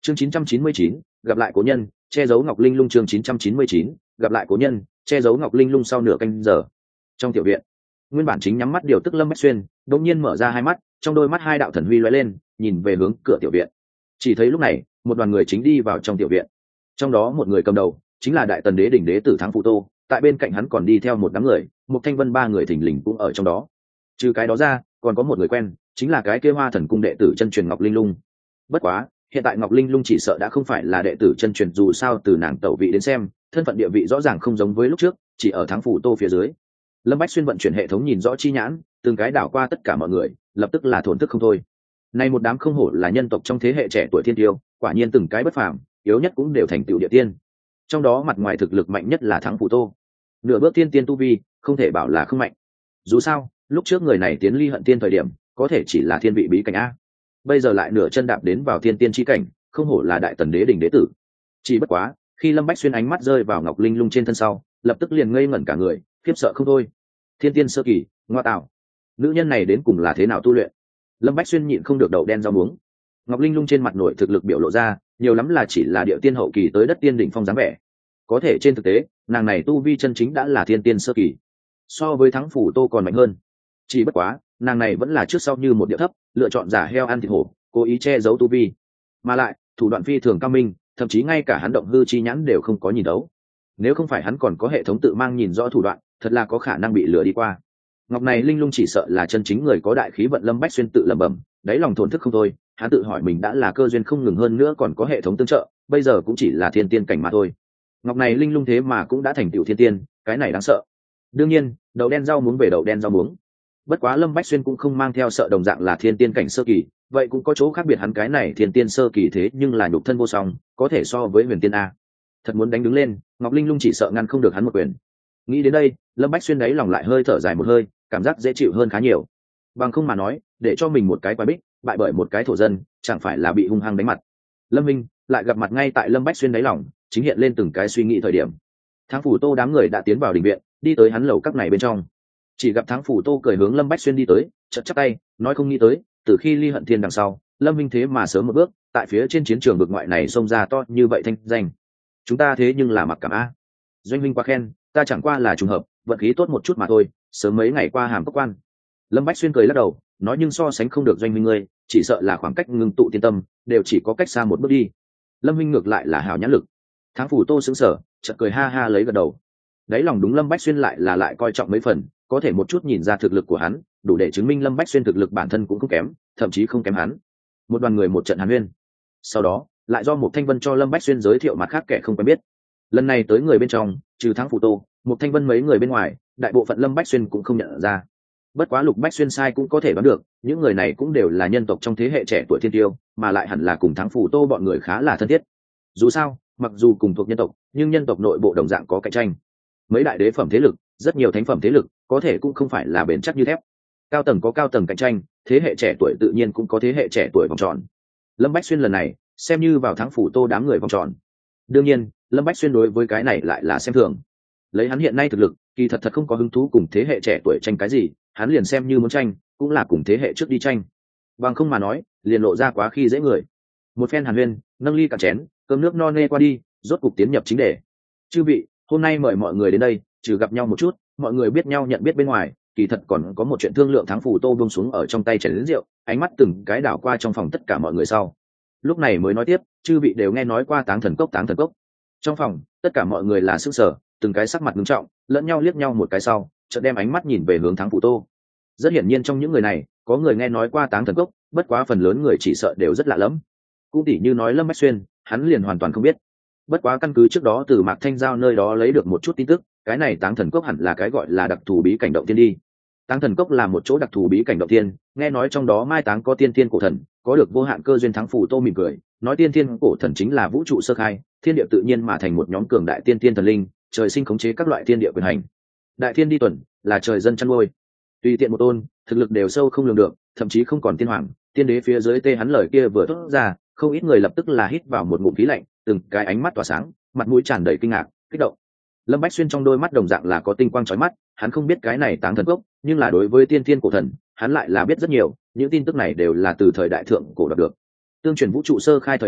chương 999, gặp lại cố nhân, che giấu Ngọc Linh Lung. chương 999, gặp lại cố nhân, che giấu Ngọc Linh Lung. Sau nửa canh giờ, trong tiểu viện, nguyên bản chính nhắm mắt điều tức Lâm Bách Xuyên đột nhiên mở ra hai mắt, trong đôi mắt hai đạo thần huy lóe lên, nhìn về hướng cửa tiểu viện. Chỉ thấy lúc này một đoàn người chính đi vào trong tiểu viện, trong đó một người cầm đầu chính là Đại Tần Đế đỉnh đế tử Thắng Phủ Tô, tại bên cạnh hắn còn đi theo một đám người, một Thanh Vân ba người thình lình cũng ở trong đó. Trừ cái đó ra còn có một người quen, chính là cái kia Hoa Thần cung đệ tử chân truyền Ngọc Linh Lung. Bất quá hiện tại Ngọc Linh Lung chỉ sợ đã không phải là đệ tử chân truyền, dù sao từ nàng tẩu vị đến xem thân phận địa vị rõ ràng không giống với lúc trước, chỉ ở Thắng Phủ Tô phía dưới. Lâm Bách Xuyên vận chuyển hệ thống nhìn rõ chi nhãn, từng cái đảo qua tất cả mọi người, lập tức là thổn thức không thôi. Nay một đám không hổ là nhân tộc trong thế hệ trẻ tuổi thiên tiêu, quả nhiên từng cái bất phàm, yếu nhất cũng đều thành tựu địa tiên. Trong đó mặt ngoài thực lực mạnh nhất là Thắng Phủ Tô, nửa bước tiên tiên tu vi, không thể bảo là không mạnh. Dù sao lúc trước người này tiến ly hận tiên thời điểm có thể chỉ là thiên vị bí cảnh a, bây giờ lại nửa chân đạp đến vào thiên tiên chi cảnh, không hổ là Đại Tần Đế đỉnh đế tử. Chỉ bất quá khi Lâm Bách Xuyên ánh mắt rơi vào Ngọc Linh Lung trên thân sau, lập tức liền ngây ngẩn cả người, khiếp sợ không thôi. Thiên tiên sơ kỳ, ngoa tạo, nữ nhân này đến cùng là thế nào tu luyện? Lâm Bách Xuyên nhịn không được đậu đen rau muống. Ngọc Linh Lung trên mặt nội thực lực biểu lộ ra, nhiều lắm là chỉ là địa tiên hậu kỳ tới đất tiên đỉnh phong dáng vẻ. Có thể trên thực tế, nàng này tu vi chân chính đã là thiên tiên sơ kỳ, so với Thắng Phủ Tô còn mạnh hơn. Chỉ bất quá, nàng này vẫn là trước sau như một địa thấp, lựa chọn giả heo ăn thịt hổ, cố ý che giấu tu vi, mà lại thủ đoạn phi thường cao minh, thậm chí ngay cả hắn động hư chi nhãn đều không có nhìn đấu. Nếu không phải hắn còn có hệ thống tự mang nhìn rõ thủ đoạn, thật là có khả năng bị lừa đi qua. Ngọc này Linh Lung chỉ sợ là chân chính người có đại khí vận. Lâm Bách Xuyên tự lẩm bẩm, đáy lòng thổn thức không thôi. Hắn tự hỏi mình đã là cơ duyên không ngừng, hơn nữa còn có hệ thống tương trợ, bây giờ cũng chỉ là thiên tiên cảnh mà thôi. Ngọc này Linh Lung thế mà cũng đã thành tựu thiên tiên, cái này đáng sợ. Đương nhiên đậu đen rau muống về đậu đen rau muống, bất quá Lâm Bách Xuyên cũng không mang theo sợ đồng dạng là thiên tiên cảnh sơ kỳ, vậy cũng có chỗ khác biệt. Hắn cái này thiên tiên sơ kỳ thế nhưng là nhục thân vô song, có thể so với huyền tiên a. Thật muốn đánh đứng lên, Ngọc Linh Lung chỉ sợ ngăn không được hắn một quyền. Nghĩ đến đây, Lâm Bách Xuyên đáy lòng lại hơi thở dài một hơi, cảm giác dễ chịu hơn khá nhiều. Bằng không mà nói, để cho mình một cái quái bích bại bởi một cái thổ dân, chẳng phải là bị hung hăng đánh mặt. Lâm Minh lại gặp mặt ngay tại Lâm Bách Xuyên đáy lòng chính hiện lên từng cái suy nghĩ thời điểm, Thắng Phủ Tô đám người đã tiến vào đình viện, đi tới hắn lầu các này bên trong. Chỉ gặp Thắng Phủ Tô cười hướng Lâm Bách Xuyên đi tới, chậm chắp tay nói, không nghĩ tới từ khi ly hận thiên đằng sau, Lâm Minh thế mà sớm một bước tại phía trên chiến trường vực ngoại này xông ra to như vậy thanh danh. Chúng ta thế nhưng là mặc cảm a. Doanh Minh quá khen, ta chẳng qua là trùng hợp, vận khí tốt một chút mà thôi, sớm mấy ngày qua hàm cốc quan. Lâm Bách Xuyên cười lắc đầu nói, nhưng so sánh không được Doanh Minh ngươi, chỉ sợ là khoảng cách ngưng tụ tiên tâm đều chỉ có cách xa một bước đi. Lâm Minh ngược lại là hào nhãn lực. Thắng Phủ Tô sững sờ, chợt cười ha ha lấy gật đầu. Đấy lòng đúng Lâm Bách Xuyên lại coi trọng mấy phần, có thể một chút nhìn ra thực lực của hắn, đủ để chứng minh Lâm Bách Xuyên thực lực bản thân cũng không kém, thậm chí không kém hắn. Một đoàn người một trận hàn huyên, sau đó lại do một Thanh Vân cho Lâm Bách Xuyên giới thiệu mặt khác kẻ không quen biết. Lần này tới người bên trong, trừ Thắng Phủ Tô, một Thanh Vân mấy người bên ngoài, đại bộ phận Lâm Bách Xuyên cũng không nhận ra. Bất quá Lục Bách Xuyên sai cũng có thể đoán được, những người này cũng đều là nhân tộc trong thế hệ trẻ tuổi thiên tiêu, mà lại hẳn là cùng Thắng Phủ Tô bọn người khá là thân thiết. Dù sao, mặc dù cùng thuộc nhân tộc, nhưng nhân tộc nội bộ đồng dạng có cạnh tranh. Mấy đại đế phẩm thế lực, rất nhiều thánh phẩm thế lực, có thể cũng không phải là bền chắc như thép. Cao tầng có cao tầng cạnh tranh, thế hệ trẻ tuổi tự nhiên cũng có thế hệ trẻ tuổi vòng tròn. Lâm Bách Xuyên lần này xem như vào Thắng Phủ Tô đám người vòng tròn. Đương nhiên, Lâm Bách Xuyên đối với cái này lại là xem thường. Lấy hắn hiện nay thực lực, kỳ thật không có hứng thú cùng thế hệ trẻ tuổi tranh cái gì, hắn liền xem như muốn tranh, cũng là cùng thế hệ trước đi tranh. Bằng không mà nói, liền lộ ra quá khi dễ người. Một phen hàn huyên, nâng ly cả chén, cơm nước no nê qua đi, rốt cục tiến nhập chính đề. Chư vị, hôm nay mời mọi người đến đây, trừ gặp nhau một chút, mọi người biết nhau nhận biết bên ngoài, kỳ thật còn có một chuyện thương lượng. Thắng Phủ Tô buông xuống ở trong tay chén lớn rượu, ánh mắt từng cái đảo qua trong phòng tất cả mọi người sau. Lúc này mới nói tiếp, chư vị đều nghe nói qua Táng Thần Cốc. Táng Thần Cốc. Trong phòng, tất cả mọi người là sững sờ, từng cái sắc mặt nghiêm trọng, lẫn nhau liếc nhau một cái sau, chợt đem ánh mắt nhìn về hướng Thắng Phủ Tô. Rất hiển nhiên trong những người này, có người nghe nói qua Táng Thần Cốc, bất quá phần lớn người chỉ sợ đều rất lạ lẫm. Cũng tỉ như nói Lâm Bách Xuyên, hắn liền hoàn toàn không biết. Bất quá căn cứ trước đó từ Mạc Thanh Giao nơi đó lấy được một chút tin tức, cái này Táng Thần Cốc hẳn là cái gọi là đặc thù bí cảnh động tiên đi. Táng Thần Cốc là một chỗ đặc thù bí cảnh động tiên, nghe nói trong đó mai táng có tiên thiên cổ thần, có được vô hạn cơ duyên. Thắng Phủ Tô mỉm cười, nói tiên thiên cổ thần chính là vũ trụ sơ khai, thiên địa tự nhiên mà thành một nhóm cường đại tiên thiên thần linh, trời sinh khống chế các loại thiên địa quyền hành. Đại thiên đi tuần, là trời dân chăn nuôi. Tùy tiện một tôn, thực lực đều sâu không lường được, thậm chí không còn tiên hoàng, tiên đế phía dưới tê. Hắn lời kia vừa thốt ra, không ít người lập tức là hít vào một ngụm khí lạnh, từng cái ánh mắt tỏa sáng, mặt mũi tràn đầy kinh ngạc, kích động. Lâm Bách Xuyên trong đôi mắt đồng dạng là có tinh quang chói mắt, hắn không biết cái này Táng Thần Cốc, nhưng là đối với tiên thiên cổ thần, hắn lại là biết rất nhiều, những tin tức này đều là từ thời đại thượng cổ đạt được. Tương truyền vũ trụ sơ khai thời điểm,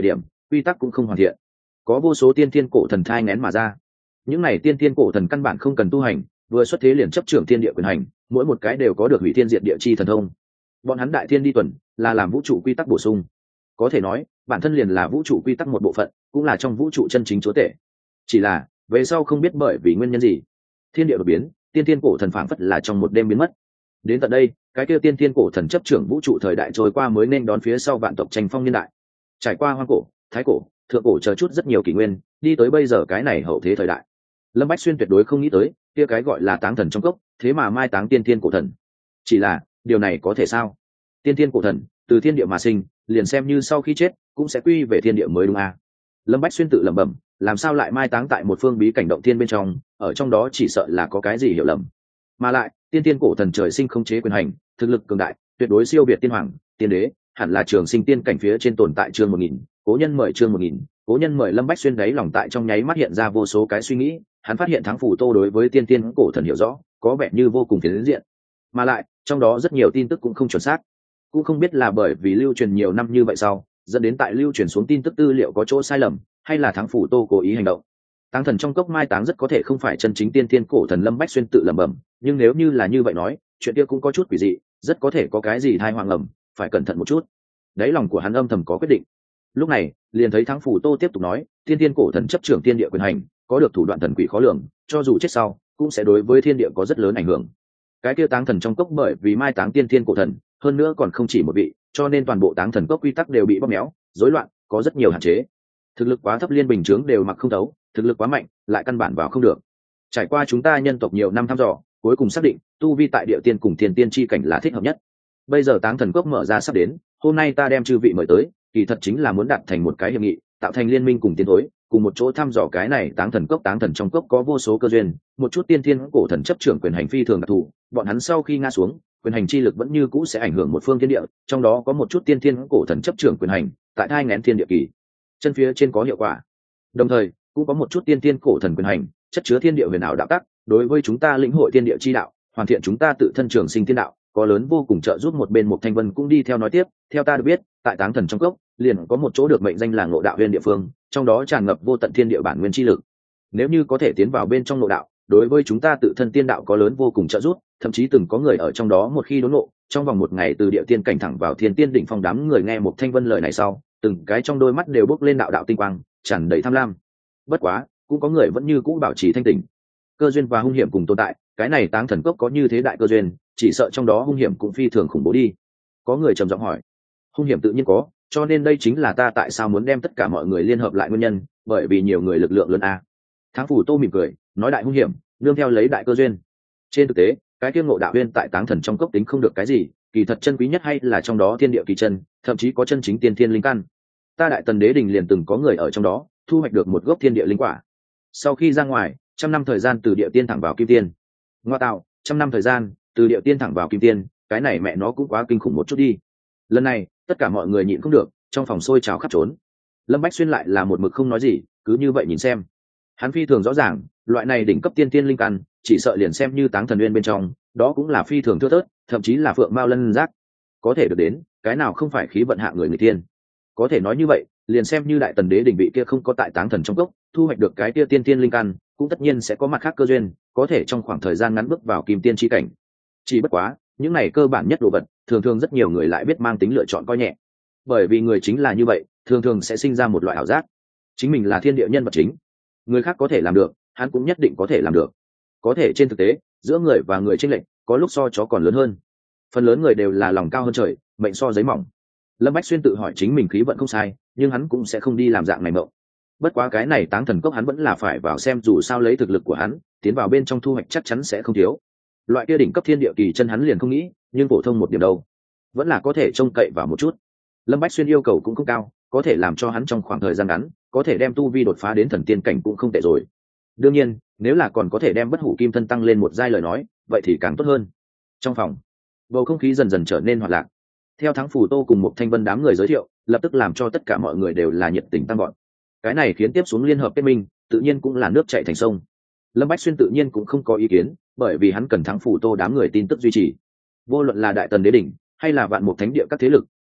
quy tắc cũng không hoàn thiện, có vô số tiên thiên cổ thần thai ngén mà ra. Những này tiên thiên cổ thần căn bản không cần tu hành, vừa xuất thế liền chấp trưởng thiên địa quyền hành, mỗi một cái đều có được hủy thiên diệt địa chi thần thông. Bọn hắn đại thiên đi tuần là làm vũ trụ quy tắc bổ sung, có thể nói bản thân liền là vũ trụ quy tắc một bộ phận, cũng là trong vũ trụ chân chính chúa tể. Chỉ là về sau không biết bởi vì nguyên nhân gì, thiên địa đột biến, tiên thiên cổ thần phảng phất là trong một đêm biến mất. Đến tận đây, cái kia tiên thiên cổ thần chấp trưởng vũ trụ thời đại trôi qua mới nên đón phía sau vạn tộc tranh phong niên đại. Trải qua hoang cổ, thái cổ, thượng cổ chờ chút rất nhiều kỷ nguyên, đi tới bây giờ cái này hậu thế thời đại. Lâm Bách Xuyên tuyệt đối không nghĩ tới kia cái gọi là táng thần trong cốc thế mà mai táng tiên thiên cổ thần. Chỉ là điều này có thể sao? Tiên thiên cổ thần từ thiên địa mà sinh, liền xem như sau khi chết cũng sẽ quy về thiên địa mới đúng à? Lâm Bách Xuyên tự lẩm bẩm, làm sao lại mai táng tại một phương bí cảnh động thiên bên trong, ở trong đó chỉ sợ là có cái gì hiểu lầm. Mà lại tiên thiên cổ thần trời sinh không chế quyền hành, thực lực cường đại, tuyệt đối siêu việt tiên hoàng, tiên đế, hẳn là trường sinh tiên cảnh phía trên tồn tại chương 1000, cố nhân mời chương 1000, cố nhân mời. Lâm Bách Xuyên đáy lòng tại trong nháy mắt hiện ra vô số cái suy nghĩ, hắn phát hiện Thắng Phủ Tô đối với tiên thiên cổ thần hiểu rõ, có vẻ như vô cùng phiến diện, mà lại trong đó rất nhiều tin tức cũng không chuẩn xác, cũng không biết là bởi vì lưu truyền nhiều năm như vậy sau dẫn đến tại lưu truyền xuống tin tức tư liệu có chỗ sai lầm, hay là Thắng Phủ Tô cố ý hành động. Táng thần trong cốc mai táng rất có thể không phải chân chính tiên thiên cổ thần. Lâm Bách Xuyên tự lẩm bẩm, nhưng nếu như là như vậy nói, chuyện kia cũng có chút quỷ dị, rất có thể có cái gì thai hoàng ẩm, phải cẩn thận một chút. Đáy lòng của hắn âm thầm có quyết định. Lúc này liền thấy Thắng Phủ Tô tiếp tục nói, tiên thiên cổ thần chấp trưởng thiên địa quyền hành, có được thủ đoạn thần quỷ khó lường, cho dù chết sau cũng sẽ đối với thiên địa có rất lớn ảnh hưởng. Cái kia táng thần trong cốc bởi vì mai táng tiên thiên cổ thần, hơn nữa còn không chỉ một vị, cho nên toàn bộ táng thần cốc quy tắc đều bị bóp méo, rối loạn, có rất nhiều hạn chế. Thực lực quá thấp liên bình chướng đều mặc không thấu, thực lực quá mạnh lại căn bản vào không được. Trải qua chúng ta nhân tộc nhiều năm thăm dò, cuối cùng xác định tu vi tại địa tiên cùng thiên tiên chi cảnh là thích hợp nhất. Bây giờ táng thần cốc mở ra sắp đến, hôm nay ta đem chư vị mời tới, kỳ thật chính là muốn đạt thành một cái hiệp nghị, tạo thành liên minh cùng tiến thối, cùng một chỗ thăm dò cái này táng thần cốc. Táng thần trong cốc có vô số cơ duyên, một chút tiên thiên cổ thần chấp trưởng quyền hành phi thường đặc thù, bọn hắn sau khi ngã xuống, quyền hành chi lực vẫn như cũ sẽ ảnh hưởng một phương thiên địa, trong đó có một chút tiên thiên cổ thần chấp trưởng quyền hành, tại thai nghén thiên địa kỳ chân phía trên có hiệu quả. Đồng thời cũng có một chút tiên thiên cổ thần quyền hành chất chứa thiên địa huyền ảo đạo tắc, đối với chúng ta lĩnh hội thiên địa chi đạo, hoàn thiện chúng ta tự thân trường sinh thiên đạo, có lớn vô cùng trợ giúp. Một bên Mục Thanh Vân cũng đi theo nói tiếp, theo ta được biết, tại táng thần trong cốc liền có một chỗ được mệnh danh là Ngộ Đạo Huyền địa phương, trong đó tràn ngập vô tận thiên địa bản nguyên chi lực. Nếu như có thể tiến vào bên trong ngộ đạo, đối với chúng ta tự thân tiên đạo có lớn vô cùng trợ giúp, thậm chí từng có người ở trong đó một khi đốn ngộ, trong vòng một ngày từ địa tiên cảnh thẳng vào thiên tiên đỉnh phong. Đám người nghe Mục Thanh Vân lời này sau, từng cái trong đôi mắt đều bốc lên đạo đạo tinh quang, tràn đầy tham lam. Bất quá cũng có người vẫn như cũ bảo trì thanh tỉnh. Cơ duyên và hung hiểm cùng tồn tại, cái này táng thần cốc có như thế đại cơ duyên, chỉ sợ trong đó hung hiểm cũng phi thường khủng bố đi. Có người trầm giọng hỏi. Hung hiểm tự nhiên có, cho nên đây chính là ta tại sao muốn đem tất cả mọi người liên hợp lại nguyên nhân, bởi vì nhiều người lực lượng lớn a. Thắng Phủ Tô mỉm cười nói, đại hung hiểm nương theo lấy đại cơ duyên. Trên thực tế cái kia Ngộ Đạo Uyên tại táng thần trong cốc tính không được cái gì, kỳ thật chân quý nhất hay là trong đó thiên địa kỳ chân, thậm chí có chân chính tiên thiên linh căn. Ta Đại Tần Đế Đình liền từng có người ở trong đó thu hoạch được một gốc thiên địa linh quả, sau khi ra ngoài 100 năm thời gian từ địa tiên thẳng vào kim tiên. Ngoa tạo, 100 năm thời gian từ địa tiên thẳng vào kim tiên, cái này mẹ nó cũng quá kinh khủng một chút đi. Lần này tất cả mọi người nhịn không được, trong phòng sôi trào khắp trốn. Lâm Bách Xuyên lại là một mực không nói gì, cứ như vậy nhìn xem. Hắn phi thường rõ ràng, loại này đỉnh cấp tiên tiên linh căn, chỉ sợ liền xem như táng thần uyên bên trong, đó cũng là phi thường thưa thớt, thậm chí là phượng mao lân giác. Có thể được đến, cái nào không phải khí vận hạ người tiên. Có thể nói như vậy, liền xem như Đại Tần Đế đỉnh vị kia không có tại táng thần trong cốc thu hoạch được cái kia tiên tiên linh căn, cũng tất nhiên sẽ có mặt khác cơ duyên, có thể trong khoảng thời gian ngắn bước vào kim tiên chi cảnh. Chỉ bất quá, những này cơ bản nhất đồ vật, thường thường rất nhiều người lại biết mang tính lựa chọn coi nhẹ. Bởi vì người chính là như vậy, thường thường sẽ sinh ra một loại ảo giác, chính mình là thiên địa nhân vật chính, người khác có thể làm được, hắn cũng nhất định có thể làm được. Có thể trên thực tế, giữa người và người chênh lệch có lúc so chó còn lớn hơn. Phần lớn người đều là lòng cao hơn trời, mệnh so giấy mỏng. Lâm Bách Xuyên tự hỏi chính mình khí vận không sai, nhưng hắn cũng sẽ không đi làm dạng này mộng. Bất quá cái này táng thần cốc hắn vẫn là phải vào xem, dù sao lấy thực lực của hắn, tiến vào bên trong thu hoạch chắc chắn sẽ không thiếu. Loại kia đỉnh cấp thiên địa kỳ chân hắn liền không nghĩ, nhưng phổ thông một điểm đâu, vẫn là có thể trông cậy vào một chút. Lâm Bách Xuyên yêu cầu cũng không cao, có thể làm cho hắn trong khoảng thời gian ngắn có thể đem tu vi đột phá đến thần tiên cảnh cũng không tệ rồi. Đương nhiên, nếu là còn có thể đem bất hủ kim thân tăng lên một giai lời nói, vậy thì càng tốt hơn. Trong phòng, bầu không khí dần dần trở nên hoạt lạc. Theo Thắng Phủ Tô cùng Mục Thanh Vân đám người giới thiệu, lập tức làm cho tất cả mọi người đều là nhiệt tình tăng gọn. Cái này khiến tiếp xuống liên hợp kết minh, tự nhiên cũng là nước chảy thành sông. Lâm Bách Xuyên tự nhiên cũng không có ý kiến, bởi vì hắn cần Thắng Phủ Tô đám người tin tức duy trì. Vô luận là Đại Tần Đế đỉnh hay là Vạn Mục Thánh địa các thế lực,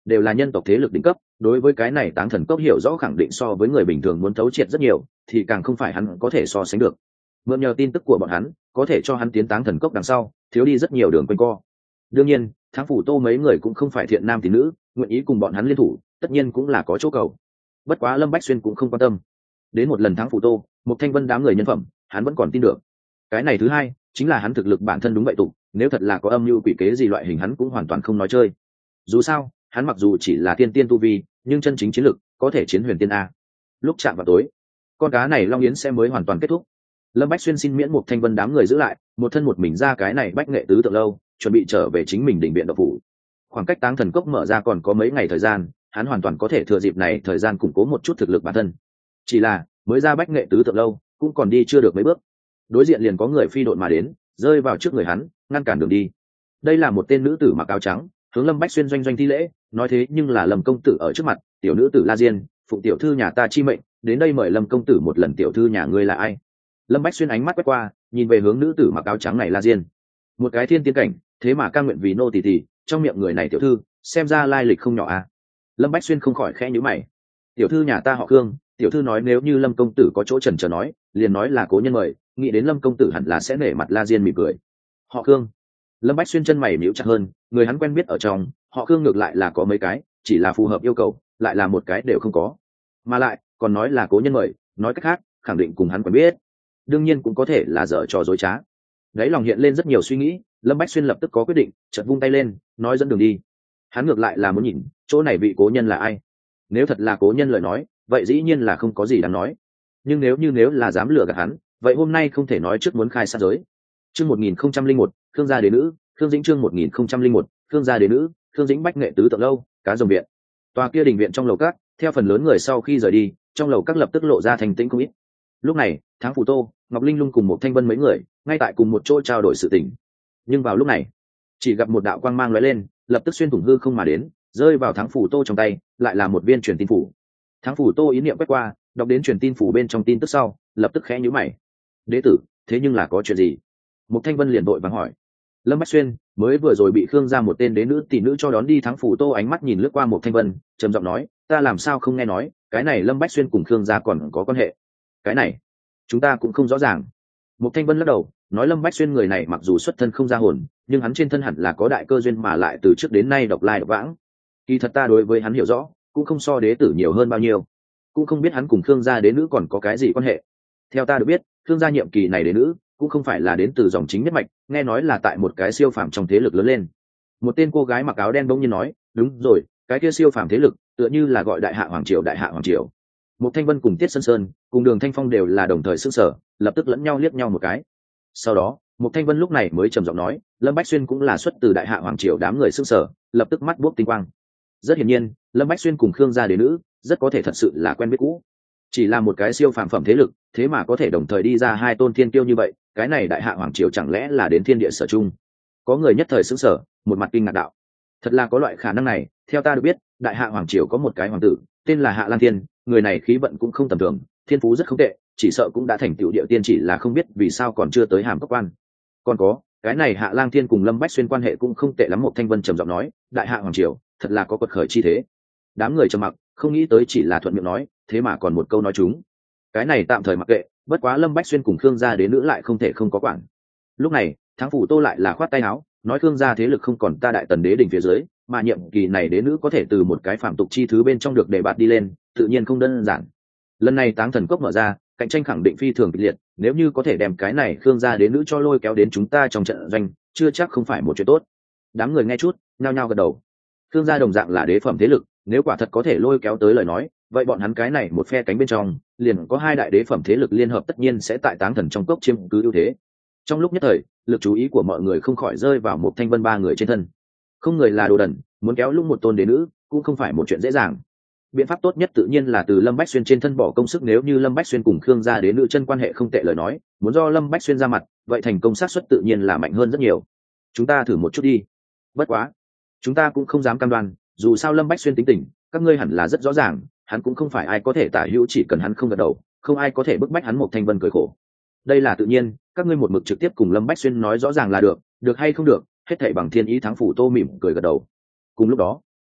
đều là nhân tộc thế lực đỉnh cấp, đối với cái này táng thần cốc hiểu rõ khẳng định so với người bình thường muốn thấu triệt rất nhiều, thì càng không phải hắn có thể so sánh được. Mượn nhờ tin tức của bọn hắn, có thể cho hắn tiến táng thần cốc đằng sau thiếu đi rất nhiều đường quanh co. Đương nhiên Thắng Phủ Tô mấy người cũng không phải thiện nam tín nữ, nguyện ý cùng bọn hắn liên thủ tất nhiên cũng là có chỗ cầu. Bất quá Lâm Bách Xuyên cũng không quan tâm. Đến một lần Thắng Phủ Tô, một Thanh Vân đám người nhân phẩm hắn vẫn còn tin được. Cái này thứ hai chính là hắn thực lực bản thân đúng vậy tụ, nếu thật là có âm mưu quỷ kế gì loại hình hắn cũng hoàn toàn không nói chơi. Dù sao hắn mặc dù chỉ là tiên tiên tu vi, nhưng chân chính chiến lực có thể chiến huyền tiên a. Lúc chạm vào tối, con cá này long yến sẽ mới hoàn toàn kết thúc. Lâm Bách Xuyên xin miễn một Thanh Vân đám người giữ lại, một thân một mình ra cái này Bách Nghệ tứ tượng lâu, chuẩn bị trở về chính mình đỉnh viện độc phủ. Khoảng cách táng thần cốc mở ra còn có mấy ngày thời gian, hắn hoàn toàn có thể thừa dịp này thời gian củng cố một chút thực lực bản thân. Chỉ là mới ra Bách Nghệ tứ tượng lâu cũng còn đi chưa được mấy bước, đối diện liền có người phi độn mà đến, rơi vào trước người hắn ngăn cản đường đi. Đây là một tên nữ tử mặc áo trắng, hướng Lâm Bách Xuyên doanh doanh thi lễ, nói thế nhưng là Lâm công tử ở trước mặt, tiểu nữ tử La Diên, phụng tiểu thư nhà ta chi mệnh đến đây mời Lâm công tử một lần, tiểu thư nhà ngươi là ai? Lâm Bách Xuyên ánh mắt quét qua, nhìn về hướng nữ tử mặc áo trắng này La Diên, một cái thiên tiên cảnh, thế mà ca nguyện vì nô tỳ tỳ, trong miệng người này tiểu thư xem ra lai lịch không nhỏ à. Lâm Bách Xuyên không khỏi khẽ nhíu mày. Tiểu thư nhà ta họ Khương, tiểu thư nói nếu như Lâm công tử có chỗ chần chờ nói, liền nói là cố nhân mời, nghĩ đến Lâm công tử hẳn là sẽ nể mặt. La Diên mỉm cười. Họ Khương? Lâm Bách Xuyên chân mày nhíu chặt hơn, người hắn quen biết ở trong họ Khương ngược lại là có mấy cái, chỉ là phù hợp yêu cầu lại là một cái đều không có, mà lại còn nói là cố nhân mời, nói cách khác khẳng định cùng hắn quen biết, đương nhiên cũng có thể là dở trò dối trá. Đấy lòng hiện lên rất nhiều suy nghĩ, Lâm Bách Xuyên lập tức có quyết định, chợt vung tay lên nói dẫn đường đi. Hắn ngược lại là muốn nhìn chỗ này vị cố nhân là ai. Nếu thật là cố nhân lời nói, vậy dĩ nhiên là không có gì đáng nói, nhưng nếu là dám lừa gạt hắn, vậy hôm nay không thể nói trước muốn khai sát giới. Chương 1001, Khương gia đế nữ, Khương Dĩnh. Chương 1001, Khương gia đế nữ, Khương Dĩnh. Bách Nghệ tứ tượng lâu, cá rồng viện. Tòa kia đình viện trong lầu các, theo phần lớn người sau khi rời đi, trong lầu các lập tức lộ ra thành tĩnh không ít. Lúc này Thắng Phủ Tô, Ngọc Linh Lung cùng một Thanh Vân mấy người ngay tại cùng một chỗ trao đổi sự tình. Nhưng vào lúc này chỉ gặp một đạo quang mang lóe lên, lập tức xuyên thủng hư không mà đến, rơi vào Thắng Phủ Tô trong tay, lại là một viên truyền tin phủ. Thắng Phủ Tô ý niệm quét qua, đọc đến truyền tin phủ bên trong tin tức sau, lập tức khẽ nhíu mày. Đế tử, thế nhưng là có chuyện gì? Một Thanh Vân liền vội vàng hỏi. Lâm Bách Xuyên mới vừa rồi bị Khương gia một tên đế nữ tỷ nữ cho đón đi. Thắng Phủ Tô ánh mắt nhìn lướt qua một Thanh Vân, trầm giọng nói, ta làm sao không nghe nói, cái này Lâm Bách Xuyên cùng Khương gia còn có quan hệ? Cái này chúng ta cũng không rõ ràng. Một Thanh Vân lắc đầu nói, Lâm Bách Xuyên người này mặc dù xuất thân không ra hồn, nhưng hắn trên thân hẳn là có đại cơ duyên, mà lại từ trước đến nay độc lai độc vãng. Kỳ thật ta đối với hắn hiểu rõ cũng không so đế tử nhiều hơn bao nhiêu, cũng không biết hắn cùng Khương gia đế nữ còn có cái gì quan hệ. Theo ta được biết, Khương gia nhiệm kỳ này đế nữ cũng không phải là đến từ dòng chính nhất mạch, nghe nói là tại một cái siêu phàm trong thế lực lớn lên. Một tên cô gái mặc áo đen bỗng nhiên nói, đúng rồi, cái kia siêu phàm thế lực tựa như là gọi Đại Hạ Hoàng Triều. Đại Hạ Hoàng Triều? Một Thanh Vân cùng Tiết Sơn Sơn cùng Đường Thanh Phong đều là đồng thời sững sờ, lập tức lẫn nhau liếc nhau một cái. Sau đó một Thanh Vân lúc này mới trầm giọng nói, Lâm Bách Xuyên cũng là xuất từ Đại Hạ Hoàng Triều. Đám người sững sờ, lập tức mắt buốc tinh quang. Rất hiển nhiên Lâm Bách Xuyên cùng Khương gia đế nữ rất có thể thật sự là quen biết cũ. Chỉ là một cái siêu phàm phẩm thế lực, thế mà có thể đồng thời đi ra hai tôn thiên kiêu như vậy, cái này Đại Hạ Hoàng Triều chẳng lẽ là đến thiên địa sở chung? Có người nhất thời sững sờ, một mặt kinh ngạc đạo, thật là có loại khả năng này. Theo ta được biết, Đại Hạ Hoàng Triều có một cái hoàng tử tên là Hạ Lang Thiên, người này khí vận cũng không tầm thường, thiên phú rất không tệ, chỉ sợ cũng đã thành tựu địa tiên, chỉ là không biết vì sao còn chưa tới hàm cấp quan. Còn có cái này Hạ Lang Thiên cùng Lâm Bách Xuyên quan hệ cũng không tệ lắm. Một Thanh Vân trầm giọng nói, Đại Hạ Hoàng Triều thật là có quật khởi chi thế. Đám người trầm mặc, không nghĩ tới chỉ là thuận miệng nói, thế mà còn một câu nói chúng. Cái này tạm thời mặc kệ, bất quá Lâm Bách Xuyên cùng Khương gia đế nữ lại không thể không có quản. Lúc này Thắng Phủ Tô lại là khoát tay áo, nói Khương gia thế lực không còn ta Đại Tần đế đỉnh phía dưới, mà nhiệm kỳ này đế nữ có thể từ một cái phạm tục chi thứ bên trong được đề bạt đi lên, tự nhiên không đơn giản. Lần này Táng Thần Cốc mở ra, cạnh tranh khẳng định phi thường kịch liệt, nếu như có thể đem cái này Khương gia đế nữ cho lôi kéo đến chúng ta trong trận doanh, chưa chắc không phải một chuyện tốt. Đám người nghe chút nhao nhao gật đầu. Khương gia đồng dạng là đế phẩm thế lực, nếu quả thật có thể lôi kéo tới lời nói, vậy bọn hắn cái này một phe cánh bên trong liền có hai đại đế phẩm thế lực liên hợp, tất nhiên sẽ tại Táng Thần trong cốc chiếm cứ ưu thế. Trong lúc nhất thời, lực chú ý của mọi người không khỏi rơi vào một Thanh Vân ba người trên thân. Không người là đồ đần, muốn kéo lung một tôn đế nữ cũng không phải một chuyện dễ dàng. Biện pháp tốt nhất tự nhiên là từ Lâm Bách Xuyên trên thân bỏ công sức, nếu như Lâm Bách Xuyên cùng Khương gia đế nữ chân quan hệ không tệ lời nói, muốn do Lâm Bách Xuyên ra mặt, vậy thành công xác suất tự nhiên là mạnh hơn rất nhiều. Chúng ta thử một chút đi. Bất quá chúng ta cũng không dám cam đoan, dù sao Lâm Bách Xuyên tính tình các ngươi hẳn là rất rõ ràng, hắn cũng không phải ai có thể tả hữu, chỉ cần hắn không gật đầu, không ai có thể bức bách hắn. Một Thanh Vân cười khổ, đây là tự nhiên, các ngươi một mực trực tiếp cùng Lâm Bách Xuyên nói rõ ràng là được, được hay không được hết thảy bằng thiên ý. Thắng Phủ Tô mỉm cười gật đầu. Cùng lúc đó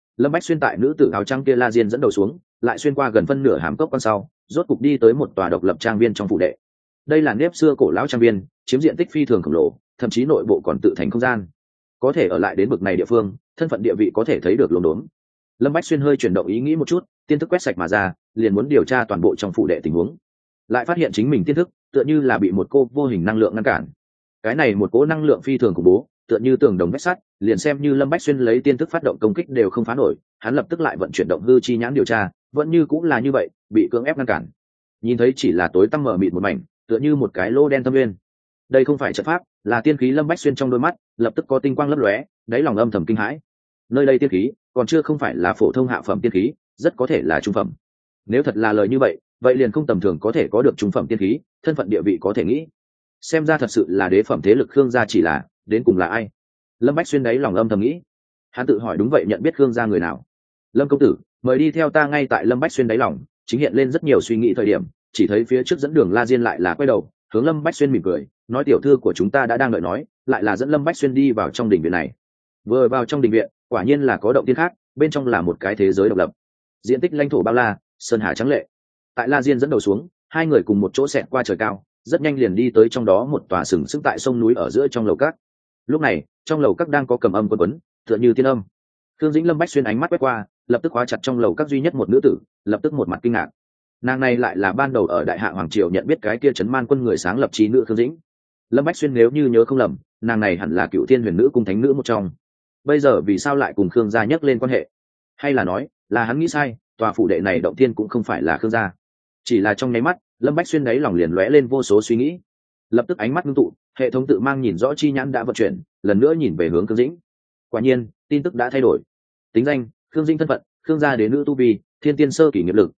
Lâm Bách Xuyên tại nữ tử áo trắng kia La Diên dẫn đầu xuống, lại xuyên qua gần phân nửa hàm cốc quan sau, rốt cục đi tới một tòa độc lập trang viên trong phủ đệ. Đây là nếp xưa cổ lão trang viên, chiếm diện tích phi thường khổng lồ, thậm chí nội bộ còn tự thành không gian. Có thể ở lại đến bực này địa phương, thân phận địa vị có thể thấy được lồn đốn. Lâm Bách Xuyên hơi chuyển động ý nghĩ một chút, tiên thức quét sạch mà ra, liền muốn điều tra toàn bộ trong phủ đệ tình huống. Lại phát hiện chính mình tiên thức tựa như là bị một cô vô hình năng lượng ngăn cản. Cái này một cỗ năng lượng phi thường khủng bố, tựa như tường đồng vách sắt, liền xem như Lâm Bách Xuyên lấy tiên thức phát động công kích đều không phá nổi, hắn lập tức lại vận chuyển động hư chi nhãn điều tra, vẫn như cũng là như vậy, bị cưỡng ép ngăn cản. Nhìn thấy chỉ là tối tăm mờ mịt một mảnh, tựa như một cái lô đen thâm nguyên. Đây không phải trận pháp, là tiên khí. Lâm Bách Xuyên trong đôi mắt lập tức có tinh quang lấp lóe, đáy lòng âm thầm kinh hãi. Nơi đây tiên khí còn chưa không phải là phổ thông hạ phẩm tiên khí, rất có thể là trung phẩm. Nếu thật là lời như vậy, vậy liền không tầm thường có thể có được trung phẩm tiên khí, thân phận địa vị có thể nghĩ. Xem ra thật sự là đế phẩm thế lực Khương gia, chỉ là đến cùng là ai? Lâm Bách Xuyên đáy lòng âm thầm nghĩ. Hắn tự hỏi đúng vậy, nhận biết Khương gia người nào? Lâm công tử, mời đi theo ta. Ngay tại Lâm Bách Xuyên đáy lòng chính hiện lên rất nhiều suy nghĩ thời điểm, chỉ thấy phía trước dẫn đường La Diên lại là quay đầu hướng Lâm Bách Xuyên mỉm cười, nói tiểu thư của chúng ta đã đang đợi nói, lại là dẫn Lâm Bách Xuyên đi vào trong đình viện này. Vừa vào trong đình viện, quả nhiên là có động tiên khác, bên trong là một cái thế giới độc lập, diện tích lãnh thổ bao la, sơn hà trắng lệ. Tại La Diên dẫn đầu xuống, hai người cùng một chỗ xẹt qua trời cao, rất nhanh liền đi tới trong đó một tòa sừng sững tại sông núi ở giữa trong lầu các. Lúc này trong lầu các đang có cầm âm quân quấn, tựa như tiên âm. Thương Dĩnh Lâm Bách Xuyên ánh mắt quét qua, lập tức khóa chặt trong lầu các duy nhất một nữ tử, lập tức một mặt kinh ngạc. Nàng này lại là ban đầu ở đại hạ hoàng triều nhận biết cái kia trấn man quân người sáng lập trí nữ Thương Dĩnh. Lâm Bách Xuyên nếu như nhớ không lầm, nàng này hẳn là Cựu Thiên Huyền Nữ cung thánh nữ một trong. Bây giờ vì sao lại cùng Khương gia nhắc lên quan hệ? Hay là nói là hắn nghĩ sai, tòa phủ đệ này động thiên cũng không phải là Khương gia? Chỉ là trong nháy mắt, Lâm Bách Xuyên đáy lòng liền lóe lên vô số suy nghĩ. Lập tức ánh mắt ngưng tụ, hệ thống tự mang nhìn rõ chi nhãn đã vận chuyển, lần nữa nhìn về hướng Khương Dĩnh. Quả nhiên tin tức đã thay đổi. Tính danh: Khương Dĩnh. Thân phận: Khương gia đế nữ. Tu vi: thiên tiên sơ kỳ. Nghiệp lực: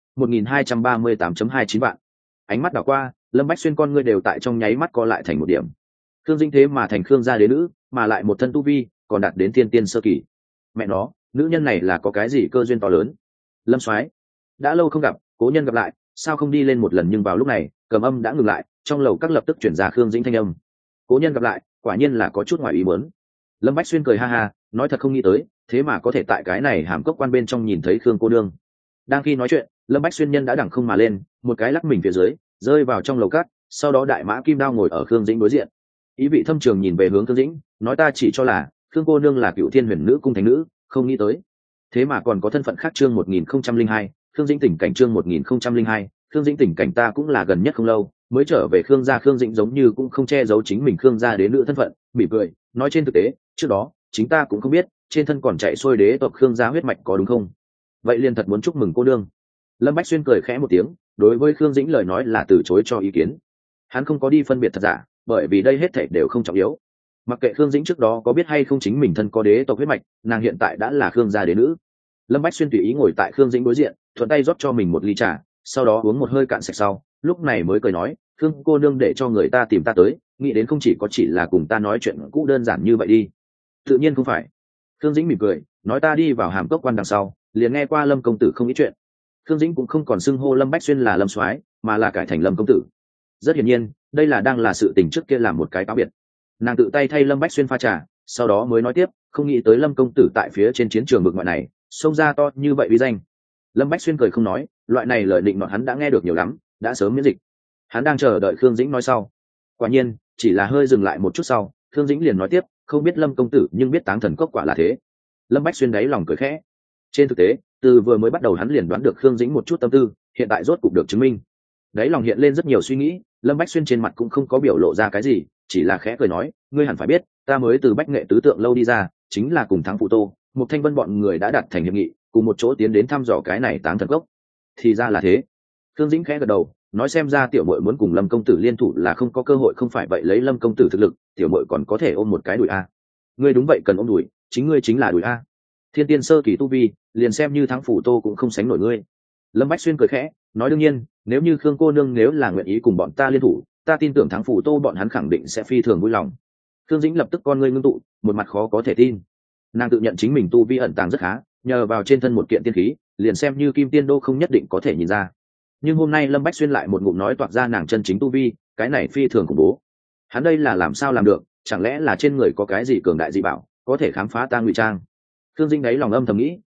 1238.29 vạn. Ánh mắt đảo qua, Lâm Bách Xuyên con ngươi đều tại trong nháy mắt co lại thành một điểm. Khương Dĩnh thế mà thành Khương gia đế nữ, mà lại một thân tu vi còn đạt đến thiên tiên sơ kỳ. Mẹ nó, nữ nhân này là có cái gì cơ duyên to lớn? Lâm soái, đã lâu không gặp, cố nhân gặp lại, sao không đi lên một lần? Nhưng vào lúc này cầm âm đã ngừng lại, trong lầu các lập tức chuyển ra Khương Dĩnh thanh âm. Cố nhân gặp lại, quả nhiên là có chút ngoài ý muốn. Lâm Bách Xuyên cười ha ha, nói thật không nghĩ tới, thế mà có thể tại cái này hàm cốc quan bên trong nhìn thấy Khương cô nương. Đang khi nói chuyện, Lâm Bách Xuyên nhân đã đẳng không mà lên, một cái lắc mình phía dưới, rơi vào trong lầu cát, sau đó đại mã kim đao ngồi ở Khương Dĩnh đối diện. Ý vị thâm trường nhìn về hướng Khương Dĩnh, nói ta chỉ cho là Khương cô nương là Cựu Thiên Huyền Nữ cung thánh nữ, không nghĩ tới thế mà còn có thân phận khác. Chương 1002, Khương Dĩnh tình cảnh. Chương 1002, Khương Dĩnh tình cảnh. Ta cũng là gần nhất không lâu mới trở về Khương gia. Khương Dĩnh giống như cũng không che giấu chính mình Khương gia đế nữ thân phận, mỉm cười nói trên thực tế trước đó chính ta cũng không biết trên thân còn chạy xuôi đế tộc Khương gia huyết mạch, có đúng không? Vậy liền thật muốn chúc mừng cô nương. Lâm Bách Xuyên cười khẽ một tiếng, đối với Khương Dĩnh lời nói là từ chối cho ý kiến. Hắn không có đi phân biệt thật giả, bởi vì đây hết thảy đều không trọng yếu. Mặc kệ Khương Dĩnh trước đó có biết hay không chính mình thân có đế tộc huyết mạch, nàng hiện tại đã là Khương gia đế nữ. Lâm Bách Xuyên tùy ý ngồi tại Khương Dĩnh đối diện, thuận tay rót cho mình một ly trà, sau đó uống một hơi cạn sạch sau, lúc này mới cười nói, Khương cô nương để cho người ta tìm ta tới, nghĩ đến không chỉ là cùng ta nói chuyện cũ đơn giản như vậy đi. Tự nhiên không phải. Khương Dĩnh mỉm cười nói, ta đi vào hàm cốc quan đằng sau liền nghe qua Lâm công tử không ít chuyện. Khương Dĩnh cũng không còn xưng hô Lâm Bách Xuyên là Lâm soái, mà là cải thành Lâm công tử. Rất hiển nhiên đây là đang là sự tình trước kia làm một cái cáo biệt. Nàng tự tay thay Lâm Bách Xuyên pha trà, sau đó mới nói tiếp, không nghĩ tới Lâm công tử tại phía trên chiến trường bực ngoại này xông ra to như vậy uy danh. Lâm Bách Xuyên cười không nói, loại này lời định nọt hắn đã nghe được nhiều lắm, đã sớm miễn dịch. Hắn đang chờ đợi Khương Dĩnh nói sau. Quả nhiên chỉ là hơi dừng lại một chút sau, Khương Dĩnh liền nói tiếp, không biết Lâm công tử nhưng biết Táng Thần Cốc quả là thế. Lâm Bách Xuyên đáy lòng cười khẽ. Trên thực tế từ vừa mới bắt đầu hắn liền đoán được Khương Dĩnh một chút tâm tư, hiện tại rốt cục được chứng minh. Đáy lòng hiện lên rất nhiều suy nghĩ, Lâm Bách Xuyên trên mặt cũng không có biểu lộ ra cái gì, chỉ là khẽ cười nói, ngươi hẳn phải biết ta mới từ Bách Nghệ tứ tượng lâu đi ra, chính là cùng Thắng Phụ Tô, một Thanh Vân bọn người đã đặt thành hiệp nghị, cùng một chỗ tiến đến thăm dò cái này Táng Thần Cốc. Thì ra là thế. Khương Dĩnh khẽ gật đầu, nói xem ra tiểu muội muốn cùng Lâm công tử liên thủ là không có cơ hội. Không phải vậy lấy Lâm công tử thực lực, tiểu muội còn có thể ôm một cái đùi a. Ngươi đúng vậy, cần ôm đùi, chính ngươi chính là đùi a. Thiên tiên sơ kỳ tu vi, liền xem như Thắng Phủ Tô cũng không sánh nổi ngươi. Lâm Bách Xuyên cười khẽ nói, đương nhiên nếu như Khương cô nương nếu là nguyện ý cùng bọn ta liên thủ, ta tin tưởng Thắng Phủ Tô bọn hắn khẳng định sẽ phi thường vui lòng. Khương Dĩnh lập tức con ngươi ngưng tụ, một mặt khó có thể tin. Nàng tự nhận chính mình tu vi ẩn tàng rất khá, nhờ vào trên thân một kiện tiên khí, liền xem như Kim Tiên Đô không nhất định có thể nhìn ra. Nhưng hôm nay Lâm Bách Xuyên lại một ngụm nói toạc ra nàng chân chính tu vi, cái này phi thường khủng bố. Hắn đây là làm sao làm được? Chẳng lẽ là trên người có cái gì cường đại dị bảo, có thể khám phá ta ngụy trang? Khương Dĩnh đấy lòng âm thầm nghĩ,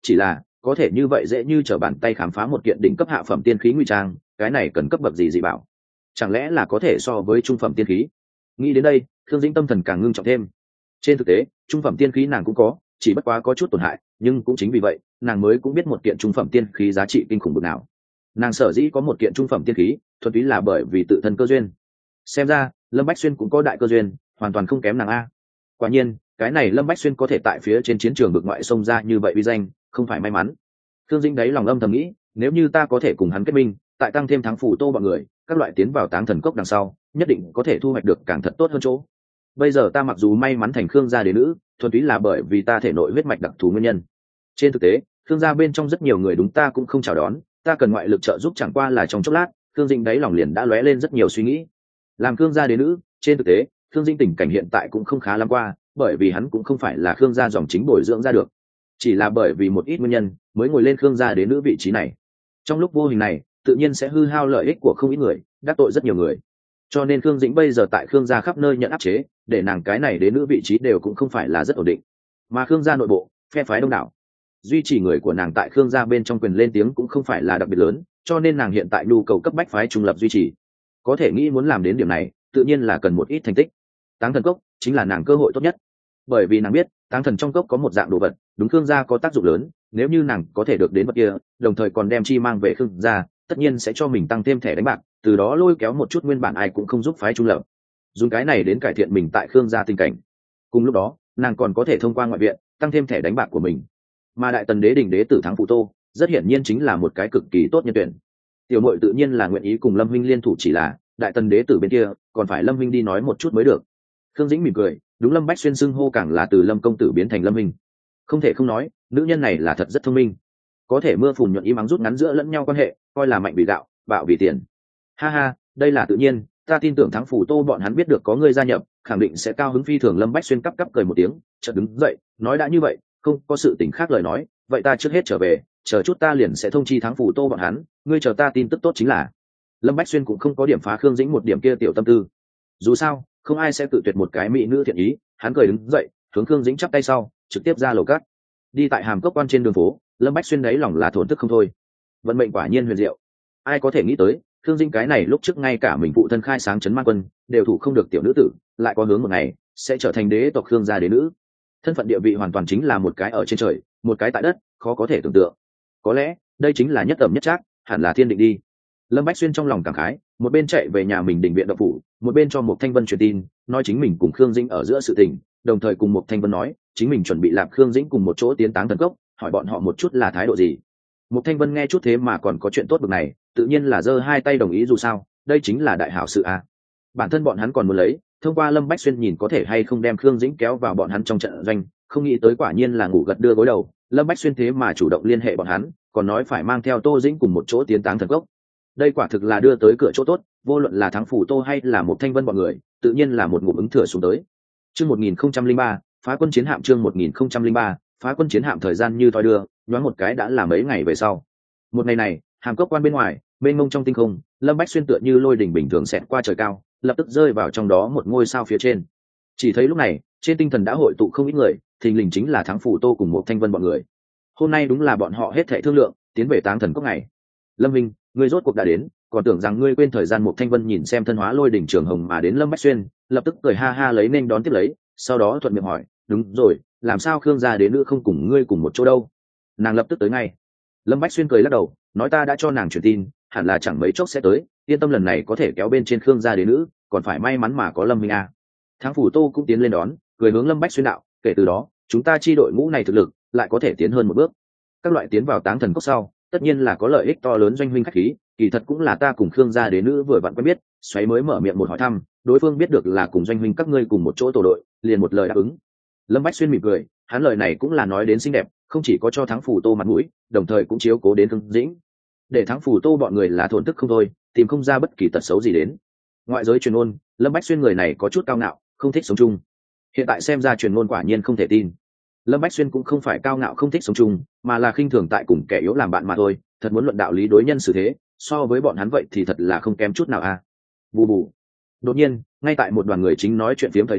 chỉ là có thể như vậy dễ như trở bàn tay khám phá một kiện đỉnh cấp hạ phẩm tiên khí ngụy trang, cái này cần cấp bậc gì dị bảo? Chẳng lẽ là có thể so với trung phẩm tiên khí? Nghĩ đến đây, Khương Dĩnh tâm thần càng ngưng trọng thêm. Trên thực tế, trung phẩm tiên khí nàng cũng có, chỉ bất quá có chút tổn hại, nhưng cũng chính vì vậy, nàng mới cũng biết một kiện trung phẩm tiên khí giá trị kinh khủng bực nào. Nàng sở dĩ có một kiện trung phẩm tiên khí, thuần túy là bởi vì tự thân cơ duyên. Xem ra, Lâm Bách Xuyên cũng có đại cơ duyên, hoàn toàn không kém nàng a. Quả nhiên, cái này Lâm Bách Xuyên có thể tại phía trên chiến trường bực ngoại xông ra như vậy uy danh, không phải may mắn. Khương Dĩnh đấy lòng âm thầm nghĩ, nếu như ta có thể cùng hắn kết minh, tại tăng thêm thắng phủ tô bọn người, các loại tiến vào Táng Thần Cốc đằng sau, nhất định có thể thu hoạch được càng thật tốt hơn chỗ. Bây giờ ta mặc dù may mắn thành Khương gia đế nữ, thuần túy là bởi vì ta thể nội huyết mạch đặc thù nguyên nhân. Trên thực tế, Khương gia bên trong rất nhiều người đúng ta cũng không chào đón, ta cần ngoại lực trợ giúp chẳng qua là trong chốc lát, Khương Dĩnh đấy lòng liền đã lóe lên rất nhiều suy nghĩ. Làm Khương gia đế nữ, trên thực tế, Khương Dĩnh tình cảnh hiện tại cũng không khá lắm qua, bởi vì hắn cũng không phải là Khương gia dòng chính bồi dưỡng ra được, chỉ là bởi vì một ít nguyên nhân mới ngồi lên Khương gia đế nữ vị trí này. Trong lúc vô hình này, tự nhiên sẽ hư hao lợi ích của không ít người, đắc tội rất nhiều người. Cho nên Khương Dĩnh bây giờ tại Khương gia khắp nơi nhận áp chế, để nàng cái này đế nữ vị trí đều cũng không phải là rất ổn định. Mà Khương gia nội bộ, phe phái đông đảo, duy trì người của nàng tại Khương gia bên trong quyền lên tiếng cũng không phải là đặc biệt lớn, cho nên nàng hiện tại nhu cầu cấp bách phái trung lập duy trì. Có thể nghĩ muốn làm đến điểm này, tự nhiên là cần một ít thành tích. Táng Thần Cốc chính là nàng cơ hội tốt nhất, bởi vì nàng biết Táng Thần trong cốc có một dạng đồ vật, đúng Khương gia có tác dụng lớn, nếu như nàng có thể được đến vật kia, đồng thời còn đem chi mang về Khương gia, tất nhiên sẽ cho mình tăng thêm thẻ đánh bạc, từ đó lôi kéo một chút nguyên bản ai cũng không giúp phái trung lập, dùng cái này đến cải thiện mình tại Khương gia tình cảnh. Cùng lúc đó, nàng còn có thể thông qua ngoại viện tăng thêm thẻ đánh bạc của mình. Mà Đại Tần đế đình đế tử Thắng Phụ Tô, rất hiển nhiên chính là một cái cực kỳ tốt nhân tuyển. Tiểu muội tự nhiên là nguyện ý cùng Lâm huynh liên thủ, chỉ là Đại Tần đế tử bên kia, còn phải Lâm huynh đi nói một chút mới được. Khương Dĩnh mỉm cười, đúng Lâm Bách Xuyên xưng hô càng là từ Lâm công tử biến thành Lâm huynh. Không thể không nói, nữ nhân này là thật rất thông minh, có thể mưa phùn nhuận ý mắng rút ngắn giữa lẫn nhau quan hệ, coi là mạnh vì gạo, bạo vì tiền. Ha ha, đây là tự nhiên, ta tin tưởng Thắng Phủ Tô bọn hắn biết được có ngươi gia nhập, khẳng định sẽ cao hứng phi thường. Lâm Bách Xuyên cắp cắp cười một tiếng, chợt đứng dậy, nói đã như vậy, không có sự tình khác lời nói, vậy ta trước hết trở về, chờ chút ta liền sẽ thông chi Thắng Phủ Tô bọn hắn, ngươi chờ ta tin tức tốt chính là. Lâm Bách Xuyên cũng không có điểm phá Khương Dĩnh một điểm kia tiểu tâm tư, dù sao không ai sẽ tự tuyệt một cái mỹ nữ thiện ý. Hắn cười đứng dậy, hướng Khương Dĩnh chắp tay sau, trực tiếp ra lầu cát. Đi tại Hàm Cốc quan trên đường phố, Lâm Bách Xuyên đấy lòng là thổn thức không thôi. Vận mệnh quả nhiên huyền diệu, ai có thể nghĩ tới Khương Dĩnh cái này lúc trước ngay cả mình phụ thân khai sáng trấn Man Quân đều thủ không được tiểu nữ tử, lại có hướng một ngày sẽ trở thành đế tộc Khương gia đế nữ. Thân phận địa vị hoàn toàn chính là một cái ở trên trời, một cái tại đất, khó có thể tưởng tượng. Có lẽ đây chính là nhất tầm nhất trác, hẳn là thiên định đi. Lâm Bách Xuyên trong lòng cảm khái, một bên chạy về nhà mình đình viện đậu phủ, một bên cho Mục Thanh Vân truyền tin, nói chính mình cùng Khương Dĩnh ở giữa sự tình, đồng thời cùng Mục Thanh Vân nói chính mình chuẩn bị làm Khương Dĩnh cùng một chỗ tiến Táng Thần Cốc, hỏi bọn họ một chút là thái độ gì. Mục Thanh Vân nghe chút thế mà còn có chuyện tốt bực này, tự nhiên là giơ hai tay đồng ý, dù sao đây chính là đại hảo sự a. Bản thân bọn hắn còn muốn lấy thông qua Lâm Bách Xuyên nhìn có thể hay không đem Khương Dĩnh kéo vào bọn hắn trong trận doanh, không nghĩ tới quả nhiên là ngủ gật đưa gối đầu. Lâm Bách Xuyên thế mà chủ động liên hệ bọn hắn, còn nói phải mang theo Tô Dĩnh cùng một chỗ tiến Táng Thần Cốc. Đây quả thực là đưa tới cửa chỗ tốt, vô luận là Thắng Phủ Tô hay là Mục Thanh Vân bọn người, tự nhiên là một ngụm ứng thừa xuống tới. Chương 1003, phá quân chiến hạm. Chương 1003, phá quân chiến hạm. Thời gian như thoi đưa, nhoáng một cái đã là mấy ngày về sau. Một ngày này, Hàm Cốc quan bên ngoài, mênh mông trong tinh không, Lâm Bách Xuyên tựa như lôi đỉnh bình thường xẹt qua trời cao, lập tức rơi vào trong đó một ngôi sao phía trên. Chỉ thấy lúc này, trên tinh thần đã hội tụ không ít người, thình lình chính là Thắng Phủ Tô cùng Mục Thanh Vân bọn người. Hôm nay đúng là bọn họ hết thảy thương lượng, tiến về Táng Thần Cốc ngày. Lâm Minh, ngươi rốt cuộc đã đến, còn tưởng rằng ngươi quên thời gian. Mục Thanh Vân nhìn xem thân hóa lôi đỉnh trường hồng mà đến Lâm Bách Xuyên, lập tức cười ha ha lấy nên đón tiếp lấy, sau đó thuận miệng hỏi, đúng rồi, làm sao Khương gia đế nữ không cùng ngươi cùng một chỗ đâu? Nàng lập tức tới ngay. Lâm Bách Xuyên cười lắc đầu, nói ta đã cho nàng truyền tin, hẳn là chẳng mấy chốc sẽ tới, yên tâm, lần này có thể kéo bên trên Khương gia đế nữ, còn phải may mắn mà có Lâm Minh a. Thắng Phủ Tô cũng tiến lên đón, cười hướng Lâm Bách Xuyên đạo, kể từ đó chúng ta chi đội ngũ này thực lực lại có thể tiến hơn một bước. Các loại tiến vào Táng Thần Cốc sau, tất nhiên là có lợi ích to lớn. Doanh huynh khách khí, kỳ thật cũng là ta cùng Khương gia đế nữ vừa vặn quen biết. Xoáy mới mở miệng một hỏi thăm, đối phương biết được là cùng Doanh huynh các ngươi cùng một chỗ tổ đội, liền một lời đáp ứng. Lâm Bách Xuyên mỉm cười, hắn lời này cũng là nói đến xinh đẹp, không chỉ có cho Thắng Phủ Tô mặt mũi, đồng thời cũng chiếu cố đến Khương Dĩnh, để Thắng Phủ Tô bọn người là thổn thức không thôi, tìm không ra bất kỳ tật xấu gì đến. Ngoại giới truyền ngôn, Lâm Bách Xuyên người này có chút cao ngạo, không thích sống chung. Hiện tại xem ra truyền ngôn quả nhiên không thể tin. Lâm Bách Xuyên cũng không phải cao ngạo không thích sống chung, mà là khinh thường tại cùng kẻ yếu làm bạn mà thôi. Thật muốn luận đạo lý đối nhân xử thế, so với bọn hắn vậy thì thật là không kém chút nào a. Bù bù. Đột nhiên, ngay tại một đoàn người chính nói chuyện phiếm thời điểm,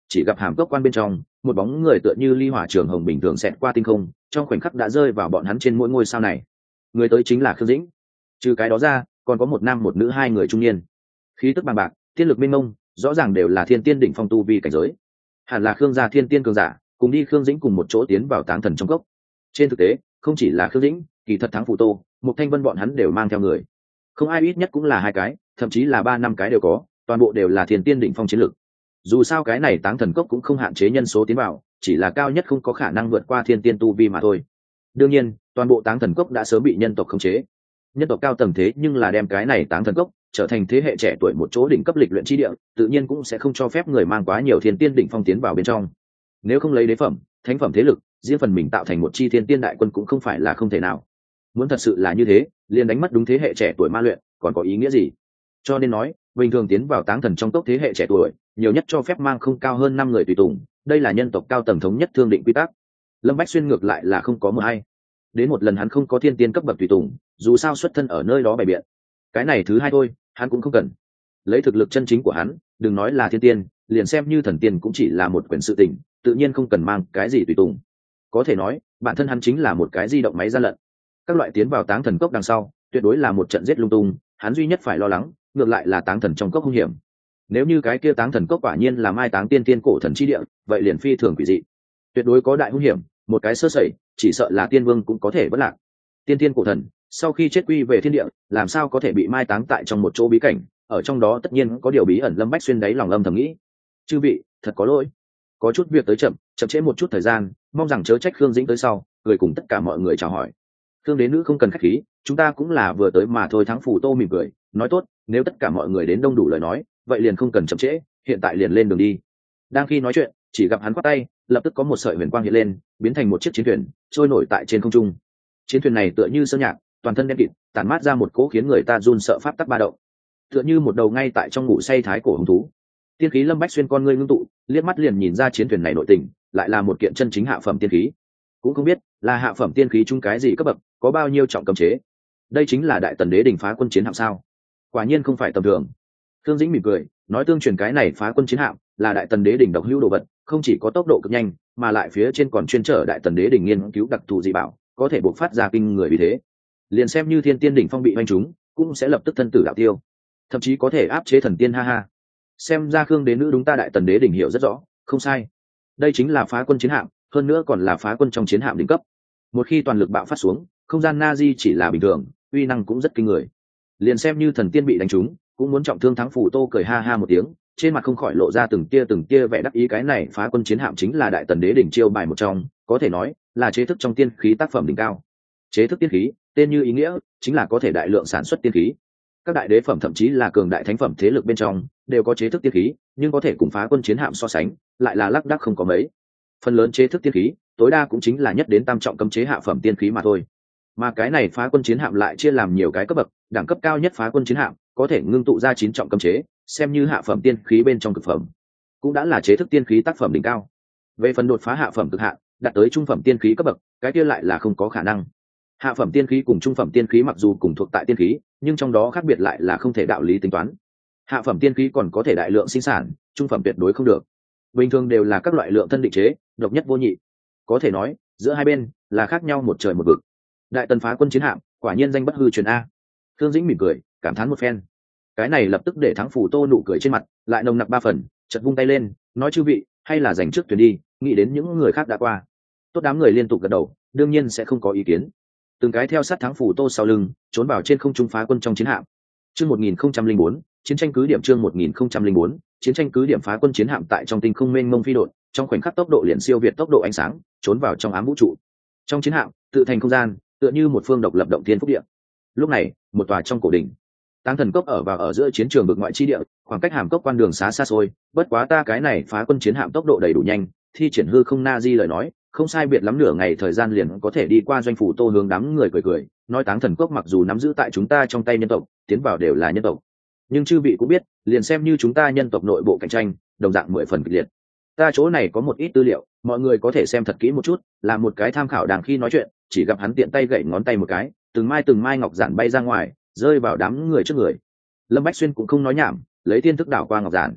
chỉ gặp hàm cốc quan bên trong một bóng người tựa như ly hỏa trường hồng bình thường xẹt qua tinh không, trong khoảnh khắc đã rơi vào bọn hắn trên mỗi ngôi sao này. Người tới chính là Khương Dĩnh. Trừ cái đó ra còn có một nam một nữ, hai người trung niên, khí tức bằng bạc, tiên lực mênh mông, rõ ràng đều là thiên tiên đỉnh phong tu vi cảnh giới. Hẳn là Khương gia thiên tiên cường giả cùng đi Khương Dĩnh cùng một chỗ tiến vào táng thần trong cốc. Trên thực tế không chỉ là Khương Dĩnh, kỳ thật Thắng Phù Tô, một Thanh Vân bọn hắn đều mang theo người, không ai ít nhất cũng là 2 cái, thậm chí là 3-5 cái đều có, toàn bộ đều là thiên tiên đỉnh phong chiến lực. Dù sao cái này táng thần cốc cũng không hạn chế nhân số tiến vào, chỉ là cao nhất không có khả năng vượt qua thiên tiên tu vi mà thôi. Đương nhiên toàn bộ táng thần cốc đã sớm bị nhân tộc khống chế, nhân tộc cao tầng thế nhưng là đem cái này táng thần cốc trở thành thế hệ trẻ tuổi một chỗ đỉnh cấp lịch luyện chi địa, tự nhiên cũng sẽ không cho phép người mang quá nhiều thiên tiên đỉnh phong tiến vào bên trong. Nếu không lấy đế phẩm thánh phẩm thế lực riêng phần mình tạo thành một chi thiên tiên đại quân cũng không phải là không thể nào. Muốn thật sự là như thế, liền đánh mất đúng thế hệ trẻ tuổi ma luyện còn có ý nghĩa gì? Cho nên nói bình thường tiến vào táng thần trong cốc thế hệ trẻ tuổi nhiều nhất cho phép mang không cao hơn 5 người tùy tùng, đây là nhân tộc cao tầng thống nhất thương định quy tắc. Lâm Bách Xuyên ngược lại là không có một hay, đến một lần hắn không có thiên tiên cấp bậc tùy tùng, dù sao xuất thân ở nơi đó bày biện, cái này thứ hai thôi hắn cũng không cần. Lấy thực lực chân chính của hắn, đừng nói là thiên tiên, liền xem như thần tiên cũng chỉ là một quyền sự tình, tự nhiên không cần mang cái gì tùy tùng. Có thể nói bản thân hắn chính là một cái di động máy gian lận. Các loại tiến vào táng thần cốc đằng sau tuyệt đối là một trận giết lung tung, hắn duy nhất phải lo lắng ngược lại là táng thần trong cốc hung hiểm. Nếu như cái kia táng thần cốc quả nhiên là mai táng tiên tiên cổ thần chi địa, vậy liền phi thường quỷ dị, tuyệt đối có đại hung hiểm, một cái sơ sẩy chỉ sợ là tiên vương cũng có thể bất lạc. Tiên tiên cổ thần sau khi chết quy về thiên địa, làm sao có thể bị mai táng tại trong một chỗ bí cảnh, ở trong đó tất nhiên có điều bí ẩn. Lâm Bách Xuyên đáy lòng âm thầm nghĩ, chư vị thật có lỗi, có chút việc tới chậm trễ một chút thời gian, mong rằng chớ trách. Khương Dĩnh tới sau cười cùng tất cả mọi người chào hỏi. Khương đế nữ không cần khách khí, chúng ta cũng là vừa tới mà thôi. Thắng Phù Tô mỉm cười nói, tốt, nếu tất cả mọi người đến đông đủ lời nói, vậy liền không cần chậm trễ, hiện tại liền lên đường đi. Đang khi nói chuyện chỉ gặp hắn quát tay, lập tức có một sợi huyền quang hiện lên, biến thành một chiếc chiến thuyền trôi nổi tại trên không trung. Chiến thuyền này tựa như sơn nhạc, toàn thân đen kịt, tản mát ra một cỗ khiến người ta run sợ pháp tắc ba động, tựa như một đầu ngay tại trong ngủ say thái cổ hung thú. Tiên khí Lâm Bách Xuyên con ngươi ngưng tụ, liếc mắt liền nhìn ra chiến thuyền này nội tình, lại là một kiện chân chính hạ phẩm tiên khí. Cũng không biết là hạ phẩm tiên khí chung cái gì cấp bậc, có bao nhiêu trọng cấm chế. Đây chính là Đại Tần Đế đỉnh phá quân chiến hạm sao? Quả nhiên không phải tầm thường. Thương Dĩnh mỉm cười nói, tương truyền cái này phá quân chiến hạm là Đại Tần Đế đỉnh độc hữu đồ vật, không chỉ có tốc độ cực nhanh, mà lại phía trên còn chuyên trở Đại Tần Đế đỉnh nghiên cứu đặc thù dị bảo, có thể buộc phát ra kinh người vì thế. Liền xem như thiên tiên đỉnh phong bị hoành trúng, cũng sẽ lập tức thân tử đạo tiêu, thậm chí có thể áp chế thần tiên. Ha ha, xem ra Khương đế nữ đúng ta Đại Tần Đế đỉnh hiểu rất rõ. Không sai, đây chính là phá quân chiến hạm, hơn nữa còn là phá quân trong chiến hạm đỉnh cấp. Một khi toàn lực bạo phát xuống, không gian na di chỉ là bình thường, uy năng cũng rất kinh người. Liền xem như thần tiên bị đánh trúng cũng muốn trọng thương. Thắng Phù Tô cười ha ha một tiếng, trên mặt không khỏi lộ ra từng tia vẻ đắc ý. Cái này phá quân chiến hạm chính là Đại Tần Đế đỉnh chiêu bài một trong, có thể nói là chế thức trong tiên khí tác phẩm đỉnh cao. Chế thức tiên khí tên như ý nghĩa, chính là có thể đại lượng sản xuất tiên khí. Các đại đế phẩm thậm chí là cường đại thánh phẩm thế lực bên trong đều có chế thức tiên khí, nhưng có thể cùng phá quân chiến hạm so sánh lại là lác đác không có mấy. Phần lớn chế thức tiên khí tối đa cũng chính là nhất đến tam trọng cấm chế hạ phẩm tiên khí mà thôi, mà cái này phá quân chiến hạm lại chia làm nhiều cái cấp bậc. Đẳng cấp cao nhất phá quân chiến hạm có thể ngưng tụ ra 9 trọng cấm chế, xem như hạ phẩm tiên khí bên trong cực phẩm, cũng đã là chế thức tiên khí tác phẩm đỉnh cao. Về phần đột phá hạ phẩm cực hạn đạt tới trung phẩm tiên khí cấp bậc, cái kia lại là không có khả năng. Hạ phẩm tiên khí cùng trung phẩm tiên khí mặc dù cùng thuộc tại tiên khí, nhưng trong đó khác biệt lại là không thể đạo lý tính toán. Hạ phẩm tiên khí còn có thể đại lượng sinh sản, trung phẩm tuyệt đối không được. Bình thường đều là các loại lượng thân định chế, độc nhất vô nhị. Có thể nói giữa hai bên là khác nhau một trời một vực. Đại Tần phá quân chiến hạm quả nhiên danh bất hư truyền a. Thương Dĩnh mỉm cười cảm thán một phen, cái này lập tức để Thắng Phù Tô nụ cười trên mặt lại nồng nặc 3 phần, chợt vung tay lên nói, chư vị hay là dành trước thuyền đi, nghĩ đến những người khác đã qua. Tốt, đám người liên tục gật đầu, đương nhiên sẽ không có ý kiến. Từng cái theo sát Thắng Phù Tô sau lưng trốn vào trên không trung phá quân trong chiến hạm. Chương 1004 chiến tranh cứ điểm. Chương 1004 chiến tranh cứ điểm. Phá quân chiến hạm tại trong tinh không mênh mông phi đột, trong khoảnh khắc tốc độ liền siêu việt tốc độ ánh sáng, trốn vào trong ám vũ trụ. Trong chiến hạm tự thành không gian, tựa như một phương độc lập động thiên phúc địa. Lúc này một tòa trong cổ đỉnh, Táng Thần Cốc ở giữa chiến trường vực ngoại chi địa, khoảng cách hàm cốc quan đường xa xôi. Bất quá ta cái này phá quân chiến hạm tốc độ đầy đủ nhanh, thi triển hư không na di lời nói, không sai biệt lắm nửa ngày thời gian liền có thể đi qua. Doanh Phủ Tô hướng đám người cười nói, Táng Thần Cốc mặc dù nắm giữ tại chúng ta trong tay nhân tộc, tiến vào đều là nhân tộc, nhưng chư vị cũng biết, liền xem như chúng ta nhân tộc nội bộ cạnh tranh đồng dạng 10 phần kịch liệt. Ta chỗ này có một ít tư liệu, mọi người có thể xem thật kỹ một chút, là một cái tham khảo. Đang khi nói chuyện chỉ gặp hắn tiện tay gậy ngón tay một cái, từng mai ngọc giản bay ra ngoài, rơi vào đám người trước người. Lâm Bách Xuyên cũng không nói nhảm, lấy tiên thức đảo qua ngọc giản.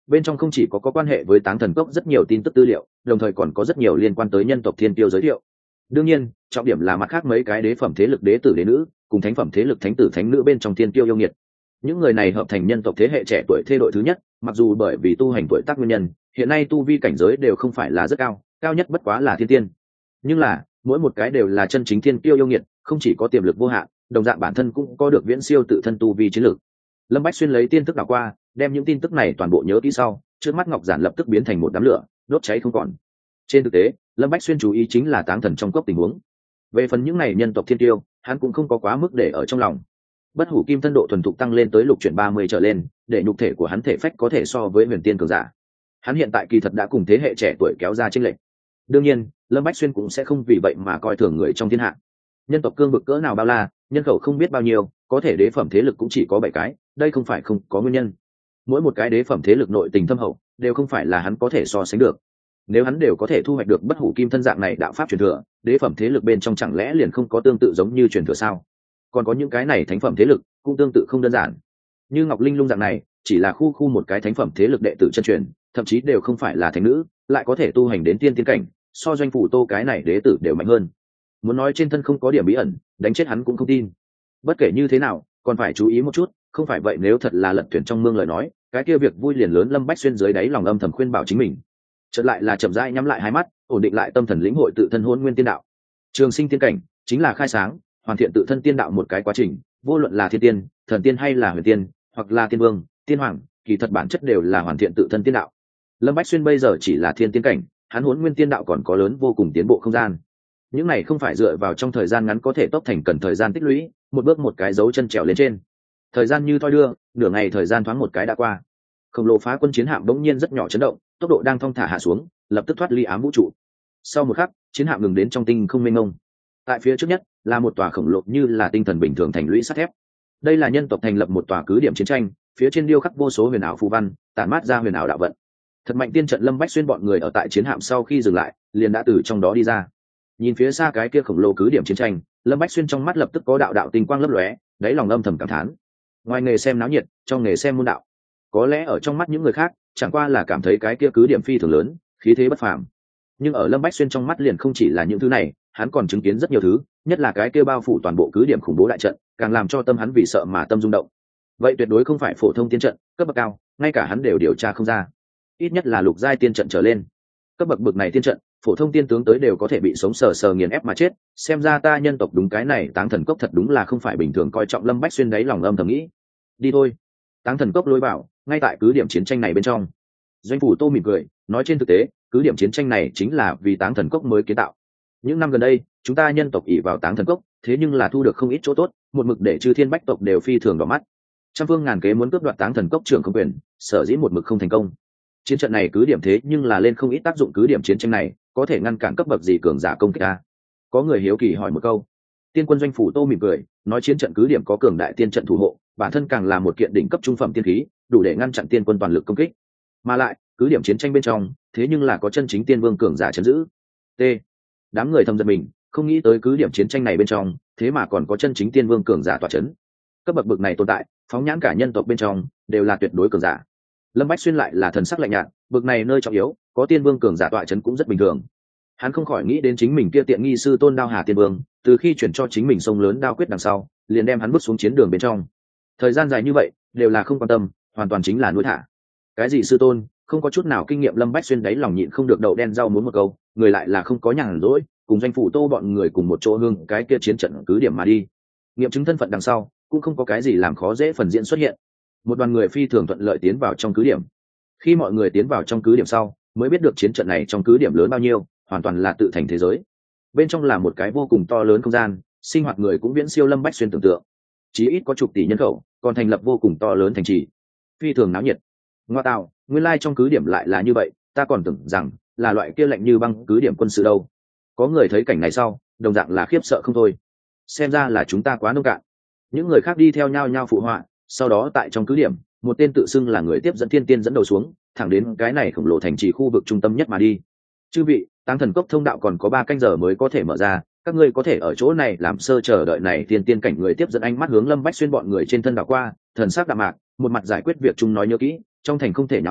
bên trong không chỉ có quan hệ với táng thần cốc rất nhiều tin tức tư liệu, đồng thời còn có rất nhiều liên quan tới nhân tộc thiên tiêu giới thiệu. Đương nhiên trọng điểm là mặt khác mấy cái đế phẩm thế lực đế tử đế nữ cùng thánh phẩm thế lực thánh tử thánh nữ bên trong thiên tiêu yêu nghiệt. Những người này hợp thành nhân tộc thế hệ trẻ tuổi thê đội thứ nhất, mặc dù bởi vì tu hành tuổi tác nguyên nhân hiện nay tu vi cảnh giới đều không phải là rất cao, cao nhất bất quá là thiên tiên, nhưng là mỗi một cái đều là chân chính thiên tiêu yêu nghiệt, không chỉ có tiềm lực vô hạn, đồng dạng bản thân cũng có được viễn siêu tự thân tu vi chiến lược. Lâm Bách Xuyên lấy tin tức đảo qua, đem những tin tức này toàn bộ nhớ kỹ sau, trước mắt ngọc giản lập tức biến thành một đám lửa đốt cháy không còn. Trên thực tế Lâm Bách Xuyên chú ý chính là táng thần trong cốc tình huống. Về phần những này nhân tộc thiên tiêu hắn cũng không có quá mức để ở trong lòng. Bất hủ kim thân độ thuần thục tăng lên tới lục chuyển 30 trở lên, để nhục thể của hắn thể phách có thể so với huyền tiên cường giả. Hắn hiện tại kỳ thật đã cùng thế hệ trẻ tuổi kéo ra chênh lệch. Đương nhiên Lâm Bách Xuyên cũng sẽ không vì vậy mà coi thường người trong thiên hạ. Nhân tộc cương vực cỡ nào bao la, nhân khẩu không biết bao nhiêu, có thể đế phẩm thế lực cũng chỉ có 7 cái, đây không phải không có nguyên nhân. Mỗi một cái đế phẩm thế lực nội tình thâm hậu đều không phải là hắn có thể so sánh được. Nếu hắn đều có thể thu hoạch được bất hủ kim thân dạng này đạo pháp truyền thừa, đế phẩm thế lực bên trong chẳng lẽ liền không có tương tự giống như truyền thừa sao? Còn có những cái này thánh phẩm thế lực cũng tương tự không đơn giản. Như Ngọc Linh Lung dạng này chỉ là khu một cái thánh phẩm thế lực đệ tử chân truyền, thậm chí đều không phải là thánh nữ, lại có thể tu hành đến tiên tiên cảnh, so Doanh Phủ Tô cái này đế tử đều mạnh hơn. Muốn nói trên thân không có điểm bí ẩn, đánh chết hắn cũng không tin. Bất kể như thế nào còn phải chú ý một chút, không phải vậy nếu thật là lật thuyền trong mương lời nói, cái kia việc vui liền lớn. Lâm Bách Xuyên dưới đáy lòng âm thầm khuyên bảo chính mình, chợt lại là chậm rãi nhắm lại hai mắt, ổn định lại tâm thần, lĩnh hội tự thân hôn nguyên tiên đạo. Trường sinh tiên cảnh chính là khai sáng hoàn thiện tự thân tiên đạo một cái quá trình, vô luận là thiên tiên, thần tiên hay là huyền tiên, hoặc là tiên vương, tiên hoàng, kỳ thật bản chất đều là hoàn thiện tự thân tiên đạo. Lâm Bách Xuyên bây giờ chỉ là thiên tiên cảnh, hắn hôn nguyên tiên đạo còn có lớn vô cùng tiến bộ không gian. Những này không phải dựa vào trong thời gian ngắn có thể tốc thành, cần thời gian tích lũy, một bước một cái dấu chân trèo lên trên. Thời gian như thoi đưa, nửa ngày thời gian thoáng một cái đã qua. Khổng lồ phá quân chiến hạm bỗng nhiên rất nhỏ chấn động, tốc độ đang thong thả hạ xuống, lập tức thoát ly ám vũ trụ. Sau một khắc chiến hạm ngừng đến trong tinh không mênh mông. Tại phía trước nhất là một tòa khổng lồ như là tinh thần bình thường thành lũy sắt thép. Đây là nhân tộc thành lập một tòa cứ điểm chiến tranh, phía trên điêu khắc vô số huyền ảo phù văn, tản mát ra huyền ảo đạo vận. Thật mạnh tiên trận. Lâm Bách Xuyên bọn người ở tại chiến hạm sau khi dừng lại liền đã từ trong đó đi ra. Nhìn phía xa cái kia khổng lồ cứ điểm chiến tranh, Lâm Bách Xuyên trong mắt lập tức có đạo đạo tinh quang lấp lóe, đáy lòng âm thầm cảm thán. Ngoài nghề xem náo nhiệt, trong nghề xem môn đạo. Có lẽ ở trong mắt những người khác chẳng qua là cảm thấy cái kia cứ điểm phi thường lớn, khí thế bất phàm, nhưng ở Lâm Bách Xuyên trong mắt liền không chỉ là những thứ này, hắn còn chứng kiến rất nhiều thứ, nhất là cái kia bao phủ toàn bộ cứ điểm khủng bố đại trận, càng làm cho tâm hắn vì sợ mà tâm rung động. Vậy tuyệt đối không phải phổ thông tiên trận cấp bậc cao, ngay cả hắn đều điều tra không ra, ít nhất là lục giai tiên trận trở lên. Cấp bậc bậc này tiên trận, phổ thông tiên tướng tới đều có thể bị sống sờ sờ nghiền ép mà chết. Xem ra ta nhân tộc đúng cái này táng thần cốc thật đúng là không phải bình thường coi trọng. Lâm Bách Xuyên đáy lòng âm thầm nghĩ. Đi thôi. Táng thần cốc lối vào ngay tại cứ điểm chiến tranh này bên trong. Doanh Phủ Tô mỉm cười nói, trên thực tế cứ điểm chiến tranh này chính là vì táng thần cốc mới kiến tạo. Những năm gần đây chúng ta nhân tộc ỷ vào táng thần cốc, thế nhưng là thu được không ít chỗ tốt, một mực để chư thiên bách tộc đều phi thường đỏ mắt. Trăm phương ngàn kế muốn cướp đoạt táng thần cốc trưởng không quyền, sở dĩ một mực không thành công. Chiến trận này cứ điểm thế nhưng là lên không ít tác dụng. Cứ điểm chiến tranh này có thể ngăn cản cấp bậc gì cường giả công kích ta? Có người hiếu kỳ hỏi một câu. Tiên quân Doanh Phủ Tô mỉm cười nói, chiến trận cứ điểm có cường đại tiên trận thủ hộ, bản thân càng là một kiện đỉnh cấp trung phẩm tiên khí, đủ để ngăn chặn tiên quân toàn lực công kích. Mà lại cứ điểm chiến tranh bên trong thế nhưng là có chân chính tiên vương cường giả trấn giữ. T. Đám người thầm giật mình, không nghĩ tới cứ điểm chiến tranh này bên trong thế mà còn có chân chính tiên vương cường giả tọa trấn. Cấp bậc bậc này tồn tại, phóng nhãn cả nhân tộc bên trong đều là tuyệt đối cường giả. Lâm Bách Xuyên lại là thần sắc lạnh nhạt, bậc này nơi trọng yếu có tiên vương cường giả tọa trấn cũng rất bình thường. Hắn không khỏi nghĩ đến chính mình kia tiện nghi sư tôn Đao Hà Tiên Vương, từ khi chuyển cho chính mình sông lớn đao quyết đằng sau liền đem hắn bước xuống chiến đường bên trong. Thời gian dài như vậy đều là không quan tâm, hoàn toàn chính là nuôi thả. Cái gì sư tôn, không có chút nào kinh nghiệm. Lâm Bách Xuyên đáy lòng nhịn không được đậu đen rau muốn một câu, người lại là không có nhàn rỗi, cùng Doanh Phủ Tô bọn người cùng một chỗ hương cái kia chiến trận cứ điểm mà đi. Nghiệm chứng thân phận đằng sau cũng không có cái gì làm khó dễ phần diễn xuất hiện. Một đoàn người phi thường thuận lợi tiến vào trong cứ điểm. Khi mọi người tiến vào trong cứ điểm sau mới biết được chiến trận này trong cứ điểm lớn bao nhiêu, hoàn toàn là tự thành thế giới. Bên trong là một cái vô cùng to lớn không gian, sinh hoạt người cũng viễn siêu Lâm Bách Xuyên tưởng tượng. Chí ít có chục tỷ nhân khẩu, còn thành lập vô cùng to lớn thành trì, phi thường náo nhiệt. Ngoa tạo, nguyên lai trong cứ điểm lại là như vậy, ta còn tưởng rằng là loại kia lạnh như băng cứ điểm quân sự đâu. Có người thấy cảnh này sau đồng dạng là khiếp sợ không thôi. Xem ra là chúng ta quá nông cạn. Những người khác đi theo nhau nhau phụ họa. Sau đó tại trong cứ điểm, một tên tự xưng là người tiếp dẫn thiên tiên dẫn đầu xuống, thẳng đến cái này khổng lồ thành trì khu vực trung tâm nhất mà đi. Chư vị, táng thần cốc thông đạo còn có 3 canh giờ mới có thể mở ra, các ngươi có thể ở chỗ này làm sơ chờ đợi. Này tiên tiên cảnh người tiếp dẫn ánh mắt hướng Lâm Bách Xuyên bọn người trên thân đảo qua, thần sắc đạm mạc, một mặt giải quyết việc chúng nói nhớ kỹ, trong thành không thể nháo sự,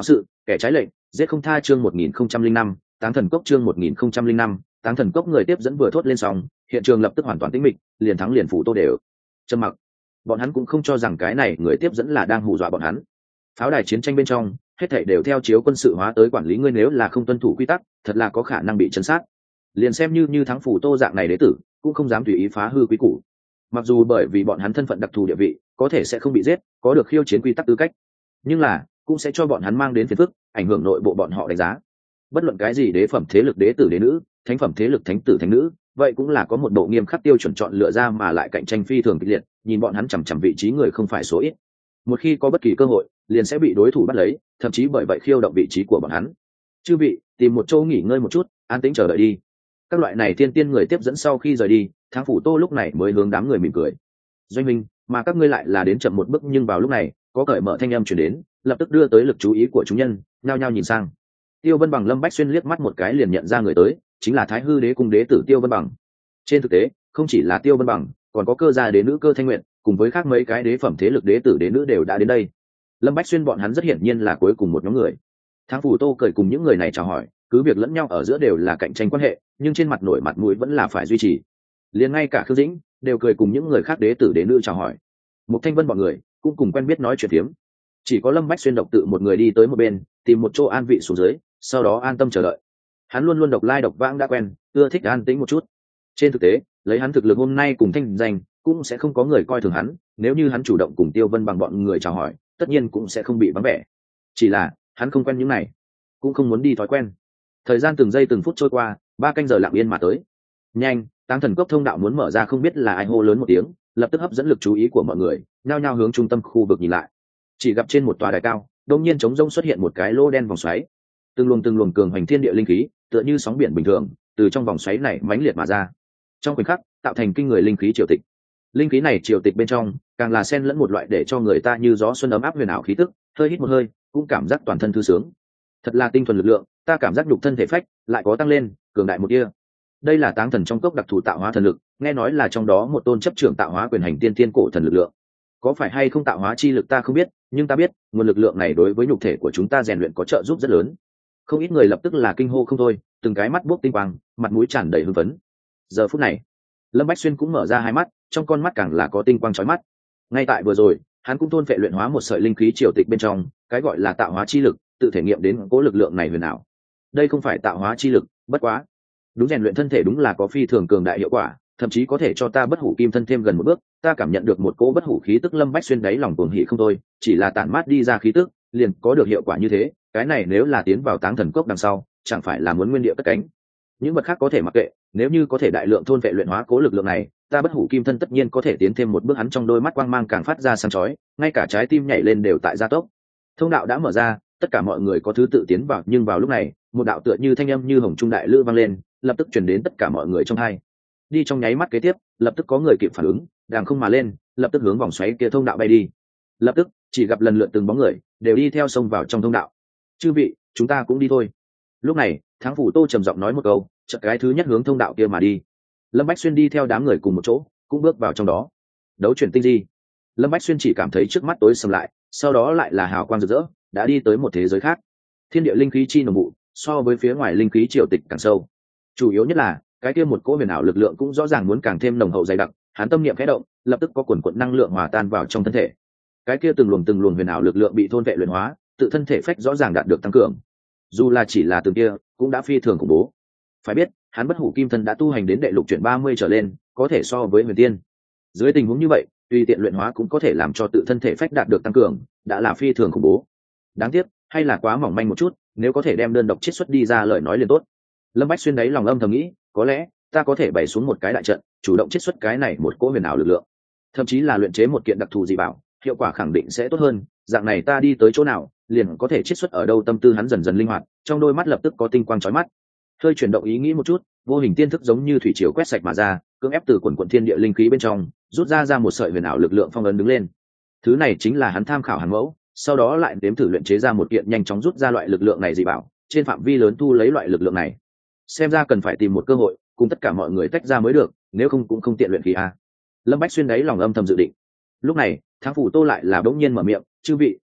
kẻ trái lệnh, giết không tha. Chương 1005, Táng Thần Cốc. Chương 1005, Táng Thần Cốc. Người tiếp dẫn vừa thốt lên xong, hiện trường lập tức hoàn toàn tĩnh mịch, liền thắng liền phủ Tô đều trầm mặc. Bọn hắn cũng không cho rằng cái này người tiếp dẫn là đang hù dọa bọn hắn. Pháo đài chiến tranh bên trong, hết thảy đều theo chiếu quân sự hóa tới quản lý, ngươi nếu là không tuân thủ quy tắc, thật là có khả năng bị trấn sát. Liền xem như thắng phủ Tô dạng này đế tử, cũng không dám tùy ý phá hư quý củ. Mặc dù bởi vì bọn hắn thân phận đặc thù địa vị, có thể sẽ không bị giết, có được khiêu chiến quy tắc tư cách, nhưng là cũng sẽ cho bọn hắn mang đến phiền phức, ảnh hưởng nội bộ bọn họ đánh giá. Bất luận cái gì đế phẩm thế lực đế tử đế nữ, thánh phẩm thế lực thánh tử thánh nữ, vậy cũng là có một bộ nghiêm khắc tiêu chuẩn chọn lựa ra, mà lại cạnh tranh phi thường kịch liệt, nhìn bọn hắn chằm chằm vị trí người không phải số ít. Một khi có bất kỳ cơ hội, liền sẽ bị đối thủ bắt lấy, thậm chí bởi vậy khiêu động vị trí của bọn hắn. Chư vị, tìm một chỗ nghỉ ngơi một chút, an tĩnh chờ đợi đi. Các loại này tiên người tiếp dẫn sau khi rời đi, Thang phủ Tô lúc này mới hướng đám người mỉm cười. Doanh minh, mà các ngươi lại là đến chậm một bước, nhưng vào lúc này có cởi mở thanh âm truyền đến, lập tức đưa tới lực chú ý của chúng nhân, nhao nhao nhìn sang. Tiêu Vân Bằng Lâm Bách Xuyên liếc mắt một cái liền nhận ra người tới, chính là Thái Hư Đế cung đế tử Tiêu Vân Bằng. Trên thực tế, không chỉ là Tiêu Vân Bằng, còn có Cơ gia đế nữ Cơ Thanh Nguyện, cùng với khác mấy cái đế phẩm thế lực đế tử đế nữ đều đã đến đây. Lâm Bách Xuyên bọn hắn rất hiển nhiên là cuối cùng một nhóm người. Thang phủ Tô cười cùng những người này chào hỏi, cứ việc lẫn nhau ở giữa đều là cạnh tranh quan hệ, nhưng trên mặt nổi mặt mũi vẫn là phải duy trì. Liền ngay cả Khương Dĩnh đều cười cùng những người khác đế tử đế nữ chào hỏi. Mục Thanh Vân bọn người cũng cùng quen biết nói chuyện phiếm. Chỉ có Lâm Bách Xuyên độc tự một người đi tới một bên, tìm một chỗ an vị xuống dưới, sau đó an tâm chờ đợi. Hắn luôn luôn độc lai độc vãng đã quen, ưa thích an tĩnh một chút. Trên thực tế, lấy hắn thực lực hôm nay cùng thanh danh, cũng sẽ không có người coi thường hắn, nếu như hắn chủ động cùng Tiêu Vân Bằng bọn người chào hỏi, tất nhiên cũng sẽ không bị vắng vẻ. Chỉ là, hắn không quen những này, cũng không muốn đi thói quen. Thời gian từng giây từng phút trôi qua, 3 canh giờ lặng yên mà tới. Nhanh, Táng Thần Cốc thông đạo muốn mở ra, không biết là ai hô lớn một tiếng, lập tức hấp dẫn lực chú ý của mọi người, nhao nhao hướng trung tâm khu vực nhìn lại. Chỉ gặp trên một tòa đài cao, đột nhiên trống rỗng xuất hiện một cái lô đen vòng xoáy. Từng luồng cường hoành thiên địa linh khí, tựa như sóng biển bình thường, từ trong vòng xoáy này mãnh liệt mà ra. Trong khoảnh khắc, tạo thành kinh người linh khí triều tịch. Linh khí này triều tịch bên trong, càng là xen lẫn một loại để cho người ta như gió xuân ấm áp huyền ảo khí tức, hơi hít một hơi, cũng cảm giác toàn thân thư sướng. Thật là tinh thuần lực lượng, ta cảm giác nhục thân thể phách lại có tăng lên, cường đại một tia. Đây là Táng Thần trong cốc đặc thù tạo hóa thần lực, nghe nói là trong đó một tôn chấp trưởng tạo hóa quyền hành tiên cổ thần lực lượng. Có phải hay không tạo hóa chi lực ta không biết, nhưng ta biết nguồn lực lượng này đối với nhục thể của chúng ta rèn luyện có trợ giúp rất lớn. Không ít người lập tức là kinh hô không thôi, từng cái mắt buốc tinh quang, mặt mũi tràn đầy hưng phấn. Giờ phút này, Lâm Bách Xuyên cũng mở ra hai mắt, trong con mắt càng là có tinh quang chói mắt. Ngay tại vừa rồi, hắn cũng thôn phệ luyện hóa một sợi linh khí triều tịch bên trong, cái gọi là tạo hóa chi lực, tự thể nghiệm đến cố lực lượng này huyền ảo. Đây không phải tạo hóa chi lực, bất quá, đúng rèn luyện thân thể đúng là có phi thường cường đại hiệu quả, thậm chí có thể cho ta bất hủ kim thân thêm gần một bước. Ta cảm nhận được một cỗ bất hủ khí tức. Lâm Bách Xuyên đáy lòng cuồng hỉ không thôi, chỉ là tản mát đi ra khí tức, liền có được hiệu quả như thế, cái này nếu là tiến vào Táng Thần Cốc đằng sau, chẳng phải là muốn nguyên địa cất cánh. Những vật khác có thể mặc kệ, nếu như có thể đại lượng thôn vệ luyện hóa cố lực lượng này, ta bất hủ kim thân tất nhiên có thể tiến thêm một bước. Hắn trong đôi mắt quang mang càng phát ra sáng chói, ngay cả trái tim nhảy lên đều tại gia tốc. Thông đạo đã mở ra, tất cả mọi người có thứ tự tiến vào, nhưng vào lúc này, một đạo tựa như thanh âm như hồng trung đại lư vang lên, lập tức truyền đến tất cả mọi người trong hai. Đi trong nháy mắt kế tiếp, lập tức có người kịp phản ứng, đàng không mà lên, lập tức hướng vòng xoáy kia thông đạo bay đi. Lập tức, chỉ gặp lần lượt từng bóng người đều đi theo sông vào trong thông đạo. Chư vị, chúng ta cũng đi thôi. Lúc này, Thắng phủ Tô trầm giọng nói một câu, chợt cái thứ nhất hướng thông đạo kia mà đi. Lâm Bách Xuyên đi theo đám người cùng một chỗ, cũng bước vào trong đó. Đấu chuyển tinh di. Lâm Bách Xuyên chỉ cảm thấy trước mắt tối sầm lại, sau đó lại là hào quang rực rỡ, đã đi tới một thế giới khác. Thiên địa linh khí chi nồng vụ, so với phía ngoài linh khí triều tịch càng sâu. Chủ yếu nhất là, cái kia một cỗ huyền ảo lực lượng cũng rõ ràng muốn càng thêm nồng hậu dày đặc. Hắn tâm niệm khẽ động, lập tức có quần quần năng lượng hòa tan vào trong thân thể. Cái kia từng luồng huyền ảo lực lượng bị thôn vệ luyện hóa, tự thân thể phách rõ ràng đạt được tăng cường. Dù là chỉ là từng kia, cũng đã phi thường khủng bố. Phải biết, hắn bất hủ kim thân đã tu hành đến đệ lục chuyển 30 trở lên, có thể so với huyền tiên. Dưới tình huống như vậy, tùy tiện luyện hóa cũng có thể làm cho tự thân thể phách đạt được tăng cường, đã là phi thường khủng bố. Đáng tiếc, hay là quá mỏng manh một chút, nếu có thể đem đơn độc chiết xuất đi ra lời nói liền tốt. Lâm Bách Xuyên đấy lòng âm thầm nghĩ, có lẽ ta có thể bày xuống một cái đại trận, chủ động chiết xuất cái này một cỗ huyền ảo lực lượng, thậm chí là luyện chế một kiện đặc thù dị bảo, hiệu quả khẳng định sẽ tốt hơn. Dạng này ta đi tới chỗ nào, liền có thể chiết xuất ở đâu. Tâm tư hắn dần dần linh hoạt, trong đôi mắt lập tức có tinh quang chói mắt. Hơi chuyển động ý nghĩ một chút, vô hình tiên thức giống như thủy triều quét sạch mà ra, cưỡng ép từ quần quần thiên địa linh khí bên trong rút ra một sợi huyền ảo lực lượng phong ấn đứng lên. Thứ này chính là hắn tham khảo hàng mẫu, sau đó lại đếm thử luyện chế ra một kiện nhanh chóng rút ra loại lực lượng này dị bảo, trên phạm vi lớn thu lấy loại lực lượng này. Xem ra cần phải tìm một cơ hội cùng tất cả mọi người tách ra mới được, nếu không cũng không tiện luyện khí a. Lâm Bách Xuyên đấy lòng âm thầm dự định. Lúc này, Thắng phủ Tô lại là bỗng nhiên mở miệng, chư vị,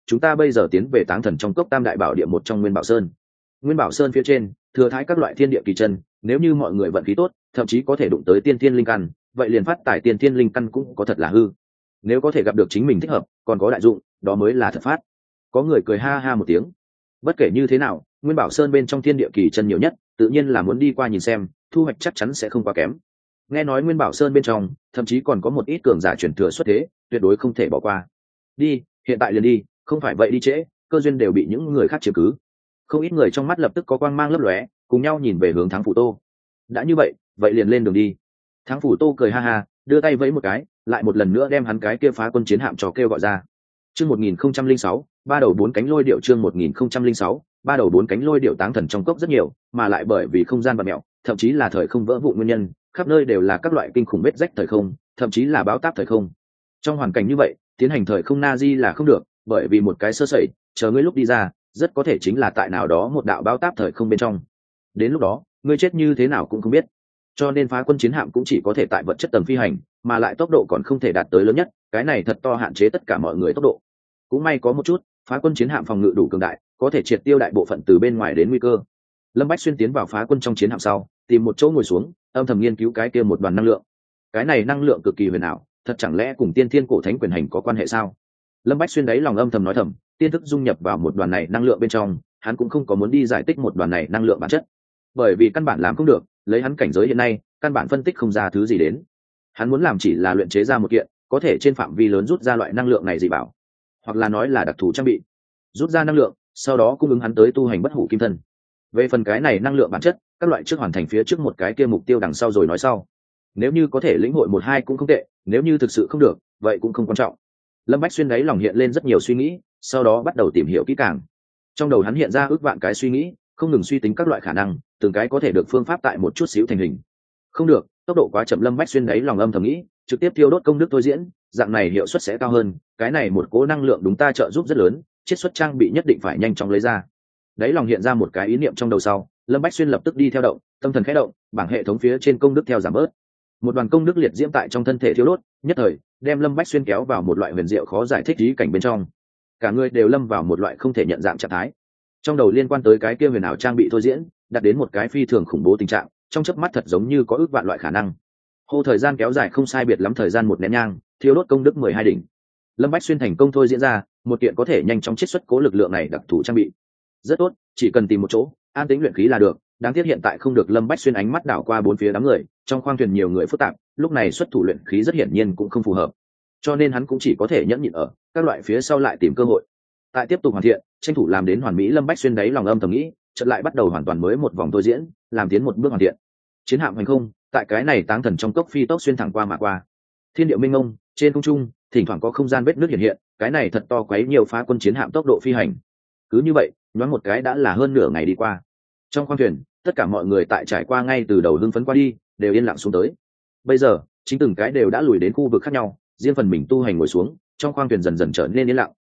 chúng ta bây giờ tiến về táng thần trong cốc tam đại bảo địa một trong Nguyên Bảo Sơn. Nguyên Bảo Sơn phía trên thừa thái các loại thiên địa kỳ chân, nếu như mọi người vận khí tốt thậm chí có thể đụng tới tiên thiên linh căn, vậy liền phát tài tiên thiên linh căn cũng có thật là hư. Nếu có thể gặp được chính mình thích hợp còn có đại dụng, đó mới là thật phát. Có người cười ha ha một tiếng. Bất kể như thế nào, Nguyên Bảo Sơn bên trong thiên địa kỳ chân nhiều nhất, tự nhiên là muốn đi qua nhìn xem, thu hoạch chắc chắn sẽ không quá kém. Nghe nói Nguyên Bảo Sơn bên trong thậm chí còn có một ít cường giả chuyển thừa xuất thế, tuyệt đối không thể bỏ qua. Đi, hiện tại liền đi, không phải vậy đi trễ, cơ duyên đều bị những người khác chiếm cứ. Không ít người trong mắt lập tức có quang mang lấp lóe, cùng nhau nhìn về hướng Thắng Phủ Tô. Đã như vậy, vậy liền lên đường đi. Thắng Phủ Tô cười ha ha, đưa tay vẫy một cái, lại một lần nữa đem hắn cái kia phá quân chiến hạm cho kêu gọi ra. Chương 1006, ba đầu bốn cánh lôi điệu. Chương 1006, ba đầu bốn cánh lôi điệu. Táng thần trong cốc rất nhiều, mà lại bởi vì không gian bạt mẹo, thậm chí là thời không vỡ vụn nguyên nhân, khắp nơi đều là các loại kinh khủng vết rách thời không, thậm chí là báo táp thời không. Trong hoàn cảnh như vậy, tiến hành thời không na di là không được, bởi vì một cái sơ sẩy, chờ ngươi lúc đi ra, rất có thể chính là tại nào đó một đạo báo táp thời không bên trong. Đến lúc đó, ngươi chết như thế nào cũng không biết. Cho nên phá quân chiến hạm cũng chỉ có thể tại vật chất tầng phi hành, mà lại tốc độ còn không thể đạt tới lớn nhất, cái này thật to hạn chế tất cả mọi người tốc độ. Cũng may có một chút, phá quân chiến hạm phòng ngự đủ cường đại, có thể triệt tiêu đại bộ phận từ bên ngoài đến nguy cơ. Lâm Bách Xuyên tiến vào phá quân trong chiến hạm sau, tìm một chỗ ngồi xuống, âm thầm nghiên cứu cái kia một đoàn năng lượng. Cái này năng lượng cực kỳ huyền ảo, thật chẳng lẽ cùng tiên thiên cổ thánh quyền hành có quan hệ sao? Lâm Bách Xuyên đấy lòng âm thầm nói thầm, tiên thức dung nhập vào một đoàn này năng lượng bên trong, hắn cũng không có muốn đi giải tích một đoàn này năng lượng bản chất, bởi vì căn bản làm không được, lấy hắn cảnh giới hiện nay, căn bản phân tích không ra thứ gì đến. Hắn muốn làm chỉ là luyện chế ra một kiện có thể trên phạm vi lớn rút ra loại năng lượng này dị bảo, hoặc là nói là đặc thù trang bị, rút ra năng lượng, sau đó cung ứng hắn tới tu hành bất hủ kim thân. Về phần cái này năng lượng bản chất, các loại trước hoàn thành phía trước một cái kia mục tiêu đằng sau rồi nói sau. Nếu như có thể lĩnh hội một hai cũng không tệ, nếu như thực sự không được, vậy cũng không quan trọng. Lâm Bách Xuyên đáy lòng hiện lên rất nhiều suy nghĩ, sau đó bắt đầu tìm hiểu kỹ càng. Trong đầu hắn hiện ra ước vạn cái suy nghĩ, không ngừng suy tính các loại khả năng, từng cái có thể được phương pháp tại một chút xíu thành hình. Không được, tốc độ quá chậm. Lâm Bách Xuyên đáy lòng âm thầm nghĩ, trực tiếp tiêu đốt công đức thôi diễn, dạng này hiệu suất sẽ cao hơn. Cái này một cố năng lượng đúng ta trợ giúp rất lớn, chiết xuất trang bị nhất định phải nhanh chóng lấy ra. Đáy lòng hiện ra một cái ý niệm trong đầu sau, Lâm Bách Xuyên lập tức đi theo động, tâm thần khẽ động, bảng hệ thống phía trên công đức theo giảm bớt. Một đoàn công đức liệt diễm tại trong thân thể thiêu đốt, nhất thời đem Lâm Bách Xuyên kéo vào một loại huyền diệu khó giải thích ý cảnh bên trong. Cả người đều lâm vào một loại không thể nhận dạng trạng thái. Trong đầu liên quan tới cái kia huyền ảo trang bị thôi diễn, đạt đến một cái phi thường khủng bố tình trạng, trong chớp mắt thật giống như có ước vạn loại khả năng. Hô thời gian kéo dài không sai biệt lắm thời gian một nén nhang, thiêu đốt công đức 12 đỉnh. Lâm Bách Xuyên thành công thôi diễn ra một kiện có thể nhanh chóng chiết xuất cố lực lượng này đặc thù trang bị. Rất tốt, chỉ cần tìm một chỗ an tĩnh luyện khí là được. Đáng tiếc hiện tại không được. Lâm Bách Xuyên ánh mắt đảo qua bốn phía đám người, trong khoang thuyền nhiều người phức tạp, lúc này xuất thủ luyện khí rất hiển nhiên cũng không phù hợp, cho nên hắn cũng chỉ có thể nhẫn nhịn ở các loại phía sau lại tìm cơ hội tại tiếp tục hoàn thiện, tranh thủ làm đến hoàn mỹ. Lâm Bách Xuyên đáy lòng âm thầm nghĩ, chợt lại bắt đầu hoàn toàn mới một vòng thôi diễn, làm tiến một bước hoàn thiện. Chiến hạm hành không tại cái này táng thần trong cốc phi tốc xuyên thẳng qua mà qua. Thiên địa minh mông, trên không trung thỉnh thoảng có không gian vết nước hiện hiện, cái này thật to quấy nhiều phá quân chiến hạm tốc độ phi hành. Cứ như vậy nhoáng một cái đã là hơn nửa ngày đi qua. Trong khoang thuyền tất cả mọi người tại trải qua ngay từ đầu hưng phấn qua đi đều yên lặng xuống tới. Bây giờ chính từng cái đều đã lùi đến khu vực khác nhau, riêng phần mình tu hành ngồi xuống. Trong khoang thuyền dần dần trở nên yên lặng.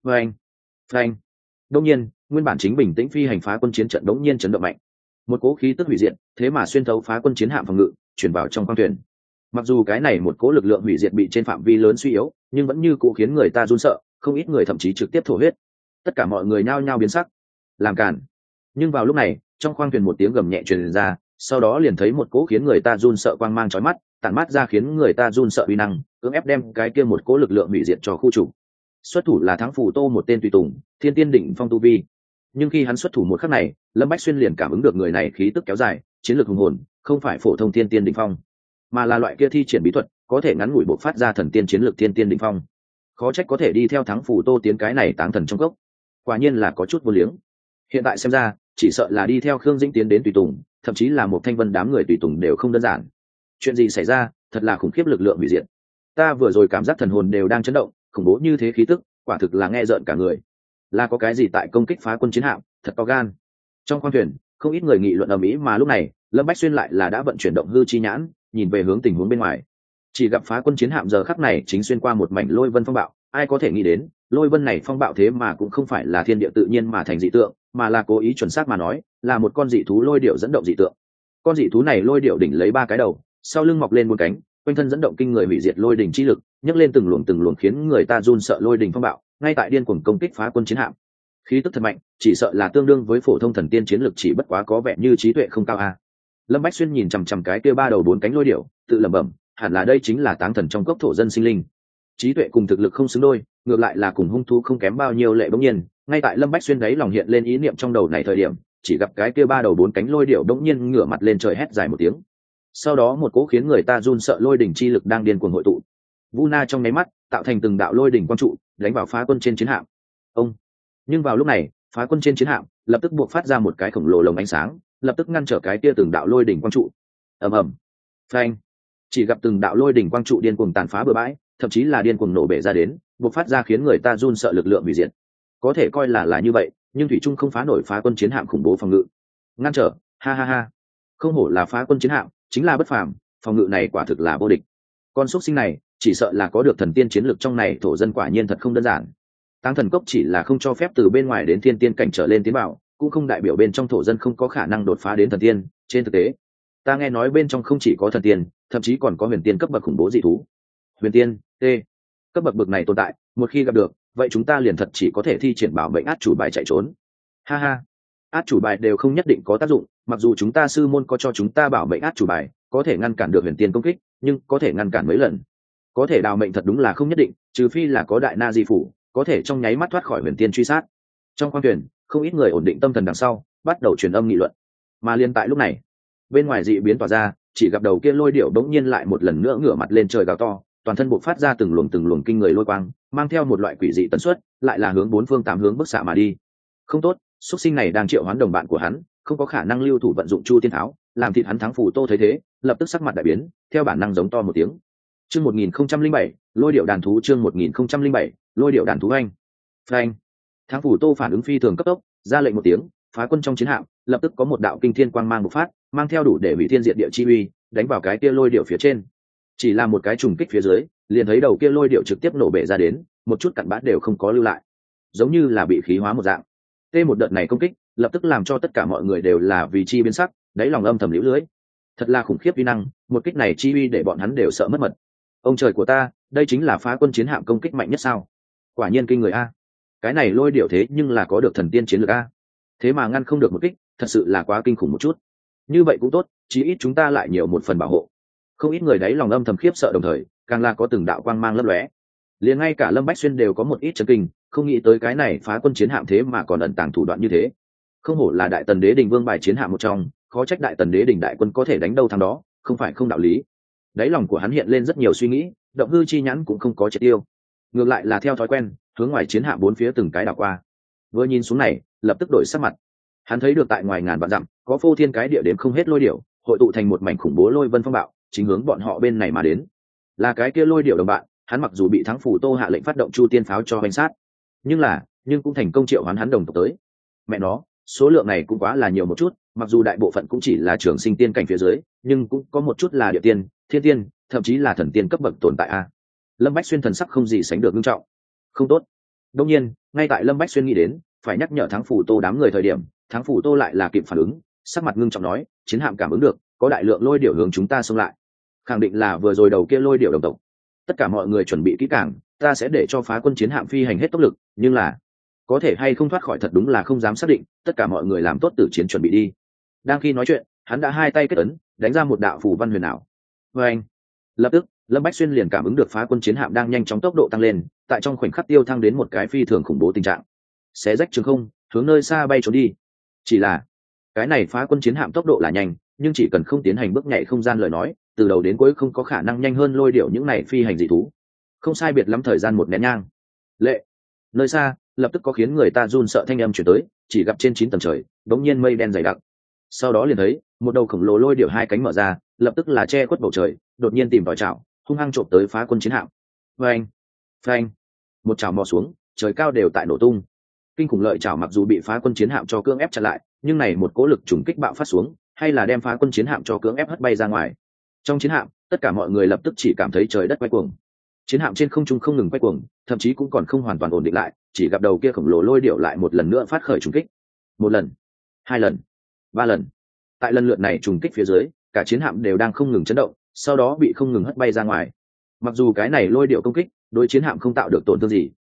Phanh. Đông nhiên, nguyên bản chính bình tĩnh phi hành phá quân chiến trận đống nhiên chấn động mạnh. Một cỗ khí tức hủy diệt, thế mà xuyên thấu phá quân chiến hạm phòng ngự, chuyển vào trong khoang thuyền. Mặc dù cái này một cỗ lực lượng hủy diệt bị trên phạm vi lớn suy yếu, nhưng vẫn như cũ khiến người ta run sợ, không ít người thậm chí trực tiếp thổ huyết. Tất cả mọi người nhao nhao biến sắc, làm cản. Nhưng vào lúc này, trong khoang thuyền một tiếng gầm nhẹ truyền ra, sau đó liền thấy một cỗ khiến người ta run sợ quang mang chói mắt, tản mát ra khiến người ta run sợ uy năng, cưỡng ép đem cái kia một cỗ lực lượng hủy diệt cho khu chủ. Xuất thủ là Thắng Phủ Tô, một tên tùy tùng, thiên tiên đỉnh phong tu vi. Nhưng khi hắn xuất thủ một khắc này, Lâm Bách Xuyên liền cảm ứng được người này khí tức kéo dài, chiến lược hùng hồn, không phải phổ thông thiên tiên đỉnh phong, mà là loại kia thi triển bí thuật, có thể ngắn ngủi bộc phát ra thần tiên chiến lược thiên tiên đỉnh phong. Khó trách có thể đi theo Thắng Phủ Tô tiến cái này táng thần trong cốc, quả nhiên là có chút vô liếng. Hiện tại xem ra, chỉ sợ là đi theo Khương Dĩnh tiến đến tùy tùng, thậm chí là một Thanh Vân đám người tùy tùng đều không đơn giản. Chuyện gì xảy ra, thật là khủng khiếp lực lượng hủy diệt. Ta vừa rồi cảm giác thần hồn đều đang chấn động, khủng bố như thế khí tức, quả thực là nghe rợn cả người. Là có cái gì tại công kích phá quân chiến hạm, thật to gan. Trong khoang thuyền không ít người nghị luận ầm ĩ, mà lúc này Lâm Bách Xuyên lại là đã vận chuyển động hư chi nhãn, nhìn về hướng tình huống bên ngoài. Chỉ gặp phá quân chiến hạm giờ khắc này chính xuyên qua một mảnh lôi vân phong bạo. Ai có thể nghĩ đến, lôi vân này phong bạo thế mà cũng không phải là thiên địa tự nhiên mà thành dị tượng, mà là cố ý chuẩn xác mà nói, là một con dị thú lôi điệu dẫn động dị tượng. Con dị thú này lôi điệu đỉnh lấy 3 cái đầu, sau lưng mọc lên 4 cánh, quanh thân dẫn động kinh người hủy diệt lôi đỉnh chi lực, nhấc lên từng luồng khiến người ta run sợ lôi đỉnh phong bạo, ngay tại điên cuồng công kích phá quân chiến hạm. Khí tức thật mạnh, chỉ sợ là tương đương với phổ thông thần tiên chiến lực, chỉ bất quá có vẻ như trí tuệ không cao a. Lâm Bách Xuyên nhìn chằm chằm cái kia ba đầu bốn cánh lôi điểu, tự lẩm bẩm, hẳn là đây chính là táng thần trong cốc thổ dân sinh linh. Trí tuệ cùng thực lực không xứng đôi, ngược lại là cùng hung thú không kém bao nhiêu lệ. Bỗng nhiên, ngay tại Lâm Bách Xuyên đấy lòng hiện lên ý niệm trong đầu này thời điểm, chỉ gặp cái kia ba đầu bốn cánh lôi điểu bỗng nhiên ngửa mặt lên trời hét dài một tiếng. Sau đó một cỗ khiến người ta run sợ lôi đỉnh chi lực đang điên cuồng hội tụ. Vu Na trong nháy mắt tạo thành từng đạo lôi đỉnh quang trụ, đánh vào phá quân trên chiến hạm. Ông. Nhưng vào lúc này, phá quân trên chiến hạm lập tức buộc phát ra một cái khổng lồ lồng ánh sáng, lập tức ngăn trở cái kia từng đạo lôi đỉnh quang trụ. Ầm ầm. Phanh. Chỉ gặp từng đạo lôi đỉnh quang trụ điên cuồng tàn phá bừa bãi, thậm chí là điên cuồng nổ bể ra đến, buộc phát ra khiến người ta run sợ lực lượng hủy diệt. Có thể coi là như vậy, nhưng thủy trung không phá nổi phá quân chiến hạm khủng bố phòng ngự. Ngăn trở, ha ha ha. Không hổ là phá quân chiến hạm, chính là bất phàm, phòng ngự này quả thực là vô địch. Con xuất sinh này, chỉ sợ là có được thần tiên chiến lực trong này, thổ dân quả nhiên thật không đơn giản. Táng thần cốc chỉ là không cho phép từ bên ngoài đến thiên tiên cảnh trở lên tiến vào, cũng không đại biểu bên trong thổ dân không có khả năng đột phá đến thần tiên. Trên thực tế, ta nghe nói bên trong không chỉ có thần tiên, thậm chí còn có huyền tiên cấp bậc khủng bố dị thú. Huyền tiên, t cấp bậc này tồn tại, một khi gặp được, vậy chúng ta liền thật chỉ có thể thi triển bảo mệnh át chủ bài chạy trốn. Ha ha, át chủ bài đều không nhất định có tác dụng, mặc dù chúng ta sư môn có cho chúng ta bảo mệnh át chủ bài, có thể ngăn cản được huyền tiên công kích, nhưng có thể ngăn cản mấy lần. Có thể đào mệnh thật đúng là không nhất định, trừ phi là có đại na di phủ, có thể trong nháy mắt thoát khỏi huyền tiên truy sát. Trong khoang thuyền, không ít người ổn định tâm thần đằng sau, bắt đầu truyền âm nghị luận. Mà liên tại lúc này, bên ngoài dị biến tỏa ra, chỉ gặp đầu kia lôi điểu bỗng nhiên lại một lần nữa ngửa mặt lên trời gào to, toàn thân bộc phát ra từng luồng kinh người lôi quang, mang theo một loại quỷ dị tần suất, lại là hướng bốn phương tám hướng bức xạ mà đi. Không tốt, xuất sinh này đang triệu hoán đồng bạn của hắn, không có khả năng lưu thủ vận dụng Chu Tiên Tháo, làm thịt hắn. Thắng Phủ Tô thấy thế, lập tức sắc mặt đại biến, theo bản năng giống to một tiếng. Chương 1007, lôi điểu đàn thú. Chương 1007, lôi điểu đàn thú. Anh. Phanh. Thắng Phủ Tô phản ứng phi thường cấp tốc, ra lệnh một tiếng, phá quân trong chiến hạm, lập tức có một đạo kinh thiên quang mang bộc phát, mang theo đủ để hủy thiên diệt địa chi uy, đánh vào cái kia lôi điểu phía trên. Chỉ là một cái trùng kích phía dưới, liền thấy đầu kia lôi điểu trực tiếp nổ bể ra đến, một chút cặn bã đều không có lưu lại, giống như là bị khí hóa một dạng. Một đợt này công kích, lập tức làm cho tất cả mọi người đều là vì chi biến sắc, đáy lòng âm thầm liễu lưới. Thật là khủng khiếp uy năng, một kích này chi uy để bọn hắn đều sợ mất mật. Ông trời của ta, đây chính là phá quân chiến hạm công kích mạnh nhất sao? Quả nhiên kinh người a. Cái này lôi điểu thế nhưng là có được thần tiên chiến lược a. Thế mà ngăn không được một kích, thật sự là quá kinh khủng một chút. Như vậy cũng tốt, chí ít chúng ta lại nhiều một phần bảo hộ. Không ít người đáy lòng âm thầm khiếp sợ, đồng thời càng là có từng đạo quang mang lấp lóe. Liền ngay cả Lâm Bách Xuyên đều có một ít chấn kinh, không nghĩ tới cái này phá quân chiến hạm thế mà còn ẩn tàng thủ đoạn như thế. Không hổ là đại tần đế đình vương bài chiến hạm một trong, khó trách đại tần đế đình đại quân có thể đánh đâu thắng đó, không phải không đạo lý. Đáy lòng của hắn hiện lên rất nhiều suy nghĩ, động hư chi nhãn cũng không có triệt tiêu, ngược lại là theo thói quen hướng ngoài chiến hạm bốn phía từng cái đảo qua. Vừa nhìn xuống này, lập tức đổi sắc mặt. Hắn thấy được tại ngoài ngàn vạn dặm có phô thiên cái địa đếm không hết lôi điểu, hội tụ thành một mảnh khủng bố lôi vân phong bạo, chính hướng bọn họ bên này mà đến. Là cái kia lôi điểu đồng bạn, hắn mặc dù bị Thắng Phủ Tô hạ lệnh phát động Chu Tiên Pháo cho hoành sát, nhưng cũng thành công triệu hoán hắn đồng tộc tới. Mẹ nó, số lượng này cũng quá là nhiều một chút, mặc dù đại bộ phận cũng chỉ là trường sinh tiên cảnh phía dưới, nhưng cũng có một chút là địa tiên, thiên tiên, thậm chí là thần tiên cấp bậc tồn tại a. Lâm Bách Xuyên thần sắc không gì sánh được nghiêm trọng. Không tốt. Đương nhiên, ngay tại Lâm Bách Xuyên nghĩ đến phải nhắc nhở Thắng Phủ Tô đám người thời điểm, Thắng Phủ Tô lại là kịp phản ứng, sắc mặt ngưng trọng nói, chiến hạm cảm ứng được có đại lượng lôi điểu hướng chúng ta xông lại, khẳng định là vừa rồi đầu kia lôi điểu đồng tộc. Tất cả mọi người chuẩn bị kỹ càng, ta sẽ để cho phá quân chiến hạm phi hành hết tốc lực, nhưng là có thể hay không thoát khỏi thật đúng là không dám xác định, tất cả mọi người làm tốt tử chiến chuẩn bị đi. Đang khi nói chuyện, hắn đã hai tay kết ấn, đánh ra một đạo phù văn huyền ảo. Và anh, lập tức Lâm Bách Xuyên liền cảm ứng được phá quân chiến hạm đang nhanh chóng tốc độ tăng lên, tại trong khoảnh khắc tiêu thăng đến một cái phi thường khủng bố tình trạng, xé rách trường không, hướng nơi xa bay trốn đi. Chỉ là cái này phá quân chiến hạm tốc độ là nhanh, nhưng chỉ cần không tiến hành bước nhảy không gian lời nói, từ đầu đến cuối không có khả năng nhanh hơn lôi điểu những này phi hành dị thú. Không sai biệt lắm thời gian một nén nhang. Lệ, nơi xa lập tức có khiến người ta run sợ thanh âm chuyển tới, chỉ gặp trên 9 tầng trời đống nhiên mây đen dày đặc. Sau đó liền thấy một đầu khổng lồ lôi điểu hai cánh mở ra, lập tức là che khuất bầu trời, đột nhiên tìm vào chảo, hung hăng trộm tới phá quân chiến hạm. Phanh, phanh, một chảo mò xuống, trời cao đều tại nổ tung. Kinh khủng lợi chảo mặc dù bị phá quân chiến hạm cho cưỡng ép chặn lại, nhưng này một cỗ lực trùng kích bạo phát xuống, hay là đem phá quân chiến hạm cho cưỡng ép hất bay ra ngoài. Trong chiến hạm, tất cả mọi người lập tức chỉ cảm thấy trời đất quay cuồng. Chiến hạm trên không trung không ngừng quay cuồng, thậm chí cũng còn không hoàn toàn ổn định lại, chỉ gặp đầu kia khổng lồ lôi điểu lại một lần nữa phát khởi trùng kích. Một lần, hai lần, ba lần. Tại lần lượt này trùng kích phía dưới, cả chiến hạm đều đang không ngừng chấn động, sau đó bị không ngừng hất bay ra ngoài. Mặc dù cái này lôi điểu công kích đối chiến hạm không tạo được tổn thương gì,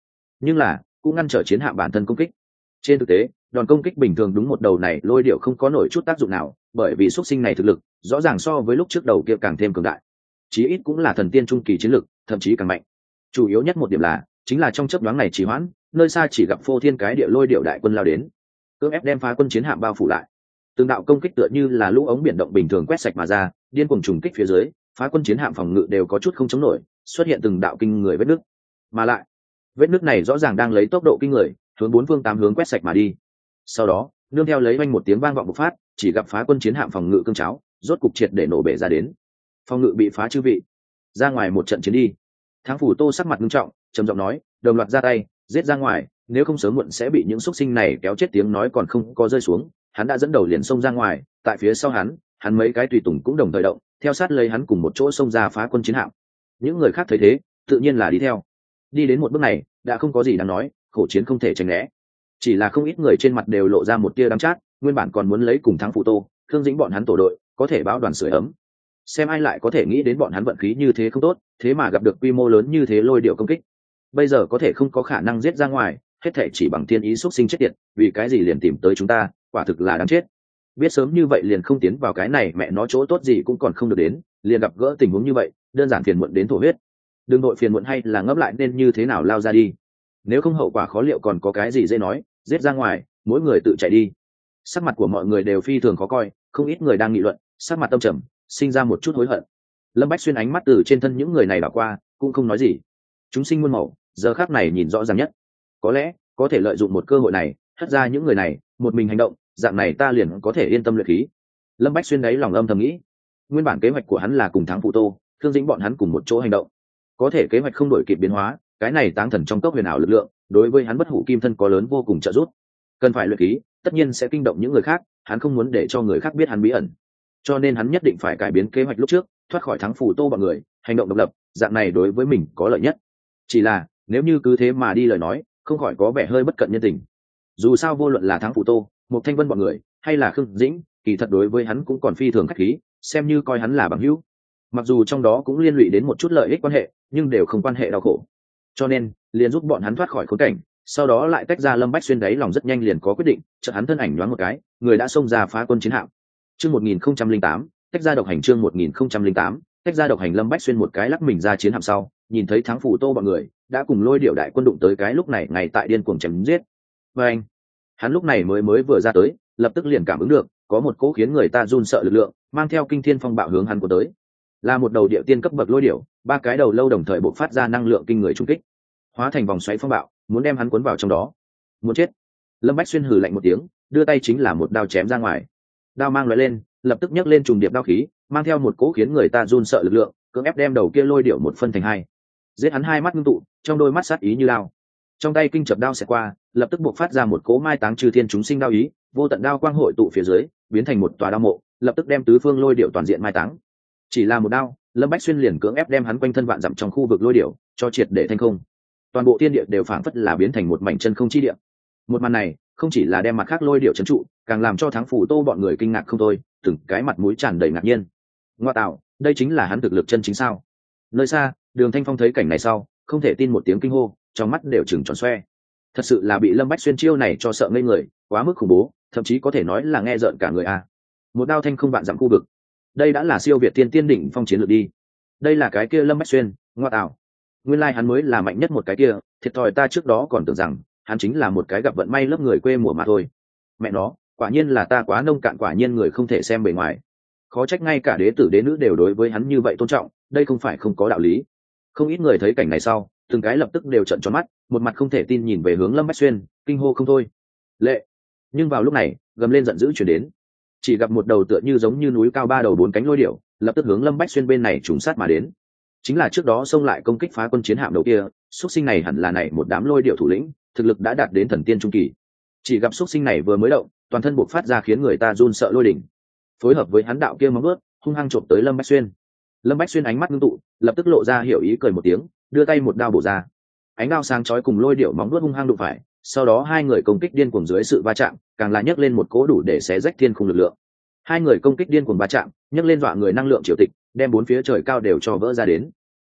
nhưng là cũng ngăn trở chiến hạm bản thân công kích. Trên thực tế đòn công kích bình thường đúng một đầu này lôi điệu không có nổi chút tác dụng nào, bởi vì xuất sinh này thực lực rõ ràng so với lúc trước đầu kia càng thêm cường đại, chí ít cũng là thần tiên trung kỳ chiến lực, thậm chí càng mạnh. Chủ yếu nhất một điểm là chính là trong chớp nhoáng này trì hoãn, nơi xa chỉ gặp phô thiên cái địa lôi điệu đại quân lao đến, cưỡng ép đem phá quân chiến hạm bao phủ lại. Từng đạo công kích tựa như là lũ ống biển động bình thường quét sạch mà ra, điên cuồng trùng kích phía dưới, phá quân chiến hạm phòng ngự đều có chút không chống nổi, xuất hiện từng đạo kinh người vết nứt. Mà lại, vết nứt này rõ ràng đang lấy tốc độ kinh người, hướng bốn phương tám hướng quét sạch mà đi. Sau đó, nương theo lấy vang một tiếng vang vọng bộc phát, chỉ gặp phá quân chiến hạm phòng ngự cương cháo, rốt cục triệt để nổ bể ra đến. Phòng ngự bị phá chư vị, ra ngoài một trận chiến đi. Thắng phủ Tô sắc mặt nghiêm trọng, trầm giọng nói, đồng loạt ra tay, giết ra ngoài, nếu không sớm muộn sẽ bị những xuất sinh này kéo chết. Tiếng nói còn không có rơi xuống, hắn đã dẫn đầu liền xông ra ngoài, tại phía sau hắn mấy cái tùy tùng cũng đồng thời động, theo sát lấy hắn cùng một chỗ xông ra phá quân chiến hạm. Những người khác thấy thế, tự nhiên là đi theo. Đi đến một bước này, đã không có gì đáng nói, khổ chiến không thể tránh né. Chỉ là không ít người trên mặt đều lộ ra một tia đắng chát, nguyên bản còn muốn lấy cùng Thắng Phủ Tô, Khương Dĩnh bọn hắn tổ đội, có thể báo đoàn sưởi ấm. Xem ai lại có thể nghĩ đến bọn hắn vận khí như thế không tốt, thế mà gặp được quy mô lớn như thế lôi điệu công kích. Bây giờ có thể không có khả năng giết ra ngoài, hết thể chỉ bằng thiên ý xuất sinh chết tiệt, vì cái gì liền tìm tới chúng ta, quả thực là đáng chết. Biết sớm như vậy liền không tiến vào cái này, mẹ nó chỗ tốt gì cũng còn không được đến, liền gặp gỡ tình huống như vậy, đơn giản phiền muộn đến thổ huyết. Đừng đội phiền muộn hay là ngấp lại nên như thế nào lao ra đi. Nếu không hậu quả khó liệu còn có cái gì dễ nói, giết ra ngoài, mỗi người tự chạy đi. Sắc mặt của mọi người đều phi thường khó coi, không ít người đang nghị luận, sắc mặt tâm trầm, sinh ra một chút hối hận. Lâm Bách Xuyên ánh mắt từ trên thân những người này đảo qua, cũng không nói gì. Chúng sinh muôn màu, giờ khắc này nhìn rõ ràng nhất. Có lẽ có thể lợi dụng một cơ hội này, hất ra những người này, một mình hành động, dạng này ta liền có thể yên tâm luyện khí. Lâm Bách Xuyên đấy lòng âm thầm nghĩ. Nguyên bản kế hoạch của hắn là cùng Thắng Phụ Tô, Thương Dĩnh bọn hắn cùng một chỗ hành động. Có thể kế hoạch không đổi kịp biến hóa, cái này táng thần trong cốc huyền ảo lực lượng, đối với hắn bất hủ kim thân có lớn vô cùng trợ giúp. Cần phải luyện khí, tất nhiên sẽ kinh động những người khác, hắn không muốn để cho người khác biết hắn bí ẩn. Cho nên hắn nhất định phải cải biến kế hoạch lúc trước, thoát khỏi Thắng Phủ Tô bọn người, hành động độc lập, dạng này đối với mình có lợi nhất. Chỉ là, nếu như cứ thế mà đi lời nói, không khỏi có vẻ hơi bất cận nhân tình. Dù sao vô luận là Thắng Phủ Tô, một Thanh Vân bọn người, hay là Khương Dĩnh, kỳ thật đối với hắn cũng còn phi thường khách khí, xem như coi hắn là bằng hữu. Mặc dù trong đó cũng liên lụy đến một chút lợi ích quan hệ, nhưng đều không quan hệ đau khổ. Cho nên, liền giúp bọn hắn thoát khỏi khốn cảnh, sau đó lại tách ra. Lâm Bách Xuyên đấy lòng rất nhanh liền có quyết định, chợt hắn thân ảnh nhoáng một cái, người đã xông ra phá quân chiến hạm. Chương 1008, tách ra độc hành. Chương 1008, tách ra độc hành. Lâm Bách Xuyên một cái lắc mình ra chiến hạm sau, nhìn thấy Thắng Phủ Tô bọn người đã cùng lôi điệu đại quân đụng tới cái lúc này ngay tại điên cuồng chém giết. Và anh, hắn lúc này mới vừa ra tới, lập tức liền cảm ứng được có một cỗ khiến người ta run sợ lực lượng mang theo kinh thiên phong bạo hướng hắn của tới. Là một đầu địa tiên cấp bậc lôi điệu, ba cái đầu lâu đồng thời bộc phát ra năng lượng kinh người trùng kích, hóa thành vòng xoáy phong bạo, muốn đem hắn cuốn vào trong đó. Muốn chết! Lâm Bách Xuyên hừ lạnh một tiếng, đưa tay chính là một đao chém ra ngoài. Đao mang lóe lên, lập tức nhấc lên trùng điệp đao khí, mang theo một cỗ khiến người ta run sợ lực lượng, cưỡng ép đem đầu kia lôi điệu một phân thành hai. Giết hắn hai mắt ngưng tụ, trong đôi mắt sát ý như lao. Trong tay kinh chập đao xẹt qua, lập tức bộc phát ra một cỗ mai táng trừ thiên chúng sinh đao ý, vô tận đao quang hội tụ phía dưới, biến thành một tòa đao mộ, lập tức đem tứ phương lôi điệu toàn diện mai táng. Chỉ là một đao, Lâm Bách Xuyên liền cưỡng ép đem hắn quanh thân vạn dặm trong khu vực lôi điệu cho triệt để thành không. Toàn bộ thiên địa đều phảng phất là biến thành một mảnh chân không chi địa. Một màn này không chỉ là đem mặt khác lôi điệu trấn trụ, càng làm cho Thắng Phủ Tô bọn người kinh ngạc không thôi, từng cái mặt mũi tràn đầy ngạc nhiên. Ngoa tạo, đây chính là hắn thực lực chân chính sao? Nơi xa, Đường Thanh Phong thấy cảnh này sau, không thể tin một tiếng kinh hô, trong mắt đều trừng tròn xoe. Thật sự là bị Lâm Bách Xuyên chiêu này cho sợ ngây người, quá mức khủng bố, thậm chí có thể nói là nghe rợn cả người a. Một đao thanh không vạn dặm khu vực, đây đã là siêu việt tiên tiên đỉnh phong chiến lược đi. Đây là cái kia Lâm Bách Xuyên, ngoa tạo. Nguyên lai hắn mới là mạnh nhất một cái kia, thiệt thòi ta trước đó còn tưởng rằng hắn chính là một cái gặp vận may lớp người quê mùa mà thôi. Mẹ nó, quả nhiên là ta quá nông cạn, quả nhiên người không thể xem bề ngoài. Khó trách ngay cả đế tử đế nữ đều đối với hắn như vậy tôn trọng, đây không phải không có đạo lý. Không ít người thấy cảnh này sau, từng cái lập tức đều trợn tròn mắt, một mặt không thể tin nhìn về hướng Lâm Bách Xuyên, kinh hô không thôi. Lệ! Nhưng vào lúc này, gầm lên giận dữ chuyển đến. Chỉ gặp một đầu tựa như giống như núi cao ba đầu bốn cánh lôi điểu, lập tức hướng Lâm Bách Xuyên bên này trùng sát mà đến. Chính là trước đó xông lại công kích phá quân chiến hạm đầu kia, xuất sinh này hẳn là này một đám lôi điểu thủ lĩnh, thực lực đã đạt đến thần tiên trung kỳ. Chỉ gặp xuất sinh này vừa mới động, toàn thân bộc phát ra khiến người ta run sợ lôi đỉnh, phối hợp với hắn đạo kia móng vuốt, hung hăng chộp tới Lâm Bách Xuyên. Lâm Bách Xuyên ánh mắt ngưng tụ, lập tức lộ ra hiểu ý cười một tiếng, đưa tay một đao bổ ra. Ánh đao sáng chói cùng lôi điểu móng vuốt hung hăng đụng phải, sau đó hai người công kích điên cuồng dưới sự va chạm, càng là nhấc lên một cỗ đủ để xé rách thiên khung lực lượng. Hai người công kích điên cuồng va chạm, nhấc lên dọa người năng lượng triều tịch, đem bốn phía trời cao đều cho vỡ ra đến.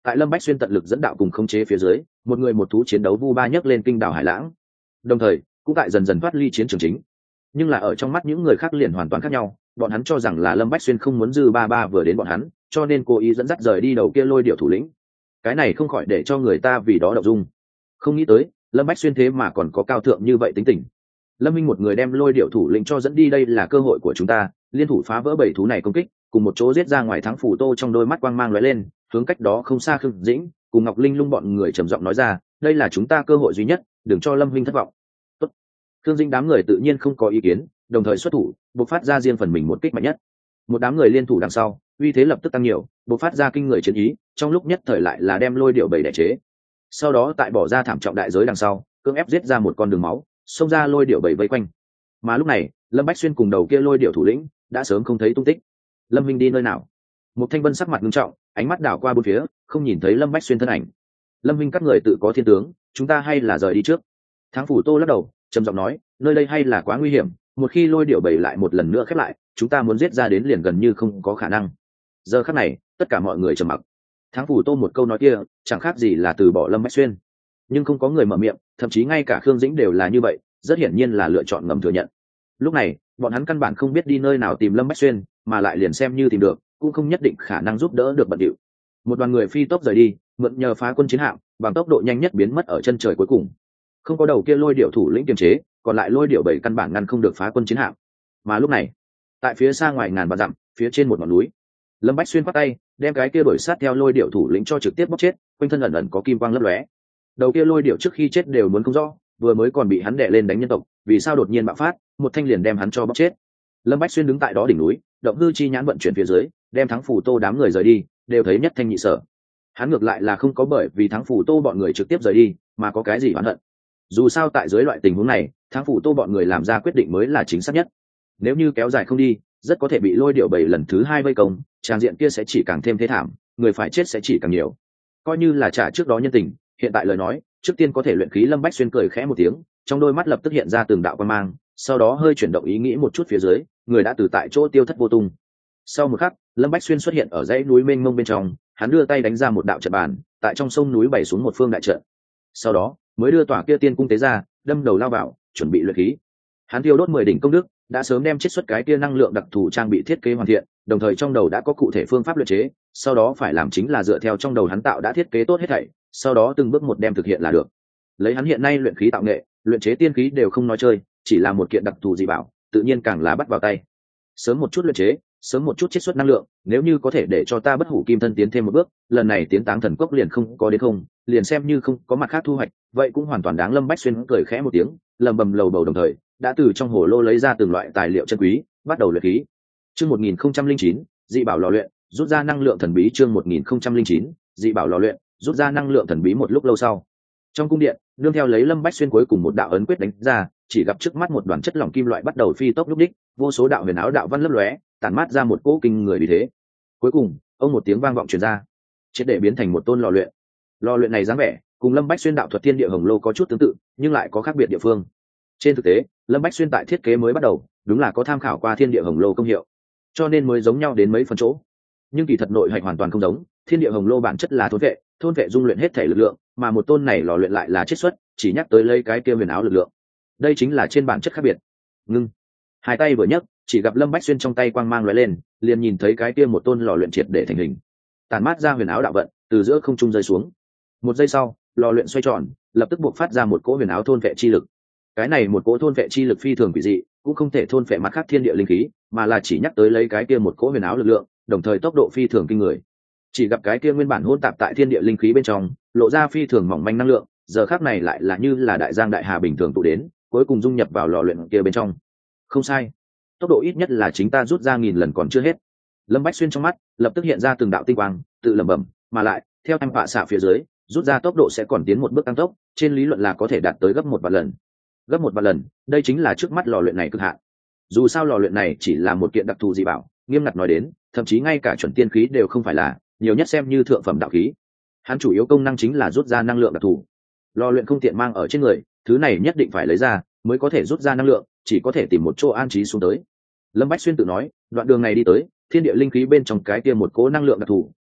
tại Lâm Bách Xuyên tận lực dẫn đạo cùng khống chế phía dưới, một người một thú chiến đấu vu ba nhấc lên kinh đảo hải lãng, đồng thời cũng tại dần dần thoát ly chiến trường chính. Nhưng là ở trong mắt những người khác liền hoàn toàn khác nhau, bọn hắn cho rằng là Lâm Bách Xuyên không muốn dư ba ba vừa đến bọn hắn, cho nên cố ý dẫn dắt rời đi đầu kia lôi điệu thủ lĩnh. Cái này không khỏi để cho người ta vì đó động dung. Không nghĩ tới Lâm Bách Xuyên thế mà còn có cao thượng như vậy tính tình. Lâm Minh một người đem lôi điệu thủ lĩnh cho dẫn đi, đây là cơ hội của chúng ta, liên thủ phá vỡ bảy thú này công kích, cùng một chỗ giết ra ngoài. Thắng Phủ Tô trong đôi mắt quang mang lóe lên, hướng cách đó không xa Khương Dĩnh cùng Ngọc Linh Lung bọn người trầm giọng nói ra, đây là chúng ta cơ hội duy nhất, đừng cho Lâm Minh thất vọng. Tốt. Khương Dĩnh đám người tự nhiên không có ý kiến, đồng thời xuất thủ, bộc phát ra riêng phần mình một kích mạnh nhất. Một đám người liên thủ đằng sau, uy thế lập tức tăng nhiều, bộc phát ra kinh người chiến ý, trong lúc nhất thời lại là đem lôi điệu bảy đè chế. Sau đó tại bỏ ra thảm trọng đại giới đằng sau, cưỡng ép giết ra một con đường máu, xông ra lôi điệu bảy vây quanh. Mà lúc này Lâm Bách Xuyên cùng đầu kia lôi điệu thủ lĩnh đã sớm không thấy tung tích. Lâm Minh đi nơi nào? Một Thanh Vân sắc mặt nghiêm trọng, ánh mắt đảo qua bốn phía, không nhìn thấy Lâm Bách Xuyên thân ảnh. Lâm Minh các người tự có thiên tướng, chúng ta hay là rời đi trước. Thắng Phủ Tô lắc đầu, trầm giọng nói, nơi đây hay là quá nguy hiểm, một khi lôi điệu bảy lại một lần nữa khép lại, chúng ta muốn giết ra đến liền gần như không có khả năng. Giờ khắc này tất cả mọi người trầm mặc. Thắng Phủ Tô một câu nói kia chẳng khác gì là từ bỏ Lâm Bách Xuyên, nhưng không có người mở miệng, thậm chí ngay cả Khương Dĩnh đều là như vậy, rất hiển nhiên là lựa chọn ngầm thừa nhận. Lúc này bọn hắn căn bản không biết đi nơi nào tìm Lâm Bách Xuyên, mà lại liền xem như tìm được cũng không nhất định khả năng giúp đỡ được bận điệu. Một đoàn người phi tốc rời đi, mượn nhờ phá quân chiến hạm bằng tốc độ nhanh nhất biến mất ở chân trời cuối cùng. Không có đầu kia lôi điệu thủ lĩnh kiềm chế, còn lại lôi điệu bảy căn bản ngăn không được phá quân chiến hạm. Mà lúc này tại phía xa ngoài ngàn vạn dặm, phía trên một ngọn núi, Lâm Bách Xuyên bắt tay đem cái kia đuổi sát theo lôi điệu thủ lĩnh cho trực tiếp bóc chết, quanh thân ẩn ẩn có kim quang lấp lóe. Đầu kia lôi điệu trước khi chết đều muốn không rõ, vừa mới còn bị hắn đè lên đánh nhân tộc, vì sao đột nhiên bạo phát, một thanh liền đem hắn cho bóc chết. Lâm Bách Xuyên đứng tại đó đỉnh núi, động hư chi nhãn vận chuyển phía dưới, đem Thắng Phủ Tô đám người rời đi, đều thấy nhất thanh nhị sở. Hắn ngược lại là không có bởi vì Thắng Phủ Tô bọn người trực tiếp rời đi mà có cái gì oán hận. Dù sao tại dưới loại tình huống này, Thắng Phủ Tô bọn người làm ra quyết định mới là chính xác nhất. Nếu như kéo dài không đi, rất có thể bị lôi điệu bảy lần thứ hai vây công, tràng diện kia sẽ chỉ càng thêm thế thảm, người phải chết sẽ chỉ càng nhiều. Coi như là trả trước đó nhân tình, hiện tại lời nói, trước tiên có thể luyện khí. Lâm Bách Xuyên cười khẽ một tiếng, trong đôi mắt lập tức hiện ra từng đạo quan mang, sau đó hơi chuyển động ý nghĩ một chút phía dưới, người đã từ tại chỗ tiêu thất vô tung. Sau một khắc, Lâm Bách Xuyên xuất hiện ở dãy núi mênh mông bên trong, hắn đưa tay đánh ra một đạo trận bàn, tại trong sông núi bày xuống một phương đại trận. Sau đó mới đưa tòa kia tiên cung tế ra, đâm đầu lao vào, chuẩn bị luyện khí. Hắn tiêu đốt 10 đỉnh công đức, đã sớm đem chiết xuất cái kia năng lượng đặc thù trang bị thiết kế hoàn thiện, đồng thời trong đầu đã có cụ thể phương pháp luyện chế, sau đó phải làm chính là dựa theo trong đầu hắn tạo đã thiết kế tốt hết thảy, sau đó từng bước một đem thực hiện là được. Lấy hắn hiện nay luyện khí tạo nghệ, luyện chế tiên khí đều không nói chơi, chỉ là một kiện đặc thù dị bảo, tự nhiên càng là bắt vào tay. Sớm một chút luyện chế, sớm một chút chiết xuất năng lượng, nếu như có thể để cho ta Bất Hủ Kim Thân tiến thêm một bước, lần này tiến Táng Thần Cốc liền không có đến không, liền xem như không có mặt khác thu hoạch, vậy cũng hoàn toàn đáng. Lâm Bách Xuyên cười khẽ một tiếng, lầm bầm lầu bầu, đồng thời đã từ trong hồ lô lấy ra từng loại tài liệu chân quý, bắt đầu luyện khí. Chương 1009, dị bảo lò luyện, rút ra năng lượng thần bí. Chương 1009, dị bảo lò luyện, rút ra năng lượng thần bí. Một lúc lâu sau, trong cung điện, nương theo lấy Lâm Bách Xuyên cuối cùng một đạo ấn quyết đánh ra, chỉ gặp trước mắt một đoàn chất lỏng kim loại bắt đầu phi tốc lúc đích, vô số đạo huyền áo đạo văn lấp lóe, tản mát ra một cỗ kinh người vì thế. Cuối cùng ông một tiếng vang vọng truyền ra, triệt để biến thành một tôn lò luyện. Lò luyện này dáng vẻ cùng Lâm Bách Xuyên đạo thuật thiên địa hồng lô có chút tương tự, nhưng lại có khác biệt địa phương. Trên thực tế, Lâm Bách Xuyên tại thiết kế mới bắt đầu đúng là có tham khảo qua thiên địa hồng lô công hiệu, cho nên mới giống nhau đến mấy phần chỗ. Nhưng kỳ thật nội hạch hoàn toàn không giống. Thiên địa hồng lô bản chất là thôn vệ dung luyện hết thể lực lượng, mà một tôn này lò luyện lại là chiết xuất, chỉ nhắc tới lấy cái kia huyền áo lực lượng. Đây chính là trên bản chất khác biệt. Ngưng, hai tay vừa nhấc, chỉ gặp Lâm Bách Xuyên trong tay quang mang lóe lên, liền nhìn thấy cái kia một tôn lò luyện triệt để thành hình, tàn mát ra huyền áo đạo vận từ giữa không trung rơi xuống. Một giây sau, lò luyện xoay tròn, lập tức buộc phát ra một cỗ huyền áo thôn vệ chi lực. Cái này một cỗ thôn vệ chi lực phi thường quỷ dị, cũng không thể thôn vệ mặt khác thiên địa linh khí, mà là chỉ nhắc tới lấy cái kia một cỗ huyền áo lực lượng, đồng thời tốc độ phi thường kinh người. Chỉ gặp cái kia nguyên bản hỗn tạp tại thiên địa linh khí bên trong, lộ ra phi thường mỏng manh năng lượng, giờ khắc này lại là như là đại giang đại hà bình thường tụ đến, cuối cùng dung nhập vào lò luyện kia bên trong. Không sai, tốc độ ít nhất là chính ta rút ra 1000 lần còn chưa hết. Lâm Bách Xuyên trong mắt lập tức hiện ra từng đạo tinh quang, tự lẩm bẩm, mà lại theo em họa xạ phía dưới, rút ra tốc độ sẽ còn tiến một bước tăng tốc, trên lý luận là có thể đạt tới gấp 1 vạn lần. Gấp 1 vạn lần, đây chính là trước mắt lò luyện này cực hạn. Dù sao lò luyện này chỉ là một kiện đặc thù dị bảo, nghiêm ngặt nói đến, thậm chí ngay cả chuẩn tiên khí đều không phải là, nhiều nhất xem như thượng phẩm đạo khí. Hắn chủ yếu công năng chính là rút ra năng lượng đặc thù. Lò luyện không tiện mang ở trên người, thứ này nhất định phải lấy ra mới có thể rút ra năng lượng, chỉ có thể tìm một chỗ an trí xuống tới. Lâm Bách Xuyên tự nói, đoạn đường này đi tới, thiên địa linh khí bên trong cái kia một cỗ năng lượng đặc thù,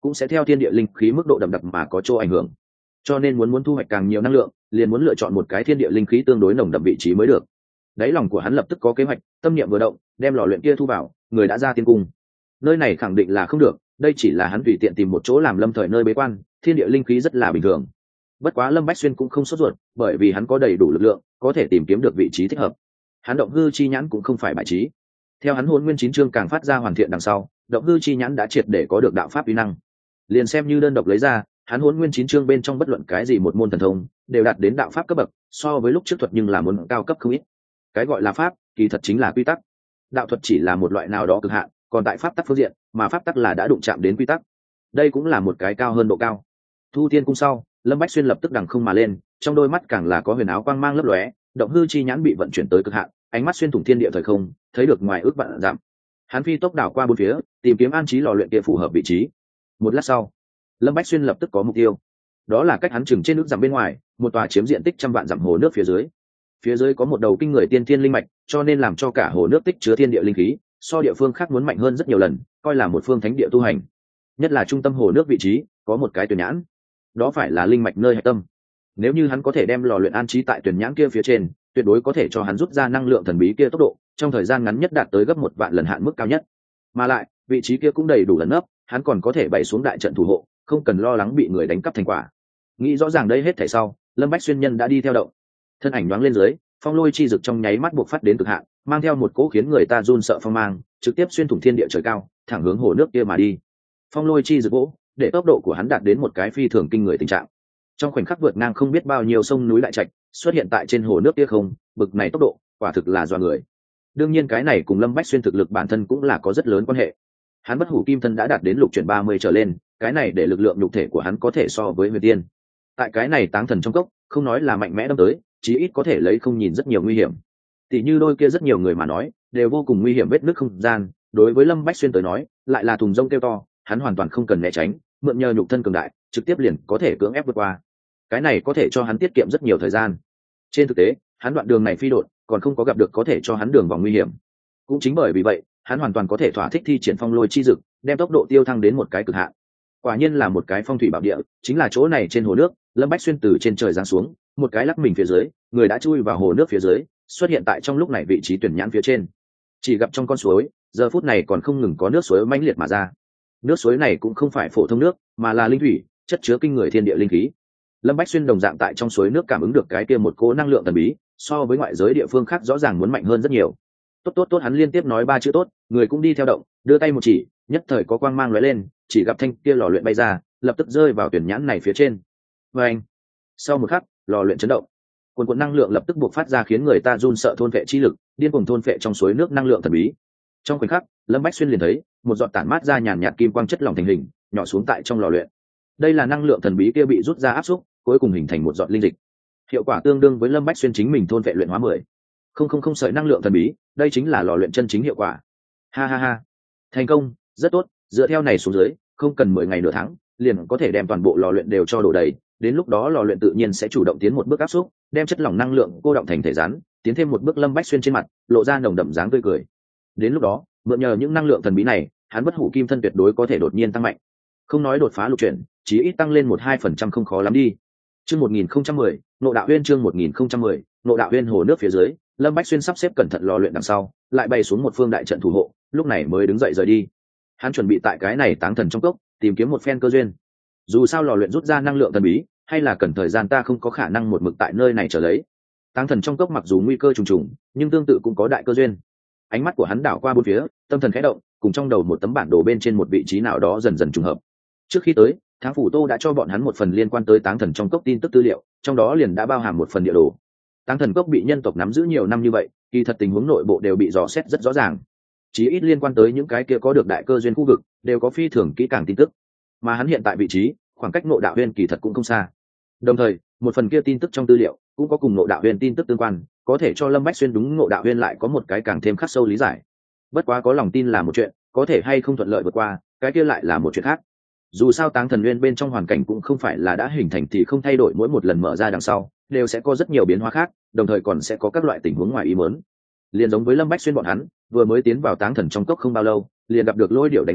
cũng sẽ theo thiên địa linh khí mức độ đậm đặc mà có chỗ ảnh hưởng. Cho nên muốn thu hoạch càng nhiều năng lượng, liền muốn lựa chọn một cái thiên địa linh khí tương đối nồng đậm vị trí mới được. Đáy lòng của hắn lập tức có kế hoạch, tâm niệm vừa động, đem lò luyện kia thu vào, người đã ra tiên cung. Nơi này khẳng định là không được, đây chỉ là hắn tùy tiện tìm một chỗ làm lâm thời nơi bế quan, thiên địa linh khí rất là bình thường. Bất quá Lâm Bách Xuyên cũng không sốt ruột, bởi vì hắn có đầy đủ lực lượng, có thể tìm kiếm được vị trí thích hợp. Hắn động hư chi nhãn cũng không phải bài trí. Theo hắn Hỗn Nguyên chín chương càng phát ra hoàn thiện đằng sau, động hư chi nhãn đã triệt để có được đạo pháp uy năng. Liền xem như đơn độc lấy ra, hắn Hỗn Nguyên chín chương bên trong bất luận cái gì một môn thần thông, đều đạt đến đạo pháp cấp bậc, so với lúc trước thuật nhưng là muốn cao cấp không ít. Cái gọi là pháp, kỳ thật chính là quy tắc. Đạo thuật chỉ là một loại nào đó cực hạn, còn tại pháp tắc phương diện, mà pháp tắc là đã đụng chạm đến quy tắc. Đây cũng là một cái cao hơn độ cao. Thu Thiên cung sau, Lâm Bách Xuyên lập tức đằng không mà lên, trong đôi mắt càng là có huyền áo quang mang lấp lóe, động hư chi nhãn bị vận chuyển tới cực hạn, ánh mắt xuyên thủng thiên địa thời không, thấy được ngoài ước vạn dặm. Hắn phi tốc đảo qua bốn phía, tìm kiếm an trí lò luyện kia phù hợp vị trí. Một lát sau, Lâm Bách Xuyên lập tức có mục tiêu. Đó là cách hắn chừng trên nước dặm bên ngoài, một tòa chiếm diện tích trăm vạn dặm hồ nước phía dưới. Phía dưới có một đầu kinh người tiên thiên linh mạch, cho nên làm cho cả hồ nước tích chứa thiên địa linh khí, so địa phương khác muốn mạnh hơn rất nhiều lần, coi là một phương thánh địa tu hành. Nhất là trung tâm hồ nước vị trí, có một cái tuyển nhãn. Đó phải là linh mạch nơi hạch tâm. Nếu như hắn có thể đem lò luyện an trí tại tuyển nhãn kia phía trên, tuyệt đối có thể cho hắn rút ra năng lượng thần bí kia tốc độ, trong thời gian ngắn nhất đạt tới gấp 1 vạn lần hạn mức cao nhất. Mà lại, vị trí kia cũng đầy đủ ẩn nấp, hắn còn có thể bày xuống đại trận thủ hộ, không cần lo lắng bị người đánh cắp thành quả. Nghĩ rõ ràng đây hết thảy sau, Lâm Bách Xuyên nhân đã đi theo động. Thân ảnh nhoáng lên dưới, phong lôi chi dực trong nháy mắt buộc phát đến cực hạn, mang theo một cỗ khiến người ta run sợ phong mang, trực tiếp xuyên thủng thiên địa trời cao, thẳng hướng hồ nước kia mà đi. Phong lôi chi dực gỗ, để tốc độ của hắn đạt đến một cái phi thường kinh người tình trạng. Trong khoảnh khắc vượt ngang không biết bao nhiêu sông núi đại trạch, xuất hiện tại trên hồ nước kia không, bực này tốc độ, quả thực là dọa người. Đương nhiên cái này cùng Lâm Bách Xuyên thực lực bản thân cũng là có rất lớn quan hệ. Hắn bất hủ kim thân đã đạt đến lục chuyển 30 trở lên, cái này để lực lượng nhục thể của hắn có thể so với huyền tiên. Tại cái này táng thần trong cốc, không nói là mạnh mẽ đâm tới, chí ít có thể lấy không nhìn rất nhiều nguy hiểm. Tỷ như đôi kia rất nhiều người mà nói, đều vô cùng nguy hiểm vết nứt không gian, đối với Lâm Bách Xuyên tới nói, lại là thùng rông kêu to, hắn hoàn toàn không cần né tránh, mượn nhờ nhục thân cường đại, trực tiếp liền có thể cưỡng ép vượt qua. Cái này có thể cho hắn tiết kiệm rất nhiều thời gian. Trên thực tế, hắn đoạn đường này phi độn, còn không có gặp được có thể cho hắn đường vòng nguy hiểm. Cũng chính bởi vì vậy, hắn hoàn toàn có thể thỏa thích thi triển phong lôi chi dực, đem tốc độ tiêu thăng đến một cái cực hạn. Quả nhiên là một cái phong thủy bảo địa, chính là chỗ này trên hồ nước, Lâm Bách Xuyên từ trên trời giáng xuống, một cái lắc mình phía dưới, người đã chui vào hồ nước phía dưới, xuất hiện tại trong lúc này vị trí tuyển nhãn phía trên. Chỉ gặp trong con suối, giờ phút này còn không ngừng có nước suối mãnh liệt mà ra. Nước suối này cũng không phải phổ thông nước, mà là linh thủy, chất chứa kinh người thiên địa linh khí. Lâm Bách Xuyên đồng dạng tại trong suối nước cảm ứng được cái kia một cỗ năng lượng thần bí, so với ngoại giới địa phương khác rõ ràng muốn mạnh hơn rất nhiều. Tốt, hắn liên tiếp nói 3 chữ tốt, người cũng đi theo động, đưa tay một chỉ, nhất thời có quang mang lóe lên, chỉ gặp thanh kia lò luyện bay ra, lập tức rơi vào tuyển nhãn này phía trên. Anh. Sau một khắc, lò luyện chấn động, cuồn năng lượng lập tức buộc phát ra khiến người ta run sợ thôn vệ chi lực, điên cuồng thôn vệ trong suối nước năng lượng thần bí. Trong khoảnh khắc, Lâm Bách Xuyên liền thấy một giọt tản mát ra nhàn nhạt kim quang chất lỏng thành hình, nhỏ xuống tại trong lò luyện. Đây là năng lượng thần bí kia bị rút ra áp xúc, cuối cùng hình thành một giọt linh dịch. Hiệu quả tương đương với Lâm Bách Xuyên chính mình thôn vệ luyện hóa 10,000 sợi năng lượng thần bí, đây chính là lò luyện chân chính hiệu quả. Ha, thành công, rất tốt, dựa theo này xuống dưới, không cần 10 ngày nửa tháng, liền có thể đem toàn bộ lò luyện đều cho đổ đầy, đến lúc đó lò luyện tự nhiên sẽ chủ động tiến một bước áp xúc, đem chất lỏng năng lượng cô động thành thể rắn, tiến thêm một bước. Lâm Bách Xuyên trên mặt lộ ra nồng đậm dáng tươi cười. Đến lúc đó, mượn nhờ những năng lượng thần bí này, hắn bất hủ kim thân tuyệt đối có thể đột nhiên tăng mạnh. Không nói đột phá lục chuyển, chí ít tăng lên 1-2% không khó lắm đi. Chương 1010, Ngộ Đạo Uyên. Chương 1010, Ngộ Đạo Uyên. Hồ nước phía dưới, Lâm Bách Xuyên sắp xếp cẩn thận lò luyện đằng sau, lại bay xuống một phương đại trận thủ hộ, lúc này mới đứng dậy rời đi. Hắn chuẩn bị tại cái này táng thần trong cốc, tìm kiếm một phen cơ duyên. Dù sao lò luyện rút ra năng lượng thần bí, hay là cần thời gian, ta không có khả năng một mực tại nơi này chờ lấy. Táng thần trong cốc mặc dù nguy cơ trùng trùng, nhưng tương tự cũng có đại cơ duyên. Ánh mắt của hắn đảo qua bốn phía, tâm thần khẽ động, cùng trong đầu một tấm bản đồ bên trên một vị trí nào đó dần dần trùng hợp. Trước khi tới, Tháng Phủ Tô đã cho bọn hắn một phần liên quan tới táng thần trong cốc tin tức tư liệu, trong đó liền đã bao hàm một phần địa đồ. Táng thần cốc bị nhân tộc nắm giữ nhiều năm như vậy, kỳ thật tình huống nội bộ đều bị dò xét rất rõ ràng. Chí ít liên quan tới những cái kia có được đại cơ duyên khu vực, đều có phi thường kỹ càng tin tức. Mà hắn hiện tại vị trí, khoảng cách Ngộ Đạo Uyên kỳ thật cũng không xa. Đồng thời, một phần kia tin tức trong tư liệu cũng có cùng Ngộ Đạo Uyên tin tức tương quan, có thể cho Lâm Bách Xuyên đúng Ngộ Đạo Uyên lại có một cái càng thêm khắc sâu lý giải. Bất quá có lòng tin là một chuyện, có thể hay không thuận lợi vượt qua, cái kia lại là một chuyện khác. Dù sao Táng Thần Uyên bên trong hoàn cảnh cũng không phải là đã hình thành thì không thay đổi, mỗi một lần mở ra đằng sau đều sẽ có rất nhiều biến hóa khác, đồng thời còn sẽ có các loại tình huống ngoài ý muốn. Liền giống với Lâm Bách Xuyên bọn hắn vừa mới tiến vào Táng Thần trong cốc không bao lâu, liền gặp được Lôi Điểu đánh lén,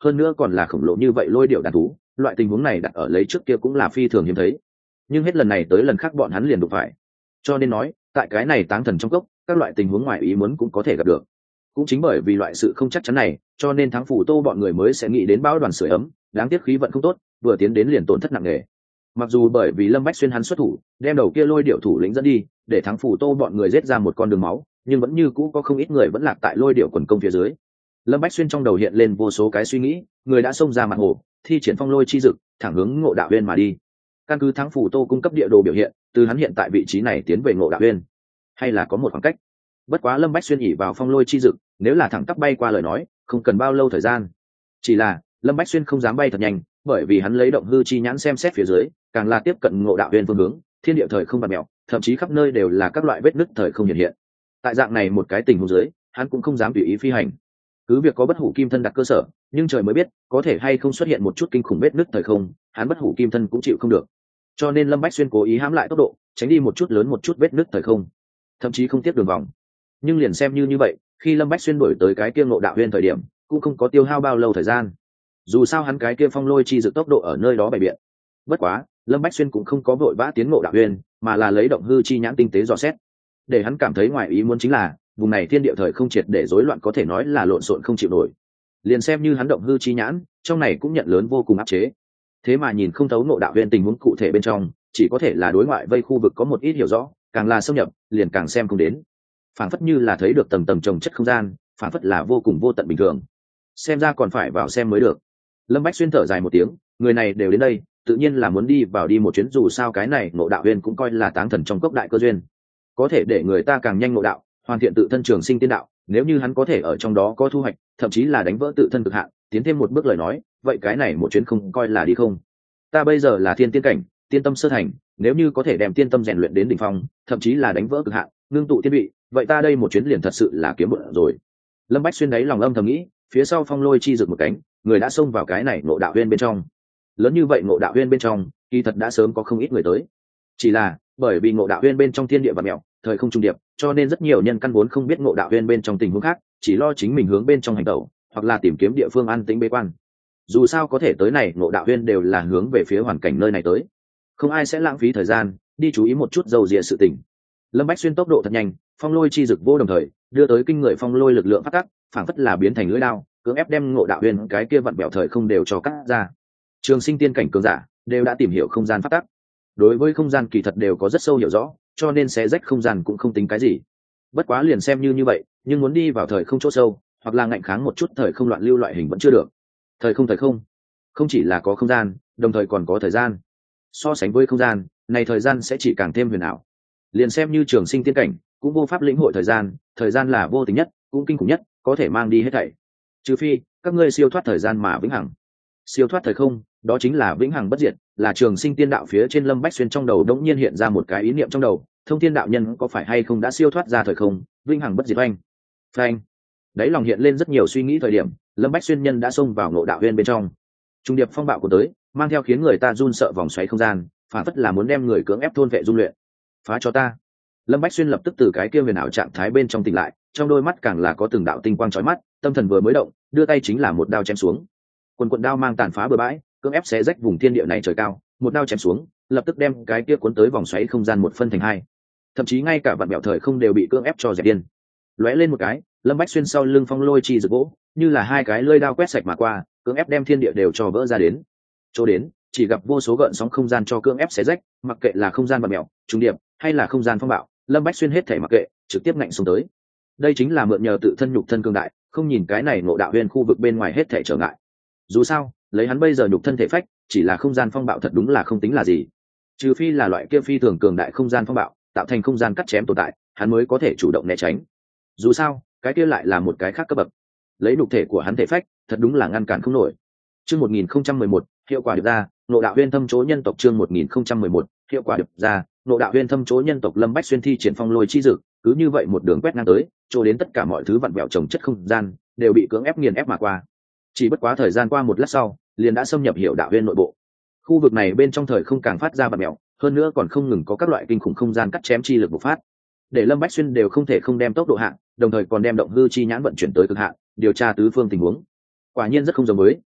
hơn nữa còn là khổng lồ như vậy lôi điệu đàn thú, loại tình huống này đặt ở lấy trước kia cũng là phi thường hiếm thấy, nhưng hết lần này tới lần khác bọn hắn liền đụng phải. Cho nên nói tại cái này táng thần trong cốc, các loại tình huống ngoài ý muốn cũng có thể gặp được. Cũng chính bởi vì loại sự không chắc chắn này, cho nên Thắng Phủ Tô bọn người mới sẽ nghĩ đến bão đoàn sưởi ấm, đáng tiếc khí vận không tốt, vừa tiến đến liền tổn thất nặng nề. Mặc dù bởi vì Lâm Bách Xuyên hắn xuất thủ đem đầu kia lôi điệu thủ lĩnh dẫn đi, để Thắng Phủ Tô bọn người giết ra một con đường máu, nhưng vẫn như cũ có không ít người vẫn lạc tại lôi điệu quần công phía dưới. Lâm Bách Xuyên trong đầu hiện lên vô số cái suy nghĩ, người đã xông ra mặt hồ, thi triển phong lôi chi dực, thẳng hướng Ngộ Đạo Uyên mà đi. Căn cứ Thắng Phủ Tô cung cấp địa đồ biểu hiện, từ hắn hiện tại vị trí này tiến về Ngộ Đạo Uyên, hay là có một khoảng cách. Bất quá Lâm Bách Xuyên ỉ vào phong lôi chi dực, nếu là thẳng tắp bay qua lời nói, không cần bao lâu thời gian. Chỉ là Lâm Bách Xuyên không dám bay thật nhanh, bởi vì hắn lấy động hư chi nhãn xem xét phía dưới, càng là tiếp cận Ngộ Đạo Uyên phương hướng, thiên địa thời không bạt mèo, thậm chí khắp nơi đều là các loại vết nứt thời không hiện hiện. Tại dạng này một cái tình huống dưới, hắn cũng không dám tùy ý phi hành. Cứ việc có bất hủ kim thân đặt cơ sở, nhưng trời mới biết có thể hay không xuất hiện một chút kinh khủng vết nứt thời không, hắn bất hủ kim thân cũng chịu không được. Cho nên Lâm Bách Xuyên cố ý hãm lại tốc độ, tránh đi một chút lớn một chút vết nứt thời không, thậm chí không tiếp đường vòng. Nhưng liền xem như vậy, khi Lâm Bách Xuyên đổi tới cái kia Ngộ Đạo Uyên thời điểm, cũng không có tiêu hao bao lâu thời gian. Dù sao hắn cái kia phong lôi chi dự tốc độ ở nơi đó bày biện. Bất quá Lâm Bách Xuyên cũng không có vội vã tiến Ngộ Đạo Uyên, mà là lấy động hư chi nhãn tinh tế dò xét. Để hắn cảm thấy ngoài ý muốn chính là vùng này thiên địa thời không triệt để rối loạn, có thể nói là lộn xộn không chịu nổi. Liền xem như hắn động hư chi nhãn, trong này cũng nhận lớn vô cùng áp chế. Thế mà nhìn không thấu Ngộ Đạo Uyên tình huống cụ thể bên trong, chỉ có thể là đối ngoại vây khu vực có một ít hiểu rõ, càng là xâm nhập liền càng xem không đến. Phản phất như là thấy được tầng tầng chồng chất không gian, phản phất là vô cùng vô tận bình thường. Xem ra còn phải vào xem mới được. Lâm Bách Xuyên thở dài một tiếng, người này đều đến đây, tự nhiên là muốn đi vào đi một chuyến, dù sao cái này Ngộ Đạo Uyên cũng coi là táng thần trong cốc đại cơ duyên, có thể để người ta càng nhanh ngộ đạo, hoàn thiện tự thân trường sinh tiên đạo. Nếu như hắn có thể ở trong đó có thu hoạch, thậm chí là đánh vỡ tự thân cực hạn, tiến thêm một bước lời nói, vậy cái này một chuyến không coi là đi không. Ta bây giờ là thiên tiên cảnh, tiên tâm sơ thành, nếu như có thể đem tiên tâm rèn luyện đến đỉnh phong, thậm chí là đánh vỡ cực hạn, ngưng tụ tiên vị, vậy ta đây một chuyến liền thật sự là kiếm bộn rồi. Lâm Bách Xuyên đáy lòng âm thầm nghĩ, phía sau phong lôi chi rực một cánh, người đã xông vào cái này Ngộ Đạo Uyên bên trong. Lớn như vậy Ngộ Đạo Uyên bên trong, kỳ thật đã sớm có không ít người tới. Chỉ là bởi vì Ngộ Đạo Uyên bên trong thiên địa và mèo, thời không trung điệp, cho nên rất nhiều nhân căn vốn không biết Ngộ Đạo Uyên bên trong tình huống khác, chỉ lo chính mình hướng bên trong hành tẩu, hoặc là tìm kiếm địa phương an tĩnh bế quan. Dù sao có thể tới này Ngộ Đạo Uyên đều là hướng về phía hoàn cảnh nơi này tới, không ai sẽ lãng phí thời gian đi chú ý một chút dầu dịa sự tình. Lâm Bách Xuyên tốc độ thật nhanh, phong lôi chi dực vô đồng thời đưa tới kinh người phong lôi lực lượng phát tắc, phảng phất là biến thành lưỡi đao, cưỡng ép đem Ngộ Đạo Uyên cái kia vặn bẹo thời không đều cho cắt ra. Trường sinh tiên cảnh cường giả đều đã tìm hiểu không gian phát tắc, đối với không gian kỳ thật đều có rất sâu hiểu rõ, cho nên xé rách không gian cũng không tính cái gì. Bất quá liền xem như vậy, nhưng muốn đi vào thời không chỗ sâu, hoặc là ngạnh kháng một chút thời không loạn lưu loại hình vẫn chưa được. Thời không không chỉ là có không gian, đồng thời còn có thời gian. So sánh với không gian này, thời gian sẽ chỉ càng thêm huyền ảo. Liền xem như trường sinh tiên cảnh cũng vô pháp lĩnh hội thời gian là vô tình nhất, cũng kinh khủng nhất, có thể mang đi hết thảy, trừ phi các ngươi siêu thoát thời gian mà vĩnh hằng. Siêu thoát thời không, đó chính là vĩnh hằng bất diệt, là trường sinh tiên đạo phía trên. Lâm Bách Xuyên trong đầu đống nhiên hiện ra một cái ý niệm trong đầu, Thông Thiên đạo nhân có phải hay không đã siêu thoát ra thời không, vĩnh hằng bất diệt phanh. Đấy lòng hiện lên rất nhiều suy nghĩ thời điểm, Lâm Bách Xuyên nhân đã xông vào Ngộ Đạo Uyên bên trong. Trung điệp phong bạo của tới, mang theo khiến người ta run sợ vòng xoáy không gian, phản phất là muốn đem người cưỡng ép thôn vệ dung luyện. Phá cho ta. Lâm Bách Xuyên lập tức từ cái kia huyền ảo trạng thái bên trong tỉnh lại, trong đôi mắt càng là có từng đạo tinh quang chói mắt, tâm thần vừa mới động, đưa tay chính là một đao chém xuống. Quần đao mang tàn phá bừa bãi, cưỡng ép xé rách vùng thiên địa này trời cao, một đao chém xuống, lập tức đem cái kia cuốn tới vòng xoáy không gian một phân thành hai, thậm chí ngay cả vạn mẹo thời không đều bị cưỡng ép cho dẹp điên. Lóe lên một cái, Lâm Bách Xuyên sau lưng phong lôi chi rực gỗ, như là hai cái lưỡi đao quét sạch mà qua, cưỡng ép đem thiên địa đều cho vỡ ra đến. Chỗ đến, chỉ gặp vô số gợn sóng không gian cho cưỡng ép xé rách, mặc kệ là không gian vạn mẹo, trùng điệp, hay là không gian phong bạo, Lâm Bách Xuyên hết thảy mặc kệ, trực tiếp ngạnh xuống tới. Đây chính là mượn nhờ tự thân nhục thân cường đại, không nhìn cái này Ngộ Đạo Uyên khu vực bên ngoài hết thảy trở ngại. Dù sao, lấy hắn bây giờ nhục thân thể phách, chỉ là không gian phong bạo thật đúng là không tính là gì. Trừ phi là loại kia phi thường cường đại không gian phong bạo, tạo thành không gian cắt chém tồn tại, hắn mới có thể chủ động né tránh. Dù sao, cái kia lại là một cái khác cấp bậc. Lấy nhục thể của hắn thể phách, thật đúng là ngăn cản không nổi. Chương 1011, hiệu quả được ra, Ngộ Đạo Uyên thâm chỗ nhân tộc. Chương 1011, hiệu quả được ra, Ngộ Đạo Uyên thâm chỗ nhân tộc. Lâm Bách Xuyên thi triển phong lôi chi dực, cứ như vậy một đường quét ngang tới, chỗ đến tất cả mọi thứ vặn vẹo trồng chất không gian đều bị cưỡng ép nghiền ép mà qua. Chỉ bất quá thời gian qua một lát sau, liền đã xâm nhập Hiệu Đạo Uyên nội bộ. Khu vực này bên trong thời không càng phát ra vặn vẹo, hơn nữa còn không ngừng có các loại kinh khủng không gian cắt chém chi lực bộc phát, để Lâm Bách Xuyên đều không thể không đem tốc độ hạ, đồng thời còn đem động hư chi nhãn vận chuyển tới cực hạn, điều tra tứ phương tình huống. Quả nhiên rất không giống với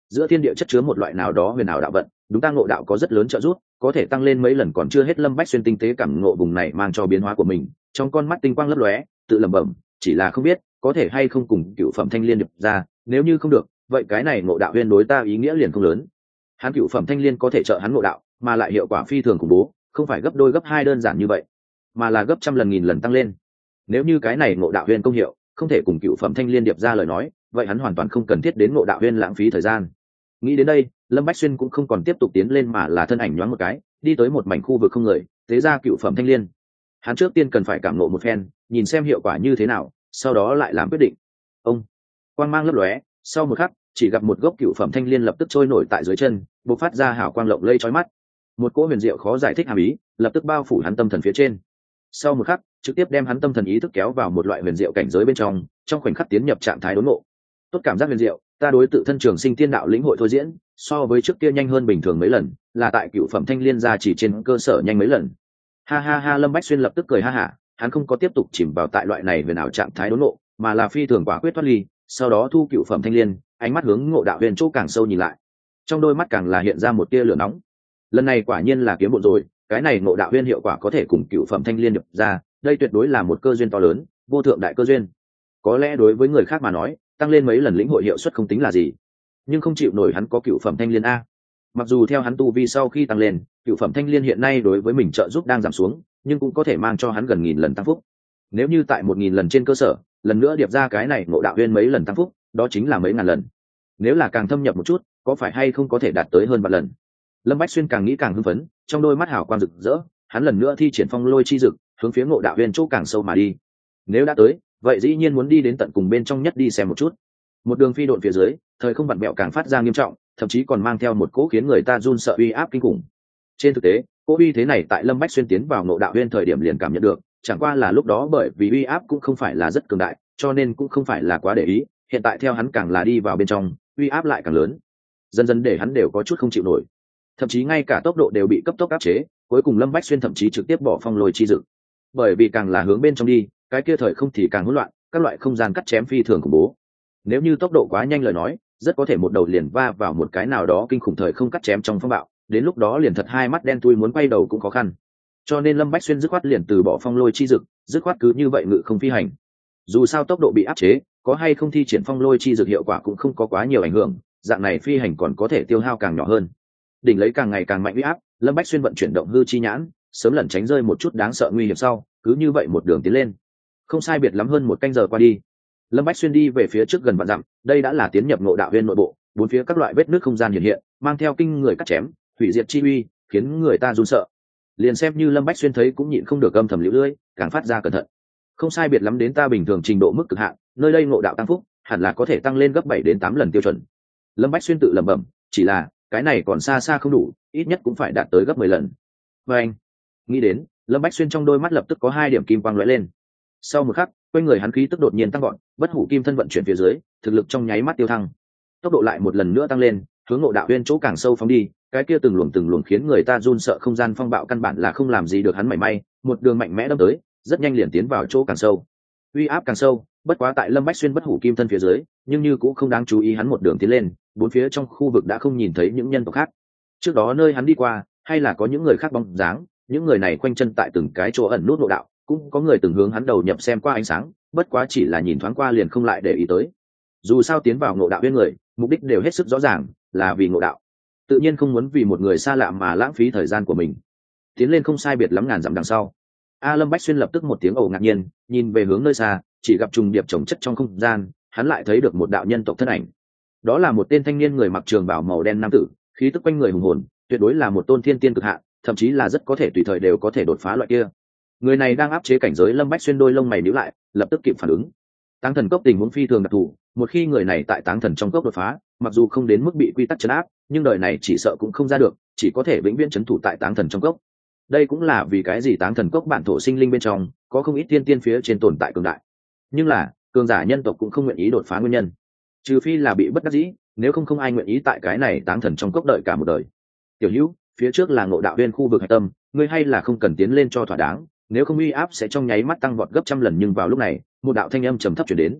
giữa thiên địa chất chứa một loại nào đó huyền ảo đạo vận, đúng ta ngộ đạo có rất lớn trợ giúp, có thể tăng lên mấy lần còn chưa hết. Lâm Bách Xuyên tinh tế cảm ngộ vùng này mang cho biến hóa của mình, trong con mắt tinh quang lấp lóe, tự lẩm bẩm, chỉ là không biết có thể hay không cùng cựu phẩm thanh liên điệp ra, nếu như không được, vậy cái này ngộ đạo huyền đối ta ý nghĩa liền không lớn. Hắn cựu phẩm thanh liên có thể trợ hắn ngộ đạo, mà lại hiệu quả phi thường khủng bố, không phải gấp đôi gấp hai đơn giản như vậy, mà là gấp trăm lần nghìn lần tăng lên. Nếu như cái này ngộ đạo huyền công hiệu không thể cùng cựu phẩm thanh liên điệp ra lời nói, vậy hắn hoàn toàn không cần thiết đến ngộ đạo huyền lãng phí thời gian. Nghĩ đến đây, Lâm Bách Xuyên cũng không còn tiếp tục tiến lên, mà là thân ảnh nhoáng một cái đi tới một mảnh khu vực không người, tế ra cựu phẩm thanh liên. Hắn trước tiên cần phải cảm ngộ một phen, nhìn xem hiệu quả như thế nào, sau đó lại làm quyết định. Ông quang mang lấp lóe, sau một khắc chỉ gặp một gốc cựu phẩm thanh liên lập tức trôi nổi tại dưới chân, bộc phát ra hào quang lộng lây chói mắt. Một cỗ huyền diệu khó giải thích hàm ý lập tức bao phủ hắn tâm thần phía trên, sau một khắc trực tiếp đem hắn tâm thần ý thức kéo vào một loại huyền diệu cảnh giới bên trong, trong khoảnh khắc tiến nhập trạng thái đốn ngộ. Tốt cảm giác huyền diệu, ta đối tự thân trường sinh tiên đạo lĩnh hội thôi diễn, so với trước kia nhanh hơn bình thường mấy lần, là tại cựu phẩm thanh liên gia chỉ trên cơ sở nhanh mấy lần. Ha ha ha, Lâm Bách Xuyên lập tức cười ha hả, hắn không có tiếp tục chìm vào tại loại này huyền ảo trạng thái đốn ngộ, mà là phi thường quả quyết thoát ly, sau đó thu cựu phẩm thanh liên, ánh mắt hướng ngộ đạo huyền chỗ càng sâu nhìn lại, trong đôi mắt càng là hiện ra một tia lửa nóng. Lần này quả nhiên là kiếm bộ rồi, cái này ngộ đạo huyền hiệu quả có thể cùng cựu phẩm thanh liên được ra, đây tuyệt đối là một cơ duyên to lớn, vô thượng đại cơ duyên. Có lẽ đối với người khác mà nói, tăng lên mấy lần lĩnh hội hiệu suất không tính là gì, nhưng không chịu nổi hắn có cựu phẩm thanh liên a. Mặc dù theo hắn tu vi sau khi tăng lên, cựu phẩm thanh liên hiện nay đối với mình trợ giúp đang giảm xuống, nhưng cũng có thể mang cho hắn gần 1000 lần tăng phúc. Nếu như tại 1000 lần trên cơ sở, lần nữa điệp ra cái này ngộ đạo huyền mấy lần tăng phúc, đó chính là mấy ngàn lần. Nếu là càng thâm nhập một chút, có phải hay không có thể đạt tới hơn vạn lần. Lâm Bách Xuyên càng nghĩ càng hưng phấn, trong đôi mắt hào quang rực rỡ, hắn lần nữa thi triển phong lôi chi dực, hướng phía ngộ đạo huyền chỗ càng sâu mà đi. Nếu đã tới, vậy dĩ nhiên muốn đi đến tận cùng bên trong nhất đi xem một chút. Một đường phi độn phía dưới, thời không vặn vẹo càng phát ra nghiêm trọng, thậm chí còn mang theo một cỗ khiến người ta run sợ uy áp kinh khủng. Trên thực tế, cỗ uy thế này tại Lâm Bách Xuyên tiến vào ngộ đạo huyền thời điểm liền cảm nhận được, chẳng qua là lúc đó bởi vì uy áp cũng không phải là rất cường đại, cho nên cũng không phải là quá để ý. Hiện tại theo hắn càng là đi vào bên trong, uy áp lại càng lớn, dần dần để hắn đều có chút không chịu nổi, thậm chí ngay cả tốc độ đều bị cấp tốc áp chế. Cuối cùng Lâm Bách Xuyên thậm chí trực tiếp bỏ phong lôi chi dực, bởi vì càng là hướng bên trong đi, cái kia thời không thì càng hỗn loạn, các loại không gian cắt chém phi thường khủng bố. Nếu như tốc độ quá nhanh lời nói, rất có thể một đầu liền va vào một cái nào đó kinh khủng thời không cắt chém trong phong bạo, đến lúc đó liền thật hai mắt đen thui muốn quay đầu cũng khó khăn. Cho nên Lâm Bách Xuyên dứt khoát liền từ bỏ phong lôi chi dực, dứt khoát cứ như vậy ngự không phi hành. Dù sao tốc độ bị áp chế, có hay không thi triển phong lôi chi dực hiệu quả cũng không có quá nhiều ảnh hưởng, dạng này phi hành còn có thể tiêu hao càng nhỏ hơn. Đỉnh lấy càng ngày càng mạnh uy áp, Lâm Bách Xuyên vận chuyển động hư chi nhãn, sớm lẩn tránh rơi một chút đáng sợ nguy hiểm sau, cứ như vậy một đường tiến lên. Không sai biệt lắm hơn một canh giờ qua đi, Lâm Bách Xuyên đi về phía trước gần vạn dặm, đây đã là tiến nhập ngộ đạo huyền nội bộ, bốn phía các loại vết nứt không gian hiện hiện, mang theo kinh người cắt chém, hủy diệt chi uy, khiến người ta run sợ. Liền xem như Lâm Bách Xuyên thấy cũng nhịn không được âm thầm liễu lưỡi, càng phát ra cẩn thận. Không sai biệt lắm đến ta bình thường trình độ mức cực hạn, nơi đây ngộ đạo tăng phúc, hẳn là có thể tăng lên gấp 7 đến 8 lần tiêu chuẩn. Lâm Bách Xuyên tự lẩm bẩm, chỉ là cái này còn xa xa không đủ, ít nhất cũng phải đạt tới gấp 10 lần. Và anh nghĩ đến, Lâm Bách Xuyên trong đôi mắt lập tức có 2 điểm kim quang lóe lên. Sau một khắc, quanh người hắn khí tức đột nhiên tăng gọn, bất hủ kim thân vận chuyển phía dưới, thực lực trong nháy mắt tiêu thăng, tốc độ lại một lần nữa tăng lên, hướng ngộ đạo huyền chỗ càng sâu phóng đi. Cái kia từng luồng khiến người ta run sợ không gian phong bạo căn bản là không làm gì được hắn mảy may, một đường mạnh mẽ đâm tới, rất nhanh liền tiến vào chỗ càng sâu. Uy áp càng sâu, bất quá tại Lâm Bách Xuyên bất hủ kim thân phía dưới, nhưng như cũng không đáng chú ý. Hắn một đường tiến lên, bốn phía trong khu vực đã không nhìn thấy những nhân tộc khác. Trước đó nơi hắn đi qua, hay là có những người khác bóng dáng, những người này quanh chân tại từng cái chỗ ẩn nút ngộ đạo, cũng có người từng hướng hắn đầu nhập xem qua ánh sáng, bất quá chỉ là nhìn thoáng qua liền không lại để ý tới. Dù sao tiến vào ngộ đạo huyền người, mục đích đều hết sức rõ ràng, là vì ngộ đạo, tự nhiên không muốn vì một người xa lạ mà lãng phí thời gian của mình. Tiến lên không sai biệt lắm ngàn dặm đằng sau, Lâm Bách Xuyên lập tức một tiếng ồ ngạc nhiên, nhìn về hướng nơi xa, chỉ gặp trùng điệp chồng chất trong không gian, hắn lại thấy được một đạo nhân tộc thân ảnh. Đó là một tên thanh niên người mặc trường bào màu đen nam tử, khí tức quanh người hùng hồn, tuyệt đối là một tôn thiên tiên cực hạn, thậm chí là rất có thể tùy thời đều có thể đột phá loại kia. Người này đang áp chế cảnh giới. Lâm Bách Xuyên đôi lông mày nhíu lại, lập tức kịp phản ứng. Táng thần cốc tình huống phi thường đặc thù, một khi người này tại táng thần trong cốc đột phá, mặc dù không đến mức bị quy tắc trấn áp, nhưng đời này chỉ sợ cũng không ra được, chỉ có thể vĩnh viễn trấn thủ tại táng thần trong cốc. Đây cũng là vì cái gì táng thần cốc bản thổ sinh linh bên trong có không ít tiên tiên phía trên tồn tại cường đại, nhưng là cường giả nhân tộc cũng không nguyện ý đột phá nguyên nhân, trừ phi là bị bất đắc dĩ, nếu không không ai nguyện ý tại cái này táng thần trong cốc đợi cả một đời. Tiểu Hữu, phía trước là ngộ đạo huyền khu vực hạch tâm, ngươi hay là không cần tiến lên cho thỏa đáng, nếu không uy áp sẽ trong nháy mắt tăng vọt gấp trăm lần. Nhưng vào lúc này, một đạo thanh âm trầm thấp truyền đến.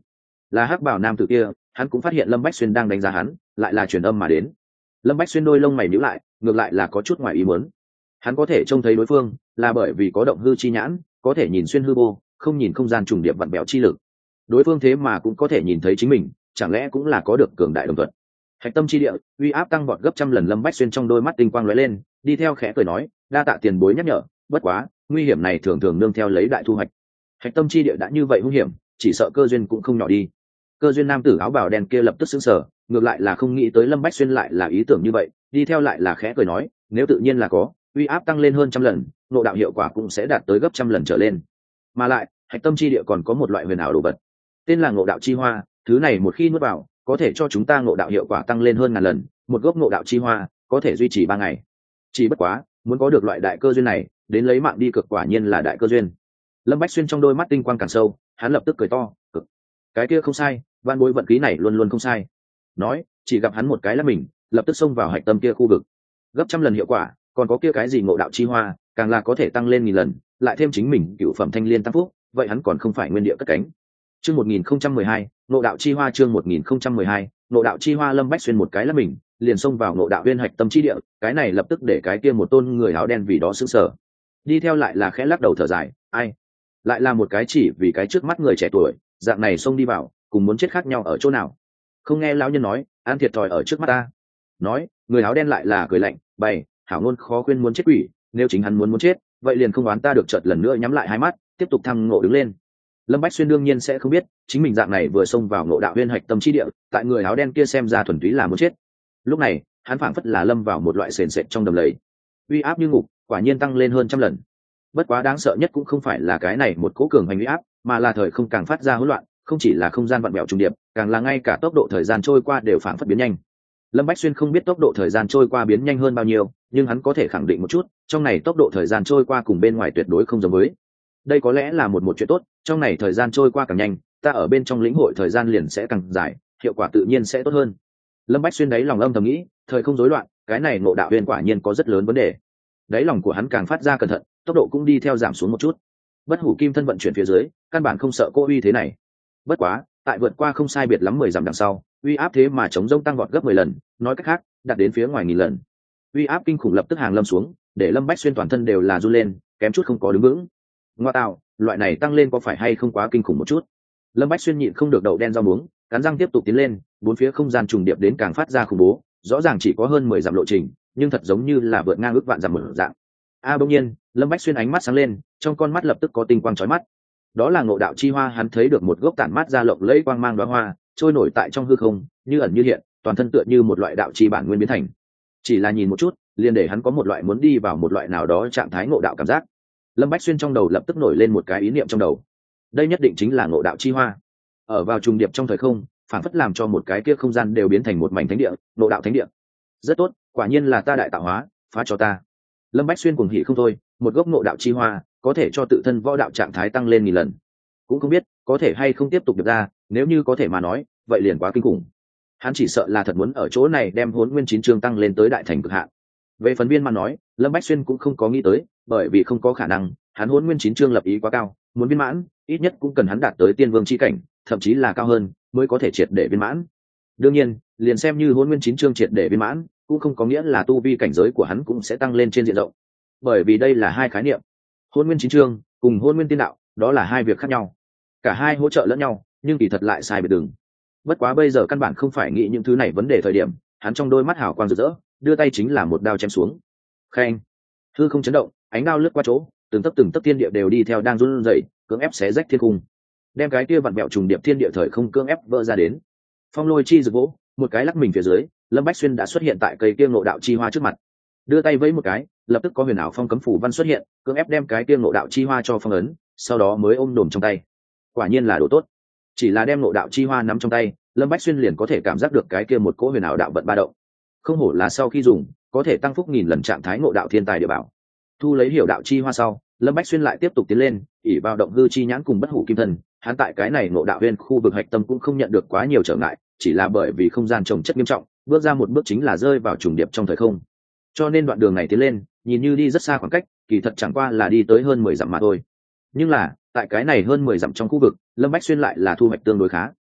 là hắc bảo nam tử kia. Hắn cũng phát hiện Lâm Bách Xuyên đang đánh giá hắn, lại là truyền âm mà đến. Lâm Bách Xuyên đôi lông mày nhíu lại, ngược lại là có chút ngoài ý muốn. Hắn có thể trông thấy đối phương là bởi vì có động hư chi nhãn, có thể nhìn xuyên hư vô, không nhìn không gian trùng điệp vặn bẹo chi lực. Đối phương thế mà cũng có thể nhìn thấy chính mình, chẳng lẽ cũng là có được cường đại đồng thuận. Hạch tâm chi địa, uy áp tăng vọt gấp trăm lần. Lâm Bách Xuyên trong đôi mắt tinh quang lóe lên, đi theo khẽ cười nói, đa tạ tiền bối nhắc nhở, bất quá nguy hiểm này thường thường nương theo lấy đại thu hoạch. Hạch tâm chi địa đã như vậy hung hiểm, chỉ sợ cơ duyên cũng không nhỏ đi. Cơ duyên nam tử áo bào đen kia lập tức sững sờ, ngược lại là không nghĩ tới Lâm Bách Xuyên lại là ý tưởng như vậy, đi theo lại là khẽ cười nói, nếu tự nhiên là có, uy áp tăng lên hơn trăm lần, ngộ đạo hiệu quả cũng sẽ đạt tới gấp trăm lần trở lên. Mà lại hạch tâm chi địa còn có một loại huyền ảo đồ vật, tên là ngộ đạo chi hoa. Thứ này một khi nuốt vào, có thể cho chúng ta ngộ đạo hiệu quả tăng lên hơn ngàn lần. Một gốc ngộ đạo chi hoa có thể duy trì 3 ngày. Chỉ bất quá muốn có được loại đại cơ duyên này, đến lấy mạng đi cực, quả nhiên là đại cơ duyên. Lâm Bách Xuyên trong đôi mắt tinh quang càng sâu, hắn lập tức cười to, cực, cái kia không sai, van bối vận khí này luôn luôn không sai. Nói, chỉ gặp hắn một cái là mình lập tức xông vào hạch tâm kia khu vực. Gấp trăm lần hiệu quả, còn có kia cái gì ngộ đạo chi hoa, càng là có thể tăng lên 1000 lần, lại thêm chính mình cửu phẩm thanh liên tăng phúc, vậy hắn còn không phải nguyên địa cất cánh. Chương 1012, ngộ đạo chi hoa. Chương 1012, ngộ đạo chi hoa. Lâm Bách Xuyên một cái là mình liền xông vào ngộ đạo viên hạch tâm chi địa, cái này lập tức để cái kia một tôn người áo đen vì đó sững sờ. Đi theo lại là khẽ lắc đầu thở dài, ai, lại là một cái chỉ vì cái trước mắt người trẻ tuổi, dạng này xông đi vào, cùng muốn chết khác nhau ở chỗ nào? Không nghe lão nhân nói, ăn thiệt thòi ở trước mắt ta. Nói, người áo đen lại là cười lạnh, bày, hảo ngôn khó khuyên muốn chết quỷ, nếu chính hắn muốn chết, vậy liền không oán ta được. Chợt lần nữa nhắm lại hai mắt, tiếp tục thăng ngộ đứng lên. Lâm Bách Xuyên đương nhiên sẽ không biết, chính mình dạng này vừa xông vào ngộ đạo viên hạch tâm chi địa, tại người áo đen kia xem ra thuần túy là muốn chết. Lúc này, hắn phảng phất là lâm vào một loại sền sệt trong đầm lầy. Uy áp như ngục, quả nhiên tăng lên hơn trăm lần. Bất quá đáng sợ nhất cũng không phải là cái này một cỗ cường hành uy áp, mà là thời không càng phát ra hỗn loạn, không chỉ là không gian vặn vẹo trùng điệp, càng là ngay cả tốc độ thời gian trôi qua đều phảng phất biến nhanh. Lâm Bách Xuyên không biết tốc độ thời gian trôi qua biến nhanh hơn bao nhiêu, nhưng hắn có thể khẳng định một chút, trong này tốc độ thời gian trôi qua cùng bên ngoài tuyệt đối không giống với. Đây có lẽ là một chuyện tốt, trong này thời gian trôi qua càng nhanh, ta ở bên trong lĩnh hội thời gian liền sẽ càng dài, hiệu quả tự nhiên sẽ tốt hơn. Lâm Bách Xuyên đáy lòng âm thầm nghĩ, thời không rối loạn, cái này ngộ đạo huyền quả nhiên có rất lớn vấn đề. Đáy lòng của hắn càng phát ra cẩn thận, tốc độ cũng đi theo giảm xuống một chút. Bất hủ kim thân vận chuyển phía dưới, căn bản không sợ cô uy thế này. Bất quá, tại vượt qua không sai biệt lắm 10 dặm đằng sau, uy áp thế mà chống rông tăng vọt gấp 10 lần, nói cách khác, đạt đến phía ngoài 1000 lần. Uy áp kinh khủng lập tức hàng lâm xuống, để Lâm Bách Xuyên toàn thân đều là run lên, kém chút không có đứng vững. Ngoa tạo, loại này tăng lên có phải hay không quá kinh khủng một chút? Lâm Bách Xuyên nhịn không được đậu đen rau muống, cắn răng tiếp tục tiến lên, bốn phía không gian trùng điệp đến càng phát ra khủng bố, rõ ràng chỉ có hơn 10 dặm lộ trình, nhưng thật giống như là vượt ngang ước vạn dặm một dạng. Bỗng nhiên, Lâm Bách Xuyên ánh mắt sáng lên, trong con mắt lập tức có tinh quang chói mắt. Đó là ngộ đạo chi hoa. Hắn thấy được một gốc tản mát ra lộng lẫy quang mang đóa hoa, trôi nổi tại trong hư không, như ẩn như hiện, toàn thân tựa như một loại đạo chi bản nguyên biến thành. Chỉ là nhìn một chút, liền để hắn có một loại muốn đi vào một loại nào đó trạng thái ngộ đạo cảm giác. Lâm Bách Xuyên trong đầu lập tức nổi lên một cái ý niệm trong đầu, đây nhất định chính là ngộ đạo chi hoa. Ở vào trùng điệp trong thời không, phản phất làm cho một cái kia không gian đều biến thành một mảnh thánh địa, ngộ đạo thánh địa. Rất tốt, quả nhiên là ta đại tạo hóa, phá cho ta. Lâm Bách Xuyên cuồng hỉ không thôi, một gốc ngộ đạo chi hoa có thể cho tự thân võ đạo trạng thái tăng lên 1000 lần. Cũng không biết có thể hay không tiếp tục được ra, nếu như có thể mà nói, vậy liền quá kinh khủng. Hắn chỉ sợ là thật muốn ở chỗ này đem Hỗn Nguyên 9 chương tăng lên tới đại thành cực hạn. Về phần viên mà nói, Lâm Bách Xuyên cũng không có nghĩ tới, bởi vì không có khả năng, hắn Hỗn Nguyên 9 chương lập ý quá cao, muốn viên mãn, ít nhất cũng cần hắn đạt tới tiên vương chi cảnh, thậm chí là cao hơn, mới có thể triệt để viên mãn. Đương nhiên, liền xem như Hỗn Nguyên 9 chương triệt để viên mãn, cũng không có nghĩa là tu vi cảnh giới của hắn cũng sẽ tăng lên trên diện rộng. Bởi vì đây là hai khái niệm. Hỗn Nguyên 9 chương cùng Hỗn Nguyên tiên đạo, đó là hai việc khác nhau. Cả hai hỗ trợ lẫn nhau, nhưng kỳ thật lại sai biệt đường. Bất quá bây giờ căn bản không phải nghĩ những thứ này vấn đề thời điểm, hắn trong đôi mắt hào quang rực rỡ, đưa tay chính là một đao chém xuống. Khen, hư không chấn động, ánh đao lướt qua chỗ, từng tấc thiên địa đều đi theo đang run rẩy, cưỡng ép xé rách thiên cung, đem cái kia vặn vẹo trùng điệp thiên địa thời không cưỡng ép vỡ ra đến. Phong lôi chi rực vỗ, một cái lắc mình phía dưới, Lâm Bách Xuyên đã xuất hiện tại cây kia ngộ đạo chi hoa trước mặt. Đưa tay vẫy một cái, lập tức có huyền ảo phong cấm phủ văn xuất hiện, cưỡng ép đem cái kia ngộ đạo chi hoa cho phong ấn, sau đó mới ôm đồm trong tay. Quả nhiên là đồ tốt. Chỉ là đem ngộ đạo chi hoa nắm trong tay, Lâm Bách Xuyên liền có thể cảm giác được cái kia một cỗ huyền ảo đạo vận ba động. Không hổ là sau khi dùng, có thể tăng phúc 1000 lần trạng thái ngộ đạo thiên tài địa bảo. Thu lấy hiểu đạo chi hoa sau, Lâm Bách Xuyên lại tiếp tục tiến lên, ỷ vào động hư chi nhãn cùng bất hủ kim thân, hắn tại cái này ngộ đạo viên khu vực hạch tâm cũng không nhận được quá nhiều trở ngại, chỉ là bởi vì không gian trồng chất nghiêm trọng, bước ra một bước chính là rơi vào trùng điệp trong thời không. Cho nên đoạn đường này tiến lên, nhìn như đi rất xa khoảng cách, kỳ thật chẳng qua là đi tới hơn 10 dặm mà thôi. Nhưng là, tại cái này hơn 10 dặm trong khu vực, Lâm Bách Xuyên lại là thu hoạch tương đối khá.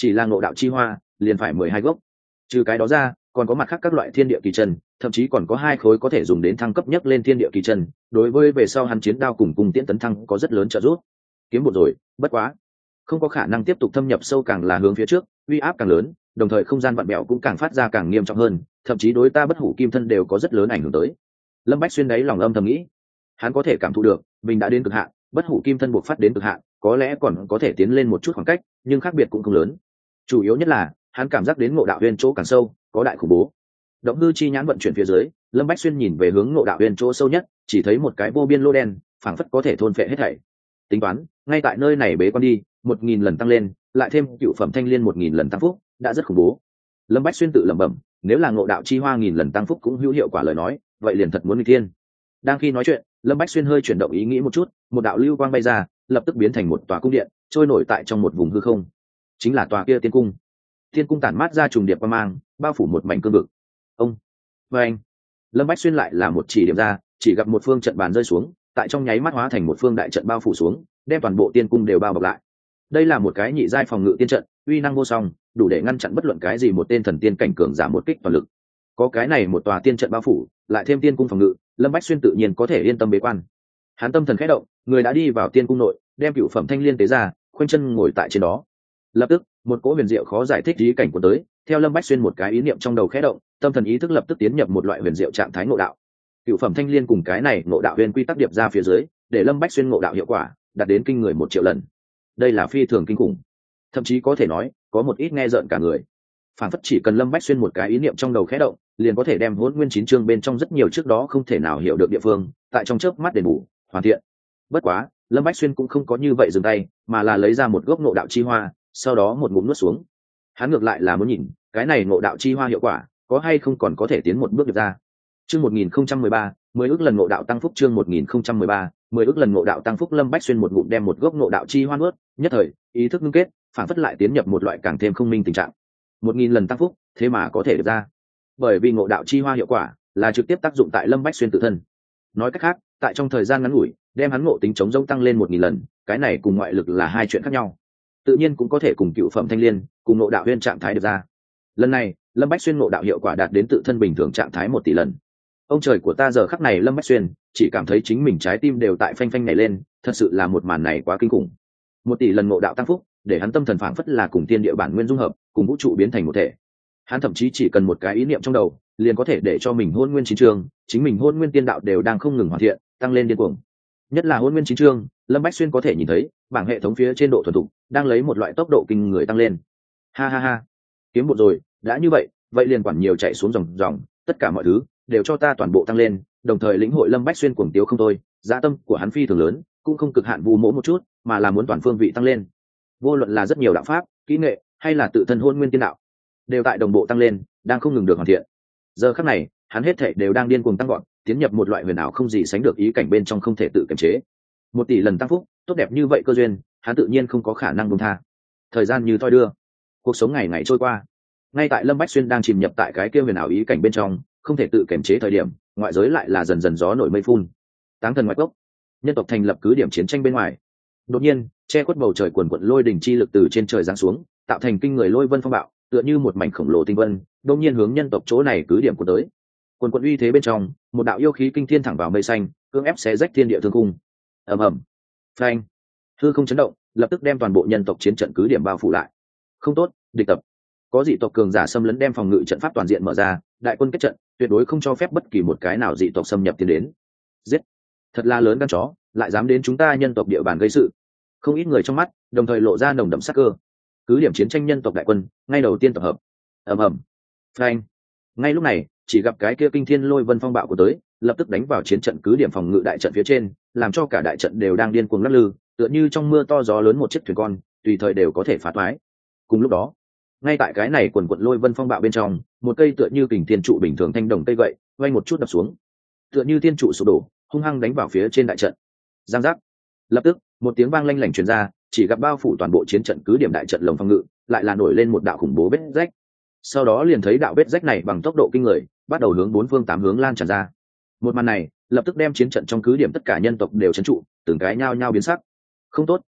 chỉ là ngộ đạo chi hoa liền phải 12 gốc. Trừ cái đó ra còn có mặt khác các loại thiên địa kỳ chân, thậm chí còn có 2 khối có thể dùng đến thăng cấp nhất lên thiên địa kỳ chân, đối với về sau hắn chiến đao cùng cung tiễn tấn thăng có rất lớn trợ giúp. Kiếm một rồi, bất quá không có khả năng tiếp tục thâm nhập sâu, càng là hướng phía trước uy áp càng lớn, đồng thời không gian vặn bẹo cũng càng phát ra càng nghiêm trọng hơn, thậm chí đối ta bất hủ kim thân đều có rất lớn ảnh hưởng tới. Lâm Bách Xuyên đáy lòng âm thầm nghĩ, hắn có thể cảm thụ được mình đã đến cực hạn, bất hủ kim thân buộc phát đến cực hạn, có lẽ còn có thể tiến lên một chút khoảng cách, nhưng khác biệt cũng không lớn. Chủ yếu nhất là hắn cảm giác đến ngộ đạo huyền chỗ càng sâu, có đại khủng bố. Động hư chi nhãn vận chuyển phía dưới, Lâm Bách Xuyên nhìn về hướng ngộ đạo huyền chỗ sâu nhất, chỉ thấy một cái vô biên lô đen, phảng phất có thể thôn phệ hết thảy. Tính toán ngay tại nơi này bế quan đi, 1000 lần tăng lên, lại thêm cựu phẩm thanh liên 1000 lần tăng phúc, đã rất khủng bố. Lâm Bách Xuyên tự lẩm bẩm, nếu là ngộ đạo chi hoa 1000 lần tăng phúc cũng hữu hiệu quả lời nói, vậy liền thật muốn nghịch thiên. Đang khi nói chuyện, Lâm Bách Xuyên hơi chuyển động ý nghĩ một chút, một đạo lưu quang bay ra, lập tức biến thành một tòa cung điện, trôi nổi tại trong một vùng hư không. Chính là tòa kia tiên cung. Tiên cung tản mát ra trùng điệp quang mang, bao phủ một mảnh cương vực. Ông, và anh, Lâm Bách Xuyên lại là một chỉ điểm ra, chỉ gặp một phương trận bàn rơi xuống, tại trong nháy mắt hóa thành một phương đại trận bao phủ xuống, đem toàn bộ tiên cung đều bao bọc lại. Đây là một cái nhị giai phòng ngự tiên trận, uy năng vô song, đủ để ngăn chặn bất luận cái gì một tên thần tiên cảnh cường giả một kích toàn lực. Có cái này một tòa tiên trận bao phủ, lại thêm tiên cung phòng ngự, Lâm Bách Xuyên tự nhiên có thể yên tâm bế quan. Hắn tâm thần khẽ động, người đã đi vào tiên cung nội, đem cựu phẩm thanh liên tế ra, khoanh chân ngồi tại trên đó. Lập tức, một cỗ huyền diệu khó giải thích ý cảnh của tới, theo Lâm Bách Xuyên một cái ý niệm trong đầu khẽ động, tâm thần ý thức lập tức tiến nhập một loại huyền diệu trạng thái ngộ đạo. Cựu phẩm thanh liên cùng cái này ngộ đạo huyền quy tắc điệp ra phía dưới, để Lâm Bách Xuyên ngộ đạo hiệu quả đạt đến kinh người 1 triệu lần. Đây là phi thường kinh khủng, thậm chí có thể nói có một ít nghe rợn cả người. Phản phất chỉ cần Lâm Bách Xuyên một cái ý niệm trong đầu khẽ động, liền có thể đem Hỗn Nguyên 9 chương bên trong rất nhiều trước đó không thể nào hiểu được địa phương, tại trong chớp mắt đền bù, hoàn thiện. Bất quá, Lâm Bách Xuyên cũng không có như vậy dừng tay, mà là lấy ra một gốc ngộ đạo chi hoa, sau đó một ngụm nuốt xuống. Hắn ngược lại là muốn nhìn, cái này ngộ đạo chi hoa hiệu quả có hay không còn có thể tiến một bước được ra. Chương 1013, 10 ước lần ngộ đạo tăng phúc. Chương 1013, 10 ước lần ngộ đạo tăng phúc. Lâm Bách Xuyên một ngụm đem một gốc ngộ đạo chi hoa nuốt, nhất thời ý thức ngưng kết, phản phất lại tiến nhập một loại càng thêm không minh tình trạng. 1000 lần tăng phúc, thế mà có thể được ra. Bởi vì ngộ đạo chi hoa hiệu quả là trực tiếp tác dụng tại Lâm Bách Xuyên tự thân. Nói cách khác, tại trong thời gian ngắn ngủi, đem hắn ngộ tính chống rỗng tăng lên 1000 lần, cái này cùng ngoại lực là hai chuyện khác nhau. Tự nhiên cũng có thể cùng cựu phẩm thanh liên, cùng ngộ đạo huyền trạng thái được ra. Lần này, Lâm Bách Xuyên ngộ đạo hiệu quả đạt đến tự thân bình thường trạng thái 1 tỷ lần. Ông trời của ta, giờ khắc này Lâm Bách Xuyên chỉ cảm thấy chính mình trái tim đều tại phanh phanh nhảy lên, thật sự là một màn này quá kinh khủng. 1 tỷ lần ngộ đạo tăng phúc, để hắn tâm thần phảng phất là cùng thiên địa bản nguyên dung hợp, cùng vũ trụ biến thành một thể. Hắn thậm chí chỉ cần một cái ý niệm trong đầu, liền có thể để cho mình Hỗn Nguyên 9 chương, chính mình Hỗn Nguyên tiên đạo đều đang không ngừng hoàn thiện, tăng lên điên cuồng. Nhất là Hỗn Nguyên 9 chương, Lâm Bách Xuyên có thể nhìn thấy, bảng hệ thống phía trên độ thuần thục đang lấy một loại tốc độ kinh người tăng lên. Ha ha ha, kiếm một rồi, đã như vậy, vậy liền quản nhiều chạy xuống dòng, tất cả mọi thứ đều cho ta toàn bộ tăng lên, đồng thời lĩnh hội Lâm Bách Xuyên cuồng tiếu không thôi, dạ tâm của hắn phi thường lớn, cũng không cực hạn vu mỗ một chút, mà là muốn toàn phương vị tăng lên. Vô luận là rất nhiều đạo pháp, kỹ nghệ, hay là tự thân Hỗn Nguyên tiên đạo, đều tại đồng bộ tăng lên, đang không ngừng được hoàn thiện. Giờ khắc này, hắn hết thảy đều đang điên cuồng tăng gọn, tiến nhập một loại huyền ảo không gì sánh được ý cảnh bên trong không thể tự kiềm chế. 1 tỷ lần tăng phúc, tốt đẹp như vậy cơ duyên, hắn tự nhiên không có khả năng buông tha. Thời gian như thoi đưa, cuộc sống ngày ngày trôi qua. Ngay tại Lâm Bách Xuyên đang chìm nhập tại cái kia huyền ảo ý cảnh bên trong, không thể tự kiềm chế thời điểm, ngoại giới lại là dần dần gió nổi mây phun. Táng thần ngoại cốc, nhân tộc thành lập cứ điểm chiến tranh bên ngoài. Đột nhiên, che khuất bầu trời quần quận lôi đỉnh chi lực từ trên trời giáng xuống, tạo thành kinh người lôi vân phong bạo, tựa như một mảnh khổng lồ tinh vân, đột nhiên hướng nhân tộc chỗ này cứ điểm của tới. Quần quận uy thế bên trong, một đạo yêu khí kinh thiên thẳng vào mây xanh, cưỡng ép xé rách thiên địa thương khung. Ầm ầm, phanh, hư không chấn động, lập tức đem toàn bộ nhân tộc chiến trận cứ điểm bao phủ lại. Không tốt, địch tập. Có dị tộc cường giả xâm lấn, đem phòng ngự trận pháp toàn diện mở ra, đại quân kết trận, tuyệt đối không cho phép bất kỳ một cái nào dị tộc xâm nhập tiến đến. Giết, thật là lớn gan chó, lại dám đến chúng ta nhân tộc địa bàn gây sự. Không ít người trong mắt đồng thời lộ ra nồng đậm sát cơ. Cứ điểm chiến tranh nhân tộc đại quân ngay đầu tiên tập hợp. Ầm ầm, phanh. Ngay lúc này, chỉ gặp cái kia kinh thiên lôi vân phong bạo của tới, lập tức đánh vào chiến trận cứ điểm phòng ngự đại trận phía trên, làm cho cả đại trận đều đang điên cuồng lắc lư, tựa như trong mưa to gió lớn một chiếc thuyền con, tùy thời đều có thể phá toái. Cùng lúc đó, ngay tại cái này quần quận lôi vân phong bạo bên trong, một cây tựa như kình thiên trụ bình thường thanh đồng cây gậy vay một chút đập xuống, tựa như thiên trụ sụp đổ, hung hăng đánh vào phía trên đại trận. Giang giác, lập tức một tiếng vang lanh lảnh truyền ra, chỉ gặp bao phủ toàn bộ chiến trận cứ điểm đại trận lồng phòng ngự lại là nổi lên một đạo khủng bố vết rách. Sau đó liền thấy đạo vết rách này bằng tốc độ kinh người bắt đầu hướng 4 phương 8 hướng lan tràn ra. Một màn này lập tức đem chiến trận trong cứ điểm tất cả nhân tộc đều trấn trụ, từng cái nhao nhao biến sắc. Không tốt,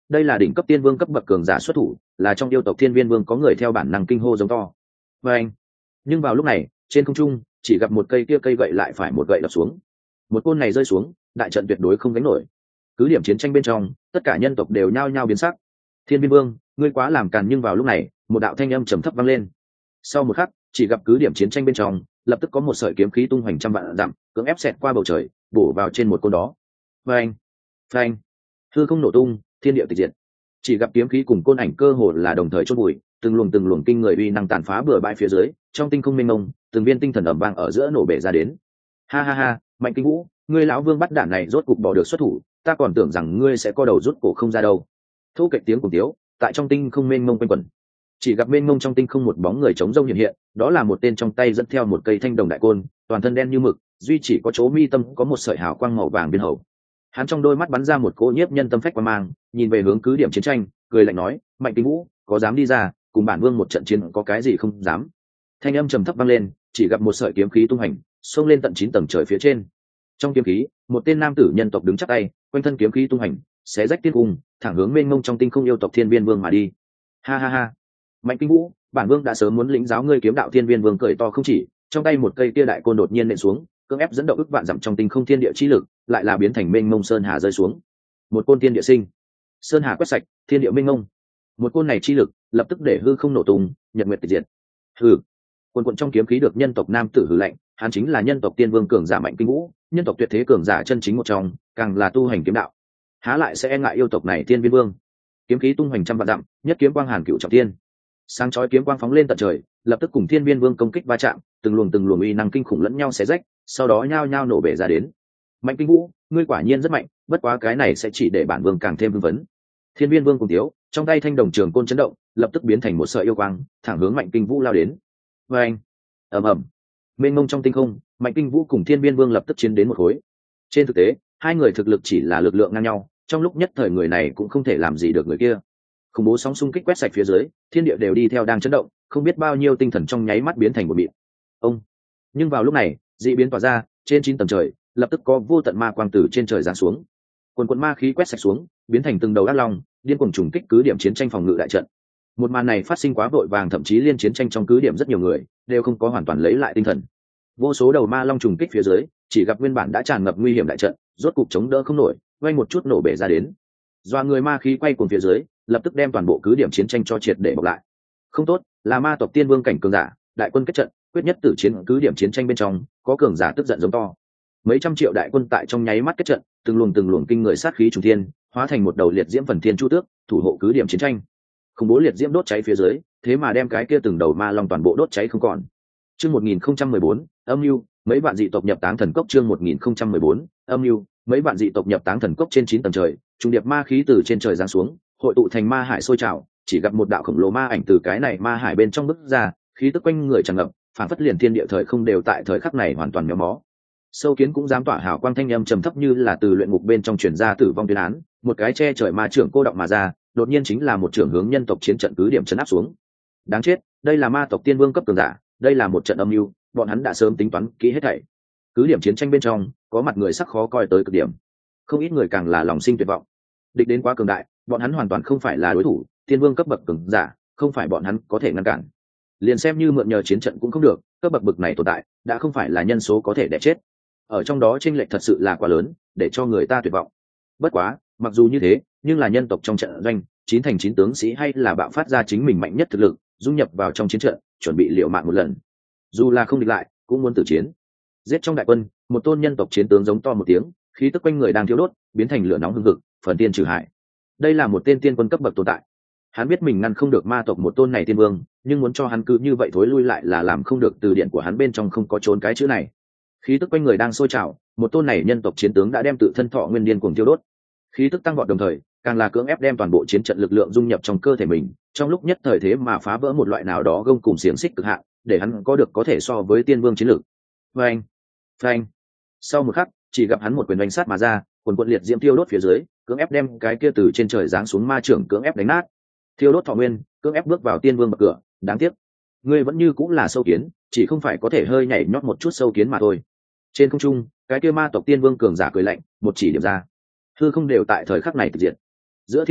đây là đỉnh cấp tiên vương cấp bậc cường giả xuất thủ, là trong yêu tộc Thiên Viên Vương có người theo bản năng kinh hô giống to. Và anh, nhưng vào lúc này, trên không trung chỉ gặp một cây kia cây gậy lại phải một gậy đập xuống. Một côn này rơi xuống, đại trận tuyệt đối không gánh nổi. Cứ điểm chiến tranh bên trong, tất cả nhân tộc đều nhao nhao biến sắc. Thiên Viên Vương, ngươi quá làm càn, nhưng vào lúc này, một đạo thanh âm trầm thấp vang lên. Sau một khắc, chỉ gặp cứ điểm chiến tranh bên trong, lập tức có một sợi kiếm khí tung hoành trăm vạn dặm, cưỡng ép xẹt qua bầu trời, bổ vào trên một côn đó. Phanh, phanh, hư không nổ tung, thiên địa tịch diệt. Chỉ gặp kiếm khí cùng côn ảnh cơ hồ là đồng thời chôn bụi, từng luồng kinh người uy năng tàn phá bừa bãi phía dưới, trong tinh không mênh mông, từng viên tinh thần ầm vang ở giữa nổ bể ra đến. Ha ha ha, Mạnh Kinh Vũ, ngươi lão vương bắt đản này rốt cục bỏ được xuất thủ, ta còn tưởng rằng ngươi sẽ co đầu rút cổ không ra đâu. Thu kịch tiếng cùng tiếu, tại trong tinh không mênh mông quanh quẩn. Chỉ gặp mênh mông trong tinh không một bóng người trống rông hiện hiện, đó là một tên trong tay dẫn theo một cây thanh đồng đại côn, toàn thân đen như mực, duy chỉ có chỗ mi tâm có một sợi hào quang màu vàng bên hậu. Hắn trong đôi mắt bắn ra một cỗ nhiếp nhân tâm phách qua mang, nhìn về hướng cứ điểm chiến tranh, cười lạnh nói: Mạnh Kinh Vũ, có dám đi ra cùng bản vương một trận chiến, có cái gì không dám? Thanh âm trầm thấp vang lên, chỉ gặp một sợi kiếm khí tung hành, xông lên tận 9 tầng trời phía trên. Trong kiếm khí, một tên nam tử nhân tộc đứng chắp tay, quanh thân kiếm khí tung hành, xé rách tiên cung, thẳng hướng mênh mông trong tinh không yêu tộc Thiên Viên Vương mà đi. Ha ha ha, Mạnh Kinh Vũ, bản vương đã sớm muốn lĩnh giáo ngươi kiếm đạo. Thiên Viên Vương cười to không chỉ, trong tay một cây tia đại côn đột nhiên nện xuống, cưỡng ép dẫn động ức vạn dặm trong tinh không thiên địa chi lực, lại là biến thành mênh mông sơn hà rơi xuống. Một côn thiên địa sinh, sơn hà quét sạch, thiên địa mênh mông. Một côn này chi lực lập tức để hư không nổ tung, nhật nguyệt tịch diệt. Hừ, quần trong kiếm khí được nhân tộc nam tử hừ lạnh, hắn chính là nhân tộc tiên vương cường giả Mạnh Kinh Vũ, nhân tộc tuyệt thế cường giả chân chính một trong, càng là tu hành kiếm đạo, há lại sẽ e ngại yêu tộc này Thiên Viên Vương. Kiếm khí tung hoành trăm vạn dặm, nhất kiếm quang hàn cựu trọng thiên, sáng chói kiếm quang phóng lên tận trời, lập tức cùng Thiên Viên Vương công kích va chạm, từng luồng uy năng kinh khủng lẫn nhau xé rách, sau đó nhao nhao nổ bể ra đến. Mạnh Kinh Vũ, ngươi quả nhiên rất mạnh, bất quá cái này sẽ chỉ để bản vương càng thêm hưng phấn. Thiên Viên Vương cùng thiếu, trong tay thanh đồng trường côn chấn động, lập tức biến thành một sợi yêu quang, thẳng hướng Mạnh Kinh Vũ lao đến. Và anh, ầm ầm, mênh mông trong tinh không, Mạnh Kinh Vũ cùng Thiên Viên Vương lập tức chiến đến một khối. Trên thực tế, hai người thực lực chỉ là lực lượng ngang nhau, trong lúc nhất thời người này cũng không thể làm gì được người kia. Khủng bố sóng xung kích quét sạch phía dưới, thiên địa đều đi theo đang chấn động, không biết bao nhiêu tinh thần trong nháy mắt biến thành một mịn. Ông, nhưng vào lúc này, dị biến tỏa ra, trên 9 tầng trời, lập tức có vô tận ma quang từ trên trời giáng xuống. Quần ma khí quét sạch xuống, biến thành từng đầu ác long, điên cuồng trùng kích cứ điểm chiến tranh phòng ngự đại trận. Một màn này phát sinh quá vội vàng, thậm chí liên chiến tranh trong cứ điểm rất nhiều người đều không có hoàn toàn lấy lại tinh thần. Vô số đầu ma long trùng kích phía dưới, chỉ gặp nguyên bản đã tràn ngập nguy hiểm đại trận, rốt cục chống đỡ không nổi, vang một chút nổ bể ra đến. Doa người ma khí quay cuồng phía dưới, lập tức đem toàn bộ cứ điểm chiến tranh cho triệt để bọc lại. Không tốt, là ma tộc tiên vương cảnh cường giả, đại quân kết trận, quyết nhất tử chiến cứ điểm chiến tranh bên trong, có cường giả tức giận giống to. Mấy trăm triệu đại quân tại trong nháy mắt kết trận, từng luồng kinh người sát khí trùng thiên, hóa thành một đầu liệt diễm phần thiên chu tước, thủ hộ cứ điểm chiến tranh. Khủng bố liệt diễm đốt cháy phía dưới, thế mà đem cái kia từng đầu ma long toàn bộ đốt cháy không còn. Chương 1014, âm mưu, mấy vạn dị tộc nhập táng thần cốc. Chương 1014, âm mưu, mấy vạn dị tộc nhập táng thần cốc. Trên 9 tầng trời, trung điệp ma khí từ trên trời giáng xuống, hội tụ thành ma hải sôi trào, chỉ gặp một đạo khổng lồ ma ảnh từ cái này ma hải bên trong bước ra, khí tức quanh người tràn ngập, phản phất liền thiên địa thời không đều tại thời khắc này hoàn toàn méo mó. Sâu kiến cũng dám tỏa hào quang, thanh âm trầm thấp như là từ luyện ngục bên trong truyền ra tử vong tuyên án, một cái che trời ma trưởng cô động mà ra, đột nhiên chính là một trưởng hướng nhân tộc chiến trận cứ điểm trấn áp xuống. Đáng chết, đây là ma tộc tiên vương cấp cường giả, đây là một trận âm mưu, bọn hắn đã sớm tính toán kỹ hết thảy. Cứ điểm chiến tranh bên trong, có mặt người sắc khó coi tới cực điểm, không ít người càng là lòng sinh tuyệt vọng. Địch đến quá cường đại, bọn hắn hoàn toàn không phải là đối thủ, tiên vương cấp bậc cường giả, không phải bọn hắn có thể ngăn cản. Liền xem như mượn nhờ chiến trận cũng không được, cấp bậc bậc này tồn tại, đã không phải là nhân số có thể đè chết. Ở trong đó chênh lệch thật sự là quá lớn, để cho người ta tuyệt vọng. Bất quá, mặc dù như thế, nhưng là nhân tộc trong trận doanh, 9 thành 9 tướng sĩ hay là bạo phát ra chính mình mạnh nhất thực lực, dung nhập vào trong chiến trận, chuẩn bị liều mạng một lần. Dù là không địch lại, cũng muốn tử chiến. Giết trong đại quân, một tôn nhân tộc chiến tướng giống to một tiếng, khí tức quanh người đang thiêu đốt, biến thành lửa nóng hừng hực, phần tiên trừ hại. Đây là một tên tiên quân cấp bậc tồn tại. Hắn biết mình ngăn không được ma tộc một tôn này tiên vương, nhưng muốn cho hắn cứ như vậy thối lui lại là làm không được, từ điện của hắn bên trong không có trốn cái chữ này. Khí tức quanh người đang sôi trào, một tôn này nhân tộc chiến tướng đã đem tự thân thọ nguyên điên cuồng thiêu đốt. Khí tức tăng vọt đồng thời, càng là cưỡng ép đem toàn bộ chiến trận lực lượng dung nhập trong cơ thể mình, trong lúc nhất thời thế mà phá vỡ một loại nào đó gông cùng xiềng xích cực hạn, để hắn có được có thể so với tiên vương chiến lực. Phanh, phanh. Sau một khắc, chỉ gặp hắn một quyền đánh sát mà ra, quần liệt diễm thiêu đốt phía dưới, cưỡng ép đem cái kia từ trên trời giáng xuống ma trưởng cưỡng ép đánh nát. Thiêu đốt thọ nguyên, cưỡng ép bước vào tiên vương bậc cửa, đáng tiếc, ngươi vẫn như cũng là sâu kiến, chỉ không phải có thể hơi nhảy nhót một chút sâu kiến mà thôi. Trên không trung, cái kia ma tộc tiên vương cường giả cười lạnh, một chỉ điểm ra, hư không đều tại thời khắc này thực diện. Giữa thiên địa,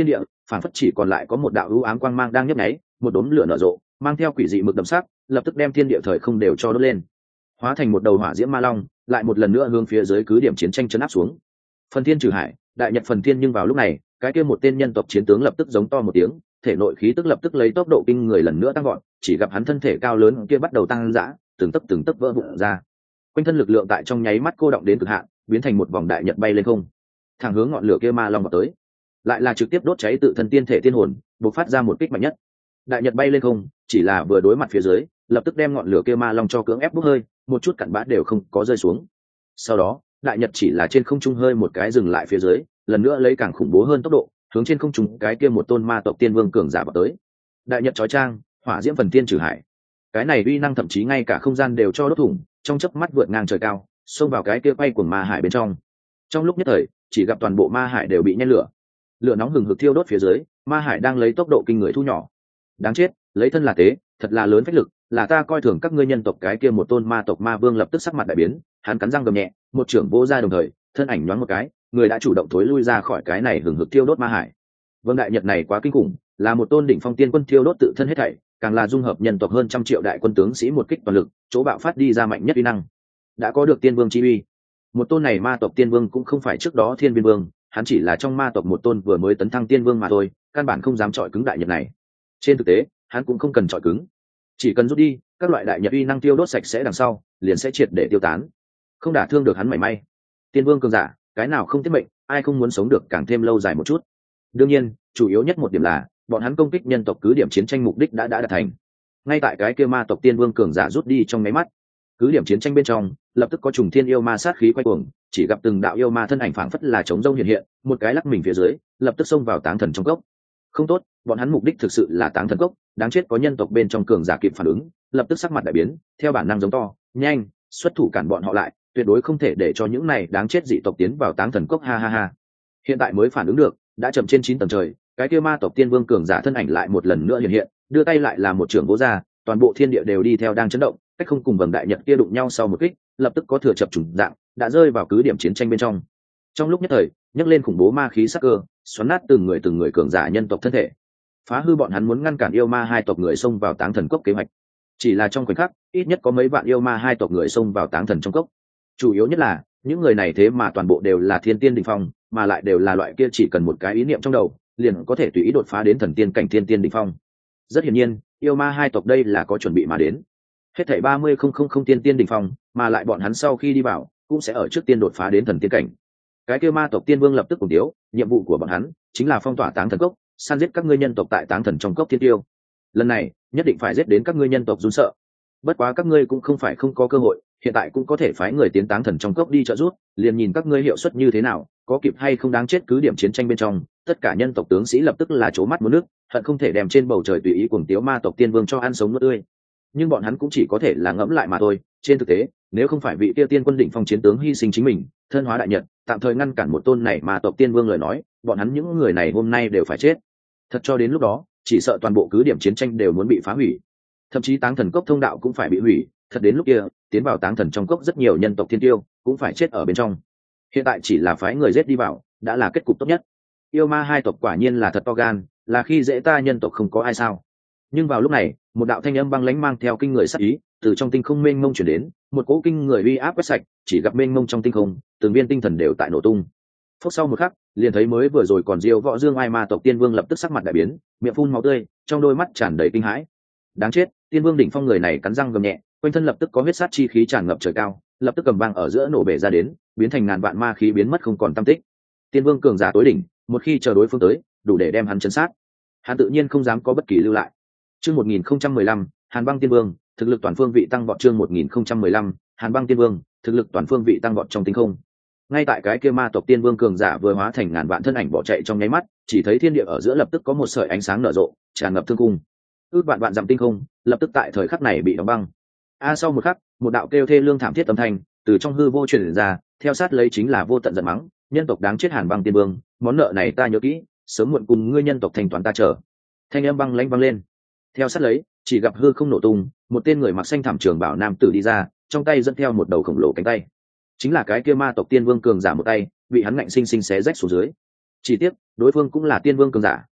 phản phất chỉ còn lại có một đạo ưu ám quang mang đang nhấp nháy, một đốm lửa nở rộ, mang theo quỷ dị mực đậm sắc, lập tức đem thiên địa thời không đều cho đốt lên, hóa thành một đầu hỏa diễm ma long, lại một lần nữa hướng phía dưới cứ điểm chiến tranh chấn áp xuống. Phần thiên trừ hải, đại nhật phần thiên. Nhưng vào lúc này, cái kia một tên nhân tộc chiến tướng lập tức giống to một tiếng, thể nội khí tức lập tức lấy tốc độ kinh người lần nữa tăng gọn, chỉ gặp hắn thân thể cao lớn kia bắt đầu tăng dã, từng tấc vỡ vụn ra. Quanh thân lực lượng tại trong nháy mắt cô động đến cực hạn, biến thành một vòng đại nhật bay lên không, thẳng hướng ngọn lửa kia ma long vào tới. Lại là trực tiếp đốt cháy tự thân tiên thể tiên hồn, bộc phát ra một kích mạnh nhất. Đại nhật bay lên không, chỉ là vừa đối mặt phía dưới, lập tức đem ngọn lửa kia ma long cho cưỡng ép bốc hơi, một chút cặn bã đều không có rơi xuống. Sau đó, đại nhật chỉ là trên không trung hơi một cái dừng lại phía dưới, lần nữa lấy càng khủng bố hơn tốc độ, hướng trên không trung cái kia một tôn ma tộc tiên vương cường giả vào tới. Đại nhật chói chang, hỏa diễm phần tiên trừ hải. Cái này uy năng thậm chí ngay cả không gian đều cho đốt thủng, trong chớp mắt vượt ngang trời cao, xông vào cái kia quay cuồng ma hải bên trong. Trong lúc nhất thời, chỉ gặp toàn bộ ma hải đều bị nhen lửa. Lửa nóng hừng hực thiêu đốt phía dưới, ma hải đang lấy tốc độ kinh người thu nhỏ. Đáng chết, lấy thân là tế, thật là lớn phách lực, là ta coi thường các ngươi nhân tộc. Cái kia một tôn ma tộc ma vương lập tức sắc mặt đại biến, hắn cắn răng gầm nhẹ, một trưởng vỗ ra đồng thời, thân ảnh nhoáng một cái, người đã chủ động thối lui ra khỏi cái này hừng hực thiêu đốt ma hải. Vâng, đại nhật này quá kinh khủng, là một tôn đỉnh phong tiên quân thiêu đốt tự thân hết thảy, càng là dung hợp nhân tộc hơn 100 triệu đại quân tướng sĩ một kích toàn lực, chỗ bạo phát đi ra mạnh nhất uy năng. Đã có được tiên vương chi uy. Một tôn này ma tộc tiên vương cũng không phải trước đó thiên biên vương, hắn chỉ là trong ma tộc một tôn vừa mới tấn thăng tiên vương mà thôi, căn bản không dám chọi cứng đại nhật này. Trên thực tế, hắn cũng không cần chọi cứng, chỉ cần rút đi các loại đại nhật uy năng tiêu đốt sạch sẽ đằng sau, liền sẽ triệt để tiêu tán, không đả thương được hắn mảy may. Tiên vương cường giả, cái nào không tiết mệnh, ai không muốn sống được càng thêm lâu dài một chút. Đương nhiên, chủ yếu nhất một điểm là bọn hắn công kích nhân tộc cứ điểm chiến tranh mục đích đã đạt thành. Ngay tại cái kia ma tộc tiên vương cường giả rút đi trong máy mắt, cứ điểm chiến tranh bên trong lập tức có trùng thiên yêu ma sát khí quay cuồng, chỉ gặp từng đạo yêu ma thân ảnh phảng phất là trống rông hiện hiện, một cái lắc mình phía dưới, lập tức xông vào táng thần trong cốc. Không tốt, bọn hắn mục đích thực sự là táng thần cốc, đáng chết. Có nhân tộc bên trong cường giả kịp phản ứng, lập tức sắc mặt đại biến, theo bản năng giống to, nhanh, xuất thủ cản bọn họ lại, tuyệt đối không thể để cho những này đáng chết dị tộc tiến vào táng thần cốc. Ha ha ha. Hiện tại mới phản ứng được, đã chậm trên 9 tầng trời, cái kia ma tộc tiên vương cường giả thân ảnh lại một lần nữa hiện hiện, đưa tay lại là một trưởng vỗ ra, toàn bộ thiên địa đều đi theo đang chấn động, cách không cùng vầng đại nhật kia đụng nhau sau một kích, lập tức có thừa chập trùng dạng đã rơi vào cứ điểm chiến tranh bên trong. Trong lúc nhất thời, nhấc lên khủng bố ma khí sắc cơ, xoắn nát từng người cường giả nhân tộc thân thể, phá hư bọn hắn muốn ngăn cản yêu ma hai tộc người xông vào táng thần cốc kế hoạch. Chỉ là trong khoảnh khắc, ít nhất có mấy vạn yêu ma hai tộc người xông vào táng thần trong cốc. Chủ yếu nhất là những người này thế mà toàn bộ đều là thiên tiên đỉnh phong, mà lại đều là loại kia chỉ cần một cái ý niệm trong đầu liền có thể tùy ý đột phá đến thần tiên cảnh thiên tiên đỉnh phong. Rất hiển nhiên, yêu ma hai tộc đây là có chuẩn bị mà đến. Hết thảy 30,000 tiên tiên đỉnh phong, mà lại bọn hắn sau khi đi vào cũng sẽ ở trước tiên đột phá đến thần tiên cảnh. Cái kia ma tộc tiên vương lập tức cùng tiếu, nhiệm vụ của bọn hắn chính là phong tỏa táng thần cốc, săn giết các ngươi nhân tộc tại táng thần trong cốc thiên tiêu. Lần này nhất định phải giết đến các ngươi nhân tộc run sợ. Bất quá các ngươi cũng không phải không có cơ hội, hiện tại cũng có thể phái người tiến táng thần trong cốc đi trợ giúp, liền nhìn các ngươi hiệu suất như thế nào, có kịp hay không. Đáng chết, cứ điểm chiến tranh bên trong, tất cả nhân tộc tướng sĩ lập tức là trố mắt muốn nước, hận không thể đem trên bầu trời tùy ý cuồng tiếu ma tộc tiên vương cho ăn sống nuốt tươi. Nhưng bọn hắn cũng chỉ có thể là ngẫm lại mà thôi. Trên thực tế, nếu không phải vị tiêu tiên quân đỉnh phong chiến tướng hy sinh chính mình, thân hóa đại nhật, tạm thời ngăn cản một tôn này ma tộc tiên vương lời nói, bọn hắn những người này hôm nay đều phải chết. Thật cho đến lúc đó, chỉ sợ toàn bộ cứ điểm chiến tranh đều muốn bị phá hủy, thậm chí táng thần cốc thông đạo cũng phải bị hủy. Thật đến lúc kia, tiến vào táng thần trong cốc rất nhiều nhân tộc thiên tiêu cũng phải chết ở bên trong. Hiện tại chỉ là phái người giết đi vào, đã là kết cục tốt nhất. Yêu ma hai tộc quả nhiên là thật to gan, là khi dễ ta nhân tộc không có ai sao. Nhưng vào lúc này, một đạo thanh âm băng lãnh mang theo kinh người sát ý từ trong tinh không mênh mông chuyển đến, một cỗ kinh người uy áp quét sạch, chỉ gặp mênh mông trong tinh không, từng viên tinh thần đều tại nổ tung. Phút sau một khắc, liền thấy mới vừa rồi còn diêu võ dương ai ma tộc tiên vương lập tức sắc mặt đại biến, miệng phun máu tươi, trong đôi mắt tràn đầy kinh hãi. Đáng chết, tiên vương đỉnh phong người này cắn răng gầm nhẹ, quanh thân lập tức có huyết sát chi khí tràn ngập trời cao, lập tức cầm vang ở giữa nổ bể ra đến, biến thành ngàn vạn ma khí biến mất không còn tăm tích. Tiên vương cường giả tối đỉnh, một khi chờ đối phương tới, đủ để đem hắn chấn sát. Hắn tự nhiên không dám có bất kỳ lưu lại. Chương 1015, Hàn Băng Tiên Vương, thực lực toàn phương vị tăng vọt. Chương 1015, Hàn Băng Tiên Vương, thực lực toàn phương vị tăng vọt trong tinh không. Ngay tại cái kia ma tộc tiên vương cường giả vừa hóa thành ngàn vạn thân ảnh bỏ chạy trong nháy mắt, chỉ thấy thiên địa ở giữa lập tức có một sợi ánh sáng nở rộ, tràn ngập thương cung. Ước vạn vạn dặm tinh không, lập tức tại thời khắc này bị đóng băng. Sau một khắc, một đạo kêu thê lương thảm thiết âm thanh từ trong hư vô truyền ra, theo sát lấy chính là vô tận giận mắng, nhân tộc đáng chết Hàn Băng Tiên Vương, món nợ này ta nhớ kỹ, sớm muộn cùng ngươi nhân tộc thanh toán ta chờ. Thanh âm băng lãnh vang lên. Theo sát lấy, chỉ gặp hư không nổ tung, một tên người mặc xanh thảm trường bảo nam tử đi ra, trong tay dẫn theo một đầu khổng lồ cánh tay. Chính là cái kia ma tộc tiên vương cường giả một tay bị hắn ngạnh sinh sinh xé rách xuống dưới. Chỉ tiếc, đối phương cũng là tiên vương cường giả,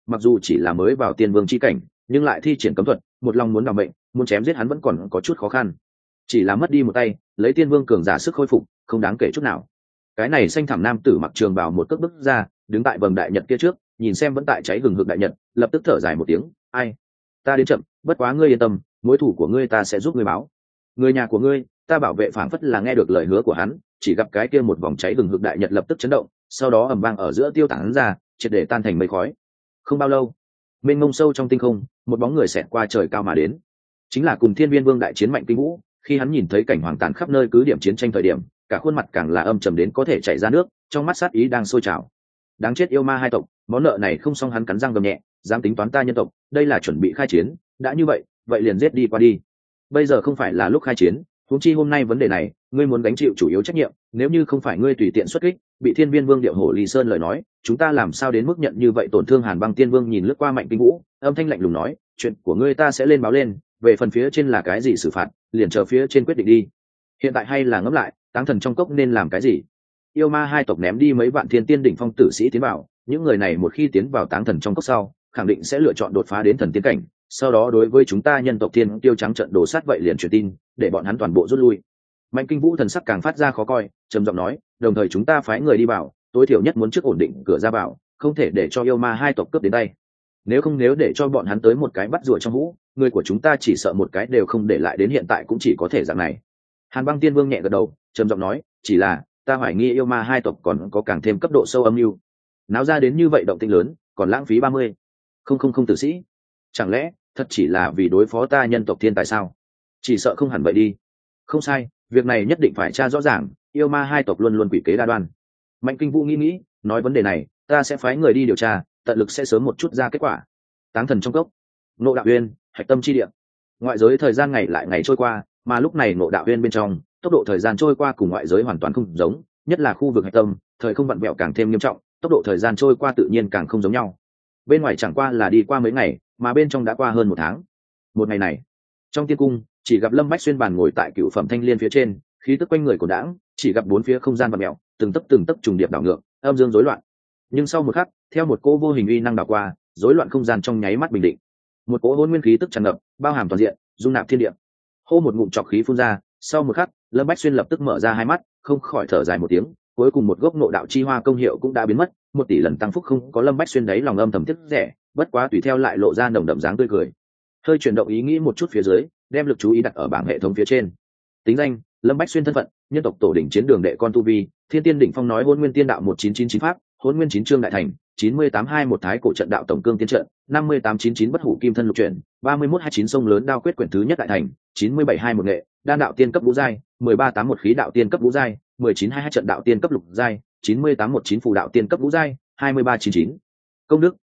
mặc dù chỉ là mới vào tiên vương chi cảnh nhưng lại thi triển cấm thuật, một lòng muốn đảm bệnh, muốn chém giết hắn vẫn còn có chút khó khăn. Chỉ là mất đi một tay, lấy tiên vương cường giả sức khôi phục không đáng kể chút nào. Cái này xanh thẳm nam tử mặc trường bào một cước bước ra, đứng tại vầng đại nhật kia trước, nhìn xem vẫn tại cháy hừng hực đại nhật, lập tức thở dài một tiếng, ai, ta đến chậm, bất quá ngươi yên tâm, mối thủ của ngươi ta sẽ giúp ngươi báo. Người nhà của ngươi ta bảo vệ. Phảng phất là nghe được lời hứa của hắn, chỉ gặp cái kia một vòng cháy hừng hực đại nhật lập tức chấn động, sau đó ầm vang ở giữa tiêu tán ra, triệt để tan thành mây khói. Không bao lâu, mênh mông sâu trong tinh không, một bóng người xẹt qua trời cao mà đến, chính là cùng Thiên Viên Vương đại chiến Mạnh Kinh Vũ. Khi hắn nhìn thấy cảnh hoàng tàn khắp nơi cứ điểm chiến tranh thời điểm, cả khuôn mặt càng là âm trầm đến có thể chảy ra nước, trong mắt sát ý đang sôi trào. Đáng chết yêu ma hai tộc, món nợ này không xong. Hắn cắn răng gầm nhẹ, dám tính toán ta nhân tộc, đây là chuẩn bị khai chiến, đã như vậy, vậy liền giết đi qua đi. Bây giờ không phải là lúc khai chiến, huống chi hôm nay vấn đề này, ngươi muốn gánh chịu chủ yếu trách nhiệm, nếu như không phải ngươi tùy tiện xuất kích, bị Thiên Viên Vương điệu hổ Lý Sơn lời nói, chúng ta làm sao đến mức nhận như vậy tổn thương. Hàn Băng Tiên Vương nhìn lướt qua Mạnh Kinh Vũ, âm thanh lạnh lùng nói, chuyện của ngươi ta sẽ lên báo lên, về phần phía trên là cái gì xử phạt, liền chờ phía trên quyết định đi. Hiện tại hay là ngẫm lại, Táng Thần trong cốc nên làm cái gì. Yêu ma hai tộc ném đi mấy vạn thiên tiên đỉnh phong tử sĩ tiến vào, những người này một khi tiến vào Táng Thần trong cốc sau, khẳng định sẽ lựa chọn đột phá đến thần tiên cảnh, sau đó đối với chúng ta nhân tộc thiên tiêu trắng trận đổ sát, vậy liền truyền tin để bọn hắn toàn bộ rút lui. Mạnh Kinh Vũ thần sắc càng phát ra khó coi, trầm giọng nói, đồng thời chúng ta phái người đi vào, tối thiểu nhất muốn trước ổn định cửa ra vào, không thể để cho yêu ma hai tộc cướp đến tay. Nếu để cho bọn hắn tới một cái bắt rùa trong hũ, người của chúng ta chỉ sợ một cái đều không để lại. Đến hiện tại cũng chỉ có thể dạng này. Hàn Băng Tiên Vương nhẹ gật đầu, trầm giọng nói, chỉ là ta hoài nghi yêu ma hai tộc còn có càng thêm cấp độ sâu âm mưu, náo ra đến như vậy động tĩnh lớn, còn lãng phí 30,000 tử sĩ, chẳng lẽ thật chỉ là vì đối phó ta nhân tộc thiên tài sao? Chỉ sợ không hẳn vậy đi. Không sai, việc này nhất định phải tra rõ ràng, yêu ma hai tộc luôn luôn quỷ kế đa đoan. Mạnh Kinh Vũ nghĩ, nói vấn đề này, ta sẽ phái người đi điều tra, tận lực sẽ sớm một chút ra kết quả. Táng Thần trong cốc, Ngộ Đạo Uyên, hạch tâm chi địa. Ngoại giới thời gian ngày lại ngày trôi qua, mà lúc này Ngộ Đạo Uyên bên trong, tốc độ thời gian trôi qua cùng ngoại giới hoàn toàn không giống, nhất là khu vực hạch tâm, thời không vặn vẹo càng thêm nghiêm trọng, tốc độ thời gian trôi qua tự nhiên càng không giống nhau. Bên ngoài chẳng qua là đi qua mấy ngày, mà bên trong đã qua hơn 1 tháng. Một ngày này, trong tiên cung, chỉ gặp Lâm Bách Xuyên bàn ngồi tại cựu phẩm thanh liên phía trên, khí tức quanh người của đãng, chỉ gặp bốn phía không gian vặn vẹo, từng tấc trùng điệp đảo ngược, âm dương rối loạn. Nhưng sau một khắc, theo một cỗ vô hình uy năng đảo qua, rối loạn không gian trong nháy mắt bình định. Một cỗ hỗn nguyên khí tức tràn ngập, bao hàm toàn diện, dung nạp thiên địa. Hô một ngụm trọc khí phun ra, sau một khắc, Lâm Bách Xuyên lập tức mở ra hai mắt, không khỏi thở dài một tiếng. Cuối cùng một gốc Ngộ Đạo chi hoa công hiệu cũng đã biến mất, 1 tỷ lần tăng phúc không có Lâm Bách Xuyên đấy lòng âm thầm tiếc rẻ, bất quá tùy theo lại lộ ra nồng đậm dáng tươi cười. Hơi chuyển động ý nghĩ một chút phía dưới, đem lực chú ý đặt ở bảng hệ thống phía trên. Tính danh: Lâm Bách Xuyên. Thân phận: nhân tộc tổ đỉnh chiến đường đệ con tu vi, Thiên Tiên đỉnh phong. Nói Hỗn Nguyên Tiên đạo 1999 pháp, Hỗn Nguyên 9 chương đại thành, 9821 thái cổ trận đạo tổng cương tiên trận, 5899 bất hủ kim thân lục chuyển, 3129 sông lớn đao quyết quyển thứ nhất đại thành, 9721 nghệ, đan đạo tiên cấp ngũ giai, 13881 khí đạo tiên cấp ngũ giai, 1922 trận đạo tiên cấp lục giai, 9819 phù đạo tiên cấp ngũ giai, 2399 công đức,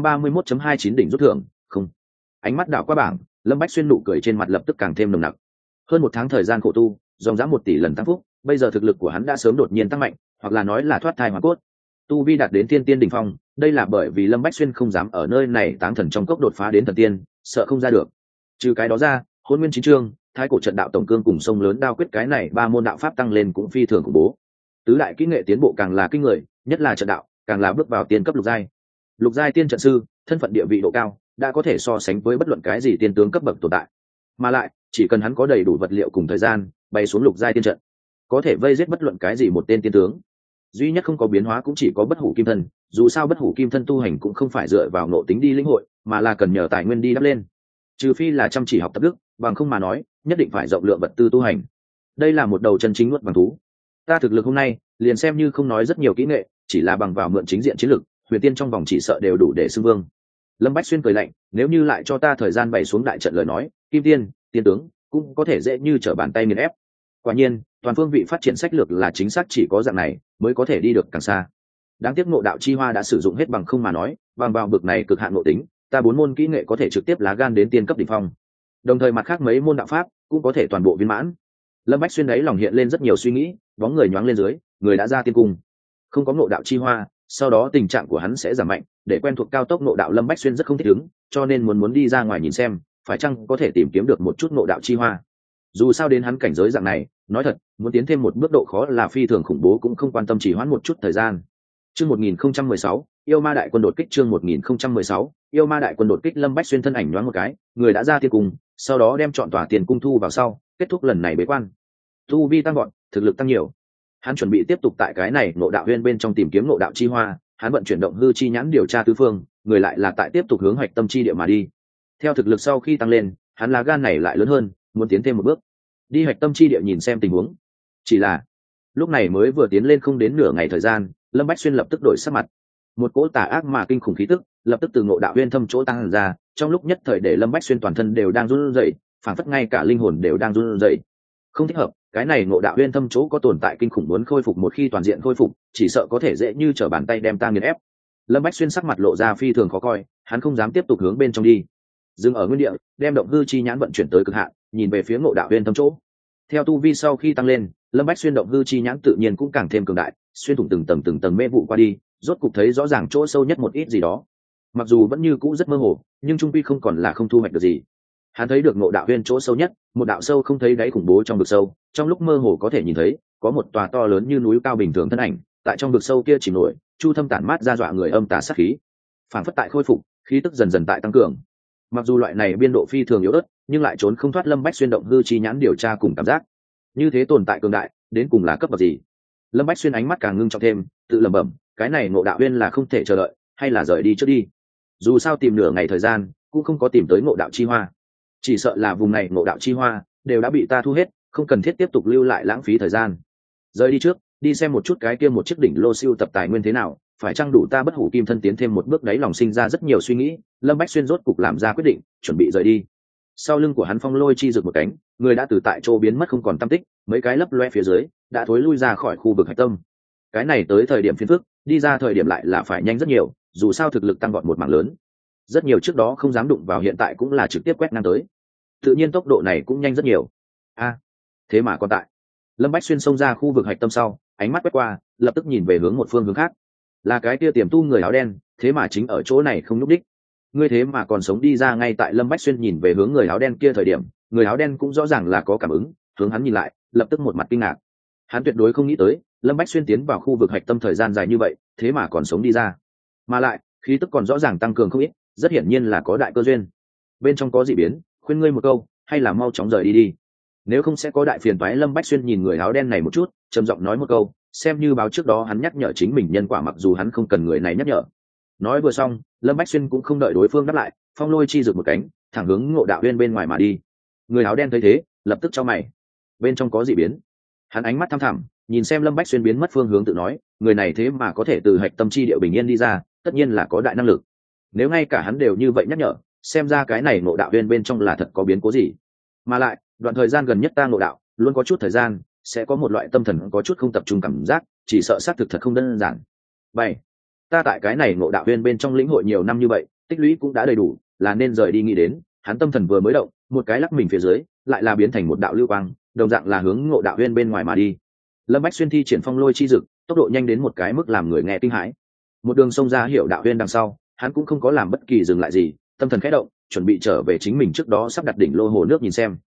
531.29 đỉnh rút thưởng. Không. Ánh mắt đảo qua bảng, Lâm Bách Xuyên nụ cười trên mặt lập tức càng thêm nồng nặc. Hơn 1 tháng thời gian khổ tu, dòng dã 1 tỷ lần tăng phúc, bây giờ thực lực của hắn đã sớm đột nhiên tăng mạnh, hoặc là nói là thoát thai hoàn cốt. Tu vi đạt đến Thiên Tiên đỉnh phong, đây là bởi vì Lâm Bách Xuyên không dám ở nơi này Táng Thần trong cốc đột phá đến thần tiên, sợ không ra được. Trừ cái đó ra, Hỗn Nguyên 9 chương, thái cổ trận đạo tổng cương cùng sông lớn đao quyết, cái này 3 môn đạo pháp tăng lên cũng phi thường khủng bố. Tứ đại kỹ nghệ tiến bộ càng là kinh người, nhất là trận đạo, càng là bước vào tiên cấp lục giai. Lục giai tiên trận sư, thân phận địa vị độ cao, đã có thể so sánh với bất luận cái gì tiên tướng cấp bậc tồn tại. Mà lại, chỉ cần hắn có đầy đủ vật liệu cùng thời gian, bay xuống lục giai tiên trận, có thể vây giết bất luận cái gì một tên tiên tướng. Duy nhất không có biến hóa cũng chỉ có bất hủ kim thân, dù sao bất hủ kim thân tu hành cũng không phải dựa vào nội tính đi lĩnh hội, mà là cần nhờ tài nguyên đi đắp lên. Trừ phi là chăm chỉ học tập đức, bằng không mà nói, nhất định phải rộng lượng vật tư tu hành. Đây là một đầu chân chính nuốt bằng thú. Ta thực lực hôm nay, liền xem như không nói rất nhiều kỹ nghệ, chỉ là bằng vào mượn chính diện chiến lực, huyền tiên trong vòng chỉ sợ đều đủ để xưng vương. Lâm Bách Xuyên cười lạnh, nếu như lại cho ta thời gian bày xuống đại trận lời nói, kim tiên, tiên tướng cũng có thể dễ như trở bàn tay nghiền ép. Quả nhiên, toàn phương vị phát triển sách lược là chính xác, chỉ có dạng này mới có thể đi được càng xa. Đáng tiếc Ngộ Đạo chi hoa đã sử dụng hết, bằng không mà nói, bằng vào bực này cực hạn nội tính, ta 4 môn kỹ nghệ có thể trực tiếp lá gan đến tiên cấp đỉnh phong. Đồng thời mặt khác mấy môn đạo pháp cũng có thể toàn bộ viên mãn. Lâm Bách Xuyên đấy lòng hiện lên rất nhiều suy nghĩ, bóng người nhoáng lên dưới, người đã ra tiên cung. Không có Ngộ Đạo chi hoa, sau đó tình trạng của hắn sẽ giảm mạnh, để quen thuộc cao tốc Ngộ Đạo Lâm Bách Xuyên rất không thích ứng, cho nên muốn đi ra ngoài nhìn xem, phải chăng có thể tìm kiếm được một chút Ngộ Đạo chi hoa. Dù sao đến hắn cảnh giới dạng này, nói thật, muốn tiến thêm một bước độ khó là phi thường khủng bố, cũng không quan tâm chỉ hoãn một chút thời gian. Chương 1016, Yêu ma đại quân đột kích chương 1016, yêu ma đại quân đột kích. Lâm Bách Xuyên thân ảnh nhoáng một cái, người đã ra tiên cung, sau đó đem chọn tòa tiền cung thu vào sau, kết thúc lần này bế quan. Tu vi tăng gọn, thực lực tăng nhiều. Hắn chuẩn bị tiếp tục tại cái này Ngộ Đạo Huyên bên trong tìm kiếm Ngộ Đạo chi hoa, hắn vận chuyển động hư chi nhãn điều tra tứ phương, người lại là tại tiếp tục hướng Hoạch Tâm chi địa mà đi. Theo thực lực sau khi tăng lên, hắn lá gan này lại lớn hơn, muốn tiến thêm một bước, đi Hoạch Tâm chi địa nhìn xem tình huống. Chỉ là lúc này mới vừa tiến lên không đến nửa ngày thời gian, Lâm Bách Xuyên lập tức đổi sắc mặt. Một cỗ tà ác mà kinh khủng khí tức lập tức từ Ngộ Đạo Huyên thâm chỗ tăng ra, trong lúc nhất thời để Lâm Bách Xuyên toàn thân đều đang run rẩy, phảng phất ngay cả linh hồn đều đang run rẩy. Không thích hợp, cái này Ngộ Đạo Huyên thâm chỗ có tồn tại kinh khủng, muốn khôi phục một khi toàn diện khôi phục, chỉ sợ có thể dễ như trở bàn tay đem ta nghiền ép. Lâm Bách Xuyên sắc mặt lộ ra phi thường khó coi, hắn không dám tiếp tục hướng bên trong đi, dừng ở nguyên địa, đem động hư chi nhãn vận chuyển tới cực hạn, nhìn về phía Ngộ Đạo Huyên thâm chỗ. Theo tu vi sau khi tăng lên, Lâm Bách Xuyên động hư chi nhãn tự nhiên cũng càng thêm cường đại, xuyên thủng từng tầng mê vụ qua đi, rốt cục thấy rõ ràng chỗ sâu nhất một ít gì đó. Mặc dù vẫn như cũ rất mơ hồ, nhưng trung quy không còn là không thu hoạch được gì. Hắn thấy được Ngộ Đạo Huyên chỗ sâu nhất, một đạo sâu không thấy đáy khủng bố trong vực sâu, trong lúc mơ hồ có thể nhìn thấy có một tòa to lớn như núi cao bình thường thân ảnh tại trong vực sâu kia chìm nổi, chu thâm tản mát ra dọa người âm tà sát khí, phản phất tại khôi phục, khí tức dần dần tại tăng cường. Mặc dù loại này biên độ phi thường yếu ớt, nhưng lại trốn không thoát Lâm Bách Xuyên động hư chi nhãn điều tra cùng cảm giác. Như thế tồn tại cường đại, đến cùng là cấp bậc gì? Lâm Bách Xuyên ánh mắt càng ngưng trọng thêm, tự lẩm bẩm, cái này Ngộ Đạo Huyên là không thể chờ đợi, hay là rời đi trước đi. Dù sao tìm nửa ngày thời gian, cũng không có tìm tới Ngộ Đạo chi hoa. Chỉ sợ là vùng này Ngộ Đạo chi hoa đều đã bị ta thu hết, không cần thiết tiếp tục lưu lại lãng phí thời gian. Rời đi trước, đi xem một chút cái kia một chiếc đỉnh lô siêu tập tài nguyên thế nào, phải chăng đủ ta bất hủ kim thân tiến thêm một bước. Đấy lòng sinh ra rất nhiều suy nghĩ, Lâm Bách Xuyên rốt cục làm ra quyết định, chuẩn bị rời đi. Sau lưng của hắn phong lôi chi rực một cánh, người đã từ tại chỗ biến mất không còn tăm tích, mấy cái lấp loe phía dưới đã thối lui ra khỏi khu vực hạch tâm. Cái này tới thời điểm phiền phức, đi ra thời điểm lại là phải nhanh rất nhiều, dù sao thực lực tăng gọn một mảng lớn, rất nhiều trước đó không dám đụng vào hiện tại cũng là trực tiếp quét ngang tới, tự nhiên tốc độ này cũng nhanh rất nhiều. Thế mà còn tại. Lâm Bách Xuyên xông ra khu vực hạch tâm sau, ánh mắt quét qua, lập tức nhìn về hướng một phương hướng khác, là cái kia tiềm tu người áo đen, thế mà chính ở chỗ này không nhúc đích. Ngươi thế mà còn sống đi ra. Ngay tại Lâm Bách Xuyên nhìn về hướng người áo đen kia thời điểm, người áo đen cũng rõ ràng là có cảm ứng, hướng hắn nhìn lại, lập tức một mặt kinh ngạc. Hắn tuyệt đối không nghĩ tới Lâm Bách Xuyên tiến vào khu vực hạch tâm thời gian dài như vậy, thế mà còn sống đi ra, mà lại khí tức còn rõ ràng tăng cường không ít, rất hiển nhiên là có đại cơ duyên. Bên trong có dị biến, khuyên ngươi một câu, hay là mau chóng rời đi đi, nếu không sẽ có đại phiền toái. Lâm Bách Xuyên nhìn người áo đen này một chút, trầm giọng nói một câu, xem như báo trước đó hắn nhắc nhở chính mình nhân quả, mặc dù hắn không cần người này nhắc nhở. Nói vừa xong, Lâm Bách Xuyên cũng không đợi đối phương đáp lại, phong lôi chi rực một cánh, thẳng hướng Ngộ Đạo Huyên bên ngoài mà đi. Người áo đen thấy thế, lập tức chau mày, bên trong có dị biến. Hắn ánh mắt thăm thẳm nhìn xem Lâm Bách Xuyên biến mất phương hướng, tự nói, người này thế mà có thể từ hạch tâm chi địa bình yên đi ra, tất nhiên là có đại năng lực. Nếu ngay cả hắn đều như vậy nhắc nhở, xem ra cái này Ngộ Đạo Huyên bên trong là thật có biến cố gì. Mà lại đoạn thời gian gần nhất ta ngộ đạo luôn có chút thời gian sẽ có một loại tâm thần có chút không tập trung cảm giác, chỉ sợ xác thực thật không đơn giản. Vậy ta tại cái này Ngộ Đạo Huyên bên trong lĩnh hội nhiều năm như vậy, tích lũy cũng đã đầy đủ, là nên rời đi. Nghĩ đến, hắn tâm thần vừa mới động, một cái lắc mình phía dưới lại là biến thành một đạo lưu quang, đồng dạng là hướng Ngộ Đạo Huyên bên ngoài mà đi. Lâm Bách Xuyên thi triển phong lôi chi dực, tốc độ nhanh đến một cái mức làm người nghe kinh hãi. Một đường xông ra Hiểu Đạo Huyên đằng sau, hắn cũng không có làm bất kỳ dừng lại gì, tâm thần khẽ động, chuẩn bị trở về chính mình trước đó sắp đặt đỉnh lô hồ nước nhìn xem.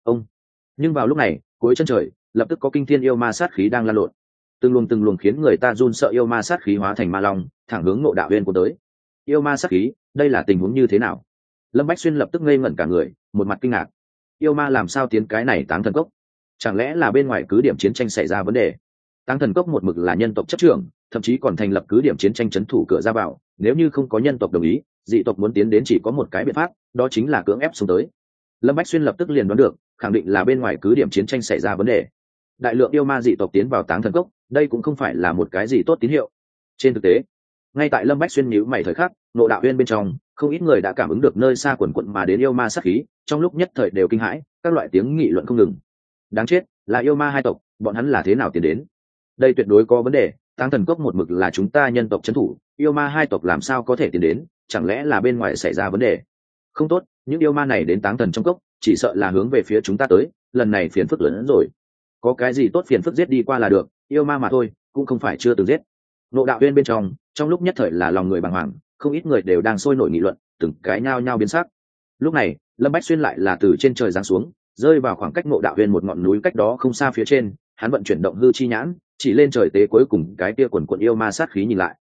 Nhưng vào lúc này, cuối chân trời lập tức có kinh thiên yêu ma sát khí đang lan lộn, từng luồng khiến người ta run sợ yêu ma sát khí hóa thành ma long, thẳng hướng Ngộ Đạo Huyên của tới. Yêu ma sát khí, đây là tình huống như thế nào? Lâm Bách Xuyên lập tức ngây ngẩn cả người, một mặt kinh ngạc. Yêu ma làm sao tiến cái này Táng Thần Cốc? Chẳng lẽ là bên ngoài cứ điểm chiến tranh xảy ra vấn đề? Táng Thần Cốc một mực là nhân tộc chấp trưởng, thậm chí còn thành lập cứ điểm chiến tranh trấn thủ cửa ra vào, nếu như không có nhân tộc đồng ý, dị tộc muốn tiến đến chỉ có một cái biện pháp, đó chính là cưỡng ép xuống tới. Lâm Bách Xuyên lập tức liền đoán được, khẳng định là bên ngoài cứ điểm chiến tranh xảy ra vấn đề. Đại lượng yêu ma dị tộc tiến vào Táng Thần Cốc, đây cũng không phải là một cái gì tốt tín hiệu. Trên thực tế, ngay tại Lâm Bách Xuyên nhíu mày thời khắc, Ngộ Đạo Huyên bên trong, không ít người đã cảm ứng được nơi xa quần quận mà đến yêu ma sát khí, trong lúc nhất thời đều kinh hãi, các loại tiếng nghị luận không ngừng. Đáng chết, là yêu ma hai tộc, bọn hắn là thế nào tiến đến? Đây tuyệt đối có vấn đề, Táng Thần Cốc một mực là chúng ta nhân tộc trấn thủ, yêu ma hai tộc làm sao có thể tiến đến, chẳng lẽ là bên ngoài xảy ra vấn đề? Không tốt, những yêu ma này đến Táng Thần trong cốc, chỉ sợ là hướng về phía chúng ta tới, lần này phiền phức lớn hơn rồi. Có cái gì tốt phiền phức giết đi qua là được, yêu ma mà thôi, cũng không phải chưa từng giết. Ngộ Đạo Huyên bên trong lúc nhất thời là lòng người bàng hoàng, không ít người đều đang sôi nổi nghị luận, từng cái nhao nhao biến sắc. Lúc này, Lâm Bách Xuyên lại là từ trên trời giáng xuống, rơi vào khoảng cách Ngộ Đạo Huyên một ngọn núi cách đó không xa phía trên, hắn vận chuyển động hư chi nhãn, chỉ lên trời tế cuối cùng cái kia quần quần yêu ma sát khí nhìn lại.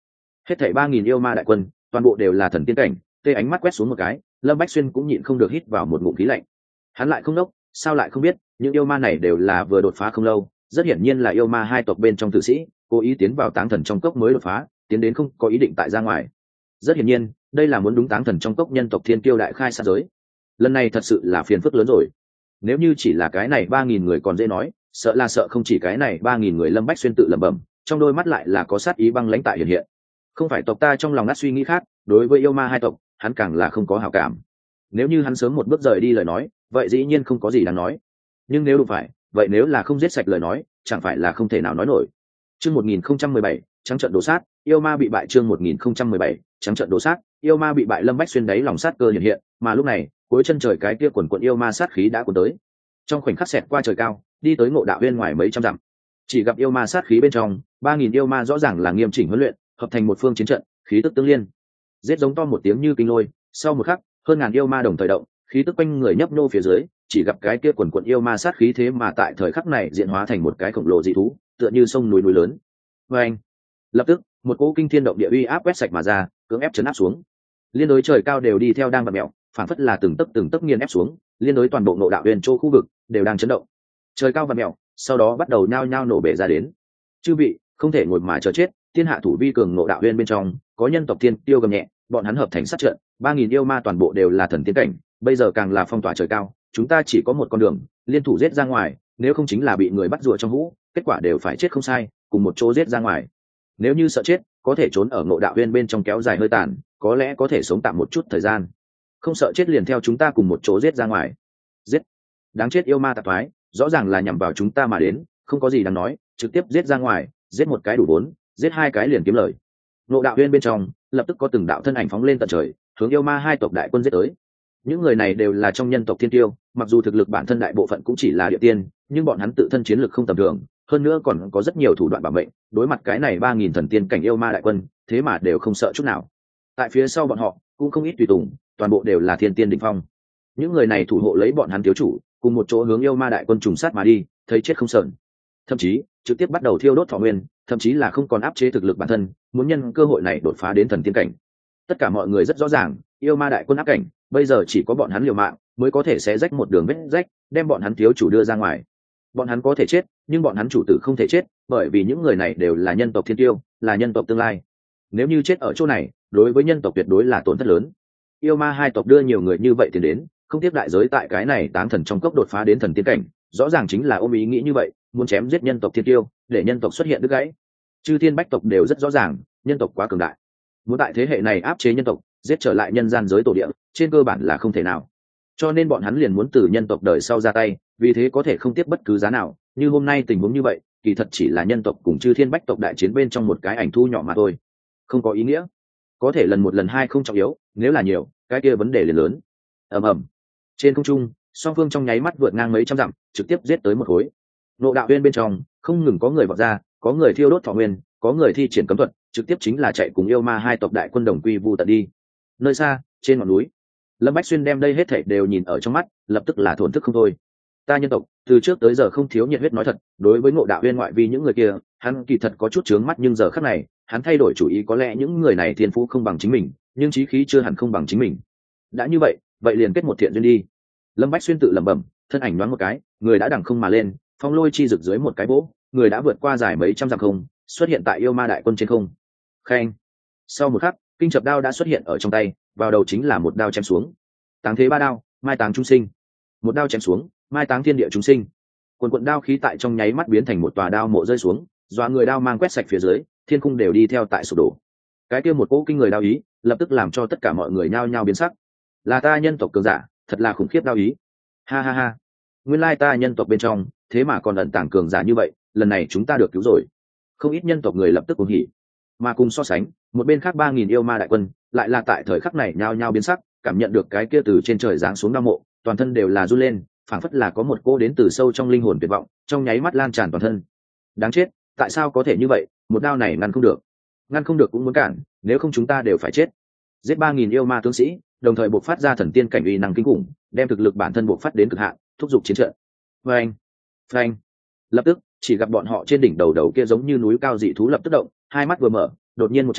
Hết thảy 3.000 yêu ma đại quân, toàn bộ đều là thần tiên cảnh. Tê ánh mắt quét xuống một cái, Lâm Bách Xuyên cũng nhịn không được hít vào một ngụm khí lạnh. Hắn lại không đốc, sao lại không biết, những yêu ma này đều là vừa đột phá không lâu, rất hiển nhiên là yêu ma hai tộc bên trong tử sĩ, cố ý tiến vào táng thần trong cốc mới đột phá, tiến đến không có ý định tại ra ngoài. Rất hiển nhiên, đây là muốn đúng táng thần trong cốc nhân tộc Thiên Kiêu đại khai sát giới. Lần này thật sự là phiền phức lớn rồi. Nếu như chỉ là cái này 3.000 người còn dễ nói, sợ không chỉ cái này 3.000 người. Lâm Bách Xuyên tự lẩm bẩm, trong đôi mắt lại là có sát ý băng lãnh tại hiện hiện. Không phải tộc ta trong lòng ngắt suy nghĩ khác, đối với yêu ma hai tộc, hắn càng là không có hảo cảm. Nếu như hắn sớm một bước rời đi lời nói, vậy dĩ nhiên không có gì đáng nói. Nhưng nếu đúng phải, vậy nếu là không giết sạch lời nói, chẳng phải là không thể nào nói nổi. Chương 1017, trắng trận đổ sát, yêu ma bị bại. Chương 1017, trắng trận đổ sát, yêu ma bị bại. Lâm Bách Xuyên đáy lòng sát cơ hiện hiện, mà lúc này, cuối chân trời cái kia quần quần yêu ma sát khí đã cuốn tới. Trong khoảnh khắc xẹt qua trời cao, đi tới Ngộ Đạo Uyên ngoài mấy trăm dặm. Chỉ gặp yêu ma sát khí bên trong, 3.000 yêu ma rõ ràng là nghiêm chỉnh huấn luyện, hợp thành một phương chiến trận, khí tức tương liên. Giết giống to một tiếng như kinh lôi, sau một khắc, hơn ngàn yêu ma đồng thời động, khí tức quanh người nhấp nô phía dưới, chỉ gặp cái kia quần quần yêu ma sát khí thế mà tại thời khắc này diễn hóa thành một cái khổng lồ dị thú, tựa như sông núi lớn. Và anh, lập tức, một cỗ kinh thiên động địa uy áp quét sạch mà ra, cưỡng ép chấn áp xuống. Liên đối trời cao đều đi theo đang vặn mèo, phản phất là từng tấc nghiền ép xuống, liên đối toàn bộ Ngộ Đạo Uyên châu khu vực đều đang chấn động. Trời cao vặn mèo, sau đó bắt đầu nhao nhao nổ bể ra đến. Chư vị, không thể ngồi mà chờ chết, thiên hạ thủ vi cường Ngộ Đạo Uyên bên trong, có nhân tộc Thiên Tiêu gầm nhẹ, bọn hắn hợp thành sát trận, 3.000 yêu ma toàn bộ đều là thần tiên cảnh, bây giờ càng là phong tỏa trời cao, chúng ta chỉ có một con đường, liên thủ giết ra ngoài, nếu không chính là bị người bắt rùa trong hũ, kết quả đều phải chết không sai, cùng một chỗ giết ra ngoài. Nếu như sợ chết, có thể trốn ở Ngộ Đạo Uyên bên trong kéo dài hơi tàn, có lẽ có thể sống tạm một chút thời gian. Không sợ chết liền theo chúng ta cùng một chỗ giết ra ngoài. Giết! Đáng chết yêu ma tạp thoái, rõ ràng là nhằm vào chúng ta mà đến, không có gì đáng nói, trực tiếp giết ra ngoài, giết một cái đủ 4, giết 2 cái liền kiếm lời. Ngộ Đạo Uyên bên trong, lập tức có từng đạo thân ảnh phóng lên tận trời, hướng yêu ma hai tộc đại quân giết tới. Những người này đều là trong nhân tộc Thiên Tiêu, mặc dù thực lực bản thân đại bộ phận cũng chỉ là địa tiên, nhưng bọn hắn tự thân chiến lực không tầm thường, hơn nữa còn có rất nhiều thủ đoạn bảo mệnh, đối mặt cái này 3.000 thần tiên cảnh yêu ma đại quân, thế mà đều không sợ chút nào. Tại phía sau bọn họ, cũng không ít tùy tùng, toàn bộ đều là thiên tiên đỉnh phong. Những người này thủ hộ lấy bọn hắn thiếu chủ, cùng một chỗ hướng yêu ma đại quân trùng sát mà đi, thấy chết không sờn. Thậm chí, trực tiếp bắt đầu thiêu đốt thọ nguyên, thậm chí là không còn áp chế thực lực bản thân, muốn nhân cơ hội này đột phá đến thần tiên cảnh. Tất cả mọi người rất rõ ràng, yêu ma đại quân áp cảnh, bây giờ chỉ có bọn hắn liều mạng mới có thể xé rách một đường vết rách, đem bọn hắn thiếu chủ đưa ra ngoài. Bọn hắn có thể chết, nhưng bọn hắn chủ tử không thể chết, bởi vì những người này đều là nhân tộc Thiên Tiêu, là nhân tộc tương lai. Nếu như chết ở chỗ này, đối với nhân tộc tuyệt đối là tổn thất lớn. Yêu ma hai tộc đưa nhiều người như vậy tiền đến, không tiếc đại giới tại cái này táng thần trong cốc đột phá đến thần tiên cảnh, rõ ràng chính là ôm ý nghĩ như vậy, muốn chém giết nhân tộc Thiên Tiêu, để nhân tộc xuất hiện đứt gãy. Chư thiên bách tộc đều rất rõ ràng, nhân tộc quá cường đại, muốn tại thế hệ này áp chế nhân tộc, giết trở lại nhân gian giới tổ địa, trên cơ bản là không thể nào. Cho nên bọn hắn liền muốn từ nhân tộc đời sau ra tay, vì thế có thể không tiếp bất cứ giá nào. Như hôm nay tình huống như vậy, kỳ thật chỉ là nhân tộc cùng chư thiên bách tộc đại chiến bên trong một cái ảnh thu nhỏ mà thôi, không có ý nghĩa. Có thể lần một lần hai không trọng yếu, nếu là nhiều, cái kia vấn đề liền lớn. ầm ầm, trên không trung, song phương trong nháy mắt vượt ngang mấy trăm dặm, trực tiếp giết tới một khối. Ngộ Đạo Uyên bên trong, không ngừng có người vọt ra, có người thiêu đốt thọ nguyên, có người thi triển cấm thuật, trực tiếp chính là chạy cùng yêu ma hai tộc đại quân đồng quy vu tận đi. Nơi xa, trên ngọn núi, Lâm Bách Xuyên đem đây hết thảy đều nhìn ở trong mắt, lập tức là thổn thức không thôi. Ta nhân tộc từ trước tới giờ không thiếu nhiệt huyết, nói thật, đối với Ngộ Đạo Uyên ngoại vi những người kia, hắn kỳ thật có chút chướng mắt, nhưng giờ khắc này, hắn thay đổi chủ ý. Có lẽ những người này thiên phú không bằng chính mình, nhưng chí khí chưa hẳn không bằng chính mình. Đã như vậy, vậy liền kết một thiện duyên đi. Lâm Bách Xuyên tự lẩm bẩm, thân ảnh nhoáng một cái, người đã đằng không mà lên, phong lôi chi rực dưới một cái vỗ, người đã vượt qua dài mấy trăm dặm không, xuất hiện tại yêu ma đại quân trên không. Khen. Sau một khắc, kinh chập đao đã xuất hiện ở trong tay, vào đầu chính là một đao chém xuống. Táng thế ba đao, mai táng chúng sinh. Một đao chém xuống, mai táng thiên địa chúng sinh. Quần quần đao khí tại trong nháy mắt biến thành một tòa đao mộ rơi xuống, dọa người đao mang quét sạch phía dưới, thiên cung đều đi theo tại sụp đổ. Cái kia một cỗ kinh người đao ý, lập tức làm cho tất cả mọi người nhao nhao biến sắc. Là ta nhân tộc cường giả, thật là khủng khiếp đao ý. Ha ha ha. Nguyên lai ta nhân tộc bên trong, thế mà còn ẩn tàng cường giả như vậy, lần này chúng ta được cứu rồi. Không ít nhân tộc người lập tức cuồng hỉ. Mà cùng so sánh, một bên khác 3.000 yêu ma đại quân, lại là tại thời khắc này nhao nhao biến sắc, cảm nhận được cái kia từ trên trời giáng xuống đao mộ, toàn thân đều là run lên, phảng phất là có một cô đến từ sâu trong linh hồn tuyệt vọng, trong nháy mắt lan tràn toàn thân. Đáng chết, tại sao có thể như vậy, một đao này ngăn không được cũng muốn cản, nếu không chúng ta đều phải chết. Giết 3.000 yêu ma tướng sĩ, đồng thời bộc phát ra thần tiên cảnh uy năng kinh khủng, đem thực lực bản thân bộc phát đến cực hạn, thúc giục chiến trận. Phanh, phanh. Lập tức, chỉ gặp bọn họ trên đỉnh đầu kia giống như núi cao dị thú lập tức động, hai mắt vừa mở, đột nhiên một chảo,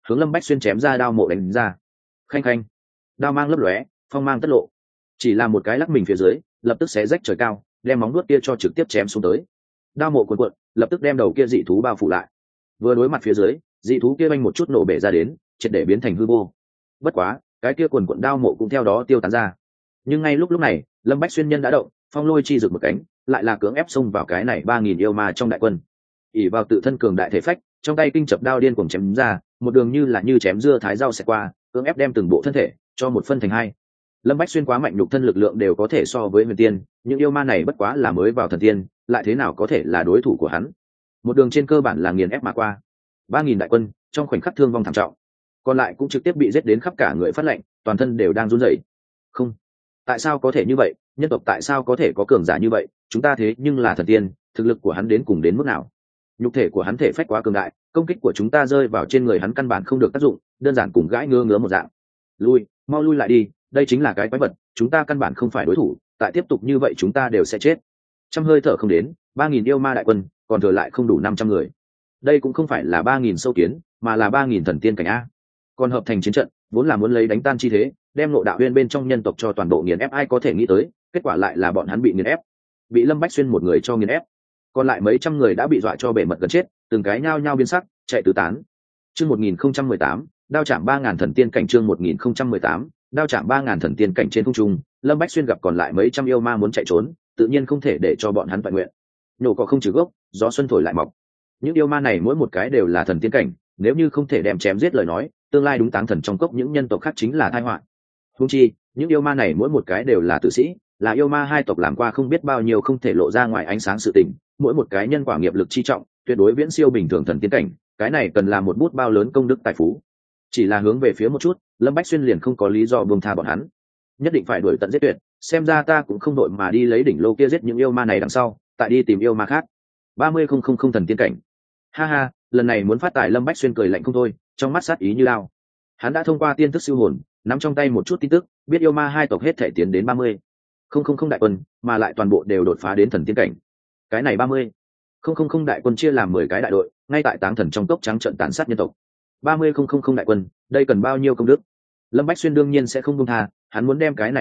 hướng Lâm Bách Xuyên chém ra đao mộ đánh ra. Khanh khanh, đao mang lấp lóe, phong mang tất lộ, chỉ là một cái lắc mình phía dưới, lập tức xé rách trời cao, đem móng vuốt kia cho trực tiếp chém xuống tới. Đao mộ cuộn cuộn, lập tức đem đầu kia dị thú bao phủ lại. Vừa đối mặt phía dưới, dị thú kia banh một chút nổ bể ra đến, triệt để biến thành hư vô. Bất quá, cái kia cuộn cuộn đao mộ cũng theo đó tiêu tán ra. Nhưng ngay lúc này, Lâm Bách Xuyên nhân đã động, phong lôi chi rực một cánh, lại là cưỡng ép xông vào cái này 3000 yêu ma trong đại quân. Ỷ vào tự thân cường đại thể phách, trong tay kinh chập đao điên cuồng chém ra, một đường như là như chém dưa thái rau xẹt qua, cưỡng ép đem từng bộ thân thể cho một phân thành hai. Lâm Bách Xuyên quá mạnh, nhục thân lực lượng đều có thể so với huyền tiên, những yêu ma này bất quá là mới vào thần tiên, lại thế nào có thể là đối thủ của hắn. Một đường trên cơ bản là nghiền ép mà qua. 3000 đại quân trong khoảnh khắc thương vong thảm trọng, còn lại cũng trực tiếp bị giết đến khắp cả người phát lệnh, toàn thân đều đang run rẩy. Không, tại sao có thể như vậy, nhân tộc tại sao có thể có cường giả như vậy, chúng ta thế nhưng là thần tiên, thực lực của hắn đến cùng đến mức nào? Nhục thể của hắn thể phách quá cường đại, công kích của chúng ta rơi vào trên người hắn căn bản không được tác dụng, đơn giản cùng gãi ngứa ngứa một dạng. Lui, mau lui lại đi, đây chính là cái quái vật, chúng ta căn bản không phải đối thủ, tại tiếp tục như vậy chúng ta đều sẽ chết. Trăm hơi thở không đến, 3000 yêu ma đại quân, còn thừa lại không đủ 500 người. Đây cũng không phải là 3000 sâu kiến, mà là 3000 thần tiên cảnh a. Còn hợp thành chiến trận, vốn là muốn lấy đánh tan chi thế, đem Ngộ Đạo Uyên bên trong nhân tộc cho toàn bộ nghiền ép, ai có thể nghĩ tới, kết quả lại là bọn hắn bị nghiền ép, bị Lâm Bách Xuyên một người cho nghiền ép. Còn lại mấy trăm người đã bị dọa cho bể mật gần chết, từng cái nhao nhao biến sắc, chạy tứ tán. Chương 1018, đao chạm 3000 thần tiên cảnh. Chương 1018, đao chạm 3000 thần tiên cảnh. Trên không trung, Lâm Bách Xuyên gặp còn lại mấy trăm yêu ma muốn chạy trốn, tự nhiên không thể để cho bọn hắn toàn nguyện. Nhổ cỏ không trừ gốc, gió xuân thổi lại mọc. Những yêu ma này mỗi một cái đều là thần tiên cảnh, nếu như không thể đem chém giết lời nói, tương lai đúng táng thần trong cốc những nhân tộc khác chính là tai họa. Huống chi, những yêu ma này mỗi một cái đều là tử sĩ, là yêu ma hai tộc làm qua không biết bao nhiêu không thể lộ ra ngoài ánh sáng sự tình, mỗi một cái nhân quả nghiệp lực chi trọng, tuyệt đối viễn siêu bình thường thần tiên cảnh, cái này cần là một bút bao lớn công đức tài phú. Chỉ là hướng về phía một chút, Lâm Bách Xuyên liền không có lý do buông tha bọn hắn, nhất định phải đuổi tận giết tuyệt, xem ra ta cũng không đội mà đi lấy đỉnh lô kia giết những yêu ma này đằng sau, tại đi tìm yêu ma khác. 30.000 thần tiên cảnh. Ha ha, lần này muốn phát tài. Lâm Bách Xuyên cười lạnh không thôi, trong mắt sát ý như lao. Hắn đã thông qua tiên thức siêu hồn, nắm trong tay một chút tin tức, biết yêu ma hai tộc hết thể tiến đến 30.000 đại quân, mà lại toàn bộ đều đột phá đến thần tiên cảnh. Cái này 30.000 đại quân chia làm 10 cái đại đội, ngay tại táng thần trong cốc trắng trận tàn sát nhân tộc. 30.000 đại quân, đây cần bao nhiêu công đức? Lâm Bách Xuyên đương nhiên sẽ không buông tha, hắn muốn đem cái này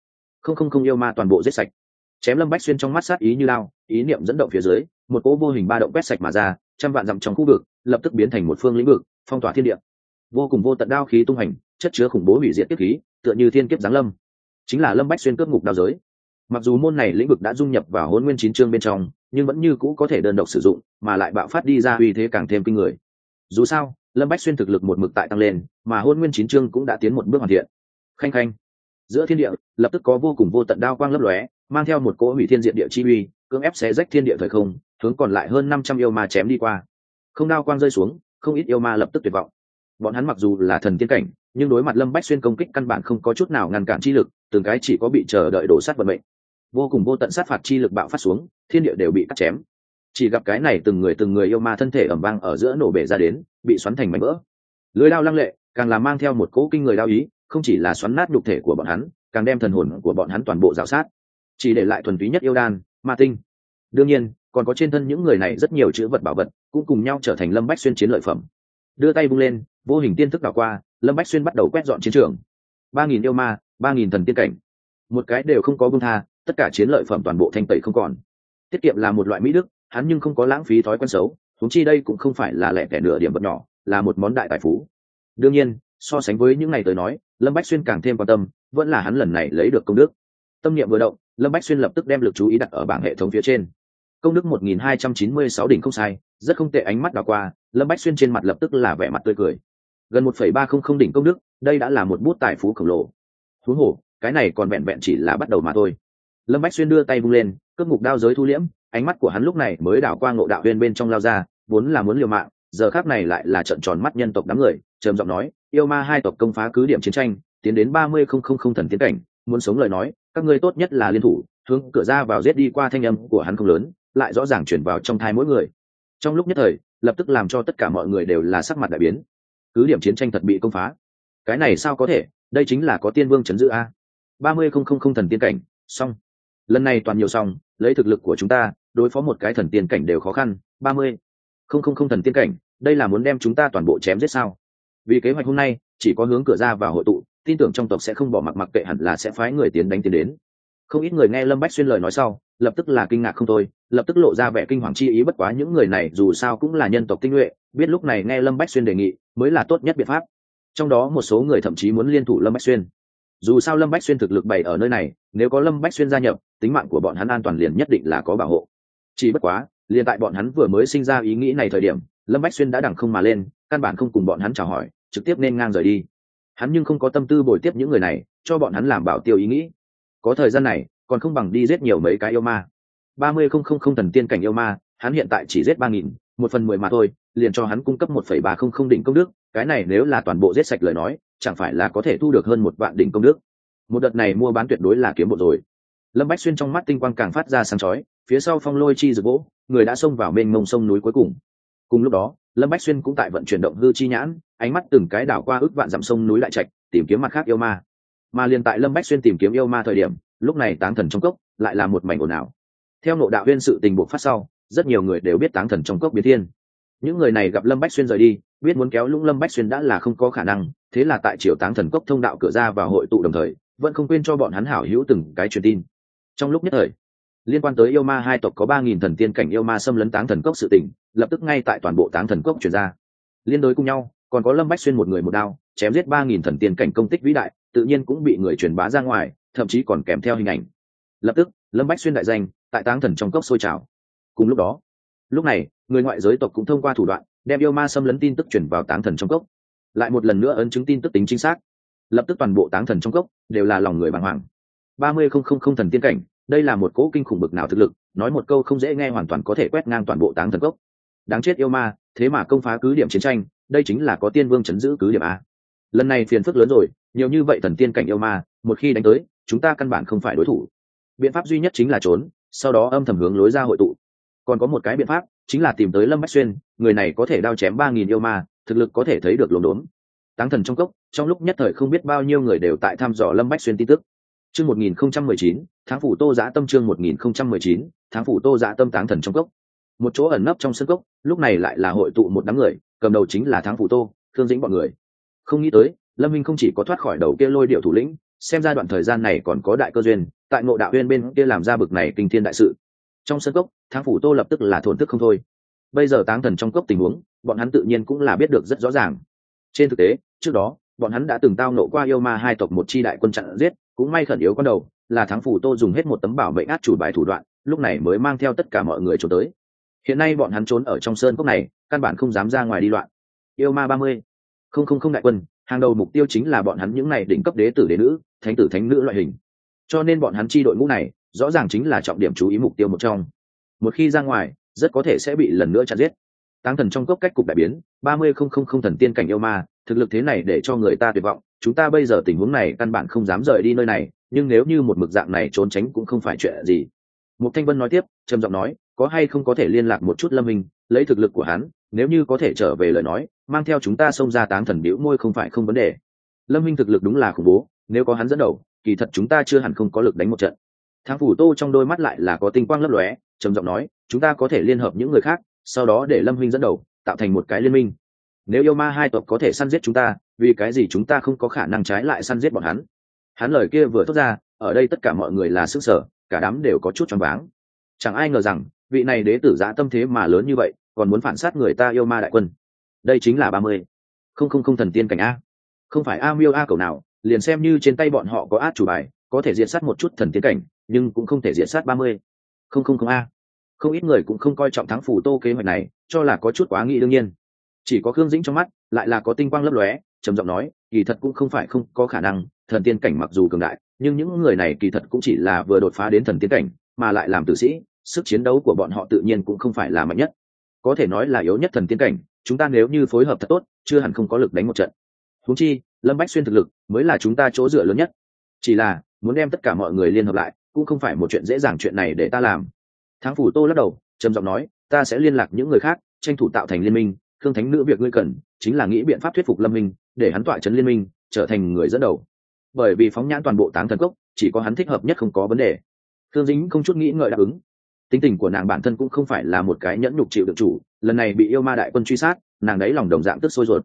30.000 yêu ma toàn bộ giết sạch. Chém Lâm Bách Xuyên trong mắt sát ý như lao, ý niệm dẫn động phía dưới, một cỗ vô hình ba động quét sạch mà ra, trăm vạn dặm trong khu vực lập tức biến thành một phương lĩnh vực, phong tỏa thiên địa. Vô cùng vô tận đao khí tung hành, chất chứa khủng bố hủy diệt kiếp khí, tựa như thiên kiếp giáng lâm. Chính là Lâm Bách Xuyên cướp ngục đao giới. Mặc dù môn này lĩnh vực đã dung nhập vào Hỗn Nguyên Chín Chương bên trong, nhưng vẫn như cũ có thể đơn độc sử dụng, mà lại bạo phát đi ra uy thế càng thêm kinh người. Dù sao, Lâm Bách Xuyên thực lực một mực tại tăng lên, mà Hỗn Nguyên Chín Chương cũng đã tiến một bước hoàn thiện. Khanh khanh, giữa thiên địa lập tức có vô cùng vô tận đao quang lấp lóe, mang theo một cỗ hủy thiên diệt địa chi uy, cưỡng ép xé rách thiên địa thời không, hướng còn lại hơn 500 yêu ma chém đi qua. Không đao quang rơi xuống, không ít yêu ma lập tức tuyệt vọng. Bọn hắn mặc dù là thần tiên cảnh, nhưng đối mặt Lâm Bách Xuyên công kích căn bản không có chút nào ngăn cản chi lực, từng cái chỉ có bị chờ đợi đổ sát vận mệnh. Vô cùng vô tận sát phạt chi lực bạo phát xuống, thiên địa đều bị cắt chém. Chỉ gặp cái này từng người yêu ma thân thể ầm vang ở giữa nổ bể ra đến, bị xoắn thành mảnh vỡ. Lưỡi đao lăng lệ, càng là mang theo một cỗ kinh người đao ý, không chỉ là xoắn nát nhục thể của bọn hắn, càng đem thần hồn của bọn hắn toàn bộ rào sát, chỉ để lại thuần túy nhất yêu đan, ma tinh. Đương nhiên, còn có trên thân những người này rất nhiều chữ vật bảo vật, cũng cùng nhau trở thành Lâm Bách Xuyên chiến lợi phẩm. Đưa tay vung lên, vô hình tiên thức đảo qua, Lâm Bách Xuyên bắt đầu quét dọn chiến trường. 3000 yêu ma, 3000 thần tiên cảnh, một cái đều không có buông tha, tất cả chiến lợi phẩm toàn bộ thanh tẩy không còn. Tiết kiệm là một loại mỹ đức, hắn nhưng không có lãng phí thói quen xấu, huống chi đây cũng không phải là lẻ tẻ nửa điểm vật nhỏ, là một món đại tài phú. Đương nhiên, so sánh với những ngày tới nói, Lâm Bách Xuyên càng thêm quan tâm, vẫn là hắn lần này lấy được công đức. Tâm niệm vừa động, Lâm Bách Xuyên lập tức đem lực chú ý đặt ở bảng hệ thống phía trên. Công đức 1296 đỉnh không sai, rất không tệ. Ánh mắt đảo qua, Lâm Bách Xuyên trên mặt lập tức là vẻ mặt tươi cười. Gần 1,300 đỉnh công đức, đây đã là một bút tài phú khổng lồ. Huống hồ, cái này còn vẹn vẹn chỉ là bắt đầu mà thôi. Lâm Bách Xuyên đưa tay vung lên, cướp ngục đao giới thu liễm, ánh mắt của hắn lúc này mới đảo qua Ngộ Đạo Uyên bên trong lao ra, vốn là muốn liều mạng, giờ khắc này lại là trợn tròn mắt nhân tộc đám người, trầm giọng nói, yêu ma hai tộc công phá cứ điểm chiến tranh, tiến đến 30.000 thần tiến cảnh, muốn sống lời nói, các ngươi tốt nhất là liên thủ, hướng cửa ra vào giết đi. Qua thanh âm của hắn không lớn, lại rõ ràng truyền vào trong tai mỗi người. Trong lúc nhất thời, lập tức làm cho tất cả mọi người đều là sắc mặt đại biến. Cứ điểm chiến tranh thật bị công phá, cái này sao có thể? Đây chính là có tiên vương chấn giữ a. 30.000 thần tiên cảnh, xong. Lần này toàn nhiều xong, lấy thực lực của chúng ta, đối phó một cái thần tiên cảnh đều khó khăn. 30.000 thần tiên cảnh, đây là muốn đem chúng ta toàn bộ chém giết sao? vì kế hoạch hôm nay chỉ có hướng cửa ra vào hội tụ, tin tưởng trong tộc sẽ không bỏ mặc kệ, hẳn là sẽ phái người tiến đến. Không ít người nghe Lâm Bách Xuyên lời nói sau lập tức là kinh ngạc không thôi, lập tức lộ ra vẻ kinh hoàng chi ý. Bất quá những người này dù sao cũng là nhân tộc tinh nhuệ, biết lúc này nghe Lâm Bách Xuyên đề nghị mới là tốt nhất biện pháp. Trong đó một số người thậm chí muốn liên thủ Lâm Bách Xuyên. Dù sao Lâm Bách Xuyên thực lực bày ở nơi này, nếu có Lâm Bách Xuyên gia nhập, tính mạng của bọn hắn an toàn liền nhất định là có bảo hộ. Chỉ bất quá liền tại bọn hắn vừa mới sinh ra ý nghĩ này thời điểm, Lâm Bách Xuyên đã đằng không mà lên, căn bản không cùng bọn hắn chào hỏi, trực tiếp nên ngang rời đi. Hắn nhưng không có tâm tư bồi tiếp những người này, cho bọn hắn làm bảo tiêu ý nghĩ. Có thời gian này còn không bằng đi giết nhiều mấy cái yêu ma. 30,000 thần tiên cảnh yêu ma, hắn hiện tại chỉ giết 3.000, 1/10 mà thôi, liền cho hắn cung cấp 1,300 đỉnh công đức. Cái này nếu là toàn bộ giết sạch lời nói, chẳng phải là có thể thu được hơn 1 vạn đỉnh công đức. Một đợt này mua bán tuyệt đối là kiếm bộ rồi. Lâm Bách Xuyên trong mắt tinh quang càng phát ra sáng chói, phía sau phong lôi chi rực vỗ, người đã xông vào mênh mông sông núi cuối cùng. Cùng lúc đó, Lâm Bách Xuyên cũng tại vận chuyển động hư chi nhãn, ánh mắt từng cái đảo qua ước vạn dặm sông núi lại trạch, tìm kiếm mặt khác yêu ma. Mà liền tại Lâm Bách Xuyên tìm kiếm yêu ma thời điểm, lúc này Táng Thần trong cốc lại là một mảnh ồn ào. Theo Ngộ Đạo Huyên sự tình bộc phát sau, rất nhiều người đều biết Táng Thần trong cốc biến thiên. Những người này gặp Lâm Bách Xuyên rời đi, biết muốn kéo lũng Lâm Bách Xuyên đã là không có khả năng, thế là tại Triều Táng Thần cốc thông đạo cửa ra vào hội tụ đồng thời, vẫn không quên cho bọn hắn hảo hữu từng cái truyền tin. Trong lúc nhất thời, liên quan tới yêu ma hai tộc có 3.000 thần tiên cảnh yêu ma xâm lấn Táng Thần cốc sự tình, lập tức ngay tại toàn bộ Táng Thần cốc truyền ra. Liên đối cùng nhau, còn có Lâm Bách Xuyên một người một đao, chém giết 3.000 thần tiên cảnh công tích vĩ đại, tự nhiên cũng bị người truyền bá ra ngoài, thậm chí còn kèm theo hình ảnh. Lập tức, Lâm Bách Xuyên đại danh tại Táng Thần trong cốc sôi trào. Cùng lúc đó, lúc này, người ngoại giới tộc cũng thông qua thủ đoạn, đem yêu ma xâm lấn tin tức truyền vào Táng Thần trong cốc. Lại một lần nữa ấn chứng tin tức tính chính xác. Lập tức toàn bộ Táng Thần trong cốc đều là lòng người bàng hoàng. 30,000 thần tiên cảnh, đây là một cỗ kinh khủng bực nào thực lực, nói một câu không dễ nghe hoàn toàn có thể quét ngang toàn bộ Táng Thần cốc. Đáng chết yêu ma, thế mà công phá cứ điểm chiến tranh, đây chính là có tiên vương chấn giữ cứ điểm a. Lần này phiền phức lớn rồi, nhiều như vậy thần tiên cảnh yêu ma, một khi đánh tới, chúng ta căn bản không phải đối thủ. Biện pháp duy nhất chính là trốn, sau đó âm thầm hướng lối ra hội tụ. Còn có một cái biện pháp, chính là tìm tới Lâm Bách Xuyên, người này có thể đao chém 3.000 yêu ma, thực lực có thể thấy được lồn đốn. Táng Thần trong cốc, trong lúc nhất thời không biết bao nhiêu người đều tại thăm dò Lâm Bách Xuyên tin tức. Chương 1019, tháng phủ Tô Dã Tâm. Chương 1019, tháng phủ Tô Dã Tâm. Táng Thần trong cốc, một chỗ ẩn nấp trong sân cốc, lúc này lại là hội tụ một đám người, cầm đầu chính là tháng phủ Tô, Thương Dĩnh bọn người. Không nghĩ tới, Lâm Minh không chỉ có thoát khỏi đầu kia lôi điệu thủ lĩnh, xem ra đoạn thời gian này còn có đại cơ duyên, tại Ngộ Đạo Uyên bên kia làm ra bực này kinh thiên đại sự. Trong sân cốc, tháng phủ Tô lập tức là thổn thức không thôi. Bây giờ Táng Thần trong cốc tình huống, bọn hắn tự nhiên cũng là biết được rất rõ ràng. Trên thực tế, trước đó, bọn hắn đã từng tao nộ qua yêu ma hai tộc một chi đại quân chặn giết, cũng may khẩn yếu con đầu, là tháng phủ Tô dùng hết một tấm bảo mệnh át chủ bài thủ đoạn, lúc này mới mang theo tất cả mọi người trốn tới. Hiện nay bọn hắn trốn ở trong sơn cốc này, căn bản không dám ra ngoài đi loạn. Yêu ma 30,000 đại quân, hàng đầu mục tiêu chính là bọn hắn những này đỉnh cấp đế tử đế nữ, thánh tử thánh nữ loại hình. Cho nên bọn hắn chi đội ngũ này, rõ ràng chính là trọng điểm chú ý mục tiêu một trong. Một khi ra ngoài, rất có thể sẽ bị lần nữa chặn giết. Táng Thần trong cốc cách cục đại biến, 30,000 thần tiên cảnh yêu ma, thực lực thế này để cho người ta tuyệt vọng. Chúng ta bây giờ tình huống này căn bản không dám rời đi nơi này, nhưng nếu như một mực dạng này trốn tránh cũng không phải chuyện gì. Mục Thanh Vân nói tiếp, trầm giọng nói, có hay không có thể liên lạc một chút Lâm Minh, lấy thực lực của hắn, nếu như có thể trở về lời nói, mang theo chúng ta xông ra Táng Thần bĩu môi không phải không vấn đề. Lâm Minh thực lực đúng là khủng bố, nếu có hắn dẫn đầu, kỳ thật chúng ta chưa hẳn không có lực đánh một trận. Tháng phủ Tô trong đôi mắt lại là có tinh quang lấp lóe, trầm giọng nói, chúng ta có thể liên hợp những người khác, sau đó để Lâm Minh dẫn đầu, tạo thành một cái liên minh. Nếu yêu ma hai tộc có thể săn giết chúng ta, vì cái gì chúng ta không có khả năng trái lại săn giết bọn hắn? Hắn lời kia vừa thốt ra, ở đây tất cả mọi người là sức sở, cả đám đều có chút choáng váng. Chẳng ai ngờ rằng, vị này đế tử Dã Tâm thế mà lớn như vậy, còn muốn phản sát người ta yêu ma đại quân. Đây chính là 30,000 thần tiên cảnh a. Không phải a miêu a cầu nào, liền xem như trên tay bọn họ có át chủ bài, có thể diệt sát một chút thần tiên cảnh, nhưng cũng không thể diệt sát 30,000 a. Không ít người cũng không coi trọng thắng phủ Tô kế hoạch này, cho là có chút quá nghĩ đương nhiên. Chỉ có Khương Dĩnh trong mắt lại là có tinh quang lấp lóe, trầm giọng nói, kỳ thật cũng không phải không có khả năng, thần tiên cảnh mặc dù cường đại, nhưng những người này kỳ thật cũng chỉ là vừa đột phá đến thần tiên cảnh, mà lại làm tử sĩ, sức chiến đấu của bọn họ tự nhiên cũng không phải là mạnh nhất, có thể nói là yếu nhất thần tiên cảnh. Chúng ta nếu như phối hợp thật tốt, chưa hẳn không có lực đánh một trận. Huống chi, Lâm Bách Xuyên thực lực mới là chúng ta chỗ dựa lớn nhất. Chỉ là muốn đem tất cả mọi người liên hợp lại, cũng không phải một chuyện dễ dàng, chuyện này để ta làm. Thắng phủ Tô lắc đầu, trầm giọng nói, ta sẽ liên lạc những người khác, tranh thủ tạo thành liên minh. Khương Thánh Nữ việc ngươi cần chính là nghĩ biện pháp thuyết phục Lâm Minh, để hắn tọa trấn liên minh, trở thành người dẫn đầu. Bởi vì phóng nhãn toàn bộ Táng Thần cốc, chỉ có hắn thích hợp nhất, không có vấn đề. Khương Dĩnh không chút nghĩ ngợi đáp ứng. Tính tình của nàng bản thân cũng không phải là một cái nhẫn nhục chịu đựng chủ, lần này bị yêu ma đại quân truy sát, nàng đấy lòng đồng dạng tức sôi ruột.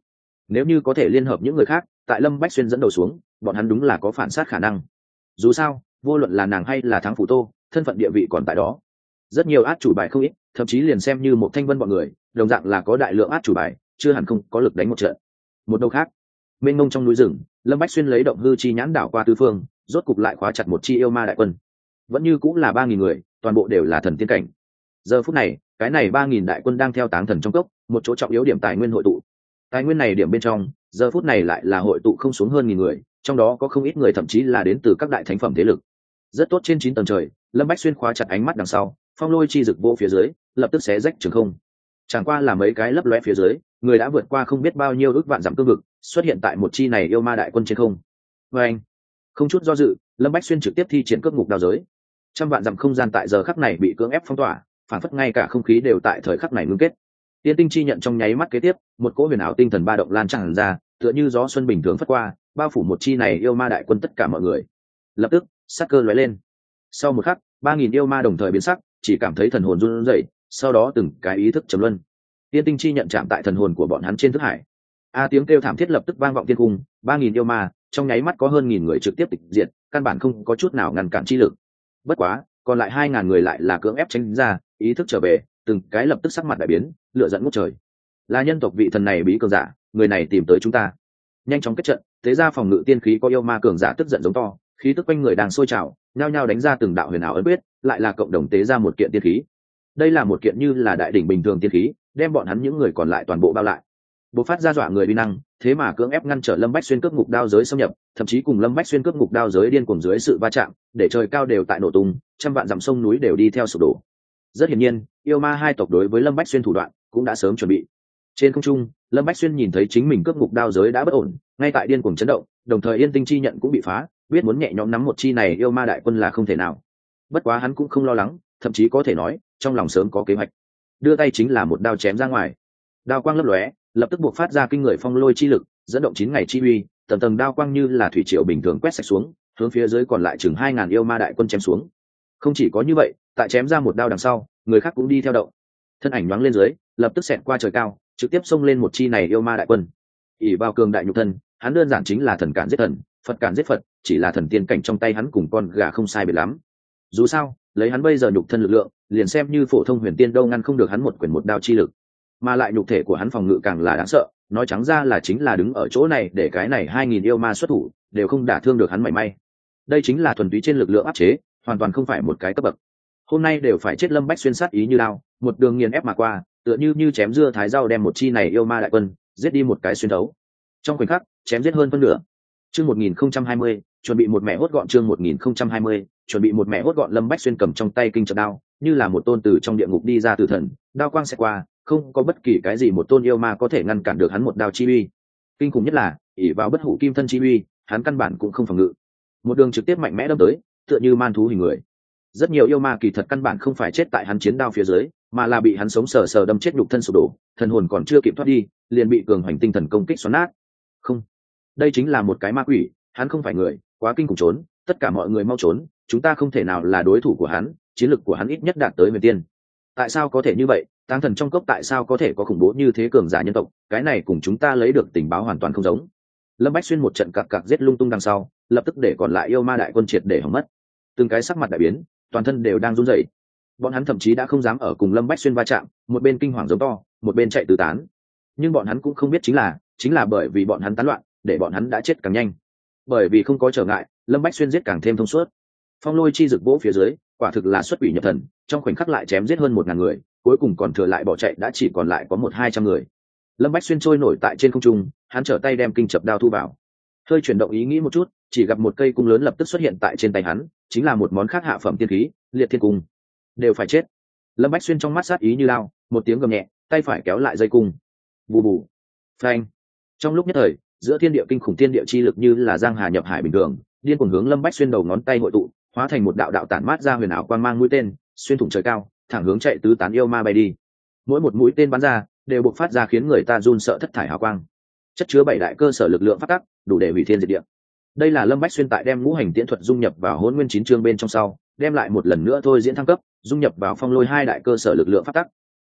nếu như có thể liên hợp những người khác tại Lâm Bách Xuyên dẫn đầu xuống, bọn hắn đúng là có phản sát khả năng. Dù sao vô luận là nàng hay là Thắng Phủ Tô, thân phận địa vị còn tại đó. Rất nhiều át chủ bài không ít, thậm chí liền xem như một Thanh Vân bọn người đồng dạng là có đại lượng át chủ bài, chưa hẳn không có lực đánh một trận. Một đầu khác, mênh mông trong núi rừng, Lâm Bách Xuyên lấy động hư chi nhãn đảo qua tứ phương, rốt cục lại khóa chặt một chi yêu ma đại quân. Vẫn như cũng là 3.000 người, toàn bộ đều là thần tiên cảnh. Giờ phút này, cái này 3.000 đại quân đang theo táng thần trong cốc, một chỗ trọng yếu điểm tài nguyên hội tụ. Tài nguyên này điểm bên trong, giờ phút này lại là hội tụ không xuống hơn 1.000 người, trong đó có không ít người thậm chí là đến từ các đại thánh phẩm thế lực. Rất tốt, trên 9 tầng trời, Lâm Bách Xuyên khóa chặt ánh mắt đằng sau, phong lôi chi rực vô phía dưới, lập tức xé rách trường không. Chẳng qua là mấy cái lấp lóe phía dưới, người đã vượt qua không biết bao nhiêu ước vạn dặm cương vực, xuất hiện tại một chi này yêu ma đại quân trên không. Và anh, không chút do dự, Lâm Bách Xuyên trực tiếp thi triển cước ngục đao giới. Trăm vạn dặm không gian tại giờ khắc này bị cưỡng ép phong tỏa, phản phất ngay cả không khí đều tại thời khắc này ngưng kết. Tiên tinh chi nhận trong nháy mắt kế tiếp, một cỗ huyền ảo tinh thần ba động lan tràn ra, tựa như gió xuân bình thường phất qua, bao phủ một chi này yêu ma đại quân tất cả mọi người. Lập tức, sát cơ lóe lên. Sau một khắc, 3.000 yêu ma đồng thời biến sắc, chỉ cảm thấy thần hồn run rẩy, sau đó từng cái ý thức trầm luân. Tiên tinh chi nhận chạm tại thần hồn của bọn hắn trên thức hải. Tiếng kêu thảm thiết lập tức vang vọng thiên cung, 3.000 yêu ma, trong nháy mắt có hơn 1.000 người trực tiếp tịch diệt, căn bản không có chút nào ngăn cản chi lực. Bất quá, còn lại 2.000 người lại là cưỡng ép tránh ra, ý thức trở về, từng cái lập tức sắc mặt đại biến, lửa giận ngút trời. Là nhân tộc vị thần này bí cường giả, người này tìm tới chúng ta. Nhanh chóng kết trận, thế ra phòng ngự tiên khí có yêu ma cường giả tức giận giống to, khí tức quanh người đang sôi trào, nhao nhao đánh ra từng đạo huyền ảo ấn quyết, lại là cộng đồng tế ra một kiện tiên khí. Đây là một kiện như là đại đỉnh bình thường tiên khí, đem bọn hắn những người còn lại toàn bộ bao lại. Bộc phát ra dọa người uy năng, thế mà cưỡng ép ngăn trở Lâm Bách Xuyên cướp ngục đao giới xâm nhập, thậm chí cùng Lâm Bách Xuyên cướp ngục đao giới điên cuồng dưới sự va chạm, để trời cao đều tại nổ tung, trăm vạn dặm sông núi đều đi theo sụp đổ. Rất hiển nhiên, yêu ma hai tộc đối với Lâm Bách Xuyên thủ đoạn cũng đã sớm chuẩn bị. Trên không trung, Lâm Bách Xuyên nhìn thấy chính mình cướp ngục đao giới đã bất ổn, ngay tại điên cuồng chấn động, đồng thời yên tinh chi nhận cũng bị phá, biết muốn nhẹ nhõm nắm một chi này yêu ma đại quân là không thể nào. Bất quá hắn cũng không lo lắng, thậm chí có thể nói, trong lòng sớm có kế hoạch. Đưa tay chính là một đao chém ra ngoài. Đao quang lấp lóe, lập tức buộc phát ra kinh người phong lôi chi lực, dẫn động 9 ngày chi uy, tầng tầng đao quang như là thủy triều bình thường quét sạch xuống, hướng phía dưới còn lại chừng 2.000 yêu ma đại quân chém xuống. Không chỉ có như vậy, tại chém ra một đao đằng sau, người khác cũng đi theo động. Thân ảnh nhoáng lên dưới, lập tức xẹt qua trời cao, trực tiếp xông lên một chi này yêu ma đại quân. ỷ vào cường đại nhục thân, hắn đơn giản chính là thần cản giết thần, Phật cản giết Phật, chỉ là thần tiên cảnh trong tay hắn cùng con gà không sai biệt lắm. Dù sao, lấy hắn bây giờ nhục thân lực lượng, liền xem như phổ thông huyền tiên đâu ngăn không được hắn một quyền một đao chi lực. Mà lại nhục thể của hắn phòng ngự càng là đáng sợ, nói trắng ra là chính là đứng ở chỗ này để cái này 2.000 yêu ma xuất thủ, đều không đả thương được hắn mảy may. Đây chính là thuần túy trên lực lượng áp chế, hoàn toàn không phải một cái cấp bậc. Hôm nay đều phải chết. Lâm Bách Xuyên sát ý như lao, một đường nghiền ép mà qua, tựa như chém dưa thái rau đem một chi này yêu ma đại quân giết đi một cái xuyên thấu. Trong khoảnh khắc, chém giết hơn phân nửa. Chương 1020, chuẩn bị một mẹ hốt gọn. Chương 1020, chuẩn bị một mẹ hốt gọn. Lâm Bách Xuyên cầm trong tay kinh trận đao, như là một tôn từ trong địa ngục đi ra tử thần, đao quang xẹt qua, không có bất kỳ cái gì một tôn yêu ma có thể ngăn cản được hắn một đao chi uy. Kinh khủng nhất là, ỷ vào bất hủ kim thân chi uy, hắn căn bản cũng không phòng ngự, một đường trực tiếp mạnh mẽ đâm tới, tựa như man thú hình người. Rất nhiều yêu ma kỳ thật căn bản không phải chết tại hắn chiến đao phía dưới, mà là bị hắn sống sờ sờ đâm chết nhục thân sụp đổ, thần hồn còn chưa kịp thoát đi, liền bị cường hoành tinh thần công kích xoắn nát. Không, đây chính là một cái ma quỷ, hắn không phải người, quá kinh khủng, trốn, tất cả mọi người mau trốn, chúng ta không thể nào là đối thủ của hắn, chiến lực của hắn ít nhất đạt tới huyền tiên. Tại sao có thể như vậy? Táng thần trong cốc tại sao có thể có khủng bố như thế cường giả nhân tộc? Cái này cùng chúng ta lấy được tình báo hoàn toàn không giống. Lâm Bách Xuyên một trận cặc cặc giết lung tung đằng sau, lập tức để còn lại yêu ma đại quân triệt để hỏng mất. Từng cái sắc mặt đại biến, toàn thân đều đang run rẩy. Bọn hắn thậm chí đã không dám ở cùng Lâm Bách Xuyên va chạm, một bên kinh hoàng giống to, một bên chạy tứ tán. Nhưng bọn hắn cũng không biết chính là bởi vì bọn hắn tán loạn, để bọn hắn đã chết càng nhanh. Bởi vì không có trở ngại, Lâm Bách Xuyên giết càng thêm thông suốt. Phong lôi chi rực vỗ phía dưới, quả thực là xuất quỷ nhập thần, trong khoảnh khắc lại chém giết hơn 1.000 người, cuối cùng còn thừa lại bỏ chạy đã chỉ còn lại có 100-200 người. Lâm Bách Xuyên trôi nổi tại trên không trung, hắn trở tay đem kinh chập đao thu vào. Hơi chuyển động ý nghĩ một chút, chỉ gặp một cây cung lớn lập tức xuất hiện tại trên tay hắn, chính là một món khác hạ phẩm tiên khí, Liệt Thiên Cung. Đều phải chết. Lâm Bách Xuyên trong mắt sát ý như lao, một tiếng gầm nhẹ, tay phải kéo lại dây cung. Bù bù. Phanh. Trong lúc nhất thời, giữa thiên địa kinh khủng tiên địa chi lực như là giang hà nhập hải bình thường, điên cuồng hướng Lâm Bách Xuyên đầu ngón tay hội tụ, hóa thành một đạo đạo tản mát ra huyền ảo quang mang mũi tên, xuyên thủng trời cao, thẳng hướng chạy tứ tán yêu ma bay đi. Mỗi một mũi tên bắn ra, đều bộc phát ra khiến người ta run sợ thất thải hào quang. Chất chứa 7 đại cơ sở lực lượng phát tắc, đủ để hủy thiên diệt địa. Đây là Lâm Bách Xuyên tại đem ngũ hành tiễn thuật dung nhập vào Hỗn Nguyên 9 chương bên trong sau, đem lại một lần nữa thôi diễn thăng cấp, dung nhập vào phong lôi 2 đại cơ sở lực lượng phát tắc.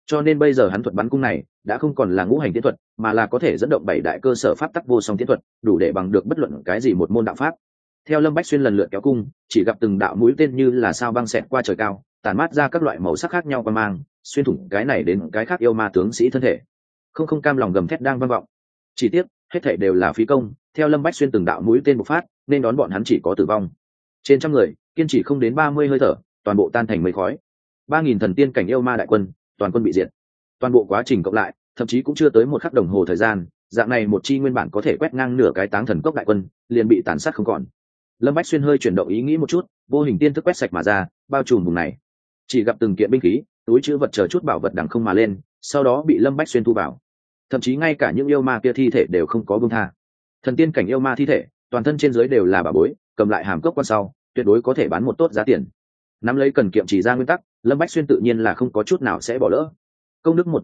cho nên bây giờ hắn thuật bắn cung này đã không còn là ngũ hành tiến thuật, mà là có thể dẫn động 7 đại cơ sở pháp tắc vô song tiến thuật, đủ để bằng được bất luận cái gì một môn đạo pháp. Theo Lâm Bách Xuyên lần lượt kéo cung, chỉ gặp từng đạo mũi tên như là sao băng xẹt qua trời cao, tản mát ra các loại màu sắc khác nhau qua mang, xuyên thủng cái này đến cái khác yêu ma tướng sĩ thân thể. Không cam lòng gầm thét đang vang vọng. Chỉ tiếc, hết thảy đều là phí công, theo Lâm Bách Xuyên từng đạo mũi tên bộc phát, nên đón bọn hắn chỉ có tử vong. Trên trăm người, kiên trì không đến 30 hơi thở, toàn bộ tan thành mây khói. 3000 thần tiên cảnh yêu ma đại quân, toàn quân bị diệt. Toàn bộ quá trình cộng lại, thậm chí cũng chưa tới một khắc đồng hồ thời gian, dạng này một chi nguyên bản có thể quét ngang nửa cái Táng Thần Cốc đại quân, liền bị tàn sát không còn. Lâm Bách Xuyên hơi chuyển động ý nghĩ một chút, vô hình tiên thức quét sạch mà ra, bao trùm vùng này. Chỉ gặp từng kiện binh khí, túi trữ vật chờ chút bảo vật đằng không mà lên, sau đó bị Lâm Bách Xuyên thu vào. Thậm chí ngay cả những yêu ma kia thi thể đều không có buông tha. Thần tiên cảnh yêu ma thi thể, toàn thân trên dưới đều là bảo bối, cầm lại hàm cốc quan sau, tuyệt đối có thể bán một tốt giá tiền. Nắm lấy cần kiệm chỉ ra nguyên tắc, Lâm Bách Xuyên tự nhiên là không có chút nào sẽ bỏ lỡ. Công đức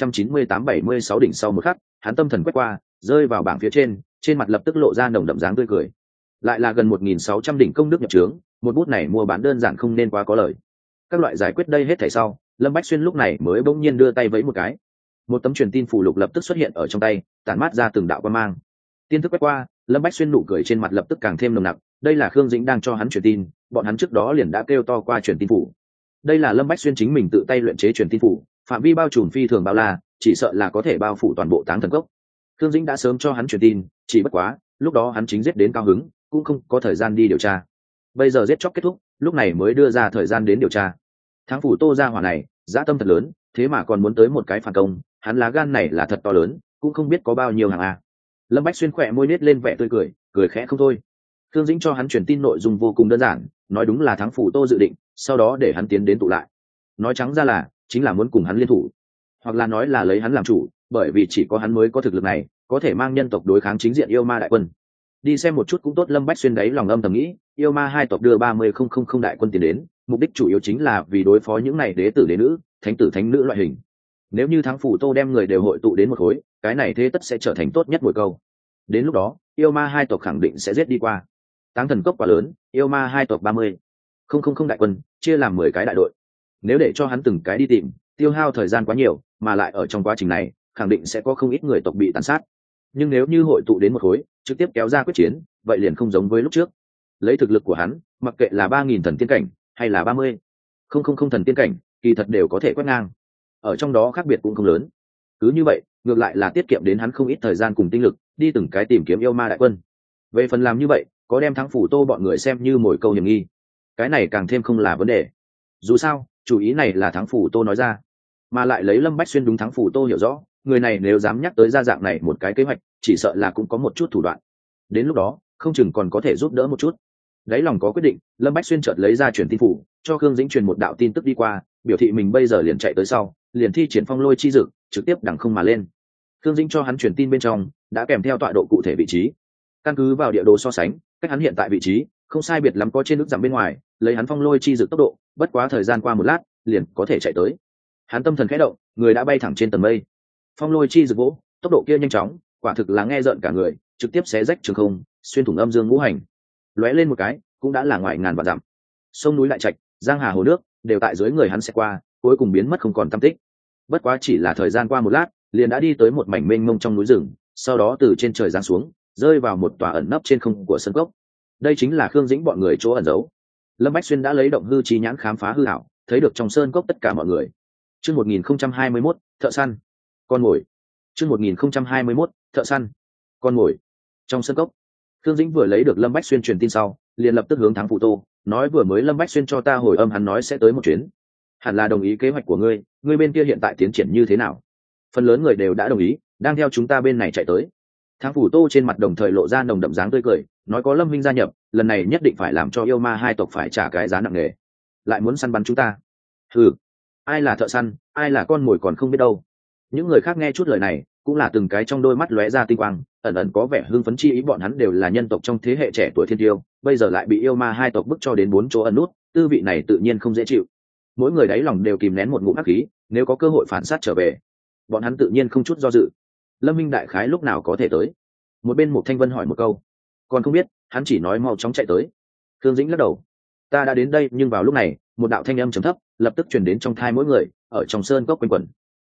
1598-76 đỉnh sau một khắc, hắn tâm thần quét qua, rơi vào bảng phía trên mặt lập tức lộ ra nồng đậm dáng tươi cười. Lại là gần 1600 đỉnh công đức nhập trướng, một bút này mua bán đơn giản không nên quá có lời. Các loại giải quyết đây hết thảy sau, Lâm Bách Xuyên lúc này mới bỗng nhiên đưa tay vẫy một cái. Một tấm truyền tin phù lục lập tức xuất hiện ở trong tay, tản mát ra từng đạo quang mang. Tiên thức quét qua, Lâm Bách Xuyên nụ cười trên mặt lập tức càng thêm nồng nặc, đây là Khương Dĩnh đang cho hắn truyền tin, bọn hắn trước đó liền đã kêu to qua truyền tin phủ. Đây là Lâm Bách Xuyên chính mình tự tay luyện chế truyền tin phủ, phạm vi bao trùm phi thường bao la, chỉ sợ là có thể bao phủ toàn bộ Táng Thần Cốc. Khương Dĩnh đã sớm cho hắn truyền tin, chỉ bất quá, lúc đó hắn chính giết đến cao hứng, cũng không có thời gian đi điều tra. Bây giờ giết chóc kết thúc, lúc này mới đưa ra thời gian đến điều tra. Thắng phủ Tô gia hỏa này, dã tâm thật lớn, thế mà còn muốn tới một cái phản công, hắn lá gan này là thật to lớn, cũng không biết có bao nhiêu hàng a. Lâm Bách Xuyên khỏe môi nết lên vẻ tươi cười, cười khẽ không thôi. Khương Dĩnh cho hắn truyền tin nội dung vô cùng đơn giản, nói đúng là Thắng phủ Tô dự định, sau đó để hắn tiến đến tụ lại. Nói trắng ra là, chính là muốn cùng hắn liên thủ, hoặc là nói là lấy hắn làm chủ, bởi vì chỉ có hắn mới có thực lực này, có thể mang nhân tộc đối kháng chính diện yêu ma đại quân. Đi xem một chút cũng tốt. Lâm Bách Xuyên đấy lòng âm thầm nghĩ, yêu ma hai tộc đưa 30,000 đại quân tiến đến, mục đích chủ yếu chính là vì đối phó những này đế tử đế nữ, thánh tử thánh nữ loại hình. Nếu như Thắng phủ Tô đem người đều hội tụ đến một khối, cái này thế tất sẽ trở thành tốt nhất mùi câu. Đến lúc đó, yêu ma hai tộc khẳng định sẽ giết đi qua. Táng Thần Cốc quá lớn, yêu ma hai tộc 30,000 đại quân, chia làm 10 cái đại đội. Nếu để cho hắn từng cái đi tìm, tiêu hao thời gian quá nhiều, mà lại ở trong quá trình này, khẳng định sẽ có không ít người tộc bị tàn sát. Nhưng nếu như hội tụ đến một khối, trực tiếp kéo ra quyết chiến, vậy liền không giống với lúc trước. Lấy thực lực của hắn, mặc kệ là 3000 thần tiên cảnh hay là 30,000 thần tiên cảnh, kỳ thật đều có thể quét ngang. Ở trong đó khác biệt cũng không lớn. Cứ như vậy, ngược lại là tiết kiệm đến hắn không ít thời gian cùng tinh lực, đi từng cái tìm kiếm yêu ma đại quân. Về phần làm như vậy, có đem Thắng phủ Tô bọn người xem như mồi câu hiểm nghi, cái này càng thêm không là vấn đề. Dù sao, chủ ý này là Thắng phủ Tô nói ra, mà lại lấy Lâm Bách Xuyên đúng Thắng phủ Tô hiểu rõ, người này nếu dám nhắc tới ra dạng này một cái kế hoạch, chỉ sợ là cũng có một chút thủ đoạn. Đến lúc đó, không chừng còn có thể giúp đỡ một chút. Đáy lòng có quyết định, Lâm Bách Xuyên chợt lấy ra truyền tin phủ, cho Khương Dĩnh truyền một đạo tin tức đi qua, biểu thị mình bây giờ liền chạy tới sau, liền thi triển phong lôi chi dực, trực tiếp đằng không mà lên. Khương Dĩnh cho hắn truyền tin bên trong, đã kèm theo tọa độ cụ thể vị trí. Căn cứ vào địa đồ so sánh, cách hắn hiện tại vị trí, không sai biệt lắm có trên nước dặm bên ngoài, lấy hắn phong lôi chi dực tốc độ, bất quá thời gian qua một lát, liền có thể chạy tới. Hắn tâm thần khẽ động, người đã bay thẳng trên tầng mây. Phong lôi chi dực vỗ, tốc độ kia nhanh chóng, quả thực là nghe rợn cả người, trực tiếp xé rách trường không, xuyên thủng âm dương ngũ hành. Lóe lên một cái, cũng đã là ngoài ngàn vạn dặm. Sông núi đại trạch, giang hà hồ nước, đều tại dưới người hắn sẽ qua, cuối cùng biến mất không còn tăm tích. Bất quá chỉ là thời gian qua một lát, liền đã đi tới một mảnh mênh mông trong núi rừng, sau đó từ trên trời giáng xuống, rơi vào một tòa ẩn nấp trên không của sân cốc. Đây chính là Khương Dĩnh bọn người chỗ ẩn giấu. Lâm Bách Xuyên đã lấy động hư chi nhãn khám phá hư ảo, thấy được trong sơn cốc tất cả mọi người. Chương 1021, thợ săn. Con mồi. Chương 1021, thợ săn. Con mồi. Trong sân cốc, Khương Dĩnh vừa lấy được Lâm Bách Xuyên truyền tin sau, liền lập tức hướng Thắng phủ Tô, nói vừa mới Lâm Bách Xuyên cho ta hồi âm hắn nói sẽ tới một chuyến. Hẳn là đồng ý kế hoạch của ngươi, ngươi bên kia hiện tại tiến triển như thế nào? Phần lớn người đều đã đồng ý, đang theo chúng ta bên này chạy tới. Thắng phủ Tô trên mặt đồng thời lộ ra nồng đậm dáng tươi cười, nói có Lâm Minh gia nhập, lần này nhất định phải làm cho yêu ma hai tộc phải trả cái giá nặng nề. Lại muốn săn bắn chúng ta? Ừ, ai là thợ săn, ai là con mồi còn không biết đâu. Những người khác nghe chút lời này, cũng là từng cái trong đôi mắt lóe ra tinh quang, ẩn ẩn có vẻ hưng phấn chi ý. Bọn hắn đều là nhân tộc trong thế hệ trẻ tuổi thiên tiêu, bây giờ lại bị yêu ma hai tộc bức cho đến 4 chỗ ẩn nút, tư vị này tự nhiên không dễ chịu. Mỗi người đáy lòng đều kìm nén một ngụm hắc khí, nếu có cơ hội phản sát trở về, bọn hắn tự nhiên không chút do dự. Lâm Minh đại khái lúc nào có thể tới? Một bên Mục Thanh Vân hỏi một câu. Còn không biết, hắn chỉ nói mau chóng chạy tới. Khương Dĩnh lắc đầu. Ta đã đến đây, nhưng vào lúc này, một đạo thanh âm trầm thấp lập tức truyền đến trong tai mỗi người, ở trong sơn cốc quanh quẩn.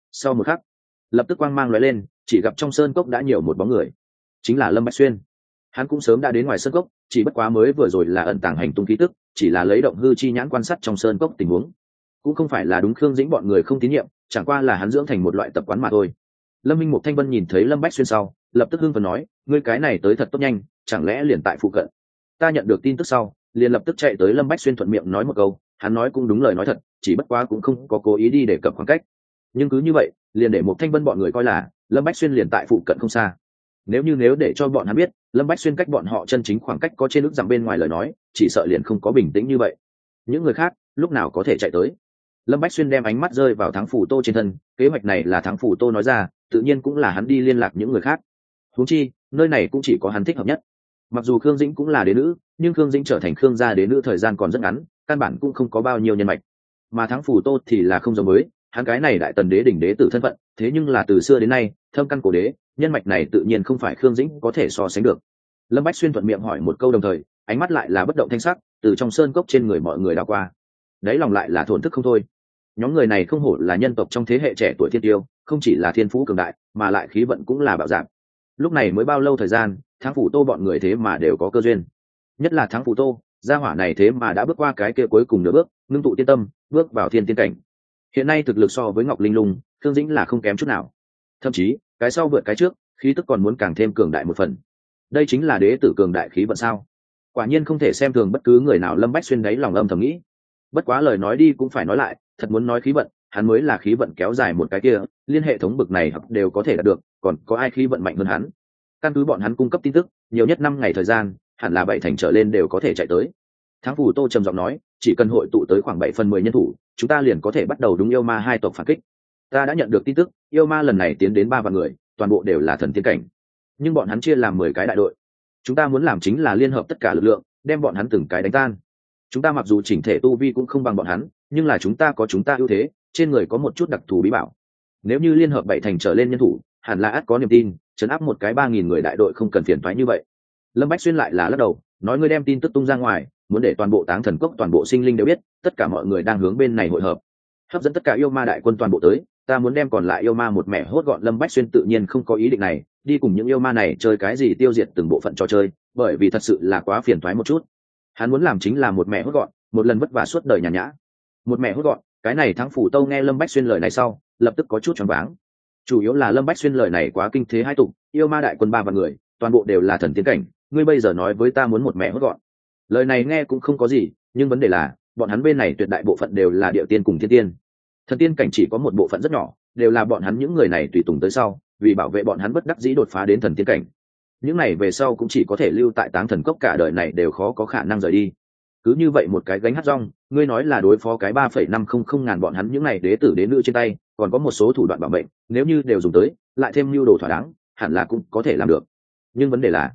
Sau một khắc, lập tức quang mang lóe lên, chỉ gặp trong sơn cốc đã nhiều một bóng người, chính là Lâm Bách Xuyên. Hắn cũng sớm đã đến ngoài sơn cốc, chỉ bất quá mới vừa rồi là ẩn tàng hành tung khí tức, chỉ là lấy động hư chi nhãn quan sát trong sơn cốc tình huống, cũng không phải là đúng Khương Dĩnh bọn người không tín nhiệm, chẳng qua là hắn dưỡng thành một loại tập quán mà thôi. Lâm Minh Mục Thanh Vân nhìn thấy Lâm Bách Xuyên sau, lập tức hưng phấn nói, ngươi cái này tới thật tốt nhanh, chẳng lẽ liền tại phụ cận? Ta nhận được tin tức sau, liền lập tức chạy tới Lâm Bách Xuyên thuận miệng nói một câu, hắn nói cũng đúng lời nói thật, chỉ bất quá cũng không có cố ý đi để cập khoảng cách. Nhưng cứ như vậy, liền để Mục Thanh Vân bọn người coi là Lâm Bách Xuyên liền tại phụ cận không xa. Nếu để cho bọn hắn biết, Lâm Bách Xuyên cách bọn họ chân chính khoảng cách có trên ước dặm bên ngoài lời nói, chỉ sợ liền không có bình tĩnh như vậy. Những người khác, lúc nào có thể chạy tới? Lâm Bách Xuyên đem ánh mắt rơi vào Thắng Phủ Tô trên thân, kế hoạch này là Thắng Phủ Tô nói ra, tự nhiên cũng là hắn đi liên lạc những người khác. Huống chi, nơi này cũng chỉ có hắn thích hợp nhất. Mặc dù Khương Dĩnh cũng là đế nữ, nhưng Khương Dĩnh trở thành Khương gia đế nữ thời gian còn rất ngắn, căn bản cũng không có bao nhiêu nhân mạch. Mà Thắng Phủ Tô thì là không giống với, hắn cái này đại tần đế đỉnh đế tử thân phận, thế nhưng là từ xưa đến nay, thâm căn cổ đế, nhân mạch này tự nhiên không phải Khương Dĩnh có thể so sánh được. Lâm Bách Xuyên thuận miệng hỏi một câu đồng thời, ánh mắt lại là bất động thanh sắc, từ trong sơn cốc trên người mọi người đảo qua. Đấy lòng lại là thổn thức không thôi. Nhóm người này không hổ là nhân tộc trong thế hệ trẻ tuổi thiên tiêu, không chỉ là thiên phú cường đại, mà lại khí vận cũng là bạo dạng. Lúc này mới bao lâu thời gian, Thắng Phủ Tô bọn người thế mà đều có cơ duyên. Nhất là Thắng Phủ Tô, gia hỏa này thế mà đã bước qua cái kia cuối cùng nửa bước, ngưng tụ tiên tâm, bước vào thiên tiên cảnh. Hiện nay thực lực so với Ngọc Linh Lung, Khương Dĩnh là không kém chút nào. Thậm chí, cái sau vượt cái trước, khí tức còn muốn càng thêm cường đại một phần. Đây chính là đế tử cường đại khí vận sao? Quả nhiên không thể xem thường bất cứ người nào. Lâm Bách Xuyên đáy lòng âm thầm nghĩ. Bất quá lời nói đi cũng phải nói lại, thật muốn nói khí vận, hắn mới là khí vận kéo dài một cái kia, liên hệ thống bực này đều có thể đạt được, còn có ai khí vận mạnh hơn hắn? Căn cứ bọn hắn cung cấp tin tức, nhiều nhất 5 ngày thời gian, hẳn là 7 thành trở lên đều có thể chạy tới. Thắng Phủ Tô trầm giọng nói, chỉ cần hội tụ tới khoảng 7/10 nhân thủ, chúng ta liền có thể bắt đầu đúng yêu ma hai tộc phản kích. Ta đã nhận được tin tức, yêu ma lần này tiến đến 3 vạn người, toàn bộ đều là thần tiên cảnh. Nhưng bọn hắn chia làm 10 cái đại đội. Chúng ta muốn làm chính là liên hợp tất cả lực lượng, đem bọn hắn từng cái đánh tan. Chúng ta mặc dù chỉnh thể tu vi cũng không bằng bọn hắn, nhưng là chúng ta có chúng ta ưu thế, trên người có một chút đặc thù bí bảo. Nếu như liên hợp 7 thành trở lên nhân thủ, hẳn là ắt có niềm tin, trấn áp một cái 3000 người đại đội không cần phiền toái như vậy. Lâm Bách Xuyên lại là lắc đầu, nói ngươi đem tin tức tung ra ngoài, muốn để toàn bộ Táng Thần Cốc toàn bộ sinh linh đều biết, tất cả mọi người đang hướng bên này hội hợp, hấp dẫn tất cả yêu ma đại quân toàn bộ tới, ta muốn đem còn lại yêu ma một mẻ hốt gọn. Lâm Bách Xuyên tự nhiên không có ý định này, đi cùng những yêu ma này chơi cái gì tiêu diệt từng bộ phận trò chơi, bởi vì thật sự là quá phiền toái một chút. Hắn muốn làm chính là một mẻ hốt gọn, một lần vất vả suốt đời nhàn nhã. Một mẻ hốt gọn, cái này Thắng Phủ Tô nghe Lâm Bách Xuyên lời này sau, lập tức có chút choáng váng. Chủ yếu là Lâm Bách Xuyên lời này quá kinh thế hai tục, yêu ma đại quân 3 vạn người, toàn bộ đều là thần tiên cảnh, ngươi bây giờ nói với ta muốn một mẻ hốt gọn. Lời này nghe cũng không có gì, nhưng vấn đề là, bọn hắn bên này tuyệt đại bộ phận đều là địa tiên cùng thiên tiên. Thần tiên cảnh chỉ có một bộ phận rất nhỏ, đều là bọn hắn những người này tùy tùng tới sau, vì bảo vệ bọn hắn bất đắc dĩ đột phá đến thần tiên cảnh. Những này về sau cũng chỉ có thể lưu tại Táng Thần Cốc, cả đời này đều khó có khả năng rời đi. Cứ như vậy một cái gánh hát rong, ngươi nói là đối phó cái 3,500 ngàn bọn hắn những này đế tử đế nữ trên tay, còn có một số thủ đoạn bảo mệnh, nếu như đều dùng tới, lại thêm mưu đồ thỏa đáng, hẳn là cũng có thể làm được. Nhưng vấn đề là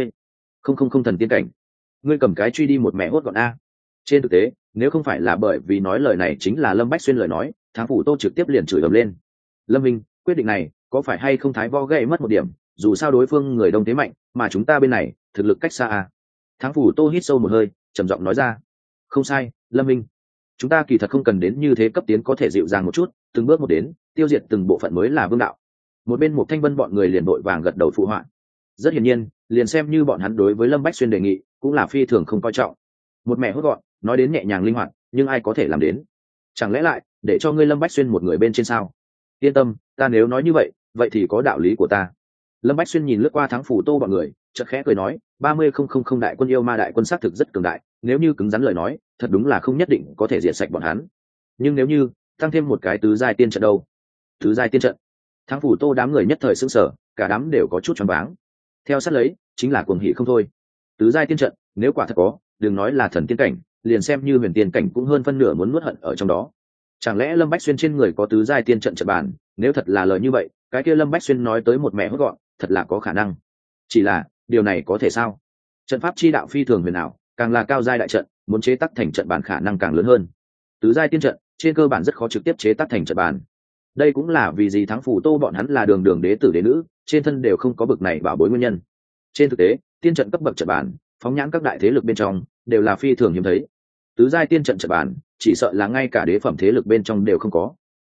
30,000 thần tiên cảnh, ngươi cầm cái truy đi một mẹ hốt gọn a. Trên thực tế, nếu không phải là bởi vì nói lời này chính là Lâm Bách Xuyên lời nói, Thắng Phủ Tô trực tiếp liền chửi ầm lên. Lâm Minh, quyết định này có phải hay không thái vo gậy mất một điểm, dù sao đối phương người đông thế mạnh, mà chúng ta bên này thực lực cách xa a. Thắng Phủ Tô hít sâu một hơi, trầm giọng nói ra. Không sai, Lâm Minh, chúng ta kỳ thật không cần đến như thế cấp tiến, có thể dịu dàng một chút, từng bước một đến, tiêu diệt từng bộ phận mới là vương đạo. Một bên một Thanh Vân bọn người liền đội vàng gật đầu phụ họa. Rất hiển nhiên, liền xem như bọn hắn đối với Lâm Bách Xuyên đề nghị cũng là phi thường không coi trọng. Một mẹ hốt gọn, nói đến nhẹ nhàng linh hoạt, nhưng ai có thể làm đến? Chẳng lẽ lại để cho ngươi Lâm Bách Xuyên một người bên trên sao? Yên tâm, ta nếu nói như vậy, vậy thì có đạo lý của ta. Lâm Bách Xuyên nhìn lướt qua Thắng Phủ Tô bọn người, chợt khẽ cười nói, 30,000 đại quân yêu ma đại quân xác thực rất cường đại, nếu như cứng rắn lời nói, thật đúng là không nhất định có thể diệt sạch bọn hắn. Nhưng nếu như tăng thêm một cái tứ giai tiên trận đâu? Tứ giai tiên trận? Thắng Phủ Tô đám người nhất thời sững sờ, cả đám đều có chút choáng váng. Theo sát lấy, chính là cuồng hỉ không thôi. Tứ giai tiên trận, nếu quả thật có, đừng nói là thần tiên cảnh, liền xem như huyền tiên cảnh cũng hơn phân nửa muốn nuốt hận ở trong đó. Chẳng lẽ Lâm Bách Xuyên trên người có tứ giai tiên trận trận bàn? Nếu thật là lời như vậy, cái kia Lâm Bách Xuyên nói tới một mẹ hốt gọn, thật là có khả năng. Chỉ là, điều này có thể sao? Trận pháp chi đạo phi thường huyền ảo, càng là cao giai đại trận, muốn chế tác thành trận bàn khả năng càng lớn hơn. Tứ giai tiên trận, trên cơ bản rất khó trực tiếp chế tác thành trận bàn. Đây cũng là vì gì Thắng Phủ Tô bọn hắn là đường đường đế tử đế nữ, trên thân đều không có bực này bảo bối nguyên nhân. Trên thực tế, tiên trận cấp bậc trận bàn, phóng nhãn các đại thế lực bên trong, đều là phi thường hiếm thấy. Tứ giai tiên trận trận bàn, chỉ sợ là ngay cả đế phẩm thế lực bên trong đều không có.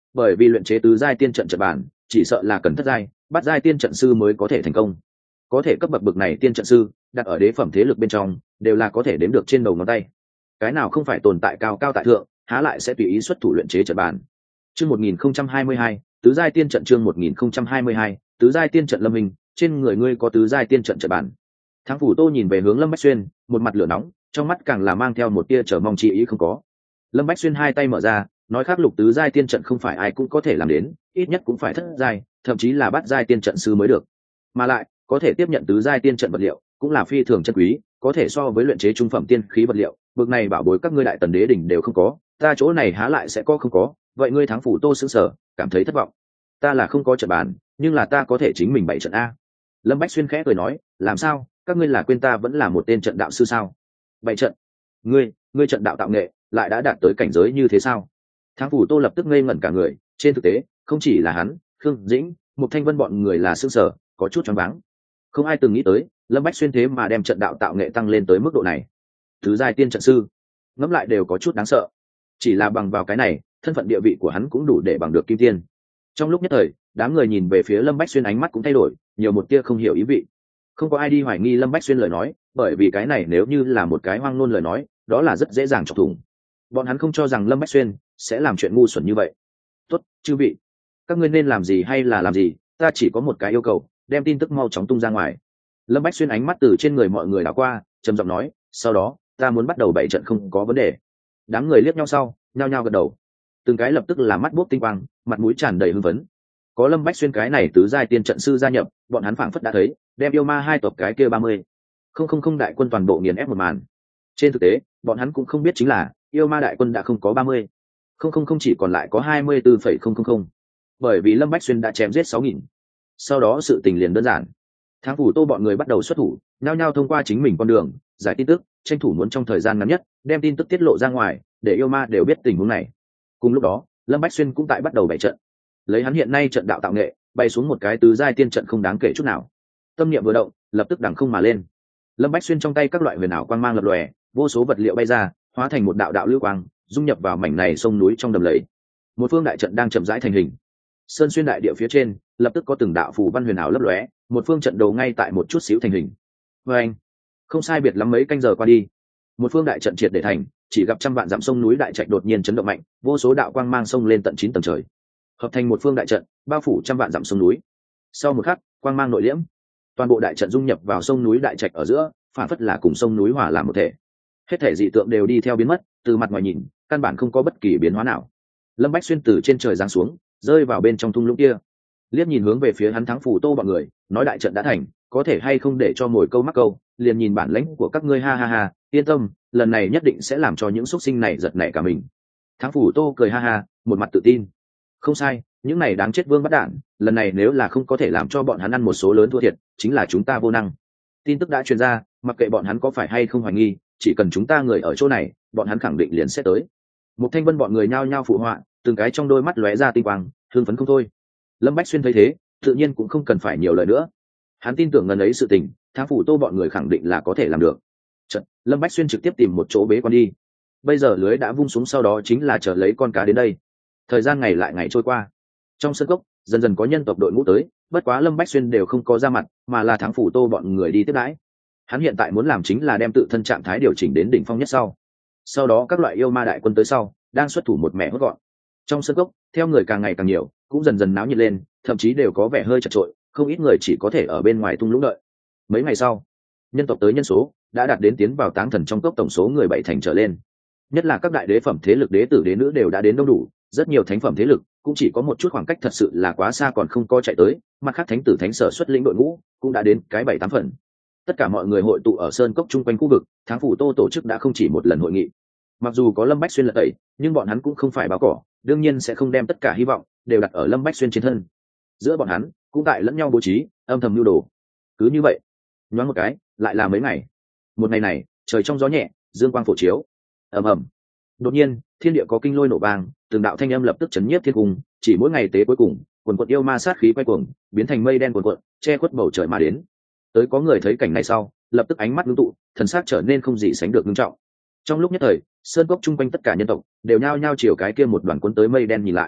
bởi vì luyện chế tứ giai tiên trận trận bản chỉ sợ là cần thất giai bát giai tiên trận sư mới có thể thành công. Có thể cấp bậc bậc này tiên trận sư đặt ở đế phẩm thế lực bên trong đều là có thể đếm được trên đầu ngón tay, cái nào không phải tồn tại cao cao tại thượng, há lại sẽ tùy ý xuất thủ luyện chế trận bản. Chương 1022, tứ giai tiên trận. Chương 1022, tứ giai tiên trận. Lâm Minh, trên người ngươi có tứ giai tiên trận trận bản. Thắng Phủ Tô nhìn về hướng Lâm Bách Xuyên, một mặt lửa nóng, trong mắt càng là mang theo một tia chờ mong chi ý không có. Lâm Bách Xuyên hai tay mở ra, nói khác lục tứ giai tiên trận không phải ai cũng có thể làm đến, ít nhất cũng phải thất giai, thậm chí là bát giai tiên trận sư mới được. Mà lại, có thể tiếp nhận tứ giai tiên trận vật liệu, cũng là phi thường chân quý, có thể so với luyện chế trung phẩm tiên khí vật liệu, bực này bảo bối các ngươi đại tần đế đỉnh đều không có, ta chỗ này há lại sẽ có không có, vậy ngươi Thắng Phủ Tô sững sờ, cảm thấy thất vọng. Ta là không có trận bàn, nhưng là ta có thể chính mình bày trận a. Lâm Bách Xuyên khẽ cười nói, làm sao, các ngươi là quên ta vẫn là một tên trận đạo sư sao? Bày trận? Ngươi trận đạo tạo nghệ lại đã đạt tới cảnh giới như thế sao? Thắng Phủ Tô lập tức ngây ngẩn cả người, trên thực tế, không chỉ là hắn, Khương Dĩnh, Mục Thanh Vân bọn người là sững sờ, có chút choáng váng. Không ai từng nghĩ tới, Lâm Bách Xuyên thế mà đem trận đạo tạo nghệ tăng lên tới mức độ này. Tứ giai tiên trận sư, ngẫm lại đều có chút đáng sợ. Chỉ là bằng vào cái này, thân phận địa vị của hắn cũng đủ để bằng được kim tiên. Trong lúc nhất thời, đám người nhìn về phía Lâm Bách Xuyên ánh mắt cũng thay đổi, nhiều một tia không hiểu ý vị. Không có ai đi hoài nghi Lâm Bách Xuyên lời nói, bởi vì cái này nếu như là một cái hoang ngôn lời nói, đó là rất dễ dàng chọc thủng. Bọn hắn không cho rằng Lâm Bách Xuyên sẽ làm chuyện ngu xuẩn như vậy. Tốt, chư vị, các ngươi nên làm gì hay là làm gì, ta chỉ có một cái yêu cầu, đem tin tức mau chóng tung ra ngoài. Lâm Bách Xuyên ánh mắt từ trên người mọi người đảo qua, trầm giọng nói, sau đó ta muốn bắt đầu bảy trận không có vấn đề. Đám người liếc nhau sau, nhao nhao gật đầu, từng cái lập tức là mắt buốc tinh quang, mặt mũi tràn đầy hưng phấn. Có Lâm Bách Xuyên cái này tứ giai tiên trận sư gia nhập, bọn hắn phảng phất đã thấy đem yêu ma hai tộc cái kia 30 không đại quân toàn bộ nghiền ép một màn. Trên thực tế, bọn hắn cũng không biết chính là yêu ma đại quân đã không có 30 không chỉ còn lại có 24,000, bởi vì Lâm Bách Xuyên đã chém giết 6.000. Sau đó sự tình liền đơn giản, Thắng Phủ Tô bọn người bắt đầu xuất thủ, nhao nhao thông qua chính mình con đường giải tin tức, tranh thủ muốn trong thời gian ngắn nhất đem tin tức tiết lộ ra ngoài, để yêu ma đều biết tình huống này. Cùng lúc đó, Lâm Bách Xuyên cũng tại bắt đầu bày trận, lấy hắn hiện nay trận đạo tạo nghệ, bày xuống một cái tứ giai tiên trận không đáng kể chút nào. Tâm niệm vừa động, lập tức đằng không mà lên. Lâm Bách Xuyên trong tay các loại huyền ảo quang mang lập lòe, vô số vật liệu bay ra, hóa thành một đạo đạo lưu quang, dung nhập vào mảnh này sông núi trong đầm lầy. Một phương đại trận đang chậm rãi thành hình. Sơn xuyên đại địa phía trên, lập tức có từng đạo phù văn huyền ảo lấp lóe, một phương trận đầu ngay tại một chút xíu thành hình. Và anh, không sai biệt lắm mấy canh giờ qua đi, một phương đại trận triệt để thành, chỉ gặp trăm vạn dặm sông núi đại trạch đột nhiên chấn động mạnh, vô số đạo quang mang sông lên tận 9 tầng trời, hợp thành một phương đại trận, bao phủ trăm vạn dặm sông núi. Sau một khắc, quang mang nội liễm, toàn bộ đại trận dung nhập vào sông núi đại trạch ở giữa, phản phất là cùng sông núi hòa làm một thể. Hết thể dị tượng đều đi theo biến mất, từ mặt ngoài nhìn, căn bản không có bất kỳ biến hóa nào. Lâm Bách Xuyên từ trên trời giáng xuống, rơi vào bên trong thung lũng kia, liếc nhìn hướng về phía hắn Thắng Phủ Tô bọn người, nói đại trận đã thành, có thể hay không để cho mồi câu mắc câu, liền nhìn bản lãnh của các ngươi, ha ha ha, yên tâm, lần này nhất định sẽ làm cho những xuất sinh này giật nảy cả mình. Thắng Phủ Tô cười ha ha, một mặt tự tin. Không sai, những này đáng chết vương bắt đạn, lần này nếu là không có thể làm cho bọn hắn ăn một số lớn thua thiệt, chính là chúng ta vô năng. Tin tức đã truyền ra, mặc kệ bọn hắn có phải hay không hoài nghi, chỉ cần chúng ta người ở chỗ này, bọn hắn khẳng định liền sẽ tới. Một Thanh Vân bọn người nhao nhao phụ họa, từng cái trong đôi mắt lóe ra tinh quang, hưng phấn không thôi. Lâm Bách Xuyên thấy thế, tự nhiên cũng không cần phải nhiều lời nữa. Hắn tin tưởng ngần ấy sự tình, Thắng Phủ Tô bọn người khẳng định là có thể làm được. Chợt, Lâm Bách Xuyên trực tiếp tìm một chỗ bế quan đi. Bây giờ lưới đã vung xuống, sau đó chính là chờ lấy con cá đến đây. Thời gian ngày lại ngày trôi qua, trong sân cốc dần dần có nhân tộc đội ngũ tới, bất quá Lâm Bách Xuyên đều không có ra mặt, mà là Thắng Phủ Tô bọn người đi tiếp đãi. Hắn hiện tại muốn làm chính là đem tự thân trạng thái điều chỉnh đến đỉnh phong nhất sau đó các loại yêu ma đại quân tới sau, đang xuất thủ một mẻ hốt gọn. Trong sân cốc, theo người càng ngày càng nhiều, cũng dần dần náo nhiệt lên, thậm chí đều có vẻ hơi chật chội, không ít người chỉ có thể ở bên ngoài thung lũng đợi. Mấy ngày sau, nhân tộc tới nhân số đã đạt đến tiến vào táng thần trong cốc tổng số người 7 thành trở lên. Nhất là các đại đế phẩm thế lực đế tử đế nữ đều đã đến đông đủ, rất nhiều thánh phẩm thế lực cũng chỉ có một chút khoảng cách thật sự là quá xa còn không có chạy tới, mặt khác thánh tử thánh sở xuất lĩnh đội ngũ cũng đã đến cái 7-8 phần. Tất cả mọi người hội tụ ở sơn cốc chung quanh khu vực, Thắng Phủ Tô tổ chức đã không chỉ một lần hội nghị. Mặc dù có Lâm Bách Xuyên lật tẩy, nhưng bọn hắn cũng không phải báo cỏ, đương nhiên sẽ không đem tất cả hy vọng đều đặt ở Lâm Bách Xuyên trên thân. Giữa bọn hắn cũng tại lẫn nhau bố trí, âm thầm mưu đồ. Cứ như vậy, nhoáng một cái, lại là mấy ngày. Một ngày này, trời trong gió nhẹ, dương quang phổ chiếu. Ầm ầm. Đột nhiên, thiên địa có kinh lôi nổ vang, từng đạo thanh âm lập tức chấn nhiếp thiên cung, chỉ mỗi ngày tế cuối cùng, quần quật yêu ma sát khí quay cuồng, biến thành mây đen cuồn cuộn, che khuất bầu trời mà đến. Tới có người thấy cảnh này sau, lập tức ánh mắt ngưng tụ, thần sắc trở nên không gì sánh được nghiêm trọng. Trong lúc nhất thời, sơn cốc chung quanh tất cả nhân tộc đều nhao nhao chiều cái kia một đoàn cuốn tới mây đen nhìn lại.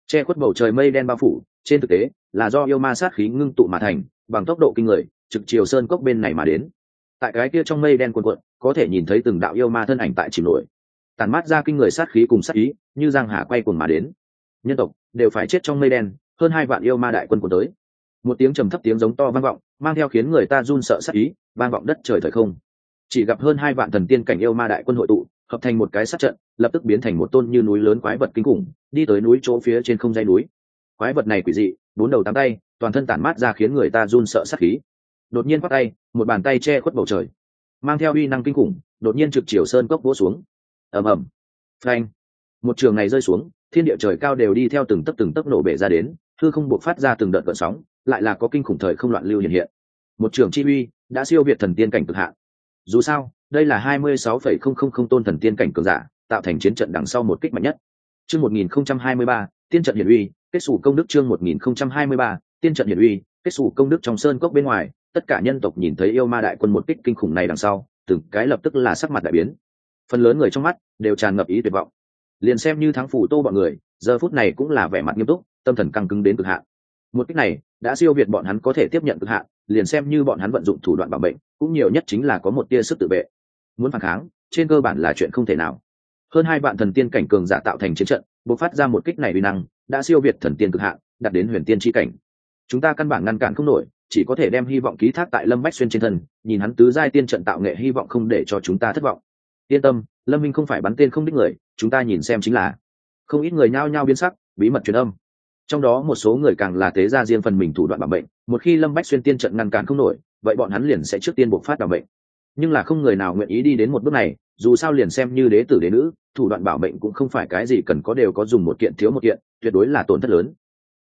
che khuất bầu trời mây đen bao phủ, trên thực tế là do yêu ma sát khí ngưng tụ mà thành, bằng tốc độ kinh người trực chiều sơn cốc bên này mà đến. Tại cái kia trong mây đen cuồn cuộn có thể nhìn thấy từng đạo yêu ma thân ảnh tại chìm nổi, tàn mát ra kinh người sát khí cùng sát ý như giang hà quay cuồng mà đến. Nhân tộc đều phải chết trong mây đen, hơn 2 vạn yêu ma đại quân của tới. Một tiếng trầm thấp tiếng giống to vang vọng, mang theo khiến người ta run sợ sát ý, vang vọng đất trời thời không. Chỉ gặp hơn 2 vạn thần tiên cảnh yêu ma đại quân hội tụ, hợp thành một cái sát trận, lập tức biến thành một tôn như núi lớn quái vật kinh khủng, đi tới núi chỗ phía trên không dãy núi. Quái vật này quỷ dị, 4 đầu 8 tay, toàn thân tản mát ra khiến người ta run sợ sát khí. Đột nhiên quát tay, một bàn tay che khuất bầu trời, mang theo uy năng kinh khủng, đột nhiên trực chiều sơn cốc vỗ xuống. Ầm ầm, phanh, một trường này rơi xuống, thiên địa trời cao đều đi theo từng tấc nổ bể ra đến, hư không buộc phát ra từng đợt gợn sóng, lại là có kinh khủng thời không loạn lưu hiện hiện. Một trường chi uy đã siêu việt thần tiên cảnh cực hạn. Dù sao, đây là 26,000 tôn thần tiên cảnh cường giả, tạo thành chiến trận đằng sau một kích mạnh nhất. Chương 1023, tiên trận hiển uy, kết sủ công đức. Chương 1023, tiên trận hiển uy, kết sủ công đức. Trong sơn cốc bên ngoài, tất cả nhân tộc nhìn thấy yêu ma đại quân một kích kinh khủng này đằng sau, từng cái lập tức là sắc mặt đại biến. Phần lớn người trong mắt đều tràn ngập ý tuyệt vọng. Liền xem như thắng phủ Tô bọn người, giờ phút này cũng là vẻ mặt nghiêm túc, tâm thần căng cứng đến cực hạn. Một kích này đã siêu việt bọn hắn có thể tiếp nhận cực hạn, liền xem như bọn hắn vận dụng thủ đoạn bảo mệnh, cũng nhiều nhất chính là có một tia sức tự vệ. Muốn phản kháng, trên cơ bản là chuyện không thể nào. Hơn 2 vạn thần tiên cảnh cường giả tạo thành chiến trận, bộc phát ra một kích này uy năng, đã siêu việt thần tiên cực hạn, đạt đến huyền tiên chi cảnh. Chúng ta căn bản ngăn cản không nổi, chỉ có thể đem hy vọng ký thác tại Lâm Bách Xuyên trên thân, nhìn hắn tứ giai tiên trận tạo nghệ hy vọng không để cho chúng ta thất vọng. Yên tâm, Lâm Minh không phải bắn tên không đích người, chúng ta nhìn xem chính là. Không ít người nhao nhao biến sắc, bí mật truyền âm. Trong đó một số người càng là tế ra riêng phần mình thủ đoạn bảo mệnh, một khi Lâm Bách Xuyên tiên trận ngăn cản không nổi, vậy bọn hắn liền sẽ trước tiên bộc phát bảo mệnh. Nhưng là không người nào nguyện ý đi đến một bước này, dù sao liền xem như đế tử đế nữ, thủ đoạn bảo mệnh cũng không phải cái gì cần có đều có, dùng một kiện thiếu một kiện, tuyệt đối là tổn thất lớn.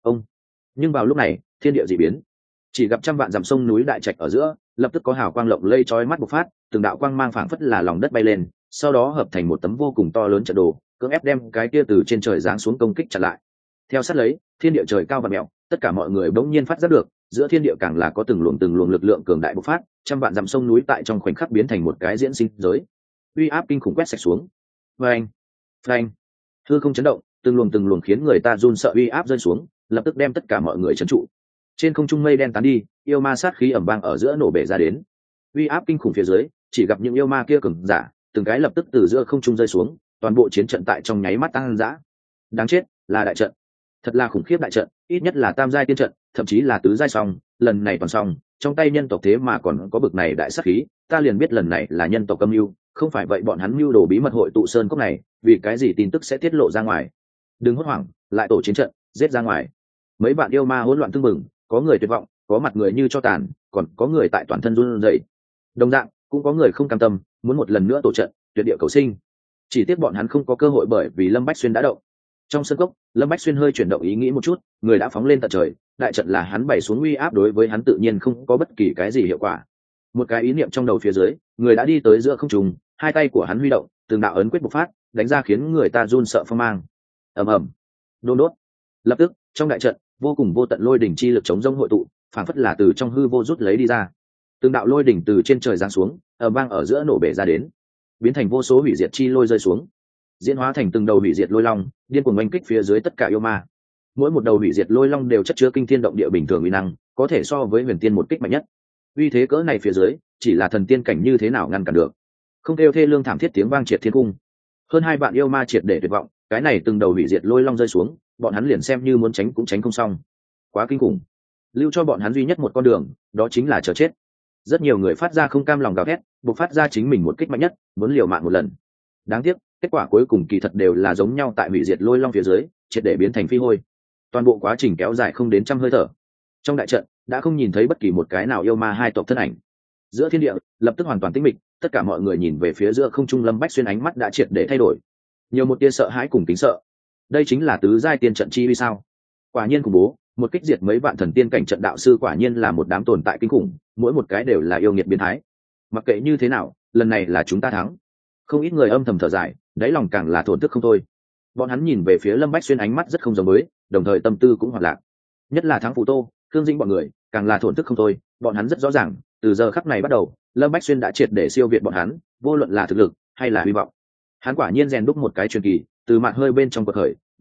Nhưng vào lúc này, thiên địa dị biến, chỉ gặp trăm vạn dặm sông núi đại trạch ở giữa, lập tức có hào quang lộng lây chói mắt bộc phát, từng đạo quang mang phảng phất là lòng đất bay lên, sau đó hợp thành một tấm vô cùng to lớn trận đồ, cưỡng ép đem cái kia từ trên trời giáng xuống công kích chặn lại. Theo sát lấy, thiên địa trời cao và mèo, tất cả mọi người bỗng nhiên phát giác được, giữa thiên địa càng là có từng luồng lực lượng cường đại bộc phát, trăm vạn dặm sông núi tại trong khoảnh khắc biến thành một cái diễn sinh giới, uy áp kinh khủng quét sạch xuống. Phanh, phanh, hư không chấn động, từng luồng khiến người ta run sợ uy áp rơi xuống, lập tức đem tất cả mọi người trấn trụ. Trên không trung mây đen tán đi, yêu ma sát khí ầm vang ở giữa nổ bể ra đến. Uy áp kinh khủng phía dưới, chỉ gặp những yêu ma kia cường giả, từng cái lập tức từ giữa không trung rơi xuống, toàn bộ chiến trận tại trong nháy mắt tăng dã. Đáng chết, là đại trận. Thật là khủng khiếp đại trận, ít nhất là tam giai tiên trận, thậm chí là tứ giai song, lần này toàn song, trong tay nhân tộc thế mà còn có bực này đại sát khí, ta liền biết lần này là nhân tộc âm mưu, không phải vậy bọn hắn mưu đồ bí mật hội tụ sơn cốc này, vì cái gì tin tức sẽ tiết lộ ra ngoài. Đừng hốt hoảng, lại tổ chiến trận, giết ra ngoài. Mấy bạn yêu ma hỗn loạn tương mừng, có người tuyệt vọng, có mặt người như cho tàn, còn có người tại toàn thân run rẩy. Đồng dạng, cũng có người không cam tâm, muốn một lần nữa tổ trận, tuyệt địa cầu sinh. Chỉ tiếc bọn hắn không có cơ hội bởi vì Lâm Bách Xuyên đã động. Trong sân cốc, Lâm Bách Xuyên hơi chuyển động ý nghĩ một chút, người đã phóng lên tận trời, đại trận là hắn bày xuống uy áp đối với hắn tự nhiên không có bất kỳ cái gì hiệu quả. Một cái ý niệm trong đầu phía dưới, người đã đi tới giữa không trung, hai tay của hắn huy động, từng đạo ấn quyết bộc phát, đánh ra khiến người ta run sợ phong mang. Ầm ầm, đôn đốt. Lập tức, trong đại trận, vô cùng vô tận lôi đỉnh chi lực chống rông hội tụ, phảng phất là từ trong hư vô rút lấy đi ra. Từng đạo lôi đỉnh từ trên trời giáng xuống, ầm vang ở giữa nổ bể ra đến, biến thành vô số hủy diệt chi lôi rơi xuống, diễn hóa thành từng đầu hủy diệt lôi long, điên cuồng oanh kích phía dưới tất cả yêu ma. Mỗi một đầu hủy diệt lôi long đều chất chứa kinh thiên động địa bình thường uy năng, có thể so với huyền tiên một kích mạnh nhất. Uy thế cỡ này phía dưới, chỉ là thần tiên cảnh như thế nào ngăn cản được? Không kêu thê lương thảm thiết tiếng vang triệt thiên cung. Hơn 2 vạn yêu ma triệt để tuyệt vọng, cái này từng đầu hủy diệt lôi long rơi xuống, bọn hắn liền xem như muốn tránh cũng tránh không xong. Quá kinh khủng. Lưu cho bọn hắn duy nhất một con đường, đó chính là chờ chết. Rất nhiều người phát ra không cam lòng gào thét, buộc phát ra chính mình một kích mạnh nhất, muốn liều mạng một lần. Đáng tiếc, kết quả cuối cùng kỳ thật đều là giống nhau, tại hủy diệt lôi long phía dưới, triệt để biến thành phi hôi. Toàn bộ quá trình kéo dài không đến trăm hơi thở. Trong đại trận đã không nhìn thấy bất kỳ một cái nào yêu ma hai tộc thân ảnh. Giữa thiên địa lập tức hoàn toàn tĩnh mịch, tất cả mọi người nhìn về phía giữa không trung. Lâm Bách Xuyên ánh mắt đã triệt để thay đổi, nhiều một tia sợ hãi cùng kính sợ. Đây chính là tứ giai tiên trận chi uy sao? Quả nhiên khủng bố, một kích diệt mấy vạn thần tiên cảnh trận đạo sư, quả nhiên là một đám tồn tại kinh khủng, mỗi một cái đều là yêu nghiệt biến thái. Mặc kệ như thế nào, lần này là chúng ta thắng. Không ít người âm thầm thở dài, đáy lòng càng là thổn thức không thôi. Bọn hắn nhìn về phía Lâm Bách Xuyên ánh mắt rất không giống với, đồng thời tâm tư cũng hoạt lạc. Nhất là Thắng Phù Tô, Khương Dĩnh bọn người, càng là thổn thức không thôi. Bọn hắn rất rõ ràng, từ giờ khắc này bắt đầu, Lâm Bách Xuyên đã triệt để siêu việt bọn hắn, vô luận là thực lực hay là hy vọng. Hắn quả nhiên rèn đúc một cái truyền kỳ, từ mạn hơi bên trong cuộc khởi,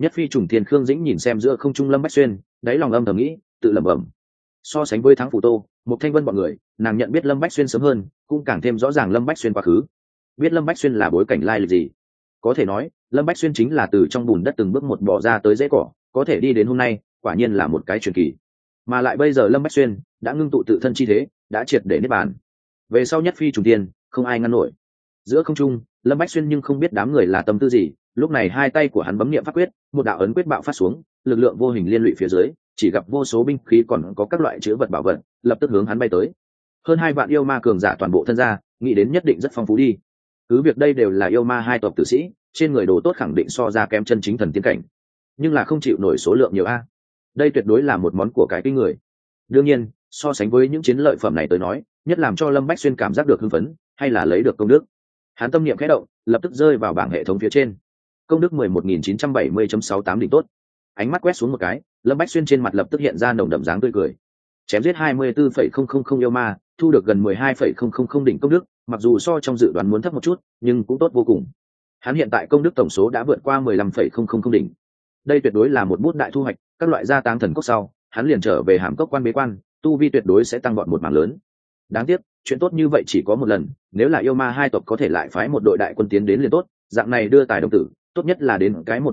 Nhất phi trùng thiên Khương Dĩnh nhìn xem giữa không trung Lâm Bách Xuyên, đáy lòng âm thầm nghĩ, tự lẩm bẩm. So sánh với Thắng Phủ Tô, một Thanh Vân bọn người, nàng nhận biết Lâm Bách Xuyên sớm hơn, cũng càng thêm rõ ràng Lâm Bách Xuyên quá khứ. Biết Lâm Bách Xuyên là bối cảnh lai lịch gì. Có thể nói, Lâm Bách Xuyên chính là từ trong bùn đất từng bước một bò ra tới rễ cỏ, có thể đi đến hôm nay, quả nhiên là một cái truyền kỳ. Mà lại bây giờ Lâm Bách Xuyên đã ngưng tụ tự thân chi thế, đã triệt để niết bàn. Về sau nhất phi trùng tiên, không ai ngăn nổi. Giữa không trung, Lâm Bách Xuyên nhưng không biết đám người là tâm tư gì, lúc này hai tay của hắn bấm niệm pháp quyết, một đạo ấn quyết bạo phát xuống, lực lượng vô hình liên lụy phía dưới, chỉ gặp vô số binh khí còn có các loại chữ vật bảo vật, lập tức hướng hắn bay tới. Hơn 2 vạn yêu ma cường giả toàn bộ thân ra, nghĩ đến nhất định rất phong phú đi. Cứ việc đây đều là yêu ma hai tộc tử sĩ, trên người đồ tốt khẳng định so ra kém chân chính thần tiên cảnh, nhưng là không chịu nổi số lượng nhiều a. Đây tuyệt đối là một món của cái kinh người. Đương nhiên, so sánh với những chiến lợi phẩm này tới nói, nhất làm cho Lâm Bách Xuyên cảm giác được hưng phấn, hay là lấy được công đức. Hắn tâm niệm khẽ động, lập tức rơi vào bảng hệ thống phía trên. Công đức 11.970.68 đỉnh tốt. Ánh mắt quét xuống một cái, Lâm Bách Xuyên trên mặt lập tức hiện ra nồng đậm dáng tươi cười. Chém giết 24,000 yêu ma, thu được gần 12,000 đỉnh công đức, mặc dù so trong dự đoán muốn thấp một chút, nhưng cũng tốt vô cùng. Hắn hiện tại công đức tổng số đã vượt qua 15,000 đỉnh. Đây tuyệt đối là một bút đại thu hoạch, các loại gia tăng thần cốc sau, hắn liền trở về Hàm Cốc quan bế quan, tu vi tuyệt đối sẽ tăng vọt một mảng lớn. Đáng tiếc, chuyện tốt như vậy chỉ có một lần, nếu là yêu ma hai tộc có thể lại phái một đội đại quân tiến đến liền tốt, dạng này đưa tài đồng tử, tốt nhất là đến cái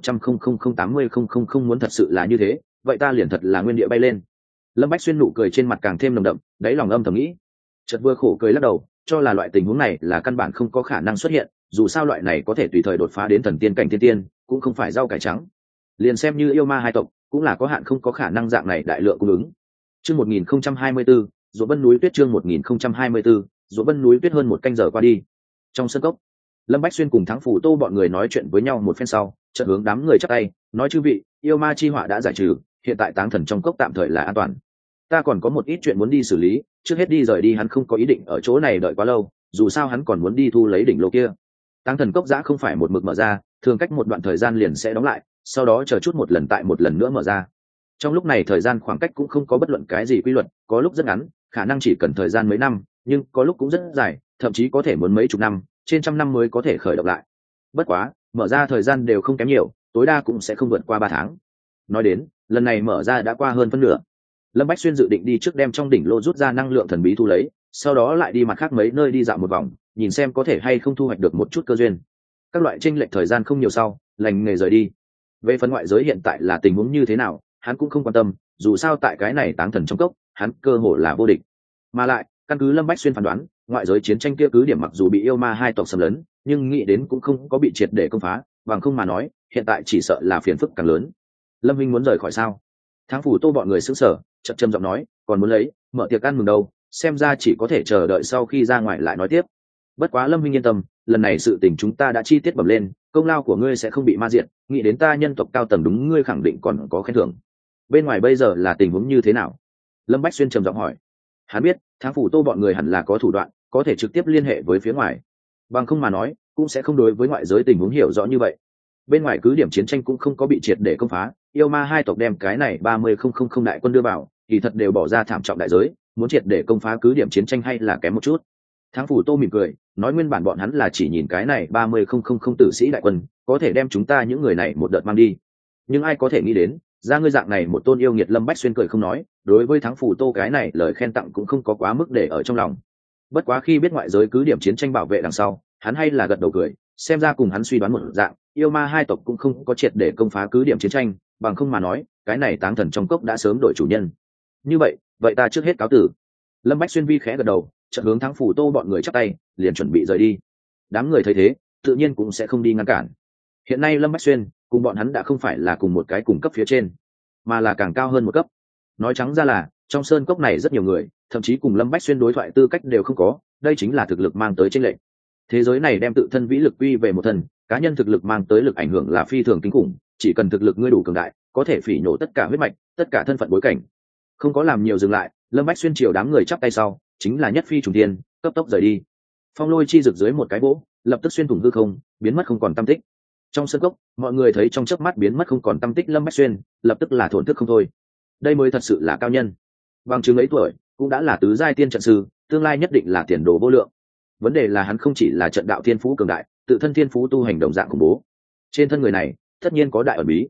100,080,000 muốn thật sự là như thế, vậy ta liền thật là nguyên địa bay lên. Lâm Bách Xuyên nụ cười trên mặt càng thêm nồng đậm, đáy lòng âm thầm nghĩ. Chợt vừa khổ cười lắc đầu, cho là loại tình huống này là căn bản không có khả năng xuất hiện, dù sao loại này có thể tùy thời đột phá đến thần tiên cảnh thiên tiên, cũng không phải rau cải trắng. Liền xem như yêu ma hai tộc, cũng là có hạn không có khả năng dạng này đại lượng cung ứng. Chương 1024, Dỗ Vân núi tuyết chương 1024, Dỗ Vân núi tuyết hơn một canh giờ qua đi. Trong sân cốc, Lâm Bách Xuyên cùng Thắng Phủ Tô bọn người nói chuyện với nhau một phen sau, chợt hướng đám người chắp tay, nói: chư vị, yêu ma chi họa đã giải trừ, hiện tại táng thần trong cốc tạm thời là an toàn. Ta còn có một ít chuyện muốn đi xử lý, trước hết đi rời đi, hắn không có ý định ở chỗ này đợi quá lâu, dù sao hắn còn muốn đi thu lấy đỉnh lô kia. Táng thần cốc giã không phải một mực mở ra, thường cách một đoạn thời gian liền sẽ đóng lại, sau đó chờ chút một lần tại một lần nữa mở ra. Trong lúc này thời gian khoảng cách cũng không có bất luận cái gì quy luật, có lúc rất ngắn, khả năng chỉ cần thời gian mấy năm, nhưng có lúc cũng rất dài, thậm chí có thể muốn mấy chục năm, trên trăm năm mới có thể khởi động lại. Bất quá, mở ra thời gian đều không kém nhiều, tối đa cũng sẽ không vượt qua 3 tháng. Nói đến, lần này mở ra đã qua hơn phân nửa. Lâm Bách Xuyên dự định đi trước đem trong đỉnh lô rút ra năng lượng thần bí thu lấy, sau đó lại đi mặt khác mấy nơi đi dạo một vòng, nhìn xem có thể hay không thu hoạch được một chút cơ duyên. Các loại chênh lệch thời gian không nhiều sau, lành nghề rời đi. Về phần ngoại giới hiện tại là tình huống như thế nào, hắn cũng không quan tâm, dù sao tại cái này táng thần trong cốc, hắn cơ hội là vô địch. Mà lại, căn cứ Lâm Bách Xuyên phán đoán, ngoại giới chiến tranh kia cứ điểm mặc dù bị yêu ma hai tộc xâm lấn, nhưng nghĩ đến cũng không có bị triệt để công phá, bằng không mà nói, hiện tại chỉ sợ là phiền phức càng lớn. Lâm Minh muốn rời khỏi sao? Thắng Phủ Tô bọn người sững sờ, chậm chậm giọng nói, còn muốn lấy, mở tiệc ăn mừng đâu, xem ra chỉ có thể chờ đợi sau khi ra ngoài lại nói tiếp. Bất quá Lâm Minh yên tâm, lần này sự tình chúng ta đã chi tiết bẩm lên, công lao của ngươi sẽ không bị ma diệt, nghĩ đến ta nhân tộc cao tầng đúng ngươi khẳng định còn có khen thưởng. Bên ngoài bây giờ là tình huống như thế nào? Lâm Bách Xuyên trầm giọng hỏi. Hắn biết, Thắng Phủ Tô bọn người hẳn là có thủ đoạn, có thể trực tiếp liên hệ với phía ngoài. Bằng không mà nói, cũng sẽ không đối với ngoại giới tình huống hiểu rõ như vậy. Bên ngoài cứ điểm chiến tranh cũng không có bị triệt để công phá, yêu ma hai tộc đem cái này 30,000 đại quân đưa vào, thì thật đều bỏ ra thảm trọng đại giới, muốn triệt để công phá cứ điểm chiến tranh hay là kém một chút. Thắng Phủ Tô mỉm cười, nói nguyên bản bọn hắn là chỉ nhìn cái này 30,000 tử sĩ đại quân, có thể đem chúng ta những người này một đợt mang đi. Nhưng ai có thể nghĩ đến, ra ngươi dạng này một tôn yêu nghiệt. Lâm Bách Xuyên cười không nói, đối với Thắng Phủ Tô cái này lời khen tặng cũng không có quá mức để ở trong lòng. Bất quá khi biết ngoại giới cứ điểm chiến tranh bảo vệ đằng sau, hắn hay là gật đầu cười, xem ra cùng hắn suy đoán một dạng, yêu ma hai tộc cũng không có triệt để công phá cứ điểm chiến tranh, bằng không mà nói, cái này táng thần trong cốc đã sớm đổi chủ nhân. Như vậy ta trước hết cáo tử. Lâm Bách Xuyên vi khẽ gật đầu, chợt hướng Thắng Phủ Tô bọn người chắp tay, liền chuẩn bị rời đi. Đám người thấy thế, tự nhiên cũng sẽ không đi ngăn cản. Hiện nay Lâm Bách Xuyên cùng bọn hắn đã không phải là cùng một cái cùng cấp phía trên, mà là càng cao hơn một cấp. Nói trắng ra là, trong sơn cốc này rất nhiều người, thậm chí cùng Lâm Bách Xuyên đối thoại tư cách đều không có, đây chính là thực lực mang tới chênh lệch. Thế giới này đem tự thân vĩ lực quy về một thân, cá nhân thực lực mang tới lực ảnh hưởng là phi thường kinh khủng, chỉ cần thực lực ngươi đủ cường đại, có thể phỉ nhổ tất cả huyết mạch, tất cả thân phận bối cảnh. Không có làm nhiều dừng lại, Lâm Bách Xuyên chiều đám người chắp tay sau, chính là nhất phi trùng thiên, cấp tốc rời đi. Phong lôi chi rực dưới một cái vỗ, lập tức xuyên thủng hư không, biến mất không còn tăm tích. Trong sân cốc, mọi người thấy trong chớp mắt biến mất không còn tăm tích Lâm Bách Xuyên, lập tức là thổn thức không thôi. Đây mới thật sự là cao nhân. Bằng chứng ấy tuổi, cũng đã là tứ giai tiên trận sư, tương lai nhất định là tiền đồ vô lượng. Vấn đề là hắn không chỉ là trận đạo thiên phú cường đại, tự thân thiên phú tu hành đồng dạng khủng bố. Trên thân người này, tất nhiên có đại ẩn bí.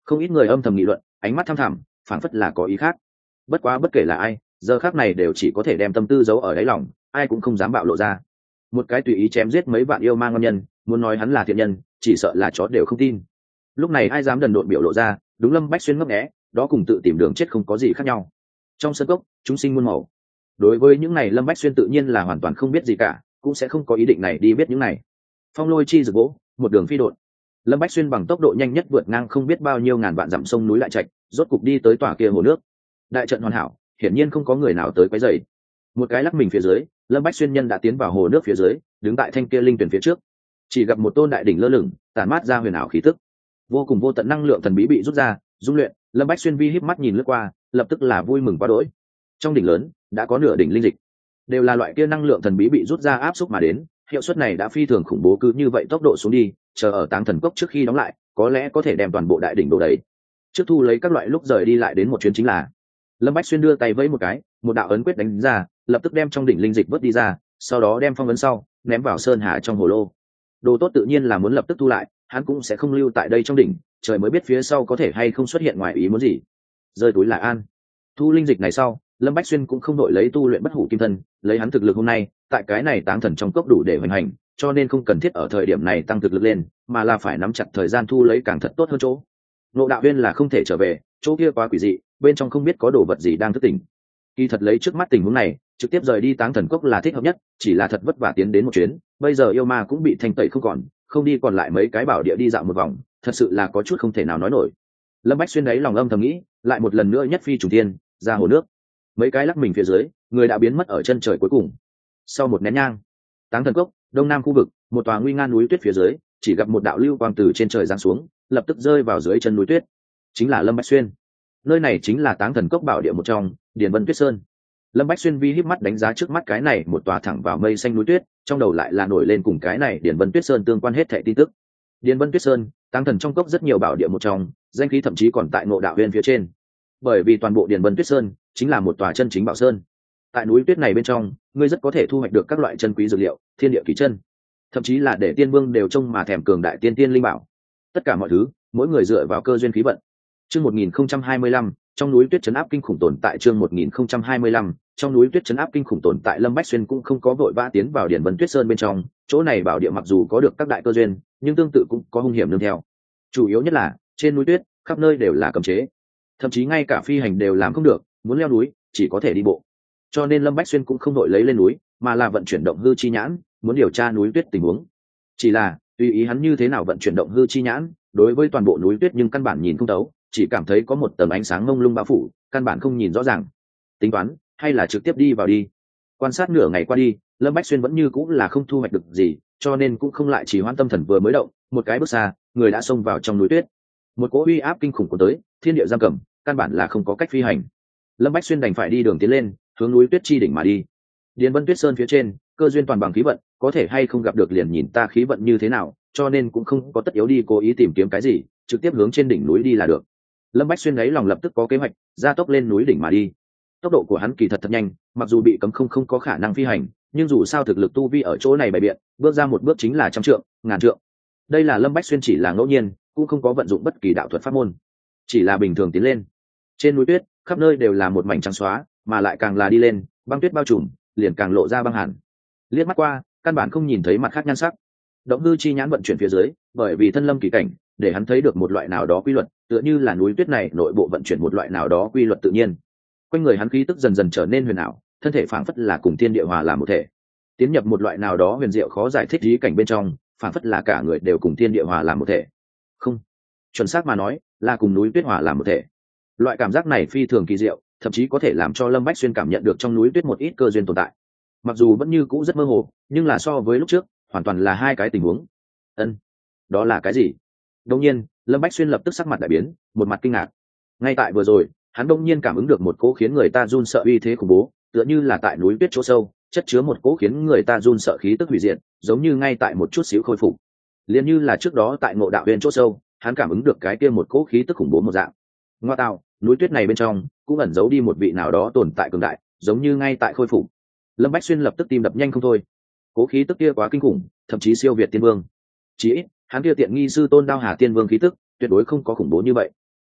Không ít người âm thầm nghị luận, ánh mắt thăm thẳm, phảng phất là có ý khác. Bất quá bất kể là ai, giờ khác này đều chỉ có thể đem tâm tư giấu ở đáy lòng, ai cũng không dám bạo lộ ra. Một cái tùy ý chém giết mấy vạn yêu ma ngon nhân, muốn nói hắn là thiện nhân, chỉ sợ là chó đều không tin. Lúc này ai dám đần độn biểu lộ ra, đúng Lâm Bách Xuyên ngấp nghé, đó cùng tự tìm đường chết không có gì khác nhau. Trong sân cốc, chúng sinh muôn màu. Đối với những này Lâm Bách Xuyên tự nhiên là hoàn toàn không biết gì cả, cũng sẽ không có ý định này đi biết những này. Phong lôi chi rực gỗ, một đường phi đột. Lâm Bách Xuyên bằng tốc độ nhanh nhất vượt ngang không biết bao nhiêu ngàn vạn dặm sông núi lại trạch, rốt cục đi tới tòa kia hồ nước. Đại trận hoàn hảo, hiển nhiên không có người nào tới quấy rầy. Một cái lắc mình phía dưới, Lâm Bách Xuyên nhân đã tiến vào hồ nước phía dưới, đứng tại thanh kia linh tuyển phía trước. Chỉ gặp một tôn đại đỉnh lơ lửng, tản mát ra huyền ảo khí tức. Vô cùng vô tận năng lượng thần bí bị rút ra, dung luyện. Lâm Bách Xuyên vi híp mắt nhìn lướt qua, lập tức là vui mừng quá đỗi. Trong đỉnh lớn đã có nửa đỉnh linh dịch, đều là loại kia năng lượng thần bí bị rút ra áp xúc mà đến, hiệu suất này đã phi thường khủng bố, cứ như vậy tốc độ xuống đi, chờ ở Táng Thần Cốc trước khi đóng lại, có lẽ có thể đem toàn bộ đại đỉnh đổ đầy. Trước thu lấy các loại lúc rời đi lại đến một chuyến chính là. Lâm Bách Xuyên đưa tay vẫy một cái, một đạo ấn quyết đánh ra, lập tức đem trong đỉnh linh dịch vớt đi ra, sau đó đem phong ấn sau ném vào sơn hà trong hồ lô. Đồ tốt tự nhiên là muốn lập tức thu lại, hắn cũng sẽ không lưu tại đây trong đỉnh, trời mới biết phía sau có thể hay không xuất hiện ngoài ý muốn gì. Rơi túi là an. Thu linh dịch này sau, Lâm Bách Xuyên cũng không đội lấy tu luyện bất hủ kim thân, lấy hắn thực lực hôm nay, tại cái này Táng Thần trong cốc đủ để hoành hành, cho nên không cần thiết ở thời điểm này tăng thực lực lên, mà là phải nắm chặt thời gian thu lấy càng thật tốt hơn chỗ. Ngộ Đạo Uyên là không thể trở về, chỗ kia quá quỷ dị, bên trong không biết có đồ vật gì đang thức tỉnh. Kỳ thật lấy trước mắt tình huống này, trực tiếp rời đi Táng Thần Cốc là thích hợp nhất, chỉ là thật vất vả tiến đến một chuyến, bây giờ yêu ma cũng bị thanh tẩy không còn, không đi còn lại mấy cái bảo địa đi dạo một vòng, thật sự là có chút không thể nào nói nổi. Lâm Bách Xuyên đấy lòng âm thầm nghĩ, lại một lần nữa nhất phi trùng thiên, ra hồ nước. Mấy cái lắc mình phía dưới, người đã biến mất ở chân trời cuối cùng. Sau một nén nhang, Táng Thần Cốc đông nam khu vực, một tòa nguy nga núi tuyết phía dưới, chỉ gặp một đạo lưu quang từ trên trời giáng xuống, lập tức rơi vào dưới chân núi tuyết. Chính là Lâm Bách Xuyên. Nơi này chính là Táng Thần Cốc bảo địa một trong, Điền Vân Tuyết Sơn. Lâm Bách Xuyên vi híp mắt đánh giá trước mắt cái này một tòa thẳng vào mây xanh núi tuyết, trong đầu lại là nổi lên cùng cái này Điền Vân Tuyết Sơn tương quan hết thảy tin tức. Điền Vân Tuyết Sơn, Táng Thần trong cốc rất nhiều bảo địa một trong, danh khí thậm chí còn tại Ngộ Đạo Uyên phía trên. Bởi vì toàn bộ Điền Vân Tuyết Sơn chính là một tòa chân chính bảo sơn. Tại núi tuyết này bên trong, ngươi rất có thể thu hoạch được các loại chân quý dược liệu, thiên địa kỳ chân, thậm chí là để tiên vương đều trông mà thèm cường đại tiên tiên linh bảo. Tất cả mọi thứ, mỗi người dựa vào cơ duyên khí vận. Chương 1025, trong núi tuyết trấn áp kinh khủng tồn tại. Chương 1025, trong núi tuyết trấn áp kinh khủng tồn tại. Lâm Bách Xuyên cũng không có vội vã tiến vào Điền Vân Tuyết Sơn bên trong, chỗ này bảo địa mặc dù có được các đại cơ duyên, nhưng tương tự cũng có hung hiểm nương theo. Chủ yếu nhất là, trên núi tuyết, khắp nơi đều là cấm chế, thậm chí ngay cả phi hành đều làm không được, muốn leo núi chỉ có thể đi bộ. Cho nên Lâm Bách Xuyên cũng không đội lấy lên núi, mà là vận chuyển động hư chi nhãn, muốn điều tra núi tuyết tình huống. Chỉ là tùy ý hắn như thế nào vận chuyển động hư chi nhãn, đối với toàn bộ núi tuyết nhưng căn bản nhìn không thấu, chỉ cảm thấy có một tầng ánh sáng mông lung bao phủ, căn bản không nhìn rõ ràng. Tính toán hay là trực tiếp đi vào đi. Quan sát nửa ngày qua đi, Lâm Bách Xuyên vẫn như cũng là không thu hoạch được gì, cho nên cũng không lại chỉ hoãn tâm thần, vừa mới động một cái bước xa, người đã xông vào trong núi tuyết. Một cỗ uy áp kinh khủng của tới, thiên địa giam cầm, căn bản là không có cách phi hành. Lâm Bách Xuyên đành phải đi đường tiến lên, hướng núi tuyết chi đỉnh mà đi. Điền Vân Tuyết Sơn phía trên, cơ duyên toàn bằng khí vận, có thể hay không gặp được liền nhìn ta khí vận như thế nào, cho nên cũng không có tất yếu đi cố ý tìm kiếm cái gì, trực tiếp hướng trên đỉnh núi đi là được. Lâm Bách Xuyên ấy lòng lập tức có kế hoạch, gia tốc lên núi đỉnh mà đi. Tốc độ của hắn kỳ thật thật nhanh, mặc dù bị cấm không có khả năng phi hành, nhưng dù sao thực lực tu vi ở chỗ này bày biện, bước ra một bước chính là trăm trượng, ngàn trượng. Đây là Lâm Bách Xuyên chỉ là ngẫu nhiên, cũng không có vận dụng bất kỳ đạo thuật pháp môn, chỉ là bình thường tiến lên. Trên núi tuyết, khắp nơi đều là một mảnh trắng xóa, mà lại càng là đi lên, băng tuyết bao trùm, liền càng lộ ra băng hàn. Liếc mắt qua, căn bản không nhìn thấy mặt khác nhan sắc. Động hư chi nhãn vận chuyển phía dưới, bởi vì thân lâm kỳ cảnh, để hắn thấy được một loại nào đó quy luật, tựa như là núi tuyết này nội bộ vận chuyển một loại nào đó quy luật tự nhiên. Quanh người hắn khí tức dần dần trở nên huyền ảo, thân thể phảng phất là cùng thiên địa hòa làm một thể, tiến nhập một loại nào đó huyền diệu khó giải thích ý cảnh bên trong, phảng phất là cả người đều cùng thiên địa hòa làm một thể. Không, chuẩn xác mà nói, là cùng núi tuyết hòa làm một thể. Loại cảm giác này phi thường kỳ diệu, thậm chí có thể làm cho Lâm Bách Xuyên cảm nhận được trong núi tuyết một ít cơ duyên tồn tại. Mặc dù vẫn như cũ rất mơ hồ, nhưng là so với lúc trước, hoàn toàn là hai cái tình huống. Ân, đó là cái gì? Đương nhiên, Lâm Bách Xuyên lập tức sắc mặt đại biến, một mặt kinh ngạc. Ngay tại vừa rồi, hắn đột nhiên cảm ứng được một cỗ khiến người ta run sợ uy thế khủng bố, tựa như là tại núi tuyết chỗ sâu, chất chứa một cỗ khiến người ta run sợ khí tức hủy diệt, giống như ngay tại một chút xíu khôi phục. Liền như là trước đó tại Ngộ Đạo Uyên chỗ sâu, hắn cảm ứng được cái kia một cỗ khí tức khủng bố một dạng. Ngoa tạo, núi tuyết này bên trong cũng ẩn giấu đi một vị nào đó tồn tại cường đại, giống như ngay tại khôi phục. Lâm Bách Xuyên lập tức tim đập nhanh không thôi. Cố khí tức kia quá kinh khủng, thậm chí siêu việt tiên vương. Chỉ ít, hắn kia tiện nghi sư tôn Đao Hà tiên vương khí tức, tuyệt đối không có khủng bố như vậy.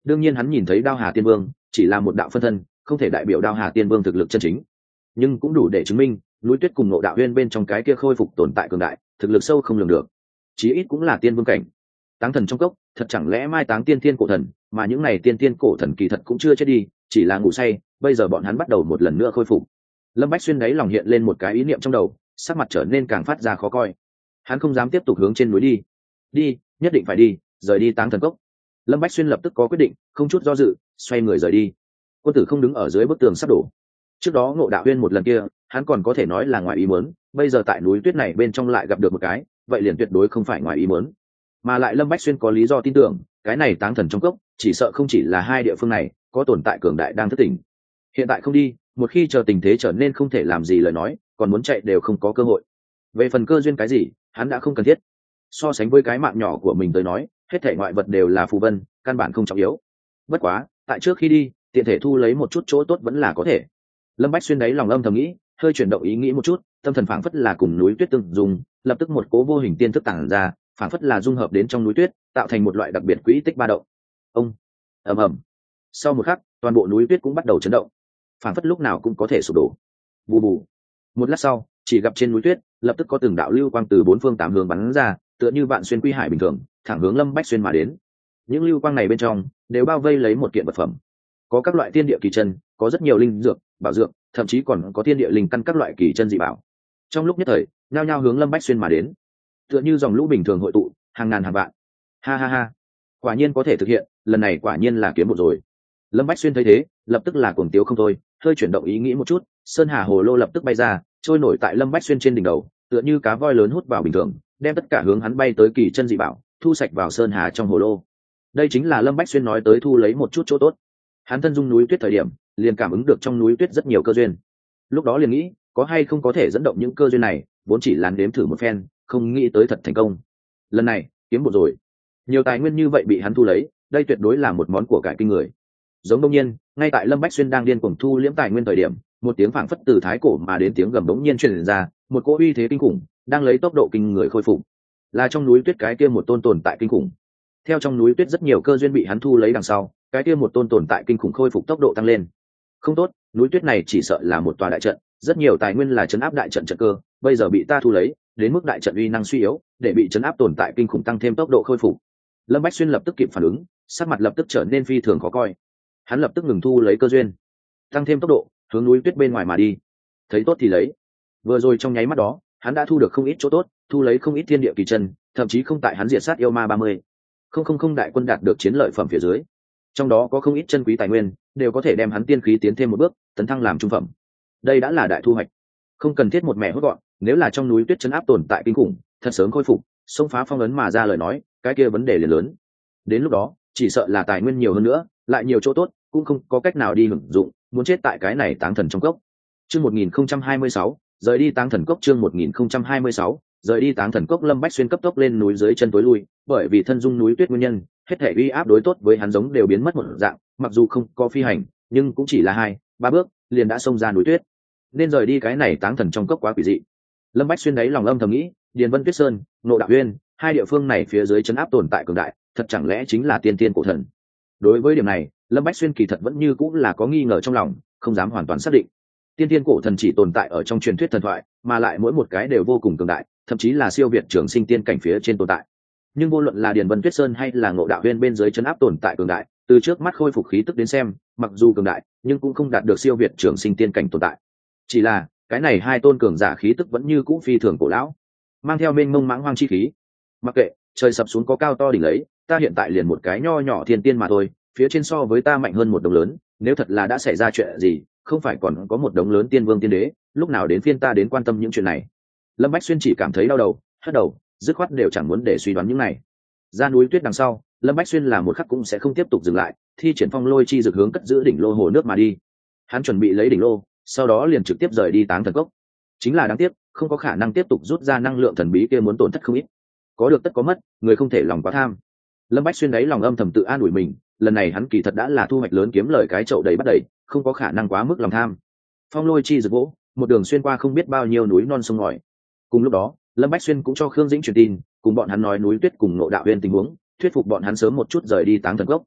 đương nhiên hắn nhìn thấy đao hà tiên vương chỉ là một đạo phân thân, không thể đại biểu đao hà tiên vương thực lực chân chính, nhưng cũng đủ để chứng minh núi tuyết cùng Ngộ Đạo Uyên bên trong cái kia khôi phục tồn tại cường đại, thực lực sâu không lường được, chí ít cũng là tiên vương cảnh. Táng thần trong cốc, thật chẳng lẽ mai táng tiên tiên cổ thần, mà những này tiên tiên cổ thần kỳ thật cũng chưa chết đi, chỉ là ngủ say, bây giờ bọn hắn bắt đầu một lần nữa khôi phục. Lâm Bách Xuyên đấy lòng hiện lên một cái ý niệm trong đầu, sắc mặt trở nên càng phát ra khó coi. Hắn không dám tiếp tục hướng trên núi đi. Đi, nhất định phải đi, rời đi Táng thần cốc. Lâm Bách Xuyên lập tức có quyết định, không chút do dự, xoay người rời đi. Quân tử không đứng ở dưới bức tường sắp đổ. Trước đó Ngộ Đạo Uyên một lần kia, hắn còn có thể nói là ngoài ý muốn, bây giờ tại núi tuyết này bên trong lại gặp được một cái, vậy liền tuyệt đối không phải ngoài ý muốn. Mà lại Lâm Bách Xuyên có lý do tin tưởng, cái này Táng thần trong cốc, chỉ sợ không chỉ là hai địa phương này có tồn tại cường đại đang thức tỉnh. Hiện tại không đi, một khi chờ tình thế trở nên không thể làm gì lời nói, còn muốn chạy đều không có cơ hội. Về phần cơ duyên cái gì, hắn đã không cần thiết. So sánh với cái mạng nhỏ của mình tới nói, hết thảy ngoại vật đều là phù vân, căn bản không trọng yếu. Bất quá, tại trước khi đi, tiện thể thu lấy một chút chỗ tốt vẫn là có thể. Lâm Bách Xuyên đấy lòng âm thầm nghĩ, hơi chuyển động ý nghĩ một chút, tâm thần phảng phất là cùng núi tuyết tương dùng, lập tức một cố vô hình tiên thức tàng ra, phảng phất là dung hợp đến trong núi tuyết, tạo thành một loại đặc biệt quỹ tích ba động. Ông, ầm ầm. Sau một khắc, toàn bộ núi tuyết cũng bắt đầu chấn động, phảng phất lúc nào cũng có thể sụp đổ. Bù bù. Một lát sau, chỉ gặp trên núi tuyết, lập tức có từng đạo lưu quang từ bốn phương tám hướng bắn ra, tựa như vạn xuyên quy hải bình thường, thẳng hướng Lâm Bách Xuyên mà đến. Những lưu quang này bên trong đều bao vây lấy một kiện vật phẩm, có các loại thiên địa kỳ chân, có rất nhiều linh dược, bảo dược, thậm chí còn có thiên địa linh căn các loại kỳ chân dị bảo. Trong lúc nhất thời, nhao nhao hướng Lâm Bách Xuyên mà đến, tựa như dòng lũ bình thường hội tụ, hàng ngàn hàng vạn. Ha ha ha, quả nhiên có thể thực hiện, lần này quả nhiên là kiếm một rồi. Lâm Bách Xuyên thấy thế, lập tức là cuồng tiếu không thôi, hơi chuyển động ý nghĩ một chút, sơn hà hồ lô lập tức bay ra, trôi nổi tại Lâm Bách Xuyên trên đỉnh đầu, tựa như cá voi lớn hút vào bình thường, đem tất cả hướng hắn bay tới kỳ chân dị bảo thu sạch vào sơn hà trong hồ lô. Đây chính là Lâm Bách Xuyên nói tới thu lấy một chút chỗ tốt. Hắn thân dung núi tuyết thời điểm, liền cảm ứng được trong núi tuyết rất nhiều cơ duyên. Lúc đó liền nghĩ, có hay không có thể dẫn động những cơ duyên này, vốn chỉ lán đếm thử một phen, không nghĩ tới thật thành công. Lần này, kiếm một rồi. Nhiều tài nguyên như vậy bị hắn thu lấy, đây tuyệt đối là một món của cải kinh người. Giống đông nhiên, ngay tại Lâm Bách Xuyên đang điên cuồng thu liễm tài nguyên thời điểm, một tiếng phảng phất từ thái cổ mà đến tiếng gầm đống nhiên truyền ra, một cỗ uy thế kinh khủng đang lấy tốc độ kinh người khôi phục. Là trong núi tuyết cái kia một tôn tồn tại kinh khủng. Theo trong núi tuyết rất nhiều cơ duyên bị hắn thu lấy đằng sau, cái kia một tôn tồn tại kinh khủng khôi phục tốc độ tăng lên. Không tốt, núi tuyết này chỉ sợ là một tòa đại trận, rất nhiều tài nguyên là trấn áp đại trận trận cơ, bây giờ bị ta thu lấy, đến mức đại trận uy năng suy yếu, để bị trấn áp tồn tại kinh khủng tăng thêm tốc độ khôi phục. Lâm Bách Xuyên lập tức kịp phản ứng, sắc mặt lập tức trở nên phi thường khó coi. Hắn lập tức ngừng thu lấy cơ duyên, tăng thêm tốc độ, hướng núi tuyết bên ngoài mà đi. Thấy tốt thì lấy. Vừa rồi trong nháy mắt đó, hắn đã thu được không ít chỗ tốt, thu lấy không ít thiên địa kỳ chân, thậm chí không tại hắn diệt sát yêu ma 30. Không đại quân đạt được chiến lợi phẩm phía dưới. Trong đó có không ít chân quý tài nguyên, đều có thể đem hắn tiên khí tiến thêm một bước, tấn thăng làm trung phẩm. Đây đã là đại thu hoạch. Không cần thiết một mẻ hốt gọn, nếu là trong núi tuyết trấn áp tồn tại kinh khủng, thật sớm khôi phục, xông phá phong ấn mà ra lời nói, cái kia vấn đề liền lớn. Đến lúc đó, chỉ sợ là tài nguyên nhiều hơn nữa, lại nhiều chỗ tốt, cũng không có cách nào đi hưởng dụng, muốn chết tại cái này táng thần trong cốc. Chương 1026, rời đi táng thần cốc. Chương 1026, rời đi táng thần cốc. Lâm Bách Xuyên cấp tốc lên núi dưới chân tối lui, bởi vì thân dung núi tuyết nguyên nhân, hết thể uy áp đối tốt với hắn giống đều biến mất một dạng, mặc dù không có phi hành, nhưng cũng chỉ là 2-3 bước, liền đã xông ra núi tuyết. Nên rời đi cái này táng thần trong cốc quá quỷ dị. Lâm Bách Xuyên đấy lòng âm thầm nghĩ, Điền Vân Tuyết Sơn, Ngộ Đạo Uyên, hai địa phương này phía dưới trấn áp tồn tại cường đại, thật chẳng lẽ chính là tiên tiên cổ thần? Đối với điểm này, Lâm Bách Xuyên kỳ thật vẫn như cũng là có nghi ngờ trong lòng, không dám hoàn toàn xác định. Tiên tiên cổ thần chỉ tồn tại ở trong truyền thuyết thần thoại, mà lại mỗi một cái đều vô cùng cường đại, thậm chí là siêu việt trường sinh tiên cảnh phía trên tồn tại. Nhưng vô luận là Điền Vân Tuyết Sơn hay là Ngộ Đạo Uyên bên dưới trấn áp tồn tại cường đại, từ trước mắt khôi phục khí tức đến xem, mặc dù cường đại, nhưng cũng không đạt được siêu việt trường sinh tiên cảnh tồn tại. Chỉ là cái này hai tôn cường giả khí tức vẫn như cũ phi thường cổ lão, mang theo mênh mông mãng hoang chi khí. Mặc kệ trời sập xuống có cao to đỉnh lấy, ta hiện tại liền một cái nho nhỏ thiên tiên mà thôi, phía trên so với ta mạnh hơn một đồng lớn, nếu thật là đã xảy ra chuyện gì, không phải còn có một đống lớn tiên vương tiên đế, lúc nào đến phiên ta đến quan tâm những chuyện này. Lâm Bách Xuyên chỉ cảm thấy đau đầu, hất đầu, dứt khoát đều chẳng muốn để suy đoán những này. Ra núi tuyết đằng sau, Lâm Bách Xuyên là một khắc cũng sẽ không tiếp tục dừng lại, thi triển phong lôi chi dược hướng cất giữ đỉnh lô hồ nước mà đi. Hắn chuẩn bị lấy đỉnh lô, sau đó liền trực tiếp rời đi táng thần cốc. Chính là đáng tiếc, không có khả năng tiếp tục rút ra năng lượng thần bí kia, muốn tổn thất không ít. Có được tất có mất, người không thể lòng quá tham. Lâm Bách Xuyên đấy lòng âm thầm tự an ủi mình, lần này hắn kỳ thật đã là thu hoạch lớn, kiếm lời cái chậu đầy bắt đầy, không có khả năng quá mức lòng tham. Phong lôi chi dược gỗ, một đường xuyên qua không biết bao nhiêu núi non sông ngòi. Cùng lúc đó, Lâm Bách Xuyên cũng cho Khương Dĩnh truyền tin, cùng bọn hắn nói núi tuyết cùng Ngộ Đạo Uyên tình huống, thuyết phục bọn hắn sớm một chút rời đi táng thần cốc.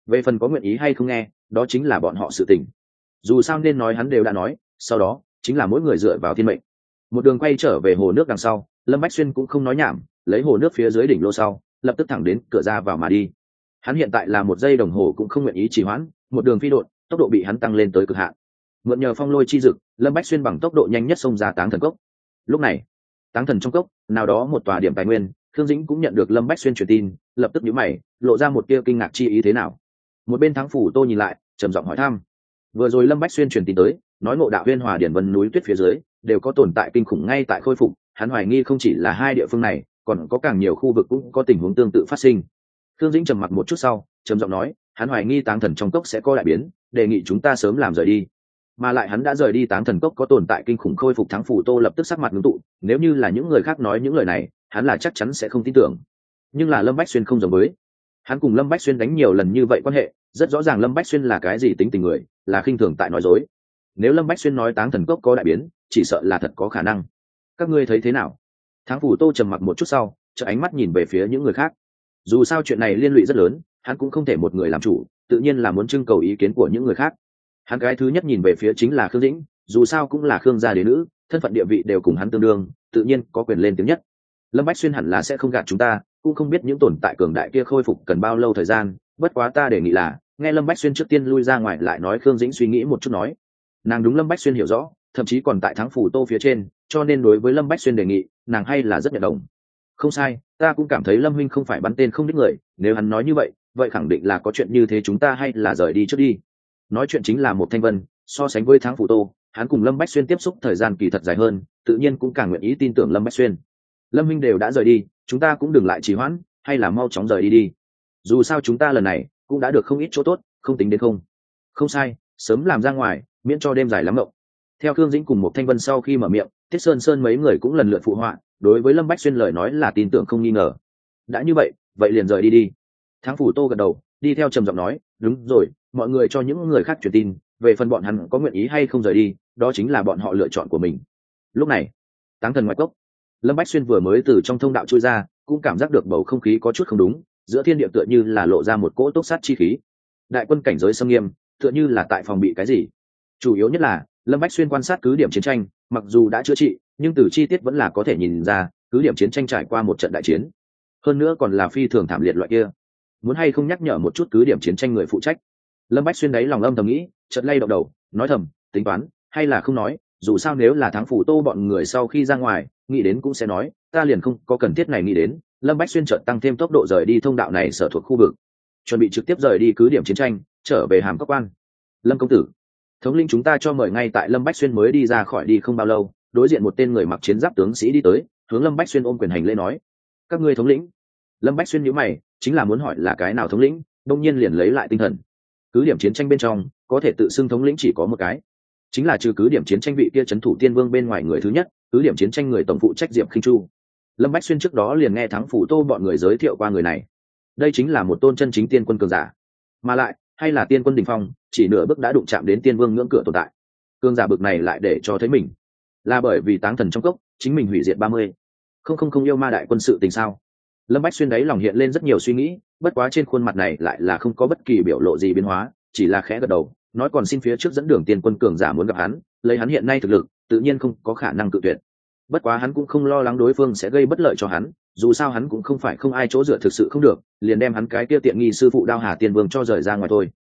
về phần có nguyện ý hay không nghe đó chính là bọn họ sự tình. Dù sao nên nói hắn đều đã nói, sau đó chính là mỗi người dựa vào thiên mệnh. Một đường quay trở về hồ nước đằng sau, Lâm Bách Xuyên cũng không nói nhảm, lấy hồ nước phía dưới đỉnh lô sau lập tức thẳng đến cửa ra vào mà đi. Hắn hiện tại là một giây đồng hồ cũng không nguyện ý trì hoãn, một đường phi độn, tốc độ bị hắn tăng lên tới cực hạn. Mượn nhờ phong lôi chi dực, Lâm Bách Xuyên bằng tốc độ nhanh nhất xông ra Táng Thần Cốc. Lúc này, Táng Thần trong cốc, nào đó một tòa điểm tài nguyên, Khương Dĩnh cũng nhận được Lâm Bách Xuyên truyền tin, lập tức nhíu mày, lộ ra một tia kinh ngạc chi ý thế nào. Một bên Thắng Phủ Tô nhìn lại, trầm giọng hỏi thăm. Vừa rồi Lâm Bách Xuyên truyền tin tới, nói Ngộ Đạo Huyên Hòa Điển Vân núi tuyết phía dưới đều có tồn tại kinh khủng ngay tại khôi phục, hắn hoài nghi không chỉ là hai địa phương này, còn có càng nhiều khu vực cũng có tình huống tương tự phát sinh. Khương Dĩnh trầm mặc một chút sau, trầm giọng nói, hắn hoài nghi Táng Thần trong cốc sẽ có đại biến, đề nghị chúng ta sớm làm rời đi. Mà lại hắn đã rời đi Táng Thần cốc có tồn tại kinh khủng khôi phục. Thắng Phủ Tô lập tức sắc mặt ngưng tụ, nếu như là những người khác nói những lời này, hắn là chắc chắn sẽ không tin tưởng. Nhưng là Lâm Bách Xuyên không giống với, hắn cùng Lâm Bách Xuyên đánh nhiều lần như vậy quan hệ, rất rõ ràng Lâm Bách Xuyên là cái gì tính tình người, là khinh thường tại nói dối. Nếu Lâm Bách Xuyên nói Táng Thần cốc có đại biến, chỉ sợ là thật có khả năng. Các ngươi thấy thế nào? Thắng Phủ Tô trầm mặc một chút sau, chợ ánh mắt nhìn về phía những người khác. Dù sao chuyện này liên lụy rất lớn, hắn cũng không thể một người làm chủ, tự nhiên là muốn trưng cầu ý kiến của những người khác. Hắn cái thứ nhất nhìn về phía chính là Khương Dĩnh, dù sao cũng là Khương gia đế nữ, thân phận địa vị đều cùng hắn tương đương, tự nhiên có quyền lên tiếng nhất. Lâm Bách Xuyên hẳn là sẽ không gạt chúng ta, cũng không biết những tồn tại cường đại kia khôi phục cần bao lâu thời gian, bất quá ta đề nghị là nghe Lâm Bách Xuyên trước tiên lui ra ngoài lại nói. Khương Dĩnh suy nghĩ một chút nói, nàng đúng Lâm Bách Xuyên hiểu rõ, thậm chí còn tại Thắng Phủ Tô phía trên, cho nên đối với Lâm Bách Xuyên đề nghị nàng hay là rất nhận đồng. Không sai, ta cũng cảm thấy Lâm huynh không phải bắn tên không đích người, nếu hắn nói như vậy vậy khẳng định là có chuyện như thế, chúng ta hay là rời đi trước đi. Nói chuyện chính là một Thanh Vân, so sánh với Thắng Phủ Tô, hắn cùng Lâm Bách Xuyên tiếp xúc thời gian kỳ thật dài hơn, tự nhiên cũng càng nguyện ý tin tưởng Lâm Bách Xuyên. Lâm huynh đều đã rời đi, chúng ta cũng đừng lại trì hoãn, hay là mau chóng rời đi đi. Dù sao chúng ta lần này cũng đã được không ít chỗ tốt, không tính đến không. Không sai, sớm làm ra ngoài, miễn cho đêm dài lắm mộng. Theo Khương Dĩnh cùng một Thanh Vân sau khi mở miệng, Tiết Sơn Sơn mấy người cũng lần lượt phụ họa, đối với Lâm Bách Xuyên lời nói là tin tưởng không nghi ngờ. Đã như vậy, vậy liền rời đi đi. Thắng Phủ Tô gật đầu, đi theo trầm giọng nói, đúng rồi, mọi người cho những người khác truyền tin, về phần bọn hắn có nguyện ý hay không rời đi, đó chính là bọn họ lựa chọn của mình. Lúc này, Táng Thần ngoại cốc, Lâm Bách Xuyên vừa mới từ trong thông đạo chui ra, cũng cảm giác được bầu không khí có chút không đúng, giữa thiên địa tựa như là lộ ra một cỗ tốc sát chi khí. Đại quân cảnh giới xâm nghiêm, tựa như là tại phòng bị cái gì. Chủ yếu nhất là Lâm Bách Xuyên quan sát cứ điểm chiến tranh, mặc dù đã chữa trị, nhưng từ chi tiết vẫn là có thể nhìn ra cứ điểm chiến tranh trải qua một trận đại chiến, hơn nữa còn là phi thường thảm liệt loại kia. Muốn hay không nhắc nhở một chút cứ điểm chiến tranh người phụ trách? Lâm Bách Xuyên đấy lòng âm thầm nghĩ, chợt lay động đầu, nói thầm, tính toán hay là không nói, dù sao nếu là Thắng Phủ Tô bọn người sau khi ra ngoài nghĩ đến cũng sẽ nói, ta liền không có cần thiết này nghĩ đến. Lâm Bách Xuyên chợt tăng thêm tốc độ rời đi thông đạo này sở thuộc khu vực, chuẩn bị trực tiếp rời đi cứ điểm chiến tranh, trở về Hàm Cốc Quan. Lâm công tử, thống lĩnh chúng ta cho mời. Ngay tại Lâm Bách Xuyên mới đi ra khỏi đi không bao lâu, đối diện một tên người mặc chiến giáp tướng sĩ đi tới, hướng Lâm Bách Xuyên ôm quyền hành lễ nói, các ngươi thống lĩnh. Lâm Bách Xuyên nhíu mày, chính là muốn hỏi là cái nào thống lĩnh, đông nhiên liền lấy lại tinh thần. Cứ điểm chiến tranh bên trong có thể tự xưng thống lĩnh chỉ có một cái, chính là trừ cứ điểm chiến tranh vị kia trấn thủ Tiên Vương bên ngoài người thứ nhất, cứ điểm chiến tranh người tổng phụ trách Diệp Khinh Chu. Lâm Bách Xuyên trước đó liền nghe Thắng Phủ Tô bọn người giới thiệu qua người này, đây chính là một tôn chân chính tiên quân cường giả, mà lại hay là tiên quân đỉnh phong, chỉ nửa bước đã đụng chạm đến tiên vương ngưỡng cửa tồn tại. Cường giả bực này lại để cho thấy mình là bởi vì Táng Thần trong cốc chính mình hủy diệt 30 không yêu ma đại quân sự tình sao? Lâm Bách Xuyên đấy lòng hiện lên rất nhiều suy nghĩ, bất quá trên khuôn mặt này lại là không có bất kỳ biểu lộ gì biến hóa, chỉ là khẽ gật đầu, nói còn xin phía trước dẫn đường tiên quân cường giả muốn gặp hắn, lấy hắn hiện nay thực lực, tự nhiên không có khả năng cự tuyệt. Bất quá hắn cũng không lo lắng đối phương sẽ gây bất lợi cho hắn, dù sao hắn cũng không phải không ai chỗ dựa thực sự không được, liền đem hắn cái kia tiện nghi sư phụ Đao Hà Tiên Vương cho rời ra ngoài thôi.